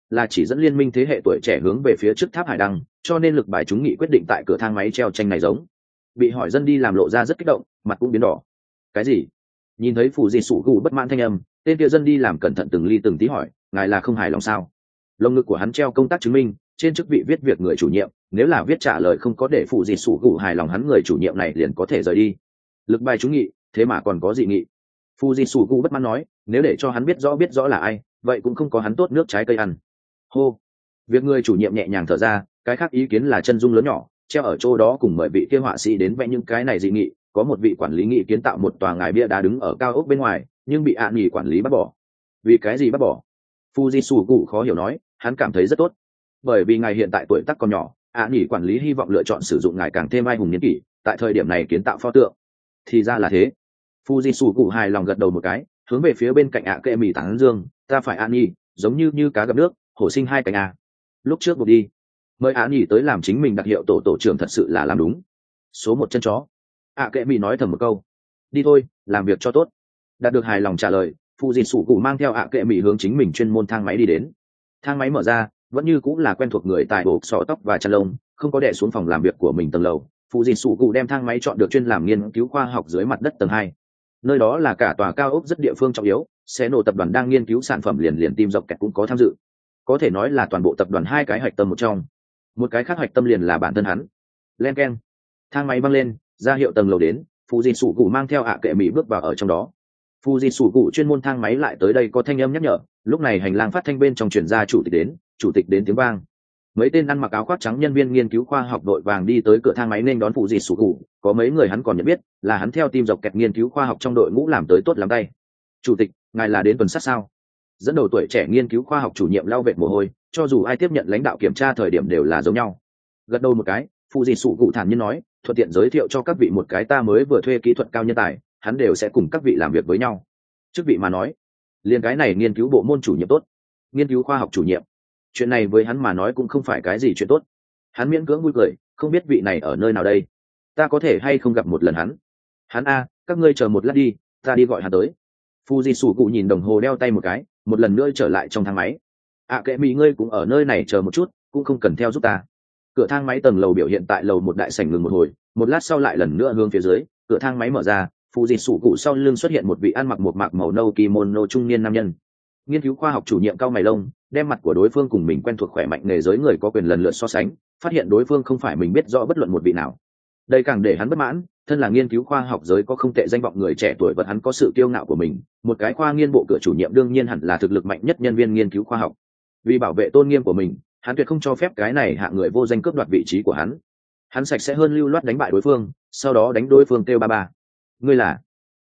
là chỉ dẫn liên minh thế hệ tuổi trẻ hướng về phía trước tháp hải đăng, cho nên lực bài trúng nghị quyết định tại cửa thang máy treo tranh này giống. Bị hỏi dân đi làm lộ ra rất kích động, mặt cũng biến đỏ. Cái gì? Nhìn thấy phụ gì sủ gù bất mãn thanh âm, tên kia dân đi làm cẩn thận từng ly từng tí hỏi, ngài là không hài lòng sao? Lồng ngực của hắn treo công tác chứng minh, trên chức vị viết việc người chủ nhiệm, nếu là viết trả lời không có để phụ gì sủ gù hài lòng, hắn người chủ nhiệm này liền có thể rời đi. Lực bài trúng nghị, thế mà còn có dị nghị. Phụ gì sủ gù bất mãn nói, nếu để cho hắn biết rõ là ai, vậy cũng không có hắn tốt nước trái cây ăn. Hô. Việc người chủ nhiệm nhẹ nhàng thở ra, cái khác ý kiến là chân dung lớn nhỏ treo ở chỗ đó, cùng mời vị kia họa sĩ đến vẽ những cái này dị nghị. Có một vị quản lý nghị kiến tạo một tòa ngài bia đá đứng ở cao ốc bên ngoài, nhưng bị ạ nghỉ quản lý bắt bỏ. Vì cái gì bắt bỏ? Fujitsu khó hiểu nói, hắn cảm thấy rất tốt, bởi vì ngài hiện tại tuổi tác còn nhỏ, ạ nghỉ quản lý hy vọng lựa chọn sử dụng ngài càng thêm ai hùng niên kỷ, tại thời điểm này kiến tạo pho tượng. Thì ra là thế. Fujitsu hài lòng gật đầu một cái, hướng về phía bên cạnh ạ kệ mì tán dương, ta phải ạ nghỉ, giống như cá gặp nước, hổ sinh hai cánh à. Lúc trước buộc đi mời ạ nghỉ tới làm chính mình đặc hiệu tổ trưởng thật sự là làm đúng. Số một chân chó. ạ kệ mì nói thầm một câu. Đi thôi, làm việc cho tốt. Đạt được hài lòng trả lời, Fujitsu mang theo ạ kệ mì hướng chính mình chuyên môn thang máy đi đến. Thang máy mở ra, vẫn như cũng là quen thuộc người tại bộ sọ tóc và chăn lông, không có đè xuống phòng làm việc của mình tầng lầu. Fujitsu đem thang máy chọn được chuyên làm nghiên cứu khoa học dưới mặt đất tầng 2. Nơi đó là cả tòa cao ốc rất địa phương trọng yếu, xe nổ tập đoàn đang nghiên cứu sản phẩm liền tim dọc kẹt cũng có tham dự. Có thể nói là toàn bộ tập đoàn hai cái hạch tâm một trong. Một cái khác hạch tâm liền là bản thân hắn. Len keng. Thang máy băng lên, ra hiệu tầng lầu đến, Fujitsu mang theo ạ kệ mỹ bước vào ở trong đó. Fujitsu chuyên môn thang máy lại tới đây có thanh âm nhắc nhở, lúc này hành lang phát thanh bên trong truyền ra chủ tịch đến tiếng vang. Mấy tên ăn mặc áo khoác trắng nhân viên nghiên cứu khoa học đội vàng đi tới cửa thang máy nên đón Fujitsu, có mấy người hắn còn nhận biết, là hắn theo team dọc kẹt nghiên cứu khoa học trong đội ngũ làm tới tốt lắm tay. Chủ tịch, ngài là đến tuần sát sao? Dẫn đầu tuổi trẻ nghiên cứu khoa học chủ nhiệm lau vệt mồ hôi, cho dù ai tiếp nhận lãnh đạo kiểm tra thời điểm đều là giống nhau. Gật đầu một cái, Fujitsu thản nhiên nói, thuận tiện giới thiệu cho các vị một cái ta mới vừa thuê kỹ thuật cao nhân tài, hắn đều sẽ cùng các vị làm việc với nhau. Chức vị mà nói, liền cái này nghiên cứu bộ môn chủ nhiệm tốt, nghiên cứu khoa học chủ nhiệm, chuyện này với hắn mà nói cũng không phải cái gì chuyện tốt. Hắn miễn cưỡng vui cười, không biết vị này ở nơi nào đây, ta có thể hay không gặp một lần hắn. Hắn a, các ngươi chờ một lát đi, ta đi gọi hắn tới. Fujitsu nhìn đồng hồ đeo tay một cái, một lần nữa trở lại trong thang máy. Kệ mỹ ngươi cũng ở nơi này chờ một chút, cũng không cần theo giúp ta. Cửa thang máy tầng lầu biểu hiện tại lầu một đại sảnh ngừng một hồi, một lát sau lại lần nữa hướng phía dưới, cửa thang máy mở ra, Fujitsu sau lưng xuất hiện một vị ăn mặc một mạc màu nâu kimono trung niên nam nhân. Nghiên cứu khoa học chủ nhiệm cao mày lông, đem mặt của đối phương cùng mình quen thuộc khỏe mạnh nghề giới người có quyền lần lượt so sánh, phát hiện đối phương không phải mình biết rõ bất luận một vị nào. Đây càng để hắn bất mãn, thân là nghiên cứu khoa học giới có không tệ danh vọng người trẻ tuổi vật hắn có sự kiêu ngạo của mình, một cái khoa nghiên bộ cửa chủ nhiệm đương nhiên hẳn là thực lực mạnh nhất nhân viên nghiên cứu khoa học. Vì bảo vệ tôn nghiêm của mình, hắn tuyệt không cho phép cái này hạng người vô danh cướp đoạt vị trí của hắn. Hắn sạch sẽ hơn lưu loát đánh bại đối phương, sau đó đánh đối phương kêu ba. Ngươi là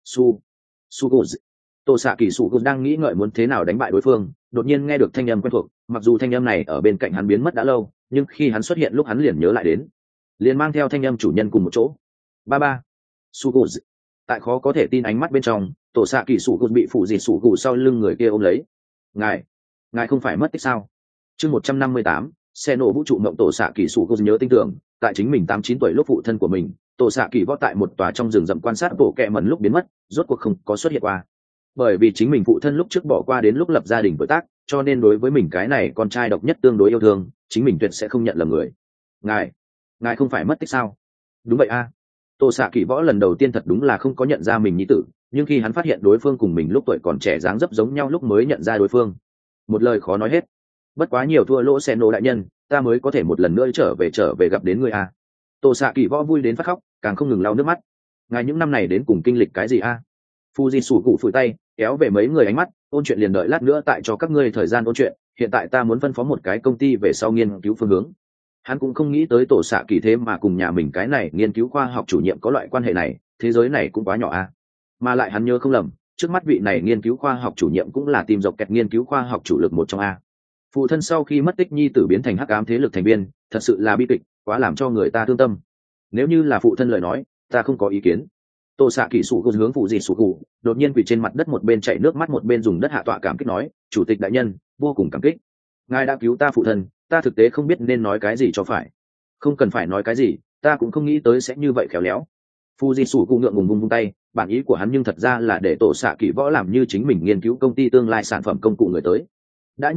Suguz. Tô Sạ Kỳ Suguz đang nghĩ ngợi muốn thế nào đánh bại đối phương, đột nhiên nghe được thanh âm quen thuộc, mặc dù thanh âm này ở bên cạnh hắn biến mất đã lâu, nhưng khi hắn xuất hiện lúc hắn liền nhớ lại đến, liền mang theo thanh âm chủ nhân cùng một chỗ. Ba. Suguz. Tại khó có thể tin ánh mắt bên trong, Tô Sạ Kỳ Suguz bị phụ gì Suguz sau lưng người kia ôm lấy. Ngài không phải mất tích sao? Chương 158, xe nổ vũ trụ mộng. Tô Sạ Kỳ Suguz nhớ tinh tưởng, tại chính mình 8-9 tuổi lúc phụ thân của mình, Tô Sạ Kỳ võ tại một tòa trong rừng rậm quan sát bộ kẹ mẩn lúc biến mất, rốt cuộc không có xuất hiện qua. Bởi vì chính mình phụ thân lúc trước bỏ qua đến lúc lập gia đình tuổi tác, cho nên đối với mình cái này con trai độc nhất tương đối yêu thương, chính mình tuyệt sẽ không nhận lầm người. Ngài không phải mất tích sao? Đúng vậy a. Tô Sạ Kỳ võ lần đầu tiên thật đúng là không có nhận ra mình nhi tử, nhưng khi hắn phát hiện đối phương cùng mình lúc tuổi còn trẻ dáng dấp giống nhau lúc mới nhận ra đối phương. Một lời khó nói hết. Bất quá nhiều thua lỗ xe nổ đại nhân, ta mới có thể một lần nữa trở về gặp đến người a. Tô Sạ Kỳ võ vui đến phát khóc, càng không ngừng lau nước mắt. Ngài những năm này đến cùng kinh lịch cái gì a? Fujitsu phủi tay, kéo về mấy người ánh mắt, ôn chuyện liền đợi lát nữa tại cho các ngươi thời gian ôn chuyện, hiện tại ta muốn phân phó một cái công ty về sau nghiên cứu phương hướng. Hắn cũng không nghĩ tới Tổ Sạ Kỳ thế mà cùng nhà mình cái này nghiên cứu khoa học chủ nhiệm có loại quan hệ này, thế giới này cũng quá nhỏ a. Mà lại hắn nhớ không lầm, trước mắt vị này nghiên cứu khoa học chủ nhiệm cũng là team dọc kẹt nghiên cứu khoa học chủ lực một trong a. Phụ thân sau khi mất tích nhi tử biến thành hắc ám thế lực thành viên, thật sự là bi kịch, quá làm cho người ta thương tâm. Nếu như là phụ thân lời nói, ta không có ý kiến. Tô Sạ Kỳ sụ hướng phụ gì sụ cụ, đột nhiên quỳ trên mặt đất, một bên chảy nước mắt một bên dùng đất hạ tọa cảm kích nói, chủ tịch đại nhân, vô cùng cảm kích, ngài đã cứu ta phụ thân, ta thực tế không biết nên nói cái gì cho phải. Không cần phải nói cái gì, ta cũng không nghĩ tới sẽ như vậy khéo léo. Fuji sụ cụ ngượng ngùng vung tay, bản ý của hắn nhưng thật ra là để Tổ Sạ Kỳ võ làm như chính mình nghiên cứu công ty tương lai sản phẩm công cụ người tới. Đã như vậy,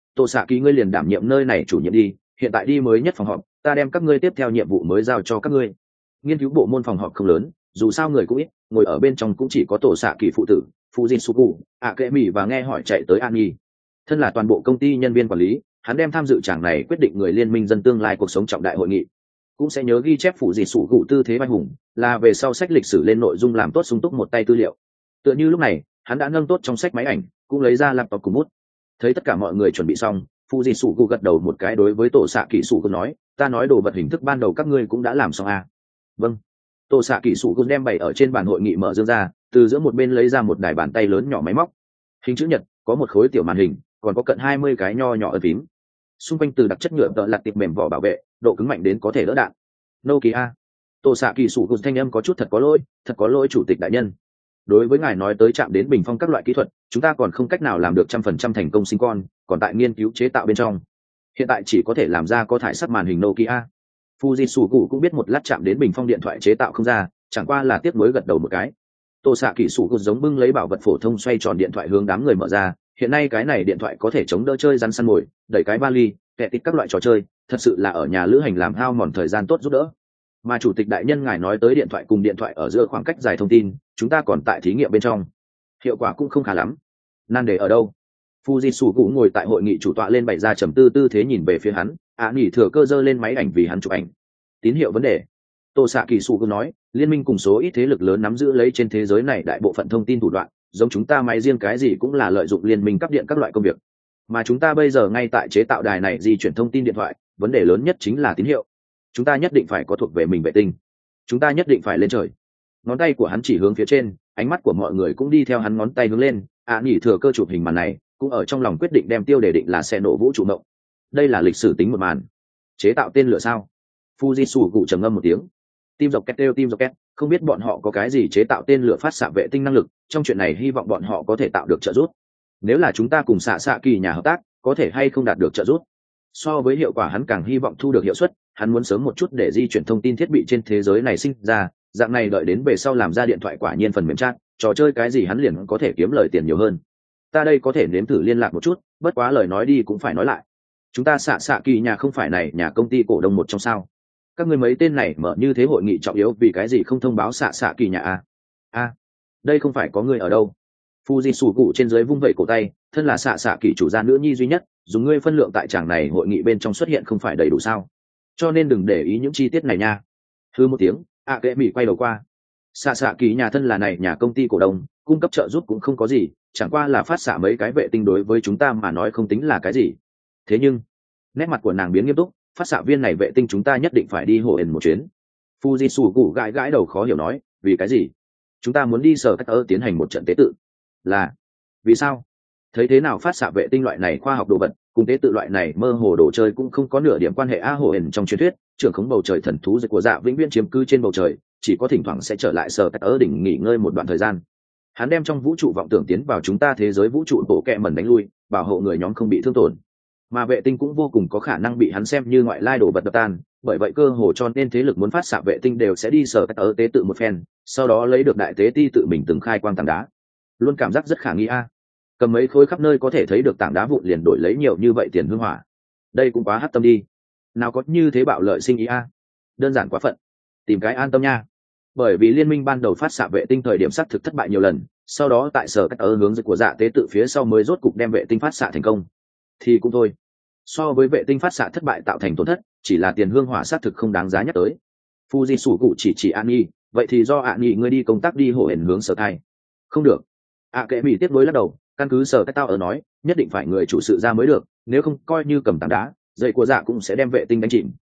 Tô xạ kỳ ngươi liền đảm nhiệm nơi này chủ nhiệm đi, hiện tại đi mới nhất phòng họp, ta đem các ngươi tiếp theo nhiệm vụ mới giao cho các ngươi. Nghiên cứu bộ môn phòng họp không lớn, dù sao người cũng ít, ngồi ở bên trong cũng chỉ có Tổ xạ kỳ phụ tử Fujitsugu, Akemi và nghe hỏi chạy tới An Nhi. Thân là toàn bộ công ty nhân viên quản lý, hắn đem tham dự tràng này quyết định người liên minh dân tương lai cuộc sống trọng đại hội nghị, cũng sẽ nhớ ghi chép Fujitsugu tư thế vai hùng, là về sau sách lịch sử lên nội dung làm tốt sung túc một tay tư liệu. Tựa như lúc này, hắn đã nâng tốt trong sách máy ảnh, cũng lấy ra laptop cùng bút. Thấy tất cả mọi người chuẩn bị xong, Fujitsugu gật đầu một cái đối với Tổ xạ kỳ sủ nói, ta nói đồ vật hình thức ban đầu các ngươi cũng đã làm xong à? Vâng. Tổ xạ kỳ sủ đem bày ở trên bàn hội nghị mở dương ra, từ giữa một bên lấy ra một đài bàn tay lớn nhỏ máy móc hình chữ nhật, có một khối tiểu màn hình, còn có cận 20 cái nho nhỏ ấn phím. Xung quanh từ đặc chất nhựa tợ lặt tiệp mềm vỏ bảo vệ, độ cứng mạnh đến có thể đỡ đạn. Nokia. Tổ xạ kỳ sủ thanh âm có chút thật có lỗi chủ tịch đại nhân. Đối với ngài nói tới chạm đến bình phong các loại kỹ thuật, chúng ta còn không cách nào làm được 100% thành công sinh con, còn tại nghiên cứu chế tạo bên trong. Hiện tại chỉ có thể làm ra có thải sắt màn hình Nokia. Fujitsugu cũng biết một lát chạm đến bình phong điện thoại chế tạo không ra, chẳng qua là tiếc nuối gật đầu một cái. Tô xạ kỳ sủ giống bưng lấy bảo vật phổ thông xoay tròn điện thoại hướng đám người mở ra, hiện nay cái này điện thoại có thể chống đỡ chơi rắn săn mồi, đẩy cái vali, kệ tít các loại trò chơi, thật sự là ở nhà lữ hành làm hao mòn thời gian tốt giúp đỡ. Mà chủ tịch đại nhân ngài nói tới điện thoại cùng điện thoại ở giữa khoảng cách dài thông tin, chúng ta còn tại thí nghiệm bên trong, hiệu quả cũng không khá lắm. Nan đề ở đâu? Fujitsugu ngồi tại hội nghị chủ tọa lên bày ra trầm tư tư thế nhìn về phía hắn, nghỉ thừa cơ giơ lên máy ảnh vì hắn chụp ảnh. Tín hiệu vấn đề. Tô xạ kỳ sủ nói, liên minh cùng số ít thế lực lớn nắm giữ lấy trên thế giới này đại bộ phận thông tin thủ đoạn, giống chúng ta máy riêng cái gì cũng là lợi dụng liên minh cắp điện các loại công việc, mà chúng ta bây giờ ngay tại chế tạo đài này di chuyển thông tin điện thoại, vấn đề lớn nhất chính là tín hiệu. Chúng ta nhất định phải có thuộc về mình vệ tinh, chúng ta nhất định phải lên trời. Ngón tay của hắn chỉ hướng phía trên, ánh mắt của mọi người cũng đi theo hắn ngón tay hướng lên. Nghỉ thừa cơ chụp hình màn này, cũng ở trong lòng quyết định đem tiêu đề định là xe nổ vũ trụ mộng. Đây là lịch sử tính một màn. Chế tạo tên lửa sao? Fujitsugu trầm ngâm một tiếng. Tim dọc két, không biết bọn họ có cái gì chế tạo tên lửa phát xạ vệ tinh năng lực, trong chuyện này hy vọng bọn họ có thể tạo được trợ giúp. Nếu là chúng ta cùng xạ kỳ nhà hợp tác, có thể hay không đạt được trợ giúp. So với hiệu quả hắn càng hy vọng thu được hiệu suất, hắn muốn sớm một chút để di chuyển thông tin thiết bị trên thế giới này sinh ra, dạng này đợi đến về sau làm ra điện thoại quả nhiên phần mềm chat, trò chơi cái gì hắn liền có thể kiếm lời tiền nhiều hơn. Ta đây có thể nếm thử liên lạc một chút, bất quá lời nói đi cũng phải nói lại. Chúng ta xạ kỳ nhà không phải này nhà công ty cổ đông một trong sao? Các người mấy tên này mở như thế hội nghị trọng yếu vì cái gì không thông báo xạ kỳ nhà à? Đây không phải có người ở đâu? Fujitsugu trên dưới vung vẩy cổ tay, thân là xạ kỳ chủ gia nữ nhi duy nhất, dùng ngươi phân lượng tại tràng này hội nghị bên trong xuất hiện không phải đầy đủ sao? Cho nên đừng để ý những chi tiết này nha. Hư một tiếng, kệ mỹ quay đầu qua. Xạ kỳ nhà thân là này nhà công ty cổ đông, cung cấp trợ giúp cũng không có gì, chẳng qua là phát xạ mấy cái vệ tinh đối với chúng ta mà nói không tính là cái gì. Thế nhưng, nét mặt của nàng biến nghiêm túc, phát xạ viên này vệ tinh chúng ta nhất định phải đi hồ ẩn một chuyến. Fujitsugu gãi gãi đầu khó hiểu nói, vì cái gì? Chúng ta muốn đi sở cách tiến hành một trận tế tự. Là vì sao? Thấy thế nào phát xạ vệ tinh loại này khoa học đồ vật cùng tế tự loại này mơ hồ đồ chơi cũng không có nửa điểm quan hệ hồ ẩn trong truyền thuyết, trưởng khống bầu trời thần thú của dạ vĩnh viễn chiếm cư trên bầu trời, chỉ có thỉnh thoảng sẽ trở lại sở cách đỉnh nghỉ ngơi một đoạn thời gian. Hắn đem trong vũ trụ vọng tưởng tiến vào chúng ta thế giới vũ trụ bộ kẹ mẩn đánh lui, bảo hộ người nhóm không bị thương tổn. Mà vệ tinh cũng vô cùng có khả năng bị hắn xem như ngoại lai đồ vật đập tan, bởi vậy cơ hồ cho nên thế lực muốn phát xạ vệ tinh đều sẽ đi sở cách tế tự một phen, sau đó lấy được đại tế ti tự mình từng khai quang tảng đá. Luôn cảm giác rất khả nghi cầm mấy khối khắp nơi có thể thấy được tảng đá vụn liền đổi lấy nhiều như vậy tiền hương hỏa, đây cũng quá hắt tâm đi. Nào có như thế bạo lợi sinh ý đơn giản quá phận. Tìm cái an tâm nha. Bởi vì liên minh ban đầu phát xạ vệ tinh thời điểm xác thực thất bại nhiều lần, sau đó tại sở cách hướng dẫn của dạ tế tự phía sau mới rốt cục đem vệ tinh phát xạ thành công. Thì cũng thôi, so với vệ tinh phát xạ thất bại tạo thành tổn thất, chỉ là tiền hương hỏa xác thực không đáng giá nhắc tới. Fujitsugu chỉ An Nhi, vậy thì do An Nhi ngươi đi công tác đi hộ ẩn hướng sở thai. Không được. Kệ mỹ tiếp nối lắc đầu, căn cứ sở cách tao ở nói, nhất định phải người chủ sự ra mới được, nếu không coi như cầm tảng đá, dậy của dạ cũng sẽ đem vệ tinh đánh chìm.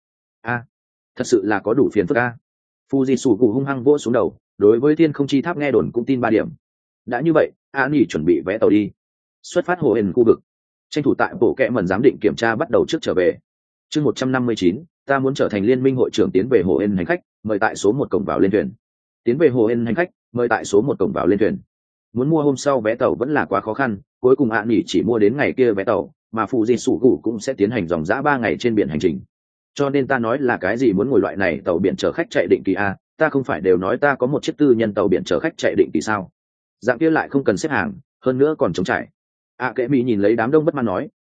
Thật sự là có đủ phiền phức Fujitsugu hung hăng vỗ xuống đầu, đối với thiên không chi tháp nghe đồn cũng tin 3 điểm. Đã như vậy, An Nhi chuẩn bị vé tàu đi. Xuất phát hồ ẩn khu vực. Tranh thủ tại bộ kệ mẩn giám định kiểm tra bắt đầu trước trở về. Chương 159, ta muốn trở thành liên minh hội trưởng tiến về hồ ên hành khách, mời tại số 1 cổng vào lên thuyền. Tiến về hồ ên hành khách, mời tại số 1 cổng vào lên thuyền. Muốn mua hôm sau vé tàu vẫn là quá khó khăn, cuối cùng Nhi chỉ mua đến ngày kia vé tàu, mà Fujitsugu cũng sẽ tiến hành dòng dã 3 ngày trên biển hành trình. Cho nên ta nói là cái gì muốn ngồi loại này tàu biển chở khách chạy định kỳ ta không phải đều nói ta có một chiếc tư nhân tàu biển chở khách chạy định kỳ sao? Dạng kia lại không cần xếp hàng, hơn nữa còn trống trải. Kệ mỹ nhìn lấy đám đông bất mãn nói,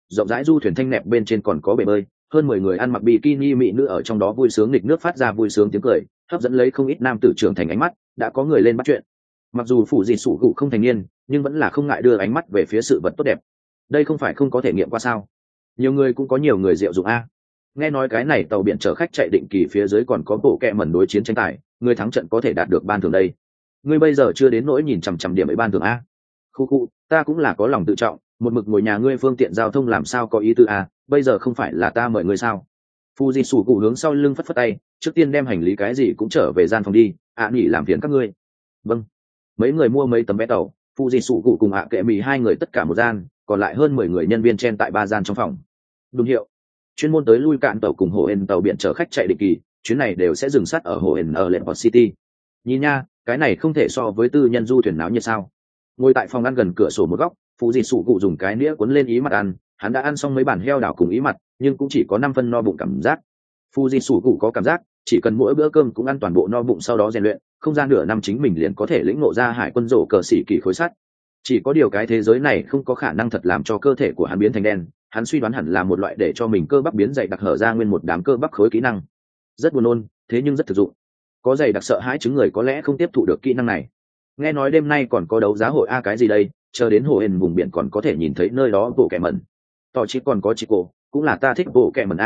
rộng rãi du thuyền thanh nẹp bên trên còn có bể bơi, hơn 10 người ăn mặc bikini mỹ nữ ở trong đó vui sướng nghịch nước phát ra vui sướng tiếng cười, hấp dẫn lấy không ít nam tử trưởng thành ánh mắt, đã có người lên bắt chuyện. Mặc dù phụ gì sủ cụ không thành niên, nhưng vẫn là không ngại đưa ánh mắt về phía sự vật tốt đẹp. Đây không phải không có thể nghiệm qua sao? Nhiều người cũng có nhiều người diệu dụng a. Nghe nói cái này tàu biển chở khách chạy định kỳ phía dưới còn có bộ kẹ mẩn đối chiến tranh tài, người thắng trận có thể đạt được ban thưởng đây. Ngươi bây giờ chưa đến nỗi nhìn chằm chằm điểm ấy ban thưởng a. Khu, ta cũng là có lòng tự trọng, một mực ngồi nhà ngươi phương tiện giao thông làm sao có ý tư a, bây giờ không phải là ta mời ngươi sao? Fuji sủ cụ hướng sau lưng phất phất tay, trước tiên đem hành lý cái gì cũng trở về gian phòng đi, nghỉ làm phiền các ngươi. Vâng. Mấy người mua mấy tấm vé tàu, Fuji sủ cụ cùng kệ mì hai người tất cả một gian, còn lại hơn 10 người nhân viên chen tại 3 gian trong phòng. Đúng hiệu. Chuyên môn tới lui cạn tàu cùng hồ ên tàu biển chở khách chạy định kỳ, chuyến này đều sẽ dừng sát ở hồ ên ở Lake City. Nhìn nha, cái này không thể so với tư nhân du thuyền náo như sao? Ngồi tại phòng ăn gần cửa sổ một góc, Fuji sủ cụ dùng cái nĩa cuốn lên ý mặt ăn, hắn đã ăn xong mấy bản heo đảo cùng ý mặt, nhưng cũng chỉ có 5 phân no bụng cảm giác. Fuji sủ cụ có cảm giác, chỉ cần mỗi bữa cơm cũng ăn toàn bộ no bụng sau đó rèn luyện, không gian nửa năm chính mình liền có thể lĩnh ngộ ra hải quân rổ cờ sĩ kỳ khối sắt. Chỉ có điều cái thế giới này không có khả năng thật làm cho cơ thể của hắn biến thành đen, hắn suy đoán hẳn là một loại để cho mình cơ bắp biến dày đặc hở ra nguyên một đám cơ bắp khối kỹ năng. Rất buồn nôn, thế nhưng rất thực dụng. Có dày đặc sợ hãi chứng người có lẽ không tiếp thụ được kỹ năng này. Nghe nói đêm nay còn có đấu giá hội cái gì đây, chờ đến hồ hền vùng biển còn có thể nhìn thấy nơi đó bộ kẻ mẩn. Tỏ chỉ còn có chị cô, cũng là ta thích bộ kẻ mẩn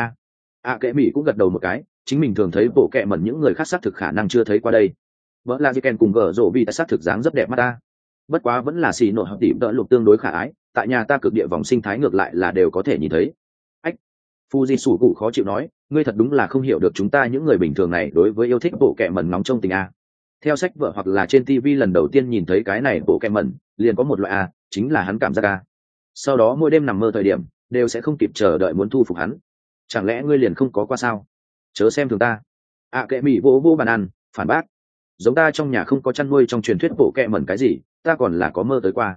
kệ mỹ cũng gật đầu một cái, chính mình thường thấy bộ kẻ mẩn những người khác xác thực khả năng chưa thấy qua đây. Vợ là Jiken cùng gở rộ vì ta xác thực dáng rất đẹp mắt ta. Bất quá vẫn là xì nội hợp điểm đỡ lục tương đối khả ái, tại nhà ta cực địa vòng sinh thái ngược lại là đều có thể nhìn thấy. Ách, Fuji sủ cụ khó chịu nói, ngươi thật đúng là không hiểu được chúng ta những người bình thường này đối với yêu thích bộ kẻ mẩn nóng trong tình theo sách vở hoặc là trên TV lần đầu tiên nhìn thấy cái này bộ kẻ mẩn, liền có một loại chính là hắn cảm giác sau đó mỗi đêm nằm mơ thời điểm đều sẽ không kịp chờ đợi muốn thu phục hắn. Chẳng lẽ ngươi liền không có qua sao? Chớ xem thường ta. Kệ mỹ vô vô bàn ăn, phản bác. Giống ta trong nhà không có chăn nuôi trong truyền thuyết bộ kẹ mẩn cái gì, ta còn là có mơ tới qua.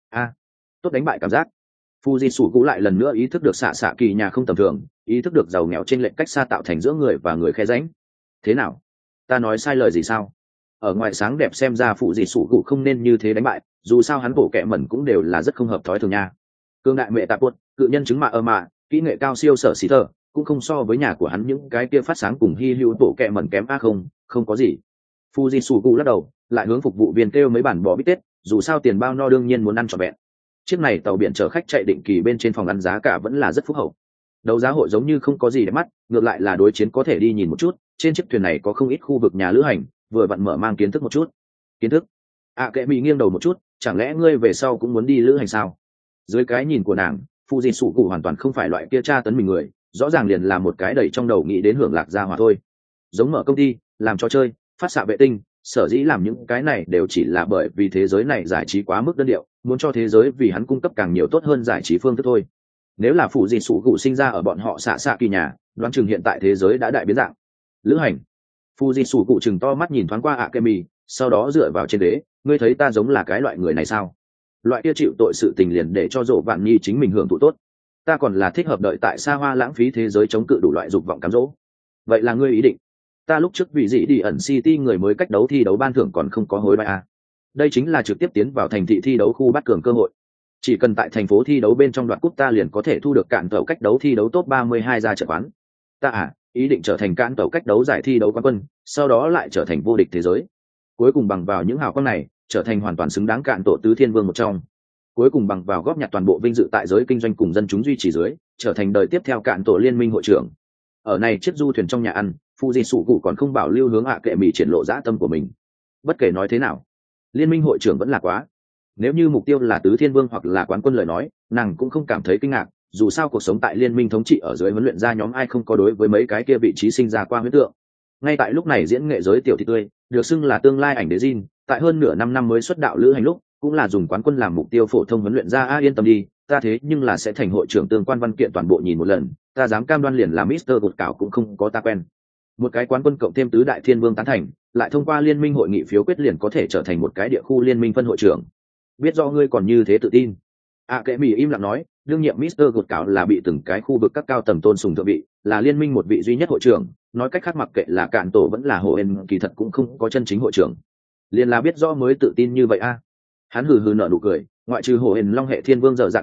Tốt đánh bại cảm giác. Fuji sủ cũ lại lần nữa ý thức được xạ kỳ nhà không tầm thường, ý thức được giàu nghèo trên lệnh cách xa tạo thành giữa người và người khe rãnh. Thế nào? Ta nói sai lời gì sao? Ở ngoài sáng đẹp xem ra Fuji sủ cũ không nên như thế đánh bại, dù sao hắn bộ kẹ mẩn cũng đều là rất không hợp thói thường nha. Cương đại mẹ tạp buốt, cự nhân chứng mạ kỹ nghệ cao siêu sở xí thờ, cũng không so với nhà của hắn những cái kia phát sáng cùng hy hữu bộ kẹ mẩn kém không có gì. Fuji sủ cụ lắc đầu, lại hướng phục vụ viên kêu mấy bản bò bít tết, dù sao tiền bao no đương nhiên muốn ăn trọn vẹn. Chiếc này tàu biển chở khách chạy định kỳ bên trên phòng ăn giá cả vẫn là rất phúc hậu. Đấu giá hội giống như không có gì để mắt, ngược lại là đối chiến có thể đi nhìn một chút, trên chiếc thuyền này có không ít khu vực nhà lữ hành, vừa vặn mở mang kiến thức một chút. Kiến thức? Kệ mỹ nghiêng đầu một chút, chẳng lẽ ngươi về sau cũng muốn đi lữ hành sao? Dưới cái nhìn của nàng, Fuji sủ cụ hoàn toàn không phải loại kia tra tấn mình người, rõ ràng liền là một cái đầy trong đầu nghĩ đến hưởng lạc gia hòa thôi. Giống mở công ty, làm trò chơi, phát xạ vệ tinh, sở dĩ làm những cái này đều chỉ là bởi vì thế giới này giải trí quá mức đơn điệu, muốn cho thế giới vì hắn cung cấp càng nhiều tốt hơn giải trí phương thức thôi. Nếu là phụ gì sủ cụ sinh ra ở bọn họ xạ kỳ nhà, đoán chừng hiện tại thế giới đã đại biến dạng. Lữ hành. Fuji sủ cụ chừng to mắt nhìn thoáng qua Akemi, sau đó dựa vào trên đế, ngươi thấy ta giống là cái loại người này sao? Loại kia chịu tội sự tình liền để cho Dỗ Vạn Nhi chính mình hưởng thụ tốt. Ta còn là thích hợp đợi tại xa hoa lãng phí thế giới chống cự đủ loại dục vọng cám dỗ. Vậy là ngươi ý định? Ta lúc trước vì gì đi ẩn City người mới cách đấu thi đấu ban thưởng còn không có hối đoái đây chính là trực tiếp tiến vào thành thị thi đấu khu bắt cường cơ hội. Chỉ cần tại thành phố thi đấu bên trong đoạt cúp ta liền có thể thu được cạn tàu cách đấu thi đấu top 32 ra trận quán. Ta ý định trở thành cạn tàu cách đấu giải thi đấu quán quân, sau đó lại trở thành vô địch thế giới. Cuối cùng bằng vào những hào quang này, trở thành hoàn toàn xứng đáng cạn tổ tứ thiên vương một trong. Cuối cùng bằng vào góp nhặt toàn bộ vinh dự tại giới kinh doanh cùng dân chúng duy trì dưới, trở thành đời tiếp theo cạn tổ liên minh hội trưởng. Ở này chiếc du thuyền trong nhà ăn, Fuji sủ cụ còn không bảo lưu hướng kệ mỹ triển lộ dã tâm của mình. Bất kể nói thế nào, liên minh hội trưởng vẫn là quá. Nếu như mục tiêu là tứ thiên vương hoặc là quán quân lời nói, nàng cũng không cảm thấy kinh ngạc, dù sao cuộc sống tại liên minh thống trị ở dưới huấn luyện ra nhóm ai không có đối với mấy cái kia vị trí sinh ra qua huyết tượng. Ngay tại lúc này diễn nghệ giới tiểu thị tươi, được xưng là tương lai ảnh đế Jin, tại hơn nửa năm mới xuất đạo lữ hành lúc, cũng là dùng quán quân làm mục tiêu phổ thông huấn luyện ra yên tâm đi, ta thế nhưng là sẽ thành hội trưởng tương quan văn kiện toàn bộ nhìn một lần, ta dám cam đoan liền là Mister Gột Cảo cũng không có ta quen. Một cái quán quân cộng thêm tứ đại thiên vương tán thành, lại thông qua liên minh hội nghị phiếu quyết liền có thể trở thành một cái địa khu liên minh phân hội trưởng. Biết do ngươi còn như thế tự tin. Kệ mỹ im lặng nói, đương nhiệm Mister Gột Cảo là bị từng cái khu vực các cao tầng tôn sùng thượng vị, là liên minh một vị duy nhất hội trưởng, nói cách khác mặc kệ là cạn tổ vẫn là hồ ên kỳ thật cũng không có chân chính hội trưởng. Liền là biết rõ mới tự tin như vậy Hắn hừ hừ nở nụ cười, ngoại trừ hồ ên long hệ thiên vương dở dạ kệ,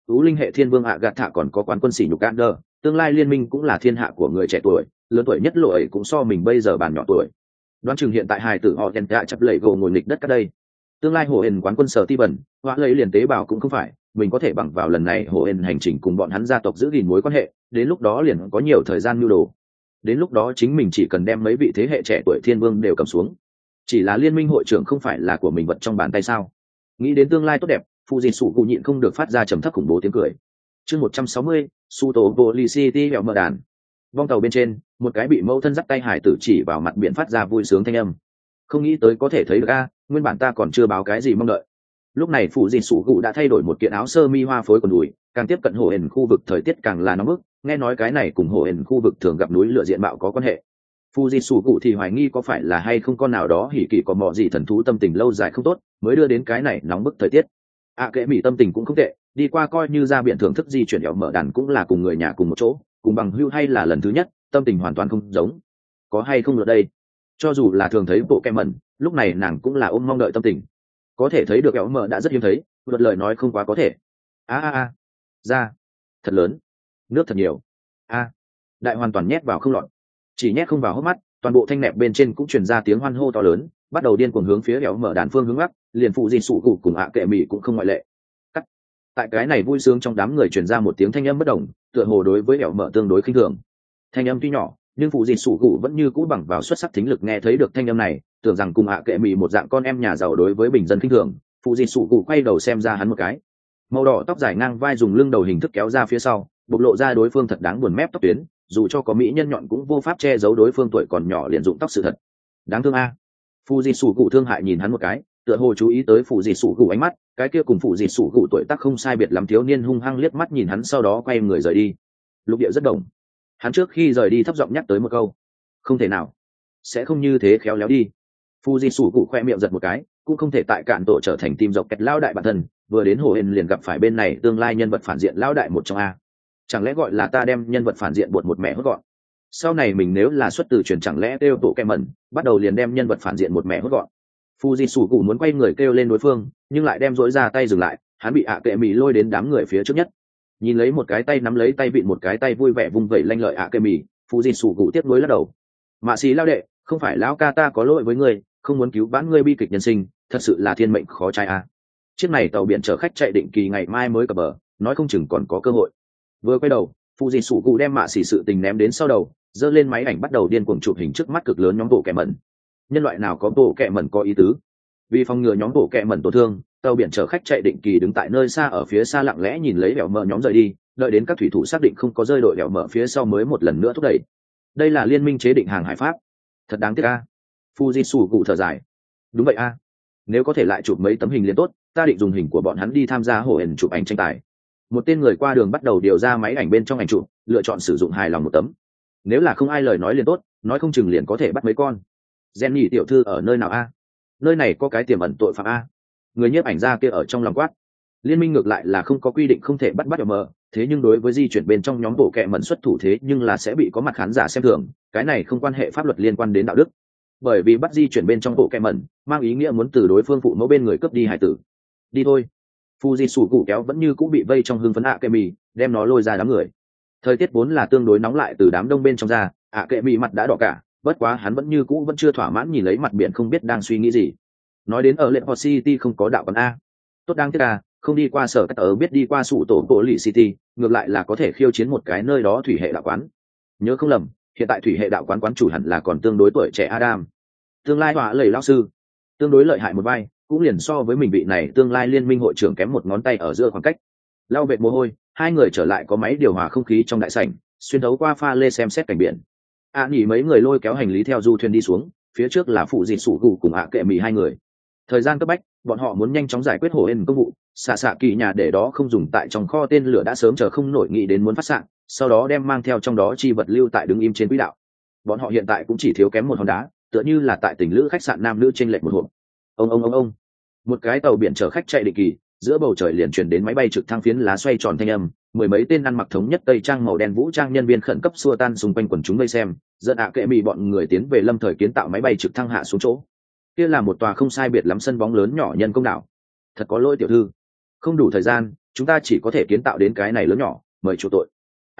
ú linh hệ thiên vương ạ gạt thạ còn có quán quân sỉ nhục Gander, tương lai liên minh cũng là thiên hạ của người trẻ tuổi, lớn tuổi nhất lộ ấy cũng so mình bây giờ bàn nhỏ tuổi. Đoán chừng hiện tại hài tử họ đen chập lệ gồ ngồi nghịch đất các đây. Tương lai hồ hền quán quân sở ti bẩn, hóa lấy liền tế bào cũng không phải, mình có thể bằng vào lần này hồ hền hành trình cùng bọn hắn gia tộc giữ gìn mối quan hệ, đến lúc đó liền có nhiều thời gian nhu đồ. Đến lúc đó chính mình chỉ cần đem mấy vị thế hệ trẻ tuổi thiên vương đều cầm xuống. Chỉ là liên minh hội trưởng không phải là của mình vật trong bàn tay sao? Nghĩ đến tương lai tốt đẹp, phụ dì sủ cụ nhịn không được phát ra trầm thấp khủng bố tiếng cười. Chương 160, Suto Policity hẻo mở đàn. Vong tàu bên trên, một cái bị mâu thân dắt tay hải tử chỉ vào mặt biển phát ra vui sướng thanh âm. Không nghĩ tới có thể thấy được a, nguyên bản ta còn chưa báo cái gì mong đợi. Lúc này phụ dì sủ cụ đã thay đổi một kiện áo sơ mi hoa phối quần đùi, càng tiếp cận hồ hển khu vực thời tiết càng là nóng bức, nghe nói cái này cùng hồ hển khu vực thường gặp núi lửa diện mạo có quan hệ. Phụ dì sủ cụ thì hoài nghi có phải là hay không con nào đó hỉ kỳ có mọ gì thần thú tâm tình lâu dài không tốt, mới đưa đến cái này nóng bức thời tiết. Kệ mỹ tâm tình cũng không tệ, đi qua coi như ra biển thưởng thức di chuyển hẻo mở đàn cũng là cùng người nhà cùng một chỗ, cùng bằng hưu hay là lần thứ nhất, tâm tình hoàn toàn không giống. Có hay không ở đây? Cho dù là thường thấy bộ kem mẩn, lúc này nàng cũng là ôm mong đợi tâm tình. Có thể thấy được hẻo mở đã rất hiếm thấy, luật lời nói không quá có thể. Ra, thật lớn, nước thật nhiều. Đại hoàn toàn nhét vào không lọt, chỉ nhét không vào hốc mắt, toàn bộ thanh nẹp bên trên cũng truyền ra tiếng hoan hô to lớn, bắt đầu điên cuồng hướng phía hẻo mở đàn phương hướng bắc, liền phụ gì sụ cụ cùng kệ mỹ cũng không ngoại lệ. Tại cái này vui sướng trong đám người truyền ra một tiếng thanh âm bất đồng, tựa hồ đối với hẻo mở tương đối khinh thường. Thanh âm tuy nhỏ, nhưng phụ gì sụ cụ vẫn như cũ bằng vào xuất sắc thính lực nghe thấy được thanh âm này, tưởng rằng cùng kệ mỹ một dạng con em nhà giàu đối với bình dân khinh thường. Phụ gì sụ cụ quay đầu xem ra hắn một cái, màu đỏ tóc dài ngang vai dùng lưng đầu hình thức kéo ra phía sau, bộc lộ ra đối phương thật đáng buồn mép tóc tuyến, dù cho có mỹ nhân nhọn cũng vô pháp che giấu đối phương tuổi còn nhỏ liền dụng tóc sự thật. Đáng thương a. Phụ gì sụ cụ thương hại nhìn hắn một cái, tựa hồ chú ý tới phụ gì sụ cụ ánh mắt, cái kia cùng phụ gì sụ cụ tuổi tác không sai biệt lắm thiếu niên hung hăng liếc mắt nhìn hắn, sau đó quay người rời đi. Lục địa rất đồng. Hắn trước khi rời đi thấp giọng nhắc tới một câu, không thể nào, sẽ không như thế khéo léo đi. Phụ gì sụ cụ khoe miệng giật một cái, cũng không thể tại cạn tổ trở thành tim dọc kẹt lao đại bản thân, vừa đến hồ hên liền gặp phải bên này tương lai nhân vật phản diện lao đại một trong a. Chẳng lẽ gọi là ta đem nhân vật phản diện buột một mẹ hốt gọn? Sau này mình nếu là xuất từ truyền chẳng lẽ kêu tổ kem mẩn, bắt đầu liền đem nhân vật phản diện một mẹ hốt gọn. Fuji sủ cụ muốn quay người kêu lên đối phương, nhưng lại đem dỗi ra tay dừng lại, hắn bị kệ mỹ lôi đến đám người phía trước nhất. Nhìn lấy một cái tay nắm lấy tay vịn một cái tay vui vẻ vung vẩy lanh lợi kệ mỹ, Fuji sủ cụ tiếp nối lắc đầu. Mạ xí lao đệ, không phải lão ca ta có lỗi với ngươi, không muốn cứu vãn ngươi bi kịch nhân sinh, thật sự là thiên mệnh khó trai a. Chiếc này tàu biển chở khách chạy định kỳ ngày mai mới cập bờ, nói không chừng còn có cơ hội. Vừa quay đầu, Fuji sủ cụ đem mạ xỉ sự tình ném đến sau đầu, giơ lên máy ảnh bắt đầu điên cuồng chụp hình trước mắt cực lớn nhóm bộ kẹ mẩn. Nhân loại nào có bộ kẹ mẩn có ý tứ? Vì phòng ngừa nhóm bộ kẹ mẩn tổn thương, tàu biển chở khách chạy định kỳ đứng tại nơi xa ở phía xa lặng lẽ nhìn lấy đèo mở nhóm rời đi, đợi đến các thủy thủ xác định không có rơi đội đèo mở phía sau mới một lần nữa thúc đẩy. Đây là liên minh chế định hàng hải pháp, thật đáng tiếc a. Fuji sủ cụ thở dài. Đúng vậy a. Nếu có thể lại chụp mấy tấm hình liền tốt, ta định dùng hình của bọn hắn đi tham gia hồ hển chụp ảnh tranh tài. Một tên người qua đường bắt đầu điều ra máy ảnh bên trong ảnh chụp, lựa chọn sử dụng hài lòng một tấm. Nếu là không ai lời nói liền tốt, nói không chừng liền có thể bắt mấy con. Jenny tiểu thư ở nơi nào a? Nơi này có cái tiềm ẩn tội phạm a. Người nhiếp ảnh gia kia ở trong lòng quát. Liên minh ngược lại là không có quy định không thể bắt mờ, thế nhưng đối với di chuyển bên trong nhóm bộ kệ mẩn xuất thủ thế nhưng là sẽ bị có mặt khán giả xem thường, cái này không quan hệ pháp luật liên quan đến đạo đức. Bởi vì bắt di chuyển bên trong bộ kệ mẩn, mang ý nghĩa muốn từ đối phương phụ mẫu bên người cướp đi hải tử. Đi thôi. Fuji sủ cụ kéo vẫn như cũng bị vây trong hưng phấn Akemi, đem nó lôi ra đám người. Thời tiết vốn là tương đối nóng lại từ đám đông bên trong ra, Akemi mặt đã đỏ cả, bất quá hắn vẫn như cũ vẫn chưa thỏa mãn nhìn lấy mặt biển không biết đang suy nghĩ gì. Nói đến ở Lake City không có đạo quán a. Tốt đáng tiếc à, không đi qua sở cách ở biết đi qua sụ tổ bộ lì City, ngược lại là có thể khiêu chiến một cái nơi đó thủy hệ đạo quán. Nhớ không lầm, hiện tại thủy hệ đạo quán quán chủ hẳn là còn tương đối tuổi trẻ Adam. Tương lai họa lầy lao sư, tương đối lợi hại một vai, cũng liền so với mình vị này tương lai liên minh hội trưởng kém một ngón tay ở giữa khoảng cách. Lau vệt mồ hôi, hai người trở lại có máy điều hòa không khí trong đại sảnh, xuyên thấu qua pha lê xem xét cảnh biển. Nghỉ mấy người lôi kéo hành lý theo du thuyền đi xuống, phía trước là phụ dịt sủ gù cùng kệ mì hai người. Thời gian cấp bách, bọn họ muốn nhanh chóng giải quyết hồ ên công vụ, xạ kỳ nhà để đó không dùng tại trong kho tên lửa đã sớm chờ không nổi nghĩ đến muốn phát xạ, sau đó đem mang theo trong đó chi vật lưu tại đứng im trên quỹ đạo. Bọn họ hiện tại cũng chỉ thiếu kém một hòn đá, tựa như là tại tỉnh lữ khách sạn nam nữ trên lệch một hộp. Ông. Một cái tàu biển chở khách chạy định kỳ, giữa bầu trời liền truyền đến máy bay trực thăng phiến lá xoay tròn thanh âm, mười mấy tên ăn mặc thống nhất tây trang màu đen vũ trang nhân viên khẩn cấp xua tan xung quanh quần chúng vây xem, dẫn kệ mì bọn người tiến về lâm thời kiến tạo máy bay trực thăng hạ xuống chỗ. Kia là một tòa không sai biệt lắm sân bóng lớn nhỏ nhân công đảo. Thật có lỗi tiểu thư, không đủ thời gian, chúng ta chỉ có thể kiến tạo đến cái này lớn nhỏ, mời chủ tội.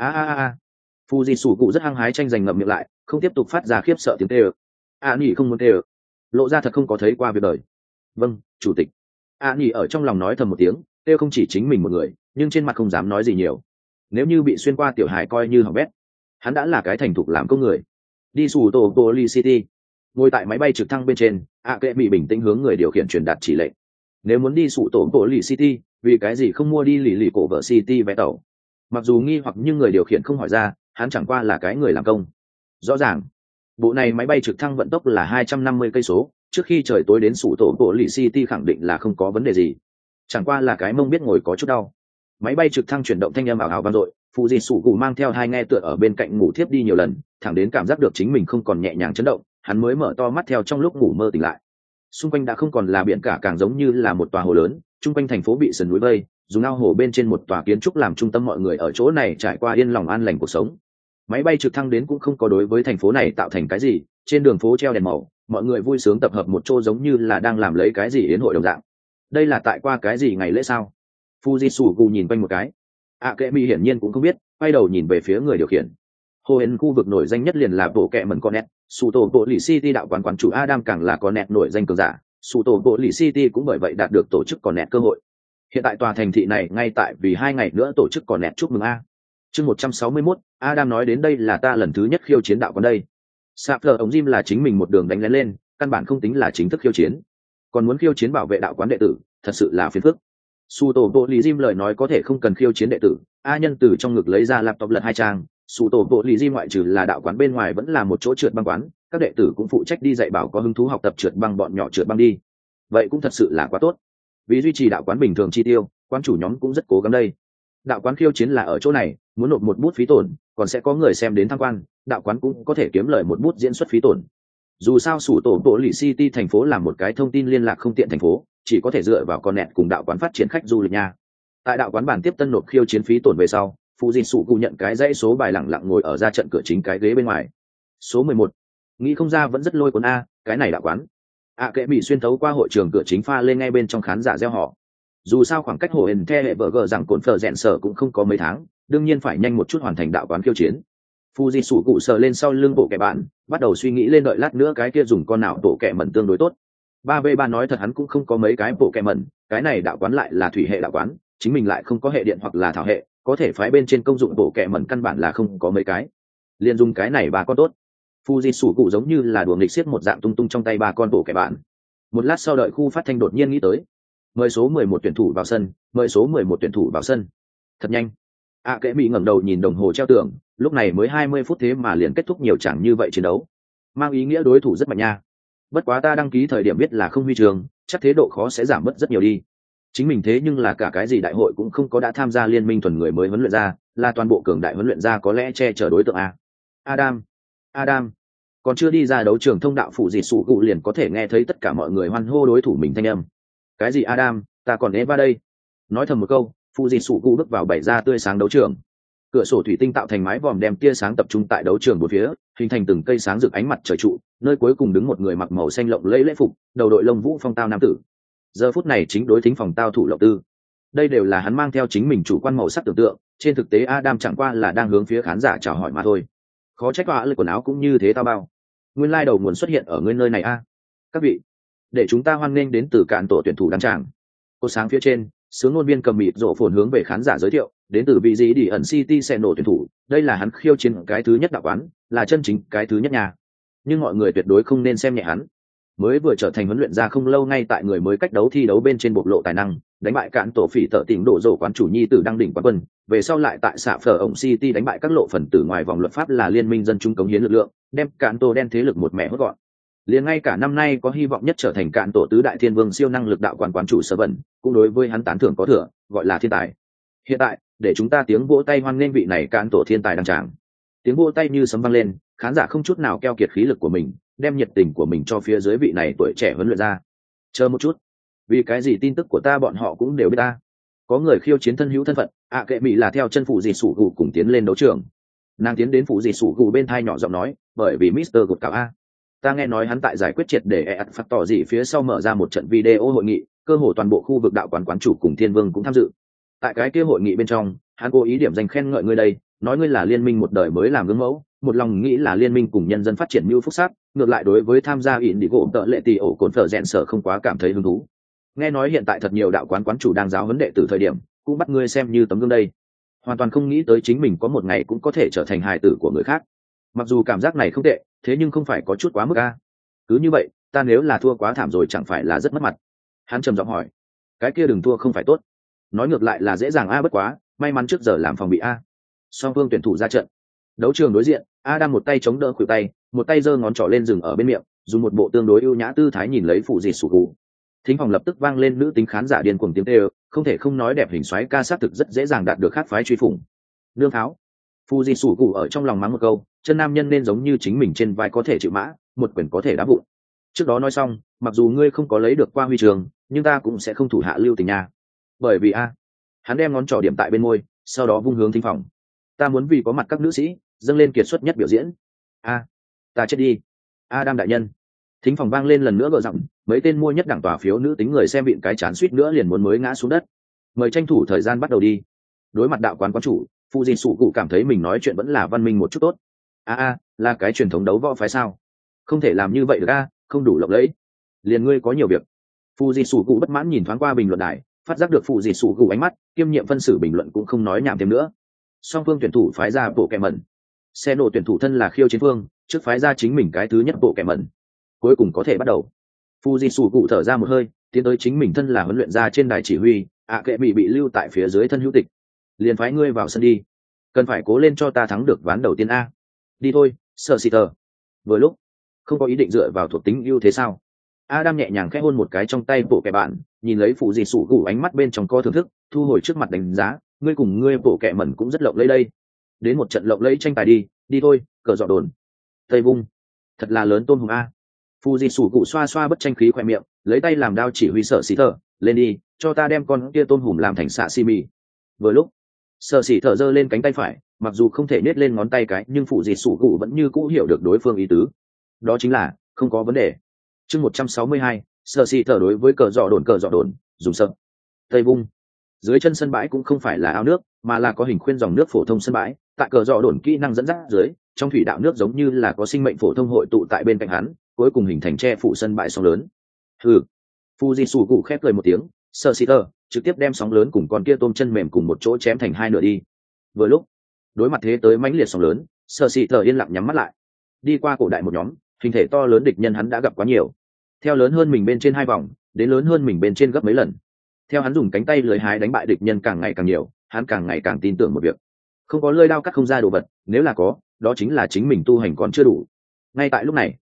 Phu di sủ cụ rất hăng hái tranh giành ngậm miệng lại, không tiếp tục phát ra khiếp sợ tiếng tê ơ. Nhỉ không muốn tê ơ, lộ ra thật không có thấy qua việc đời. Vâng, chủ tịch. Nhỉ ở trong lòng nói thầm một tiếng, tê không chỉ chính mình một người, nhưng trên mặt không dám nói gì nhiều. Nếu như bị xuyên qua tiểu hải coi như hỏng bét, hắn đã là cái thành thục làm công người. Đi sủ tổ Poly City, ngồi tại máy bay trực thăng bên trên, kệ bị bình tĩnh hướng người điều khiển truyền đạt chỉ lệnh. Nếu muốn đi sủ tổ Poly City, vì cái gì không mua đi lì cổ vợ City vé tàu? Mặc dù nghi hoặc nhưng người điều khiển không hỏi ra, hắn chẳng qua là cái người làm công. Rõ ràng, bộ này máy bay trực thăng vận tốc là 250 cây số, trước khi trời tối đến sủ tổ Poly City khẳng định là không có vấn đề gì. Chẳng qua là cái mông biết ngồi có chút đau. Máy bay trực thăng chuyển động thanh âm ảo ảo vang dội, phụ di sủ cụ mang theo hai nghe tựa ở bên cạnh ngủ thiếp đi nhiều lần, thẳng đến cảm giác được chính mình không còn nhẹ nhàng chấn động, hắn mới mở to mắt theo trong lúc ngủ mơ tỉnh lại. Xung quanh đã không còn là biển cả, càng giống như là một tòa hồ lớn, chung quanh thành phố bị sườn núi vây, dùng ao hồ bên trên một tòa kiến trúc làm trung tâm, mọi người ở chỗ này trải qua yên lòng an lành cuộc sống. Máy bay trực thăng đến cũng không có đối với thành phố này tạo thành cái gì, trên đường phố treo đèn màu, mọi người vui sướng tập hợp một chỗ giống như là đang làm lấy cái gì yến hội đồng dạng. Đây là tại qua cái gì ngày lễ sao? Fujitsu nhìn quanh một cái. Akemi hiển nhiên cũng không biết, quay đầu nhìn về phía người điều khiển. Hồ Hên khu vực nổi danh nhất liền là bộ kẹ mẩn Cornet, Suto bộ lì City đạo quán quán chủ Adam càng là Cornet nổi danh cường giả, Suto bộ lì City cũng bởi vậy đạt được tổ chức Cornet cơ hội. Hiện tại tòa thành thị này ngay tại vì 2 ngày nữa tổ chức Cornet chúc mừng a. Chương 161, Adam nói đến đây là ta lần thứ nhất khiêu chiến đạo quán đây. Sapler ống Jim là chính mình một đường đánh lén lên, căn bản không tính là chính thức khiêu chiến. Còn muốn khiêu chiến bảo vệ đạo quán đệ tử, thật sự là phiền phức. Suto bộ lì Jim lời nói có thể không cần khiêu chiến đệ tử, nhân từ trong ngực lấy ra laptop lật 2 trang. Suto bộ lì Jim ngoại trừ là đạo quán bên ngoài vẫn là một chỗ trượt băng quán, các đệ tử cũng phụ trách đi dạy bảo có hứng thú học tập trượt băng bọn nhỏ trượt băng đi. Vậy cũng thật sự là quá tốt. Vì duy trì đạo quán bình thường chi tiêu, quán chủ nhóm cũng rất cố gắng đây. Đạo quán khiêu chiến là ở chỗ này, muốn nộp một bút phí tổn, còn sẽ có người xem đến tham quan, đạo quán cũng có thể kiếm lời một bút diễn xuất phí tổn. Dù sao sủ tổ bộ lì City thành phố là một cái thông tin liên lạc không tiện thành phố, chỉ có thể dựa vào con nẹt cùng đạo quán phát triển khách du lịch nha. Tại đạo quán bản tiếp tân nộp khiêu chiến phí tổn về sau, phụ di sủ cụ nhận cái dãy số bài lẳng lặng ngồi ở ra trận cửa chính cái ghế bên ngoài. Số 11. Nghĩ không ra vẫn rất lôi cuốn a, cái này đạo quán. Kệ bị xuyên thấu qua hội trường cửa chính pha lên ngay bên trong khán giả reo hò. Dù sao khoảng cách hồ hển the hệ vợ gờ rằng cồn phở rèn sở cũng không có mấy tháng, đương nhiên phải nhanh một chút hoàn thành đạo quán khiêu chiến. Fuji sủ cụ sờ lên sau lưng bộ kẻ bạn, bắt đầu suy nghĩ lên đợi lát nữa cái kia dùng con nào bộ kẻ mẩn tương đối tốt. 3v3 nói thật hắn cũng không có mấy cái bộ kẻ mẩn, cái này đạo quán lại là thủy hệ đạo quán, chính mình lại không có hệ điện hoặc là thảo hệ, có thể phái bên trên công dụng bộ kẻ mẩn căn bản là không có mấy cái. Liền dùng cái này ba con tốt. Fuji sủ cụ giống như là đùa nghịch xiết một dạng tung tung trong tay ba con bộ kẻ bạn. Một lát sau đợi khu phát thanh đột nhiên nghĩ tới, mời số 11 tuyển thủ vào sân, mời số 11 tuyển thủ vào sân. Thật nhanh. Kệ bị ngẩng đầu nhìn đồng hồ treo tường, lúc này mới 20 phút thế mà liền kết thúc nhiều chẳng như vậy chiến đấu. Mang ý nghĩa đối thủ rất mạnh nha. Bất quá ta đăng ký thời điểm biết là không huy trường, chắc thế độ khó sẽ giảm bớt rất nhiều đi. Chính mình thế nhưng là cả cái gì đại hội cũng không có đã tham gia liên minh thuần người mới huấn luyện ra, là toàn bộ cường đại huấn luyện ra có lẽ che chở đối tượng a. Adam. Còn chưa đi ra đấu trường thông đạo phụ gì sủ cụ liền có thể nghe thấy tất cả mọi người hoan hô đối thủ mình thanh âm. Cái gì Adam, ta còn Eva đây. Nói thầm một câu, phụ gì sủ cụ bước vào bày ra tươi sáng đấu trường. Cửa sổ thủy tinh tạo thành mái vòm đem tia sáng tập trung tại đấu trường bốn phía, hình thành từng cây sáng rực ánh mặt trời trụ, nơi cuối cùng đứng một người mặc màu xanh lộng lẫy lễ phục, đầu đội lông vũ phong tao nam tử. Giờ phút này chính đối thính phòng tao thủ lộng tư. Đây đều là hắn mang theo chính mình chủ quan màu sắc tưởng tượng, trên thực tế Adam chẳng qua là đang hướng phía khán giả chào hỏi mà thôi. Khó trách họa lực quần áo cũng như thế tao bao. Nguyên lai đầu nguồn xuất hiện ở ngươi nơi này a. Các vị, để chúng ta hoan nghênh đến từ cạn tổ tuyển thủ đăng tràng. Cô sáng phía trên, sướng ngôn viên cầm mịt rộ phồn hướng về khán giả giới thiệu, đến từ vị gì đi ẩn City sẽ nổ tuyển thủ, đây là hắn khiêu chiến cái thứ nhất đạo quán, là chân chính cái thứ nhất nhà. Nhưng mọi người tuyệt đối không nên xem nhẹ hắn. Mới vừa trở thành huấn luyện ra không lâu, ngay tại người mới cách đấu thi đấu bên trên bộc lộ tài năng, đánh bại cạn tổ phỉ tợ tỉnh đổ rổ quán chủ nhi tử đăng đỉnh quán quân, về sau lại tại xạ phở ổng City đánh bại các lộ phần tử ngoài vòng luật pháp là liên minh dân chúng cống hiến lực lượng, đem cạn tổ đen thế lực một mẹ hốt gọn. Liền ngay cả năm nay có hy vọng nhất trở thành cạn tổ tứ đại thiên vương siêu năng lực đạo quán chủ sở bẩn, cũng đối với hắn tán thưởng có thừa, gọi là thiên tài. Hiện tại, để chúng ta tiếng vỗ tay hoan nghênh vị này cạn tổ thiên tài đăng tràng. Tiếng vỗ tay như sấm vang lên, khán giả không chút nào keo kiệt khí lực của mình, đem nhiệt tình của mình cho phía dưới vị này tuổi trẻ huấn luyện ra. Chờ một chút, vì cái gì tin tức của ta bọn họ cũng đều biết ta. Có người khiêu chiến thân hữu thân phận, kệ mỹ là theo chân phụ dì sủ gù cùng tiến lên đấu trường. Nàng tiến đến phụ dì sủ gù bên thai nhỏ giọng nói, bởi vì Mister gục cảo a. Ta nghe nói hắn tại giải quyết triệt để phạt tỏ gì phía sau mở ra một trận video hội nghị, cơ hồ toàn bộ khu vực đạo quán chủ cùng thiên vương cũng tham dự. Tại cái kia hội nghị bên trong, hắn cố ý điểm danh khen ngợi ngươi đây, nói ngươi là liên minh một đời mới làm gương mẫu, một lòng nghĩ là liên minh cùng nhân dân phát triển mưu phúc sắc, ngược lại đối với tham gia ỉn đi gỗ tợ lệ tỷ ổ cồn phở rèn sở không quá cảm thấy hứng thú. Nghe nói hiện tại thật nhiều đạo quán chủ đang giáo huấn đệ tử thời điểm, cũng bắt ngươi xem như tấm gương đây. Hoàn toàn không nghĩ tới chính mình có một ngày cũng có thể trở thành hài tử của người khác. Mặc dù cảm giác này không tệ, thế nhưng không phải có chút quá mức a? Cứ như vậy, ta nếu là thua quá thảm rồi chẳng phải là rất mất mặt. Hắn trầm giọng hỏi. Cái kia đừng thua không phải tốt. Nói ngược lại là dễ dàng a, bất quá may mắn trước giờ làm phòng bị a. Song phương tuyển thủ ra trận. Đấu trường đối diện, Adam một tay chống đỡ khuỷu tay, một tay giơ ngón trỏ lên dừng ở bên miệng, dùng một bộ tương đối ưu nhã tư thái nhìn lấy phụ dịt sủ cụ. Thính phòng lập tức vang lên nữ tính khán giả điên cuồng tiếng kêu, không thể không nói đẹp hình xoáy ca sát thực rất dễ dàng đạt được khác phái truy phủng. Nương tháo. Phụ dịt sủ cụ ở trong lòng mắng một câu, chân nam nhân nên giống như chính mình trên vai có thể chịu mã, một quyền có thể đá vụn. Trước đó nói xong, mặc dù ngươi không có lấy được qua huy trường, nhưng ta cũng sẽ không thủ hạ lưu tình nha. Bởi vì a, hắn đem ngón trỏ điểm tại bên môi, sau đó vung hướng thính phòng. Ta muốn vì có mặt các nữ sĩ dâng lên kiệt xuất nhất biểu diễn. A, ta chết đi. Adam đại nhân. Thính phòng vang lên lần nữa gợi giọng, mấy tên mua nhất đẳng tòa phiếu nữ tính người xem vịn cái chán suýt nữa liền muốn mới ngã xuống đất. Mời tranh thủ thời gian bắt đầu đi. Đối mặt đạo quán chủ, phụ dì sụ cụ cảm thấy mình nói chuyện vẫn là văn minh một chút tốt. Là cái truyền thống đấu võ phái sao? Không thể làm như vậy được a, không đủ lộng lẫy. Liền ngươi có nhiều việc. Phụ dì sụ cụ bất mãn nhìn thoáng qua bình luận đài, phát giác được phụ dì sụ cụ ánh mắt, kiêm nhiệm phân xử bình luận cũng không nói nhảm thêm nữa. Song phương tuyển thủ phái ra bộ kẹ mẩn. Xe nổ tuyển thủ thân là khiêu chiến phương, trước phái ra chính mình cái thứ nhất bộ kẹ mẩn. Cuối cùng có thể bắt đầu. Fuji cụ thở ra một hơi, tiến tới chính mình thân là huấn luyện gia trên đài chỉ huy, kệ bị lưu tại phía dưới thân hữu tịch. Liền phái ngươi vào sân đi. Cần phải cố lên cho ta thắng được ván đầu tiên a. Đi thôi, Sở Sĩ Tờ. Vừa lúc, không có ý định dựa vào thuộc tính ưu thế sao? Adam nhẹ nhàng khẽ hôn một cái trong tay bộ kẹ bạn, nhìn lấy Fuji cụ ánh mắt bên trong co thưởng thức, thu hồi trước mặt đánh giá, ngươi cùng ngươi bộ kẹ mẩn cũng rất lộng lẫy đây. Đến một trận lộng lẫy tranh tài đi thôi, cờ dọ đồn. Tây Vung, thật là lớn tôm hùm a. Fuji cụ xoa xoa bất tranh khí khoe miệng, lấy tay làm đao chỉ huy Sở Sĩ Thở, lên đi, cho ta đem con kia tôm hùm làm thành sashimi. Vừa lúc, Sở Sĩ Thở giơ lên cánh tay phải, mặc dù không thể nhét lên ngón tay cái, nhưng Fuji cụ vẫn như cũ hiểu được đối phương ý tứ. Đó chính là không có vấn đề. Chương 162, Sở Sĩ Thở đối với cờ dọ đồn, dùng sợ. Tây Vung. Dưới chân sân bãi cũng không phải là ao nước, mà là có hình khuyên dòng nước phổ thông sân bãi. Tại cờ dọ đồn kỹ năng dẫn dắt dưới, trong thủy đạo nước giống như là có sinh mệnh phổ thông hội tụ tại bên cạnh hắn, cuối cùng hình thành che phủ sân bãi sóng lớn. Fuji cụ khép cười một tiếng, Sở Sĩ Thở trực tiếp đem sóng lớn cùng con kia tôm chân mềm cùng một chỗ chém thành hai nửa đi. Vừa lúc, đối mặt thế tới mãnh liệt sóng lớn, Sở Sĩ Thở yên lặng nhắm mắt lại. Đi qua cổ đại một nhóm, hình thể to lớn địch nhân hắn đã gặp quá nhiều. Theo lớn hơn mình bên trên 2 vòng, đến lớn hơn mình bên trên gấp mấy lần. Theo hắn dùng cánh tay lưới hái đánh bại địch nhân càng ngày càng nhiều, hắn càng ngày càng tin tưởng một việc: không có lưỡi đao cắt không ra đồ vật, nếu là có, đó chính là chính mình tu hành còn chưa đủ. Ngay tại lúc này,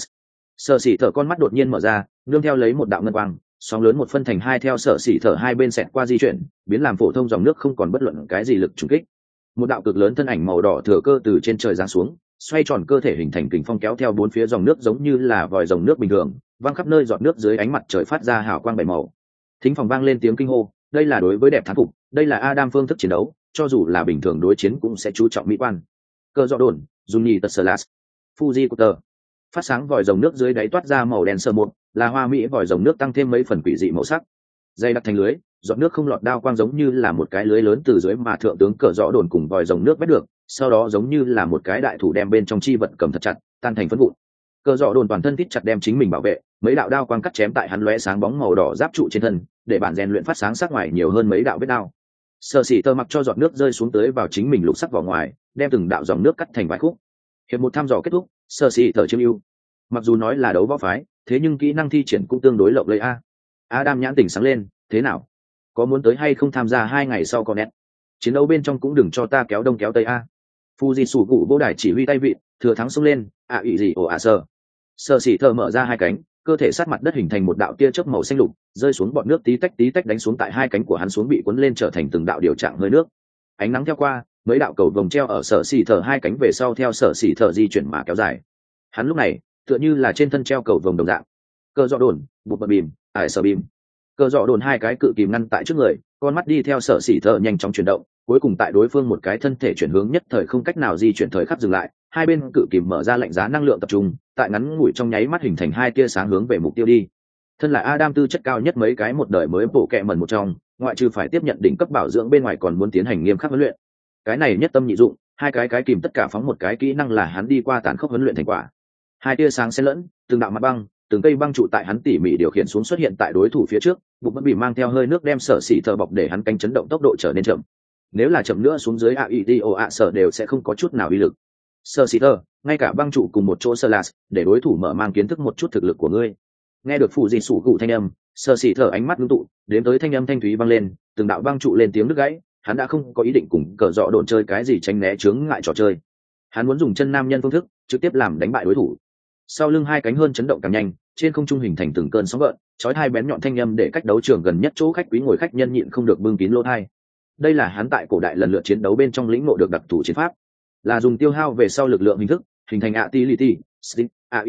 Sở Sĩ Thở con mắt đột nhiên mở ra, nương theo lấy một đạo ngân quang, sóng lớn một phân thành hai theo Sở Sĩ Thở hai bên xẹt qua di chuyển, biến làm phổ thông dòng nước không còn bất luận cái gì lực trùng kích. Một đạo cực lớn thân ảnh màu đỏ thừa cơ từ trên trời giáng xuống, xoay tròn cơ thể hình thành kình phong kéo theo bốn phía dòng nước giống như là vòi dòng nước bình thường, văng khắp nơi giọt nước dưới ánh mặt trời phát ra hào quang bảy màu. Thính phòng vang lên tiếng kinh hô, đây là đối với đẹp thán phục, đây là Adam phương thức chiến đấu, cho dù là bình thường đối chiến cũng sẽ chú trọng mỹ quan. Cờ dọ đồn, Juni Tetsulas, Fuji Cutter. Phát sáng vòi rồng nước dưới đáy toát ra màu đen sơ một, là hoa mỹ vòi rồng nước tăng thêm mấy phần quỷ dị màu sắc. Dây đặc thành lưới, giọt nước không lọt đao quang giống như là một cái lưới lớn từ dưới mà thượng tướng cờ dọ đồn cùng vòi rồng nước vét được, sau đó giống như là một cái đại thủ đem bên trong chi vật cầm thật chặt, tan thành phấn vụn. Cờ dọ đồn toàn thân thít chặt đem chính mình bảo vệ, mấy đạo đao quang cắt chém tại hắn lóe sáng bóng màu đỏ giáp trụ trên thân, để bản rèn luyện phát sáng sắc ngoài nhiều hơn mấy đạo vết đao. Sở Sĩ Thở mặc cho giọt nước rơi xuống tới vào chính mình lục sắc vỏ ngoài, đem từng đạo dòng nước cắt thành vài khúc. Hiệp một thăm dò kết thúc, Sở Sĩ Thở chiếm ưu. Mặc dù nói là đấu võ phái, thế nhưng kỹ năng thi triển cũng tương đối lộng lẫy a. Adam nhãn tỉnh sáng lên, thế nào? Có muốn tới hay không tham gia 2 ngày sau con nét? Chiến đấu bên trong cũng đừng cho ta kéo đông kéo tây a. Fuji cụ vô đài chỉ huy tay vị, thừa thắng xông lên, ý gì ồ sơ. Sở Sĩ Thở mở ra hai cánh, cơ thể sát mặt đất hình thành một đạo tia chớp màu xanh lục, rơi xuống bọt nước tí tách đánh xuống tại hai cánh của hắn xuống bị cuốn lên trở thành từng đạo điều trạng hơi nước. Ánh nắng theo qua, mấy đạo cầu vồng treo ở Sở Sĩ Thở hai cánh về sau theo Sở Sĩ Thở di chuyển mà kéo dài. Hắn lúc này tựa như là trên thân treo cầu vồng đồng dạng. Cờ dọ đồn, bụt bật bìm, sở bìm. Cờ dọ đồn hai cái cự kìm ngăn tại trước người, con mắt đi theo Sở Sĩ Thở nhanh chóng chuyển động, cuối cùng tại đối phương một cái thân thể chuyển hướng nhất thời không cách nào di chuyển thời khắc dừng lại, hai bên cự kìm mở ra lạnh giá năng lượng tập trung, tại ngắn ngủi trong nháy mắt hình thành hai tia sáng hướng về mục tiêu đi. Thân là Adam tư chất cao nhất mấy cái một đời mới bộ kệ mẩn một trong, ngoại trừ phải tiếp nhận đỉnh cấp bảo dưỡng bên ngoài còn muốn tiến hành nghiêm khắc huấn luyện. Cái này nhất tâm nhị dụng, hai cái kìm tất cả phóng một cái kỹ năng là hắn đi qua tàn khốc huấn luyện thành quả. Hai tia sáng xen lẫn, từng đạo mặt băng, từng cây băng trụ tại hắn tỉ mỉ điều khiển xuống xuất hiện tại đối thủ phía trước, bụng vẫn bị mang theo hơi nước đem sở xỉ thợ bọc để hắn cánh chấn động tốc độ trở nên chậm. Nếu là chậm nữa xuống dưới AIDO sở đều sẽ không có chút nào uy lực. Sở xỉ thợ, ngay cả băng trụ cùng một chỗ sơ lạt, để đối thủ mở mang kiến thức một chút thực lực của ngươi. Nghe được phụ gì sủ cụ thanh âm, sở xỉ thợ ánh mắt ngưng tụ, đến tới thanh âm thanh thúy vang lên, từng đạo băng trụ lên tiếng đứt gãy, hắn đã không có ý định cùng cờ dọ độn chơi cái gì tránh né chướng ngại trò chơi. Hắn muốn dùng chân nam nhân phương thức trực tiếp làm đánh bại đối thủ. Sau lưng hai cánh hơn chấn động càng nhanh, trên không trung hình thành từng cơn sóng gợn, chói hai bén nhọn thanh âm để cách đấu trường gần nhất chỗ khách quý ngồi khách nhân nhịn không được bưng kín lỗ tai. Đây là hắn tại cổ đại lần lượt chiến đấu bên trong lĩnh ngộ được đặc thù chiến pháp, là dùng tiêu hao về sau lực lượng hình thức, hình thành utility, stick,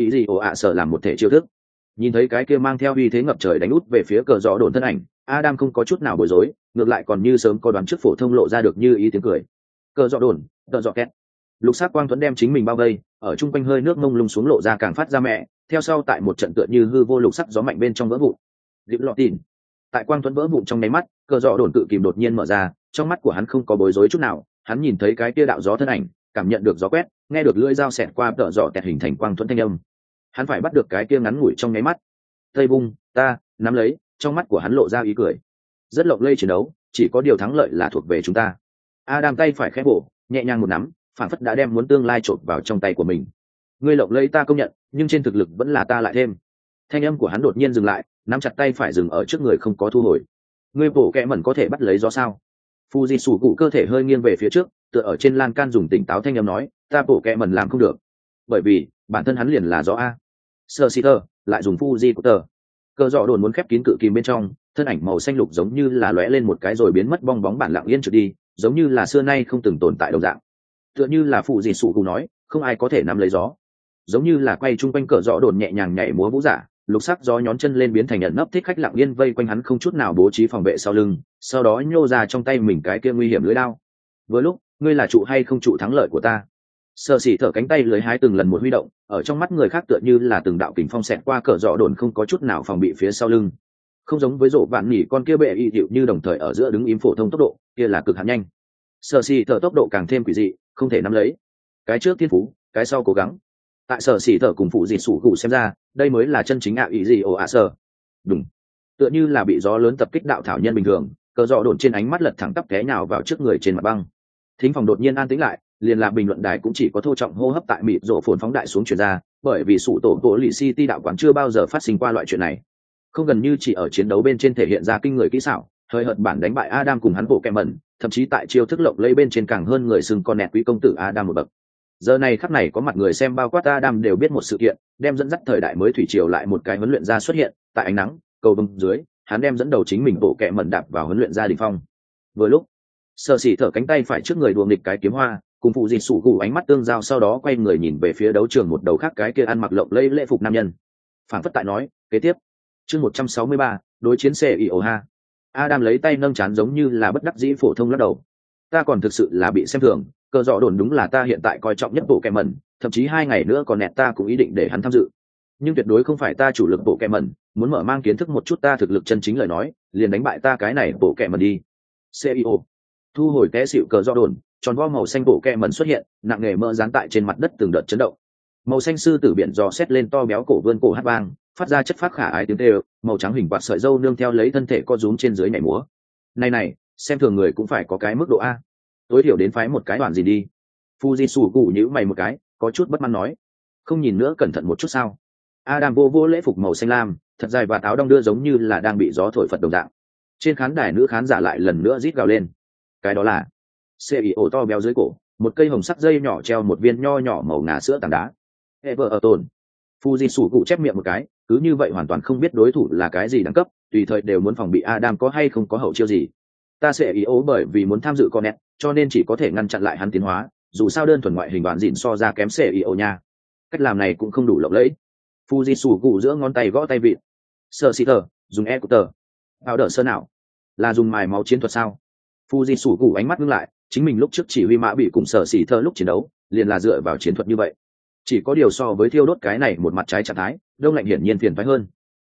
sở làm một thể chiêu thức. Nhìn thấy cái kia mang theo uy thế ngập trời đánh út về phía cờ dọ độn thân ảnh, Adam không có chút nào bối rối, ngược lại còn như sớm có đoán trước phổ thông lộ ra được như ý tiếng cười. Cờ dọ đồn, cờ dọ két. Lục sắc quang thuẫn đem chính mình bao vây, ở trung quanh hơi nước mông lung xuống lộ ra càng phát ra mẹ, theo sau tại một trận tựa như hư vô lục sắc gió mạnh bên trong vỡ vụn. Dịp lọ tìn. Tại quang thuẫn vỡ vụn trong nháy mắt, cờ dọ đồn tự kìm đột nhiên mở ra, trong mắt của hắn không có bối rối chút nào, hắn nhìn thấy cái kia đạo gió thân ảnh, cảm nhận được gió quét, nghe được lưỡi dao xẹt qua cờ dọ tẹt hình thành quang thuẫn thanh âm. Hắn phải bắt được cái kia ngắn ngủi trong nháy mắt. Tây bung, ta nắm lấy, trong mắt của hắn lộ ra ý cười. Rất lộng lây chiến đấu, chỉ có điều thắng lợi là thuộc về chúng ta. Adam tay phải khẽ bổ, nhẹ nhàng một nắm, phản phất đã đem muốn tương lai trộn vào trong tay của mình. Ngươi lộng lây ta công nhận, nhưng trên thực lực vẫn là ta lại thêm. Thanh âm của hắn đột nhiên dừng lại, nắm chặt tay phải dừng ở trước người không có thu hồi. Ngươi bổ kẹ mẩn có thể bắt lấy gió sao? Fuji sủ cụ cơ thể hơi nghiêng về phía trước, tựa ở trên lan can dùng tỉnh táo thanh âm nói, ta bổ kẹ mẩn làm không được, bởi vì bản thân hắn liền là gió a. Sơ Sitter lại dùng Fuji của tờ. Cờ dọ đồn muốn khép kín cự kìm bên trong, thân ảnh màu xanh lục giống như là lóe lên một cái rồi biến mất bong bóng bản lặng yên trượt đi, giống như là xưa nay không từng tồn tại đồng dạng. Tựa như là phụ gì sụ cụ nói, không ai có thể nắm lấy gió. Giống như là quay chung quanh cờ dọ đồn nhẹ nhàng nhảy múa vũ giả, lục sắc gió nhón chân lên biến thành ẩn nấp thích khách lặng yên vây quanh hắn không chút nào bố trí phòng vệ sau lưng, sau đó nhô ra trong tay mình cái kia nguy hiểm lưỡi đao. Vừa lúc, ngươi là trụ hay không trụ thắng lợi của ta? Sợ xỉ thở cánh tay lưới hái từng lần một huy động, ở trong mắt người khác tựa như là từng đạo kình phong xẹt qua cờ dọ đồn không có chút nào phòng bị phía sau lưng. Không giống với rổ vạn nỉ con kia bệ y dịu như đồng thời ở giữa đứng im phổ thông tốc độ, kia là cực hạn nhanh. Sợ xỉ thở tốc độ càng thêm quỷ dị, không thể nắm lấy. Cái trước thiên phú, cái sau cố gắng. Tại sợ xỉ thở cùng phụ dị sủ gù xem ra, đây mới là chân chính ý gì ồ sợ. Đúng. Tựa như là bị gió lớn tập kích đạo thảo nhân bình thường, cờ dọ đồn trên ánh mắt lật thẳng tắp té nhào vào trước người trên mặt băng. Thính phòng đột nhiên an tĩnh lại, liền là bình luận đài cũng chỉ có thô trọng hô hấp tại mịt rộ phồn phóng đại xuống chuyển ra, bởi vì sủ tổ lì city đạo quán chưa bao giờ phát sinh qua loại chuyện này. Không gần như chỉ ở chiến đấu bên trên thể hiện ra kinh người kỹ xảo, hơi hợt bản đánh bại Adam cùng hắn bộ kẹ mẩn, thậm chí tại chiêu thức lộng lây bên trên càng hơn người xưng con nẹt quý công tử Adam một bậc. Giờ này khắc này có mặt người xem bao quát Adam đều biết một sự kiện, đem dẫn dắt thời đại mới thủy triều lại một cái huấn luyện gia xuất hiện, tại ánh nắng, cầu vồng dưới, hắn đem dẫn đầu chính mình bộ kẹ mẩn đạp vào huấn luyện gia đỉnh phong. Vừa lúc, Sở Sĩ thở cánh tay phải trước người đùa nghịch cái kiếm hoa, cùng phụ dị sủ gù ánh mắt tương giao sau đó quay người nhìn về phía đấu trường một đầu khác cái kia ăn mặc lộng lẫy lễ phục nam nhân. Phản phất tại nói, kế tiếp, chương 163, đối chiến CIOH. Adam lấy tay nâng chán giống như là bất đắc dĩ phổ thông lắc đầu. Ta còn thực sự là bị xem thường, cờ dọ đồn đúng là ta hiện tại coi trọng nhất bộ kẹ mẩn, thậm chí 2 ngày nữa còn nẹt ta cũng ý định để hắn tham dự. Nhưng tuyệt đối không phải ta chủ lực bộ kẹ mẩn, muốn mở mang kiến thức một chút ta thực lực chân chính lời nói, liền đánh bại ta cái này bộ kẹ mẩn đi. CEO. Thu hồi té xịu cờ dọ đồn, tròn vo màu xanh bộ kẹ mẩn xuất hiện, nặng nề mỡ dán tại trên mặt đất từng đợt chấn động. Màu xanh sư tử biển giò xét lên to béo cổ vươn cổ hát vang, phát ra chất phát khả ái tiếng tê, màu trắng hình quạt sợi dâu nương theo lấy thân thể co rúm trên dưới nhảy múa. Này, xem thường người cũng phải có cái mức độ a. Tối thiểu đến phái một cái đoàn gì đi. Fuji cụ nhíu mày một cái, có chút bất mãn nói, không nhìn nữa cẩn thận một chút sao? Adam vô lễ phục màu xanh lam, thật dài và áo đong đưa giống như là đang bị gió thổi phật đồng dạng. Trên khán đài nữ khán giả lại lần nữa rít gào lên. Cái đó là CEO to béo dưới cổ, một cây hồng sắc dây nhỏ treo một viên nho nhỏ màu ngà sữa tảng đá. Everton. Fuji cụ chép miệng một cái, cứ như vậy hoàn toàn không biết đối thủ là cái gì đẳng cấp, tùy thời đều muốn phòng bị Adam có hay không có hậu chiêu gì. Ta sẽ ý ố bởi vì muốn tham dự con nét, cho nên chỉ có thể ngăn chặn lại hắn tiến hóa, dù sao đơn thuần ngoại hình bản dịn so ra kém sẽ ý ố nha. Cách làm này cũng không đủ lộng lẫy. Fuji cụ giữa ngón tay gõ tay vịn. Sơ Sitter, dùng e-cutter. Áo đỡ sơ nào? Là dùng mài máu chiến thuật sao? Fuji cụ ánh mắt ngưng lại, chính mình lúc trước chỉ huy mã bị cùng Sở Sĩ Thơ lúc chiến đấu, liền là dựa vào chiến thuật như vậy. Chỉ có điều so với thiêu đốt cái này một mặt trái trạng thái, đông lạnh hiển nhiên phiền phái hơn.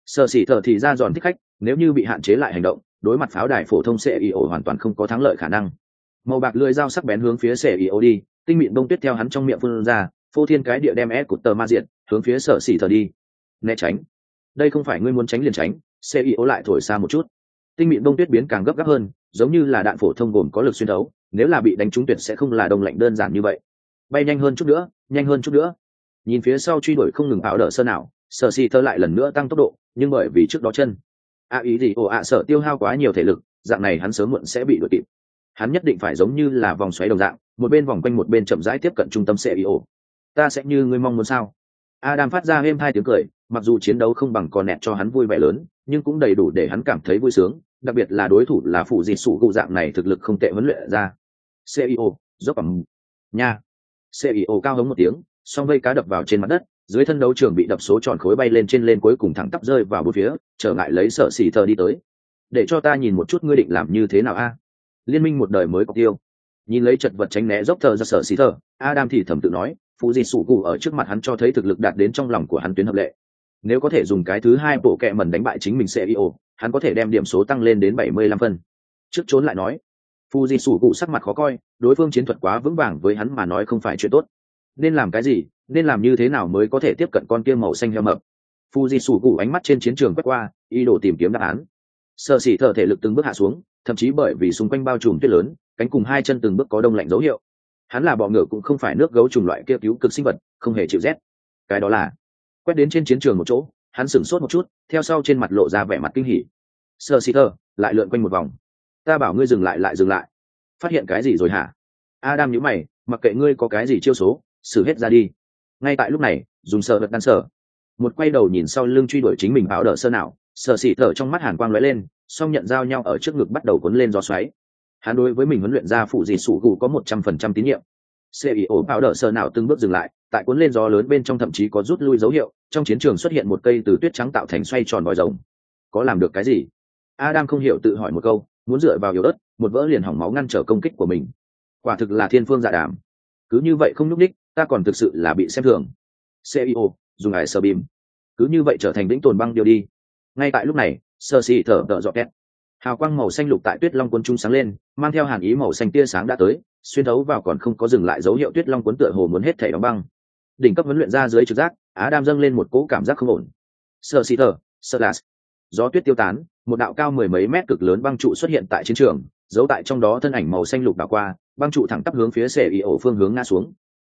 Sở xỉ thở thì ra giòn thích khách, nếu như bị hạn chế lại hành động, đối mặt pháo đài phổ thông CEO hoàn toàn không có thắng lợi khả năng. Màu bạc lưỡi dao sắc bén hướng phía CEO đi, tinh mịn bông tuyết theo hắn trong miệng phun ra, phô thiên cái địa đem của tờ ma diện hướng phía sở xỉ thở đi. Né tránh. Đây không phải ngươi muốn tránh liền tránh, CEO lại thổi xa một chút. Tinh mịn bông tuyết biến càng gấp gáp hơn, giống như là đạn phổ thông gồm có lực xuyên thấu, nếu là bị đánh trúng tuyệt sẽ không là đông lạnh đơn giản như vậy. Bay nhanh hơn chút nữa, nhanh hơn chút nữa. Nhìn phía sau truy đuổi không ngừng ảo đỡ sơ nào, sở xỉ thở lại lần nữa tăng tốc độ, nhưng bởi vì trước đó chân ý gì sợ tiêu hao quá nhiều thể lực, dạng này hắn sớm muộn sẽ bị đuổi kịp. Hắn nhất định phải giống như là vòng xoáy đồng dạng, một bên vòng quanh một bên chậm rãi tiếp cận trung tâm CEO. Ta sẽ như ngươi mong muốn sao? Adam phát ra êm hai tiếng cười, mặc dù chiến đấu không bằng con nẹt cho hắn vui vẻ lớn, nhưng cũng đầy đủ để hắn cảm thấy vui sướng, đặc biệt là đối thủ là phụ dịt sủ cụ dạng này thực lực không tệ huấn luyện ra. CEO, dốc ẩm nha. CEO cao hống một tiếng, song vây cá đập vào trên mặt đất, dưới thân đấu trường bị đập số tròn khối bay lên trên lên cuối cùng thẳng tắp rơi vào bốn phía, trở ngại lấy sợ xỉ thờ đi tới. Để cho ta nhìn một chút ngươi định làm như thế nào a? Liên minh một đời mới có tiêu. Nhìn lấy chật vật tránh né dốc thờ ra sợ xỉ thờ, Adam thì thầm tự nói, phụ gì sủ cụ ở trước mặt hắn cho thấy thực lực đạt đến trong lòng của hắn tuyến hợp lệ. Nếu có thể dùng cái thứ hai bộ kẹ mẩn đánh bại chính mình CEO, hắn có thể đem điểm số tăng lên đến 75 phân. Trước trốn lại nói, phụ gì sủ cụ sắc mặt khó coi, đối phương chiến thuật quá vững vàng với hắn mà nói không phải chuyện tốt. Nên làm cái gì, nên làm như thế nào mới có thể tiếp cận con kia màu xanh heo mập? Fuji sủ cụ ánh mắt trên chiến trường quét qua, ý đồ tìm kiếm đáp án. Sợ xỉ thở thể lực từng bước hạ xuống, thậm chí bởi vì xung quanh bao trùm tuyết lớn, cánh cùng hai chân từng bước có đông lạnh dấu hiệu. Hắn là bọ ngựa cũng không phải nước gấu trùng loại kia cứu cực sinh vật, không hề chịu rét. Cái đó là quét đến trên chiến trường một chỗ, hắn sửng sốt một chút, theo sau trên mặt lộ ra vẻ mặt kinh hỉ. Sợ xỉ thở lại lượn quanh một vòng. Ta bảo ngươi dừng lại lại dừng lại. Phát hiện cái gì rồi hả? Adam nhíu mày, mặc kệ ngươi có cái gì chiêu số, xử hết ra đi. Ngay tại lúc này, dùng sợ vật đan sở, một quay đầu nhìn sau lưng truy đuổi chính mình áo đỡ sơ nào, sợ xỉ thở trong mắt hàn quang lóe lên, song nhận giao nhau ở trước ngực bắt đầu cuốn lên gió xoáy. Hắn đối với mình huấn luyện ra phụ gì sủ gù có 100% tín nhiệm. CEO áo đỡ sơ nào từng bước dừng lại, tại cuốn lên gió lớn bên trong thậm chí có rút lui dấu hiệu, trong chiến trường xuất hiện một cây từ tuyết trắng tạo thành xoay tròn vòi rồng. Có làm được cái gì? Adam không hiểu tự hỏi một câu, muốn dựa vào yếu ớt, một vỡ liền hỏng máu ngăn trở công kích của mình. Quả thực là thiên phương dạ đàm. Cứ như vậy không nhúc nhích, ta còn thực sự là bị xem thường. CEO dùng ải sờ bìm, cứ như vậy trở thành đỉnh tồn băng điều đi. Ngay tại lúc này, sơ xì thở đỡ dọ két, hào quang màu xanh lục tại tuyết long cuốn trung sáng lên, mang theo hàn ý màu xanh tia sáng đã tới, xuyên thấu vào còn không có dừng lại dấu hiệu tuyết long cuốn tựa hồ muốn hết thể đóng băng. Đỉnh cấp huấn luyện ra dưới trực giác, Adam dâng lên một cỗ cảm giác không ổn. Sơ xì thở, sơ lạt, gió tuyết tiêu tán, một đạo cao 10 mấy mét cực lớn băng trụ xuất hiện tại chiến trường, giấu tại trong đó thân ảnh màu xanh lục đảo qua, băng trụ thẳng tắp hướng phía CEO phương hướng ngã xuống.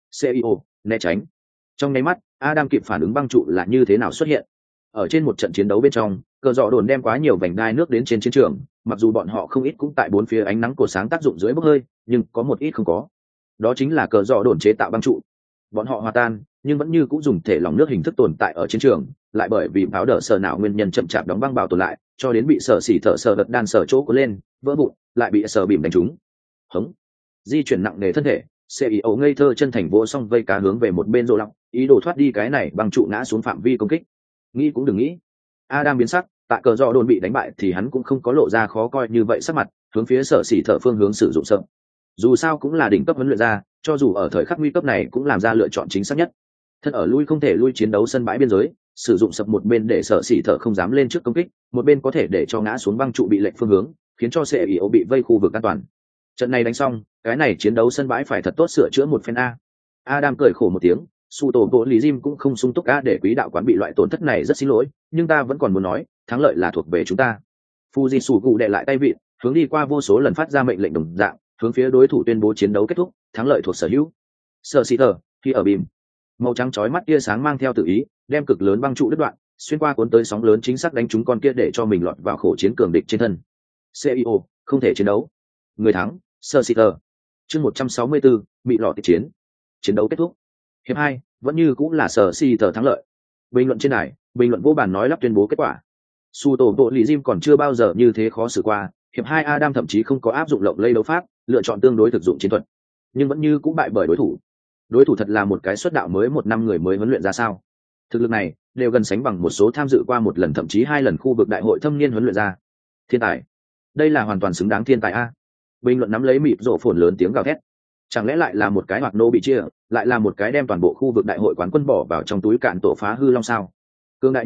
CEO né tránh. Trong nháy mắt, Adam kịp phản ứng băng trụ là như thế nào xuất hiện. Ở trên một trận chiến đấu bên trong, cờ dọ đồn đem quá nhiều vành đai nước đến trên chiến trường, mặc dù bọn họ không ít cũng tại bốn phía ánh nắng cột sáng tác dụng dưới bốc hơi, nhưng có một ít không có. Đó chính là cờ dọ đồn chế tạo băng trụ. Bọn họ hòa tan, nhưng vẫn như cũng dùng thể lỏng nước hình thức tồn tại ở chiến trường, lại bởi vì báo đỡ sở nào nguyên nhân chậm chạp đóng băng bảo tồn lại, cho đến bị sở xỉ thở sở đợt đan sở chỗ có lên, vỡ vụn, lại bị sở bìm đánh trúng. Hống. Di chuyển nặng nề thân thể, CEO ngây thơ chân thành vô song vây cá hướng về một bên rộ lọng, ý đồ thoát đi cái này bằng trụ ngã xuống phạm vi công kích. Nghĩ cũng đừng nghĩ. Adam biến sắc, tại cờ dọ đồn bị đánh bại thì hắn cũng không có lộ ra khó coi như vậy sắc mặt, hướng phía sở xỉ thở phương hướng sử dụng sợ. Dù sao cũng là đỉnh cấp huấn luyện ra, cho dù ở thời khắc nguy cấp này cũng làm ra lựa chọn chính xác nhất. Thân ở lui không thể lui chiến đấu sân bãi biên giới, sử dụng sập một bên để sở xỉ thở không dám lên trước công kích, một bên có thể để cho ngã xuống băng trụ bị lệch phương hướng, khiến cho CEO bị vây khu vực an toàn. Trận này đánh xong, cái này chiến đấu sân bãi phải thật tốt sửa chữa một phen a. Adam cười khổ một tiếng, su tổ bộ lý Jim cũng không sung túc a để quý đạo quán bị loại tổn thất này rất xin lỗi, nhưng ta vẫn còn muốn nói, thắng lợi là thuộc về chúng ta. Fuji cụ đệ lại tay vịn, hướng đi qua vô số lần phát ra mệnh lệnh đồng dạng, hướng phía đối thủ tuyên bố chiến đấu kết thúc, thắng lợi thuộc sở hữu. Sở xỉ thở, khi ở bìm, màu trắng chói mắt tia sáng mang theo tự ý, đem cực lớn băng trụ đứt đoạn, xuyên qua cuốn tới sóng lớn chính xác đánh trúng con kia để cho mình lọt vào khổ chiến cường địch trên thân. CEO không thể chiến đấu. Người thắng, Sir Sitter. Chương 164, bị lọ tiếp chiến. Chiến đấu kết thúc. Hiệp 2, vẫn như cũng là Sir Sitter thắng lợi. Bình luận trên đài, bình luận vô bàn nói lắp tuyên bố kết quả. Su tổ bộ lý Jim còn chưa bao giờ như thế khó xử qua, hiệp 2 Adam thậm chí không có áp dụng lộng lây đấu pháp, lựa chọn tương đối thực dụng chiến thuật, nhưng vẫn như cũng bại bởi đối thủ. Đối thủ thật là một cái xuất đạo mới một năm người mới huấn luyện ra sao? Thực lực này đều gần sánh bằng một số tham dự qua một lần thậm chí hai lần khu vực đại hội thâm niên huấn luyện ra. Thiên tài, đây là hoàn toàn xứng đáng thiên tài a. Bình luận nắm lấy mịt rộ phồn lớn tiếng gào thét. Chẳng lẽ lại là một cái hoạt nô bị chia, lại là một cái đem toàn bộ khu vực đại hội quán quân bỏ vào trong túi cạn tổ phá hư long sao? Cường đại như vậy,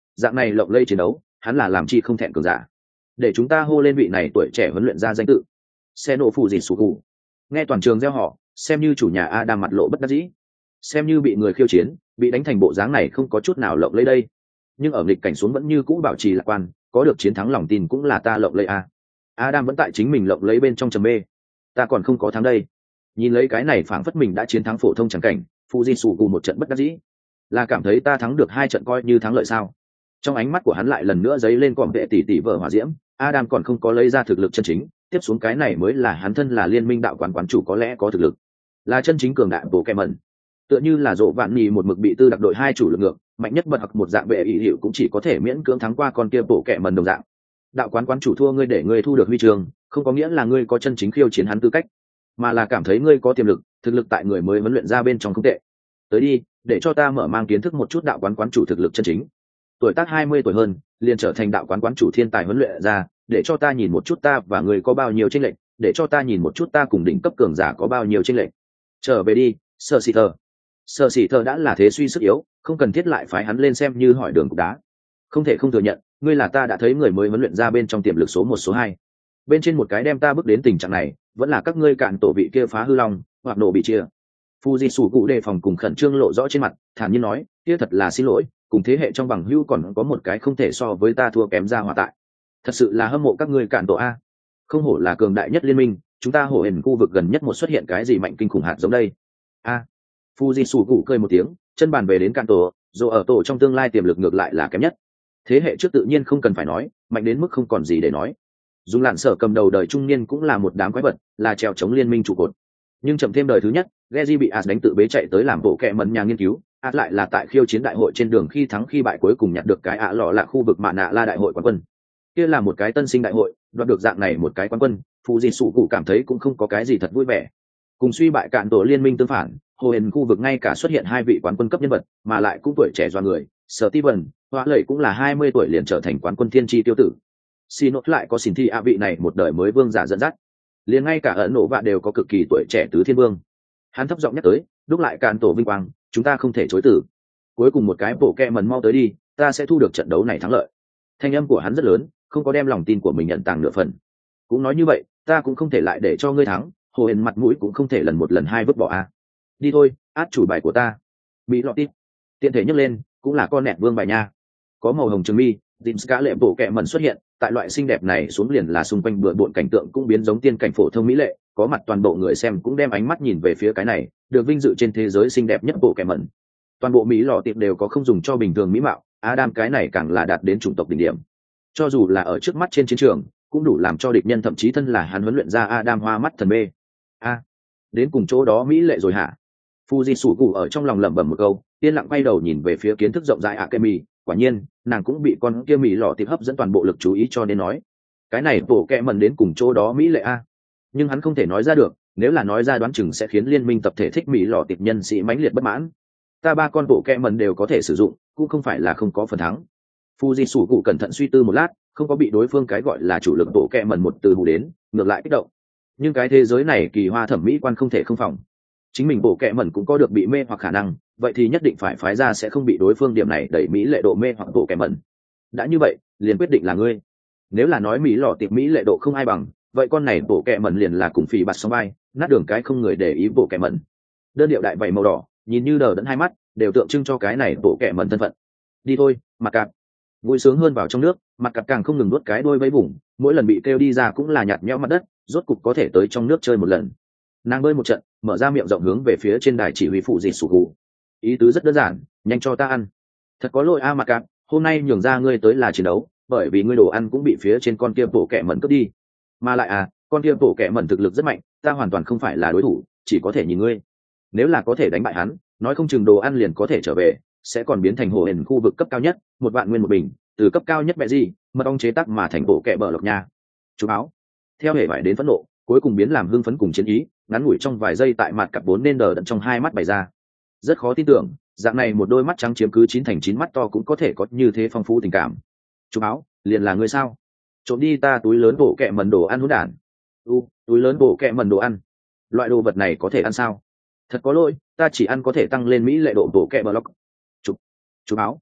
dạng này lộng lây chiến đấu hắn là làm chi không thẹn cường giả. Để chúng ta hô lên vị này tuổi trẻ huấn luyện ra danh tự. Xe nổ phụ gì sủ cụ. Nghe toàn trường reo họ, xem như chủ nhà Adam mặt lộ bất đắc dĩ, xem như bị người khiêu chiến, bị đánh thành bộ dáng này không có chút nào lộng lây đây. Nhưng ở nghịch cảnh xuống vẫn như cũ bảo trì lạc quan, có được chiến thắng lòng tin cũng là ta lộng lây a. Adam vẫn tại chính mình lộng lây bên trong trầm mê. Ta còn không có thắng đây. Nhìn lấy cái này phảng phất mình đã chiến thắng phổ thông chẳng cảnh, Fujitsu một trận bất đắc dĩ, là cảm thấy ta thắng được 2 trận coi như thắng lợi sao? Trong ánh mắt của hắn lại lần nữa dấy lên còm vệ tỷ vợ hỏa diễm. Adam còn không có lấy ra thực lực chân chính, tiếp xuống cái này mới là hắn thân là liên minh đạo quán chủ có lẽ có thực lực, là chân chính cường đại bộ kẹ mẩn. Tựa như là Dỗ Vạn Nhì một mực bị tư đặc đội 2 chủ lực ngược, mạnh nhất bật học một dạng bệ ý hiệu cũng chỉ có thể miễn cưỡng thắng qua con kia bộ kẹ mẩn đồng dạng. Đạo quán chủ thua ngươi để ngươi thu được huy chương, không có nghĩa là ngươi có chân chính khiêu chiến hắn tư cách, mà là cảm thấy ngươi có tiềm lực, thực lực tại người mới huấn luyện ra bên trong không tệ. Tới đi, để cho ta mở mang kiến thức một chút đạo quán chủ thực lực chân chính. Tuổi tác 20 tuổi hơn, liền trở thành đạo quán chủ thiên tài huấn luyện ra, để cho ta nhìn một chút ta và ngươi có bao nhiêu chênh lệch, để cho ta nhìn một chút ta cùng đỉnh cấp cường giả có bao nhiêu chênh lệch. Trở về đi, Sở Sĩ Thờ. Sở Sĩ Thờ đã là thế suy sức yếu, không cần thiết lại phái hắn lên xem như hỏi đường cục đá. Không thể không thừa nhận, ngươi là ta đã thấy người mới huấn luyện ra bên trong tiềm lực số 1 số 2. Bên trên một cái đem ta bước đến tình trạng này, vẫn là các ngươi cạn tổ vị kia phá hư long, hoặc nổ bị chia. Fujitsu cụ đề phòng cùng khẩn trương lộ rõ trên mặt, thản nhiên nói, kia thật là xin lỗi, cùng thế hệ trong bằng hữu còn có một cái không thể so với ta thua kém ra hòa tại. Thật sự là hâm mộ các ngươi cạn tổ a. Không hổ là cường đại nhất liên minh, chúng ta hổ hển khu vực gần nhất một xuất hiện cái gì mạnh kinh khủng hạt giống đây. A. Fujitsu cụ cười một tiếng, chân bàn về đến cạn tổ, dù ở tổ trong tương lai tiềm lực ngược lại là kém nhất. Thế hệ trước tự nhiên không cần phải nói, mạnh đến mức không còn gì để nói. Dùng lạn sở cầm đầu đời trung niên cũng là một đám quái vật, là trèo chống liên minh trụ cột. Nhưng chậm thêm đời thứ nhất, Geji bị As đánh tự bế chạy tới làm bộ kệ mẩn nhà nghiên cứu, As lại là tại khiêu chiến đại hội trên đường khi thắng khi bại cuối cùng nhặt được cái lọ là khu vực mạ nạ la đại hội quán quân. Kia là một cái tân sinh đại hội, đoạt được dạng này một cái quán quân, Fujitsu cụ cảm thấy cũng không có cái gì thật vui vẻ. Cùng suy bại cạn tổ liên minh tương phản, hồ hển khu vực ngay cả xuất hiện 2 vị quán quân cấp nhân vật, mà lại cũng tuổi trẻ doa người, Steven, hóa lệ cũng là 20 tuổi liền trở thành quán quân thiên tri tiêu tử. Sinot lại có xin thi vị này một đời mới vương giả dẫn dắt, liền ngay cả ấn nổ vạ đều có cực kỳ tuổi trẻ tứ thiên vương. Hắn thấp giọng nhắc tới, đúc lại cạn tổ vinh quang, chúng ta không thể chối từ. Cuối cùng một cái bộ kẹ mần mau tới đi, ta sẽ thu được trận đấu này thắng lợi. Thanh âm của hắn rất lớn, không có đem lòng tin của mình nhận tàng nửa phần. Cũng nói như vậy, ta cũng không thể lại để cho ngươi thắng, hồ hển mặt mũi cũng không thể lần một lần hai vứt bỏ a. Đi thôi, át chủ bài của ta. Bị lọt tít. Tiện thể nhấc lên, cũng là con nẹt vương bài nha. Có màu hồng trường mi, Jinska lệ bộ kẹ mần xuất hiện, tại loại xinh đẹp này xuống liền là xung quanh bừa bộn cảnh tượng cũng biến giống tiên cảnh phổ thông mỹ lệ, có mặt toàn bộ người xem cũng đem ánh mắt nhìn về phía cái này, được vinh dự trên thế giới xinh đẹp nhất bộ kẹ mần. Toàn bộ mỹ lọ tiệp đều có không dùng cho bình thường mỹ mạo, Adam cái này càng là đạt đến chủng tộc đỉnh điểm. Cho dù là ở trước mắt trên chiến trường, cũng đủ làm cho địch nhân thậm chí thân là hắn huấn luyện ra Adam hoa mắt thần mê. A, đến cùng chỗ đó mỹ lệ rồi hả? Fujitsu ở trong lòng lẩm bẩm một câu, yên lặng quay đầu nhìn về phía kiến thức rộng rãi Akemi, quả nhiên, nàng cũng bị con kia mỹ lọ tiệp hấp dẫn toàn bộ lực chú ý cho nên nói, cái này bộ kẹ mần đến cùng chỗ đó mỹ lệ a. Nhưng hắn không thể nói ra được, nếu là nói ra đoán chừng sẽ khiến liên minh tập thể thích mỹ lọ tiệp nhân sĩ mãnh liệt bất mãn. Ta 3 con bộ kẹ mần đều có thể sử dụng, cũng không phải là không có phần thắng. Fujitsu cẩn thận suy tư một lát, không có bị đối phương cái gọi là chủ lực bộ kẹ mần một từ hù đến, ngược lại kích động. Nhưng cái thế giới này kỳ hoa thẩm mỹ quan không thể không phòng. Chính mình bộ kẹ mần cũng có được bị mê hoặc khả năng, vậy thì nhất định phải phái ra sẽ không bị đối phương điểm này đẩy mỹ lệ độ mê hoặc bộ kẹ mần. Đã như vậy, liền quyết định là ngươi. Nếu là nói mỹ lọ tiệp mỹ lệ độ không ai bằng, vậy con này bộ kẹ mần liền là cùng phì bạt song bay, nát đường cái không người để ý bộ kẹ mần. Đơn điệu đại vảy màu đỏ, nhìn như đờ đẫn hai mắt, đều tượng trưng cho cái này bộ kẹ mần thân phận. Đi thôi, mặt cạp. Vui sướng hơn vào trong nước, mặt cạp càng không ngừng nuốt cái đôi vẫy vùng, mỗi lần bị kêu đi ra cũng là nhạt nhẽo mặt đất, rốt cục có thể tới trong nước chơi một lần. Nàng bơi một trận, mở ra miệng rộng hướng về phía trên đài chỉ huy phụ dịt sủ gù. Ý tứ rất đơn giản, nhanh cho ta ăn. Thật có lỗi a mặt cạp, hôm nay nhường ra ngươi tới là chiến đấu, bởi vì ngươi đồ ăn cũng bị phía trên con kia bộ kẹ mẩn cướp đi. Mà lại con kia bộ kẹ mẩn thực lực rất mạnh, ta hoàn toàn không phải là đối thủ, chỉ có thể nhìn ngươi. Nếu là có thể đánh bại hắn, nói không chừng đồ ăn liền có thể trở về, sẽ còn biến thành hồ hển khu vực cấp cao nhất, 1 vạn nguyên một bình, từ cấp cao nhất mẹ gì, mật ong chế tác mà thành bộ kẹ bờ lộc nha. Chú báo. Theo hệ vải đến phẫn nộ, cuối cùng biến làm hưng phấn cùng chiến ý, ngắn ngủi trong vài giây tại mặt cặp 4 nên đờ đẫn trong 2 mắt bày ra. Rất khó tin tưởng, dạng này một đôi mắt trắng chiếm cứ 9 thành 9 mắt to cũng có thể có như thế phong phú tình cảm. Chú báo, liền là ngươi sao? Trộm đi ta túi lớn bộ kẹ mần đồ ăn hỗn đản. Túi lớn bộ kẹ mần đồ ăn. Loại đồ vật này có thể ăn sao? Thật có lỗi, ta chỉ ăn có thể tăng lên mỹ lệ độ bộ kẹ bờ lộc. Chú báo.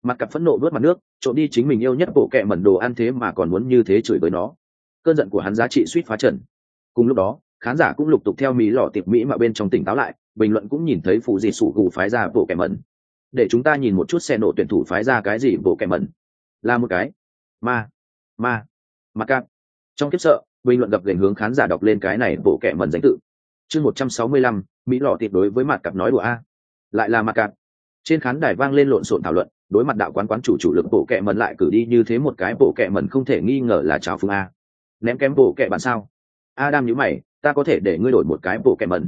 Mặt cặp phẫn nộ vớt mặt nước, trộm đi chính mình yêu nhất bộ kẹ mẩn đồ ăn thế mà còn muốn như thế chửi với nó. Cơn giận của hắn giá trị suýt phá trần. Cùng lúc đó, khán giả cũng lục tục theo Mỹ lọ tiệp Mỹ mà bên trong tỉnh táo lại, bình luận cũng nhìn thấy phụ gì sủ gù phái ra bộ kẹ mẩn. Để chúng ta nhìn một chút xe nổ tuyển thủ phái ra cái gì bộ kẹ mẩn. Là một cái mặt cặp. Trong kiếp sợ, bình luận gặp gành hướng khán giả đọc lên cái này bộ kẹ mẩn danh tự. Chương 165, Mỹ lọ tiệp đối với mặt cặp nói đùa a. Lại là mặt cặp. Trên khán đài vang lên lộn xộn thảo luận, đối mặt đạo quán chủ lực bộ kẹ mẩn lại cử đi như thế một cái bộ kẹ mẩn không thể nghi ngờ là chào phúng a. Ném kém bộ kẹ bạn sao? Adam nhíu mày, ta có thể để ngươi đổi một cái bộ kẹ mẩn.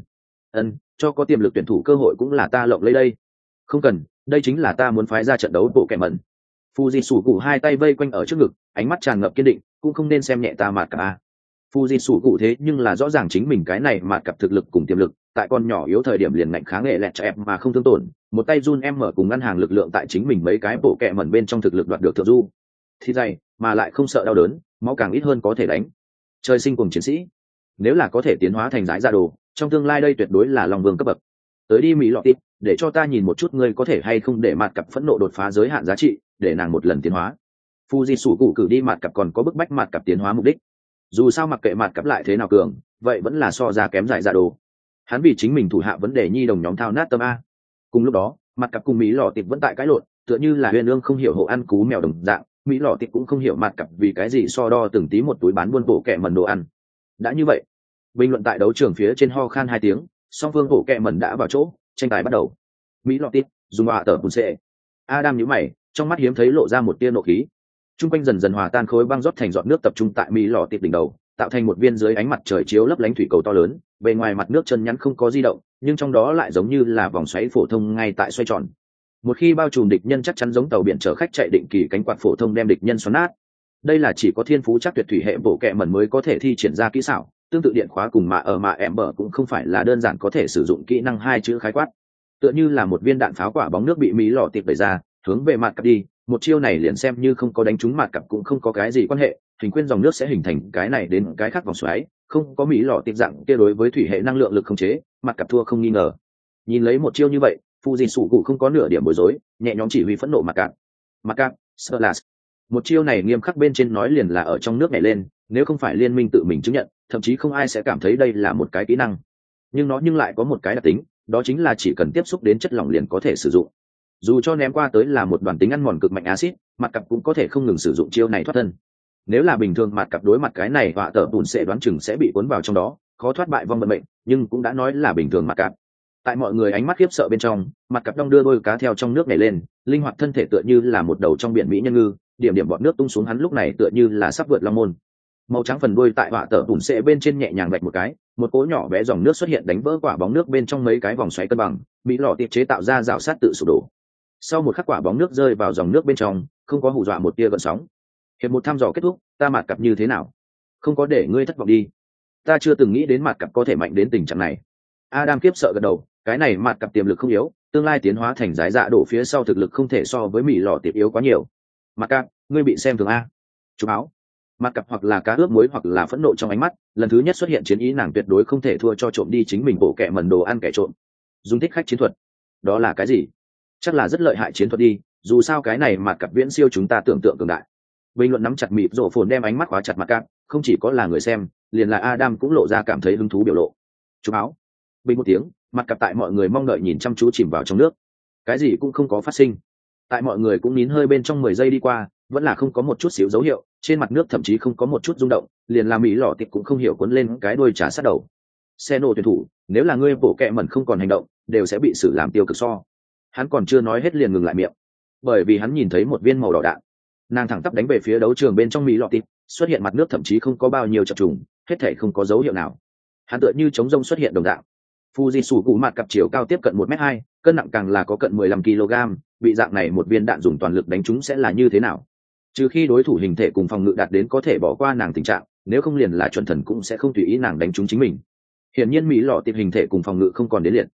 Cho có tiềm lực tuyển thủ cơ hội cũng là ta lộng lấy đây. Không cần, đây chính là ta muốn phái ra trận đấu bộ kẹ mẩn. Fuji sủ cụ hai tay vây quanh ở trước ngực, ánh mắt tràn ngập kiên định, cũng không nên xem nhẹ ta mạt cả a. Fuji sủ cụ thế nhưng là rõ ràng chính mình cái này mạt cặp thực lực cùng tiềm lực, tại con nhỏ yếu thời điểm liền ngạnh kháng nghệ lẹt cho em mà không thương tổn, một tay run em mở cùng ngăn hàng lực lượng tại chính mình mấy cái bộ kẹ mẩn bên trong thực lực đoạt được thượng du. Thì dày, mà lại không sợ đau đớn, máu càng ít hơn có thể đánh. Trời sinh cùng chiến sĩ, nếu là có thể tiến hóa thành giải ra đồ, trong tương lai đây tuyệt đối là lòng vương cấp bậc. Tới đi Mỹ lọ tít, để cho ta nhìn một chút ngươi có thể hay không để mặt cặp phẫn nộ đột phá giới hạn giá trị, để nàng một lần tiến hóa. Fuji sủ cụ cử đi mặt cặp còn có bức bách mặt cặp tiến hóa mục đích. Dù sao mặc kệ mặt cặp lại thế nào cường, vậy vẫn là so ra kém giải ra đồ. Hắn vì chính mình thủ hạ vấn đề nhi đồng nhóm thao nát tâm a. Cùng lúc đó, mặt cặp cùng Mỹ lọ tít vẫn tại cãi lộn, tựa như là huyền ương không hiểu hộ ăn cú mèo đồng dạng. Mỹ lọ tít cũng không hiểu mặt cặp vì cái gì so đo từng tí một túi bán buôn bộ kẹ mần đồ ăn. Đã như vậy, bình luận tại đấu trường phía trên ho khan 2 tiếng, song phương bộ kẹ mần đã vào chỗ, tranh tài bắt đầu. Mỹ lọ tít dùng họa tờ bùn xệ. Adam nhíu mày, trong mắt hiếm thấy lộ ra một tia nộ khí. Trung quanh dần dần hòa tan khối băng rót thành giọt nước tập trung tại Mỹ lọ tít đỉnh đầu, tạo thành một viên dưới ánh mặt trời chiếu lấp lánh thủy cầu to lớn. Bề ngoài mặt nước chân nhắn không có di động, nhưng trong đó lại giống như là vòng xoáy phổ thông ngay tại xoay tròn. Một khi bao trùm địch nhân chắc chắn giống tàu biển chở khách chạy định kỳ cánh quạt phổ thông đem địch nhân xoắn nát. Đây là chỉ có thiên phú chắc tuyệt thủy hệ bộ kẹ mẩn mới có thể thi triển ra kỹ xảo, tương tự điện khóa cùng mà em bờ cũng không phải là đơn giản có thể sử dụng kỹ năng 2 chữ khái quát. Tựa như là một viên đạn pháo quả bóng nước bị Mỹ lọ tịp đẩy ra, hướng về mặt cặp đi, một chiêu này liền xem như không có đánh trúng mặt cặp cũng không có cái gì quan hệ, hình khuyên dòng nước sẽ hình thành cái này đến cái khác vòng xoáy, không có Mỹ lọ tịp dạng kia đối với thủy hệ năng lượng lực khống chế, mặt cặp thua không nghi ngờ. Nhìn lấy một chiêu như vậy, Fuji sủ cụ không có nửa điểm bối rối, nhẹ nhõm chỉ huy phẫn nộ mặt cặp, Splash. Một chiêu này nghiêm khắc bên trên nói liền là ở trong nước nhảy lên, nếu không phải liên minh tự mình chứng nhận, thậm chí không ai sẽ cảm thấy đây là một cái kỹ năng. Nhưng lại có một cái đặc tính, đó chính là chỉ cần tiếp xúc đến chất lỏng liền có thể sử dụng. Dù cho ném qua tới là một đoàn tính ăn mòn cực mạnh axit, mặt cặp cũng có thể không ngừng sử dụng chiêu này thoát thân. Nếu là bình thường mặt cặp đối mặt cái này họa tờ bùn sẽ đoán chừng sẽ bị cuốn vào trong đó, khó thoát bại vong vận mệnh, nhưng cũng đã nói là bình thường mặt cặp. Tại mọi người ánh mắt khiếp sợ bên trong, mặt cặp đong đưa đôi cá theo trong nước này lên, linh hoạt thân thể tựa như là một đầu trong biển mỹ nhân ngư, điểm điểm bọt nước tung xuống hắn lúc này tựa như là sắp vượt long môn. Màu trắng phần đuôi tại họa tờ bùn sẽ bên trên nhẹ nhàng vạch một cái, một cỗ nhỏ bé dòng nước xuất hiện đánh vỡ quả bóng nước bên trong mấy cái vòng xoáy cân bằng, bị lọ tiệp chế tạo ra rào sát tự sụp đổ. Sau một khắc quả bóng nước rơi vào dòng nước bên trong, không có hù dọa một tia gợn sóng. Hiệp một thăm dò kết thúc, ta mặt cặp như thế nào? Không có để ngươi thất vọng đi. Ta chưa từng nghĩ đến mặt cặp có thể mạnh đến tình trạng này. Adam kiếp sợ gật đầu, cái này mặt cặp tiềm lực không yếu, tương lai tiến hóa thành giải dạ đổ phía sau thực lực không thể so với Mỹ lọ tiệp yếu quá nhiều. Mặt cặp, ngươi bị xem thường a? Chú áo. Mặt cặp hoặc là cá ướp muối hoặc là phẫn nộ trong ánh mắt, lần thứ nhất xuất hiện chiến ý nàng tuyệt đối không thể thua cho trộm đi chính mình bộ kẹ mần đồ ăn kẻ trộm. Dùng thích khách chiến thuật, đó là cái gì? Chắc là rất lợi hại chiến thuật đi, dù sao cái này mặt cặp viễn siêu chúng ta tưởng tượng cường đại. Bình luận nắm chặt mịp rổ phồn đem ánh mắt khóa chặt mặt cặp, không chỉ có là người xem, liền là Adam cũng lộ ra cảm thấy hứng thú biểu lộ. Chú áo. Bình một tiếng, mặt cặp tại mọi người mong đợi nhìn chăm chú chìm vào trong nước. Cái gì cũng không có phát sinh. Tại mọi người cũng nín hơi bên trong 10 giây đi qua, vẫn là không có một chút xíu dấu hiệu, trên mặt nước thậm chí không có một chút rung động, liền là Mỹ lọ tiệp cũng không hiểu cuốn lên cái đuôi trả sát đầu. Xe nổ tuyển thủ, nếu là ngươi bộ kẹ mẩn không còn hành động, đều sẽ bị xử làm tiêu cực so. Hắn còn chưa nói hết liền ngừng lại miệng, bởi vì hắn nhìn thấy một viên màu đỏ đạn, nàng thẳng tắp đánh về phía đấu trường bên trong Mỹ lọ tiệp, xuất hiện mặt nước thậm chí không có bao nhiêu chập trùng, hết thảy không có dấu hiệu nào. Hắn tựa như trống rông xuất hiện đồng dạng. Fuji sủ cụ mặt cặp chiều cao tiếp cận 1m2, cân nặng càng là có cận 15 kg, bị dạng này một viên đạn dùng toàn lực đánh trúng sẽ là như thế nào? Trừ khi đối thủ hình thể cùng phòng ngự đạt đến có thể bỏ qua nàng tình trạng, nếu không liền là chuẩn thần cũng sẽ không tùy ý nàng đánh trúng chính mình. Hiển nhiên Mỹ lọ tiệp hình thể cùng phòng ngự không còn đến liệt.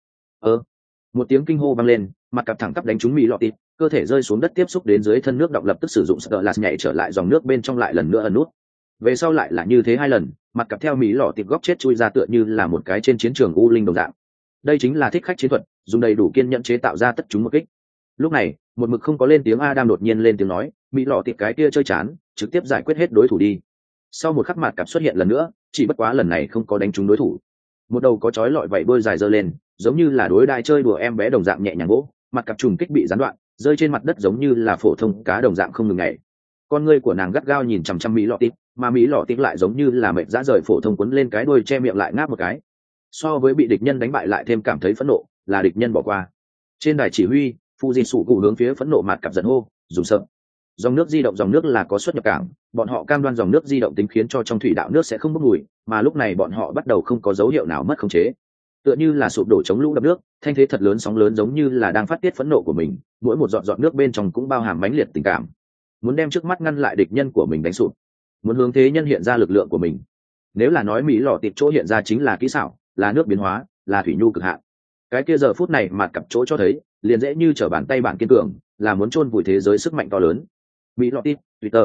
Một tiếng kinh hô vang lên, mặt cặp thẳng tắp đánh trúng Mỹ lọ tiệp, cơ thể rơi xuống đất tiếp xúc đến dưới thân nước động lập tức sử dụng Splash nhảy trở lại dòng nước bên trong lại lần nữa ẩn nút. Về sau lại là như thế 2 lần, mặt cặp theo Mỹ lọ tiệp góc chết chui ra tựa như là một cái trên chiến trường u linh đồng dạng. Đây chính là thích khách chiến thuật, dùng đầy đủ kiên nhẫn chế tạo ra tất chúng một kích. Lúc này, Một mực không có lên tiếng Adam đột nhiên lên tiếng nói, mỹ lọ tiệp cái kia chơi chán, trực tiếp giải quyết hết đối thủ đi. Sau một khắc mặt cặp xuất hiện lần nữa, chỉ bất quá lần này không có đánh trúng đối thủ. Một đầu có chói lọi vảy đuôi dài giơ lên, giống như là đối đai chơi đùa em bé đồng dạng nhẹ nhàng vỗ, mặt cặp trùng kích bị gián đoạn, rơi trên mặt đất giống như là phổ thông cá đồng dạng không ngừng nhảy. Con ngươi của nàng gắt gao nhìn chằm chằm mỹ lọ tịp, mà mỹ lọ tịp lại giống như là mệt dã rời phổ thông quấn lên cái đuôi che miệng lại ngáp một cái. So với bị địch nhân đánh bại lại thêm cảm thấy phẫn nộ, là địch nhân bỏ qua. Trên đài chỉ huy, phụ dìn sủ cụ hướng phía phẫn nộ mặt cặp giận hô, dùng sợ. Dòng nước di động, dòng nước là có xuất nhập cảng, bọn họ cam đoan dòng nước di động tính khiến cho trong thủy đạo nước sẽ không bốc mùi, mà lúc này bọn họ bắt đầu không có dấu hiệu nào mất khống chế, tựa như là sụp đổ chống lũ đập nước, thanh thế thật lớn, sóng lớn giống như là đang phát tiết phẫn nộ của mình, mỗi một giọt giọt nước bên trong cũng bao hàm mãnh liệt tình cảm, muốn đem trước mắt ngăn lại địch nhân của mình đánh sụp, muốn hướng thế nhân hiện ra lực lượng của mình. Nếu là nói mỹ lò tiệp chỗ hiện ra chính là kỹ xảo, là nước biến hóa, là thủy nhu cực hạn, cái kia giờ phút này mà cặp chỗ cho thấy liền dễ như trở bàn tay bạn kiên cường, là muốn chôn vùi thế giới sức mạnh to lớn. Mỹ lọ tịp Twitter.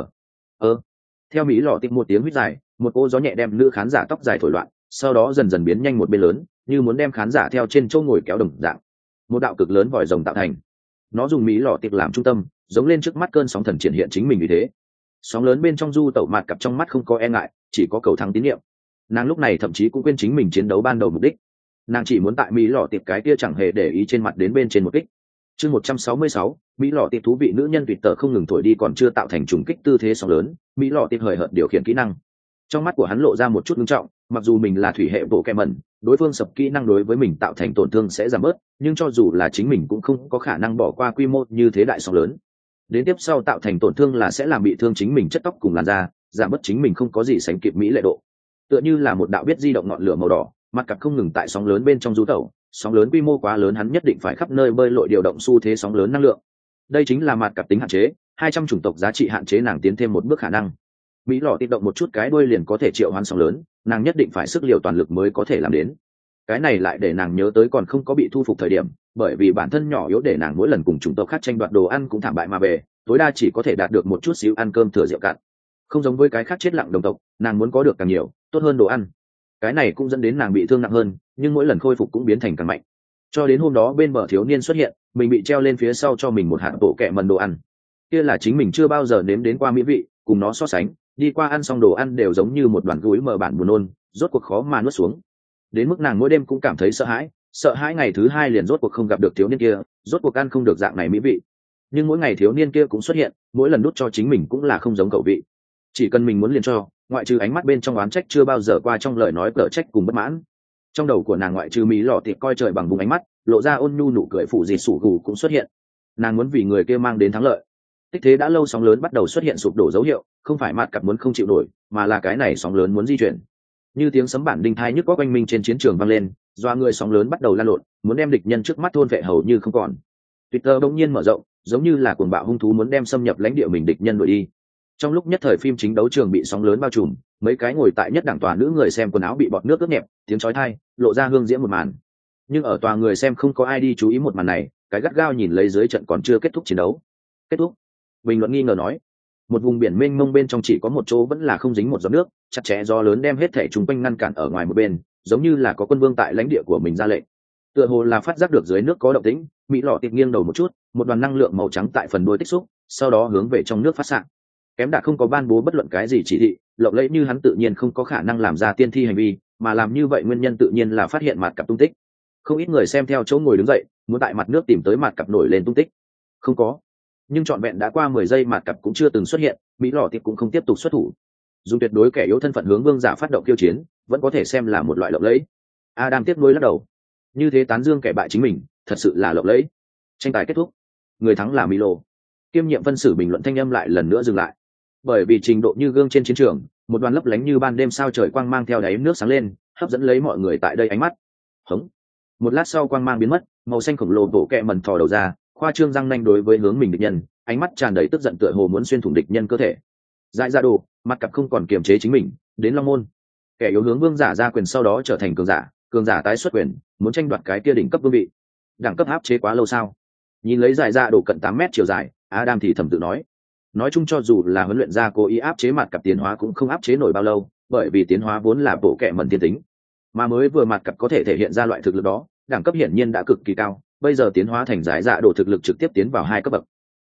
Theo mỹ lọ tịp một tiếng huýt dài, một cô gió nhẹ đem nữ khán giả tóc dài thổi loạn, sau đó dần dần biến nhanh một bên lớn, như muốn đem khán giả theo trên chỗ ngồi kéo đồng dạng. Một đạo cực lớn vòi rồng tạo thành, nó dùng mỹ lọ tịp làm trung tâm, giống lên trước mắt cơn sóng thần triển hiện chính mình như thế. Sóng lớn bên trong du tẩu mạt cặp trong mắt không có e ngại, chỉ có cầu thắng tín nhiệm. Nàng lúc này thậm chí cũng quên chính mình chiến đấu ban đầu mục đích, nàng chỉ muốn tại mỹ lọ tịp cái kia chẳng hề để ý trên mặt đến bên trên một kích. Chương 166, mỹ lọ tiệp thú vị nữ nhân tuyệt tở không ngừng thổi đi còn chưa tạo thành trùng kích tư thế sóng lớn, mỹ lọ tiệp hời hợt điều khiển kỹ năng. Trong mắt của hắn lộ ra một chút nghiêm trọng, mặc dù mình là thủy hệ bộ kẹ mẩn, đối phương sập kỹ năng đối với mình tạo thành tổn thương sẽ giảm bớt, nhưng cho dù là chính mình cũng không có khả năng bỏ qua quy mô như thế đại sóng lớn. Đến tiếp sau tạo thành tổn thương là sẽ làm bị thương chính mình chất tóc cùng làn da, giảm bớt chính mình không có gì sánh kịp mỹ lệ độ. Tựa như là một đạo biết di động ngọn lửa màu đỏ, mặt cặp không ngừng tại sóng lớn bên trong du tẩu, sóng lớn quy mô quá lớn hắn nhất định phải khắp nơi bơi lội điều động xu thế sóng lớn năng lượng. Đây chính là mặt cặp tính hạn chế, 200 chủng tộc giá trị hạn chế nàng tiến thêm một bước khả năng. Mỹ lọ tiệp động một chút cái đuôi liền có thể triệu hoán sóng lớn, nàng nhất định phải sức liều toàn lực mới có thể làm đến. Cái này lại để nàng nhớ tới còn không có bị thu phục thời điểm, bởi vì bản thân nhỏ yếu để nàng mỗi lần cùng chủng tộc khác tranh đoạt đồ ăn cũng thảm bại mà về, tối đa chỉ có thể đạt được một chút xíu ăn cơm thừa rượu cạn. Không giống với cái khác chết lặng đồng tộc, nàng muốn có được càng nhiều, tốt hơn đồ ăn. Cái này cũng dẫn đến nàng bị thương nặng hơn, nhưng mỗi lần khôi phục cũng biến thành càng mạnh. Cho đến hôm đó bên bờ thiếu niên xuất hiện, mình bị treo lên phía sau cho mình một hạt bộ kẹ mần đồ ăn. Kia là chính mình chưa bao giờ nếm đến qua mỹ vị, cùng nó so sánh, đi qua ăn xong đồ ăn đều giống như một đoàn gúi mờ bản buồn nôn, rốt cuộc khó mà nuốt xuống. Đến mức nàng mỗi đêm cũng cảm thấy sợ hãi ngày thứ hai liền rốt cuộc không gặp được thiếu niên kia, rốt cuộc ăn không được dạng này mỹ vị. Nhưng mỗi ngày thiếu niên kia cũng xuất hiện, mỗi lần đút cho chính mình cũng là không giống khẩu vị. Chỉ cần mình muốn liền cho, ngoại trừ ánh mắt bên trong oán trách chưa bao giờ qua trong lời nói cở trách cùng bất mãn. Trong đầu của nàng ngoại trừ mỹ lọ tiệp coi trời bằng vùng ánh mắt, lộ ra ôn nhu nụ cười phụ dịt sủ gù cũng xuất hiện. Nàng muốn vì người kia mang đến thắng lợi. Tích thế đã lâu sóng lớn bắt đầu xuất hiện sụp đổ dấu hiệu, không phải mặt cặp muốn không chịu nổi, mà là cái này sóng lớn muốn di chuyển. Như tiếng sấm bản đinh thai nhức có quanh minh trên chiến trường vang lên, doa người sóng lớn bắt đầu lan lộn, muốn đem địch nhân trước mắt thôn vệ hầu như không còn. Twitter bỗng nhiên mở rộng, giống như là cuồng bạo hung thú muốn đem xâm nhập lãnh địa mình địch nhân đuổi đi. Trong lúc nhất thời phim chính đấu trường bị sóng lớn bao trùm, mấy cái ngồi tại nhất đẳng tòa nữ người xem quần áo bị bọt nước ướt nhẹp, tiếng chói tai lộ ra hương diễm một màn. Nhưng ở tòa người xem không có ai đi chú ý một màn này, cái gắt gao nhìn lấy dưới trận còn chưa kết thúc chiến đấu. Kết thúc? Bình luận nghi ngờ nói. Một vùng biển mênh mông bên trong chỉ có một chỗ vẫn là không dính một giọt nước, chặt chẽ gió lớn đem hết thảy chúng quanh ngăn cản ở ngoài một bên, giống như là có quân vương tại lãnh địa của mình ra lệnh. Tựa hồ là phát giác được dưới nước có động tĩnh, mỹ lọ tiệp nghiêng đầu một chút, một đoàn năng lượng màu trắng tại phần đuôi tích xúc, sau đó hướng về trong nước phát xạ. Kém đã không có ban bố bất luận cái gì chỉ thị, lộng lẫy như hắn tự nhiên không có khả năng làm ra tiên thi hành vi, mà làm như vậy nguyên nhân tự nhiên là phát hiện mặt cặp tung tích. Không ít người xem theo chỗ ngồi đứng dậy, muốn tại mặt nước tìm tới mặt cặp nổi lên tung tích. Không có. Nhưng trọn vẹn đã qua 10 giây mặt cặp cũng chưa từng xuất hiện, mỹ lọ tiệp cũng không tiếp tục xuất thủ. Dùng tuyệt đối kẻ yếu thân phận hướng vương giả phát động khiêu chiến, vẫn có thể xem là một loại lộng lẫy. Adam tiếp nối lắc đầu. Như thế tán dương kẻ bại chính mình, thật sự là lộng lẫy. Tranh tài kết thúc, người thắng là Milo. Kiêm nhiệm phân xử bình luận thanh âm lại lần nữa dừng lại. Bởi vì trình độ như gương trên chiến trường, một đoàn lấp lánh như ban đêm sao trời quang mang theo đáy nước sáng lên, hấp dẫn lấy mọi người tại đây ánh mắt. Hống. Một lát sau quang mang biến mất, màu xanh khổng lồ bộ kẹ mần thò đầu ra, khoa trương răng nanh đối với hướng mình địch nhân, ánh mắt tràn đầy tức giận tựa hồ muốn xuyên thủng địch nhân cơ thể. Dại ra đồ, mặt cặp không còn kiềm chế chính mình, đến long môn. Kẻ yếu hướng vương giả ra quyền sau đó trở thành cường giả tái xuất quyền, muốn tranh đoạt cái kia đỉnh cấp vương vị. Đẳng cấp áp chế quá lâu sao? Nhìn lấy dài ra đổ cận 8 mét chiều dài, Adam thì thầm tự nói chung cho dù là huấn luyện gia cố ý áp chế mặt cặp tiến hóa cũng không áp chế nổi bao lâu, bởi vì tiến hóa vốn là bộ kệ mẩn thiên tính, mà mới vừa mặt cặp có thể thể hiện ra loại thực lực đó, đẳng cấp hiển nhiên đã cực kỳ cao, bây giờ tiến hóa thành giải dạ độ thực lực trực tiếp tiến vào 2 cấp bậc.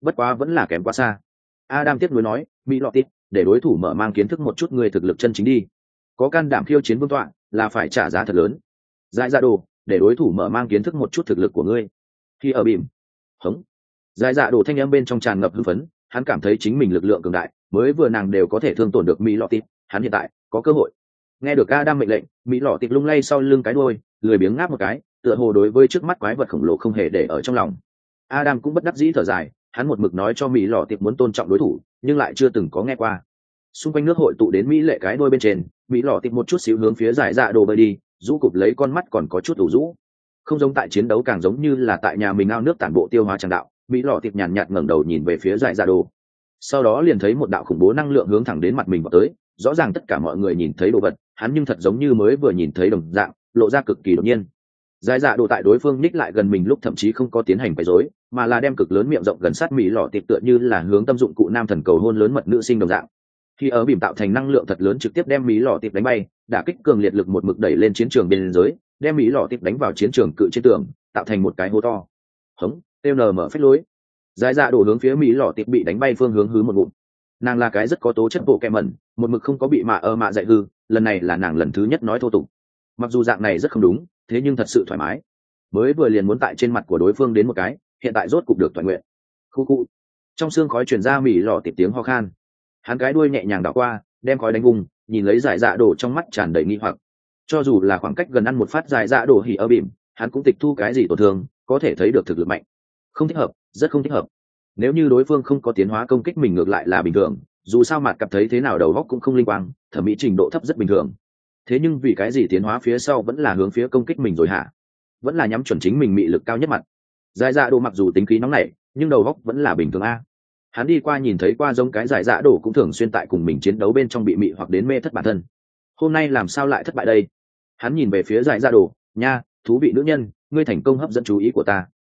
bất quá vẫn là kém quá xa. Adam tiếp nối nói, mỹ lọ tít, để đối thủ mở mang kiến thức một chút người thực lực chân chính đi, có can đảm khiêu chiến vương tọa là phải trả giá thật lớn. Giải dạ đồ, để đối thủ mở mang kiến thức một chút thực lực của ngươi. Khi ở bìm hống, giải dạ đồ thanh âm bên trong tràn ngập hưng phấn, hắn cảm thấy chính mình lực lượng cường đại, mới vừa nàng đều có thể thương tổn được mỹ lọ tít, hắn hiện tại có cơ hội. Nghe được Adam mệnh lệnh, mỹ lọ tít lung lay sau lưng cái đuôi, lười biếng ngáp một cái, tựa hồ đối với trước mắt quái vật khổng lồ không hề để ở trong lòng. Adam cũng bất đắc dĩ thở dài, hắn một mực nói cho mỹ lọ tít muốn tôn trọng đối thủ, nhưng lại chưa từng có nghe qua. Xung quanh nước hội tụ đến mỹ lệ cái đuôi bên trên, mỹ lọ tít một chút xíu hướng phía giải dạ đồ bơi đi, rũ cụp lấy con mắt còn có chút ủ rũ. Không giống tại chiến đấu, càng giống như là tại nhà mình ao nước tản bộ tiêu hóa tràng đạo. Mỹ lọ tít nhàn nhạt ngẩng đầu nhìn về phía giải dạ đồ, sau đó liền thấy một đạo khủng bố năng lượng hướng thẳng đến mặt mình vào tới. Rõ ràng tất cả mọi người nhìn thấy đồ vật, hắn nhưng thật giống như mới vừa nhìn thấy đồng dạng, lộ ra cực kỳ đột nhiên. Giải dạ đồ tại đối phương ních lại gần mình lúc thậm chí không có tiến hành quấy rối, mà là đem cực lớn miệng rộng gần sát mỹ lọ tít, tựa như là hướng tâm dụng cụ nam thần cầu hôn lớn mật nữ sinh đồng dạng. Khi ở bìm tạo thành năng lượng thật lớn trực tiếp đem mỹ lọ tít đánh bay, đả kích cường liệt lực một mực đẩy lên chiến trường biên giới, đem mỹ lọ tít đánh vào chiến trường cự trên tường, tạo thành một cái hố to. Hống, TN mở phách lối. Giải dạ đổ hướng phía mỹ lọ tít bị đánh bay phương hướng hứ một ngụm. Nàng là cái rất có tố chất bộ kẹ mẩn, một mực không có bị mạ dạy hư, lần này là nàng lần thứ nhất nói thô tục. Mặc dù dạng này rất không đúng, thế nhưng thật sự thoải mái. Mới vừa liền muốn tại trên mặt của đối phương đến một cái, hiện tại rốt cục được toàn nguyện. Khu khu. Trong xương khói truyền ra mỹ lọ tít tiếng ho khan. Hắn cái đuôi nhẹ nhàng đảo qua, đem khói đánh vùng, nhìn lấy giải dạ đổ trong mắt tràn đầy nghi hoặc. Cho dù là khoảng cách gần ăn một phát giải dạ đổ hỉ ở bìm, hắn cũng tịch thu cái gì tổn thương, có thể thấy được thực lực mạnh. Không thích hợp, rất không thích hợp. Nếu như đối phương không có tiến hóa công kích mình ngược lại là bình thường, dù sao mặt cặp thấy thế nào đầu góc cũng không linh quang, thẩm mỹ trình độ thấp rất bình thường. Thế nhưng vì cái gì tiến hóa phía sau vẫn là hướng phía công kích mình rồi hả? Vẫn là nhắm chuẩn chính mình mị lực cao nhất mặt. Giải dạ đổ mặc dù tính khí nóng nảy, nhưng đầu góc vẫn là bình thường a. Hắn đi qua nhìn thấy qua giống cái giải dạ đổ cũng thường xuyên tại cùng mình chiến đấu bên trong bị mị hoặc đến mê thất bản thân. Hôm nay làm sao lại thất bại đây? Hắn nhìn về phía giải dạ đổ, nha, thú vị nữ nhân, ngươi thành công hấp dẫn chú ý của ta.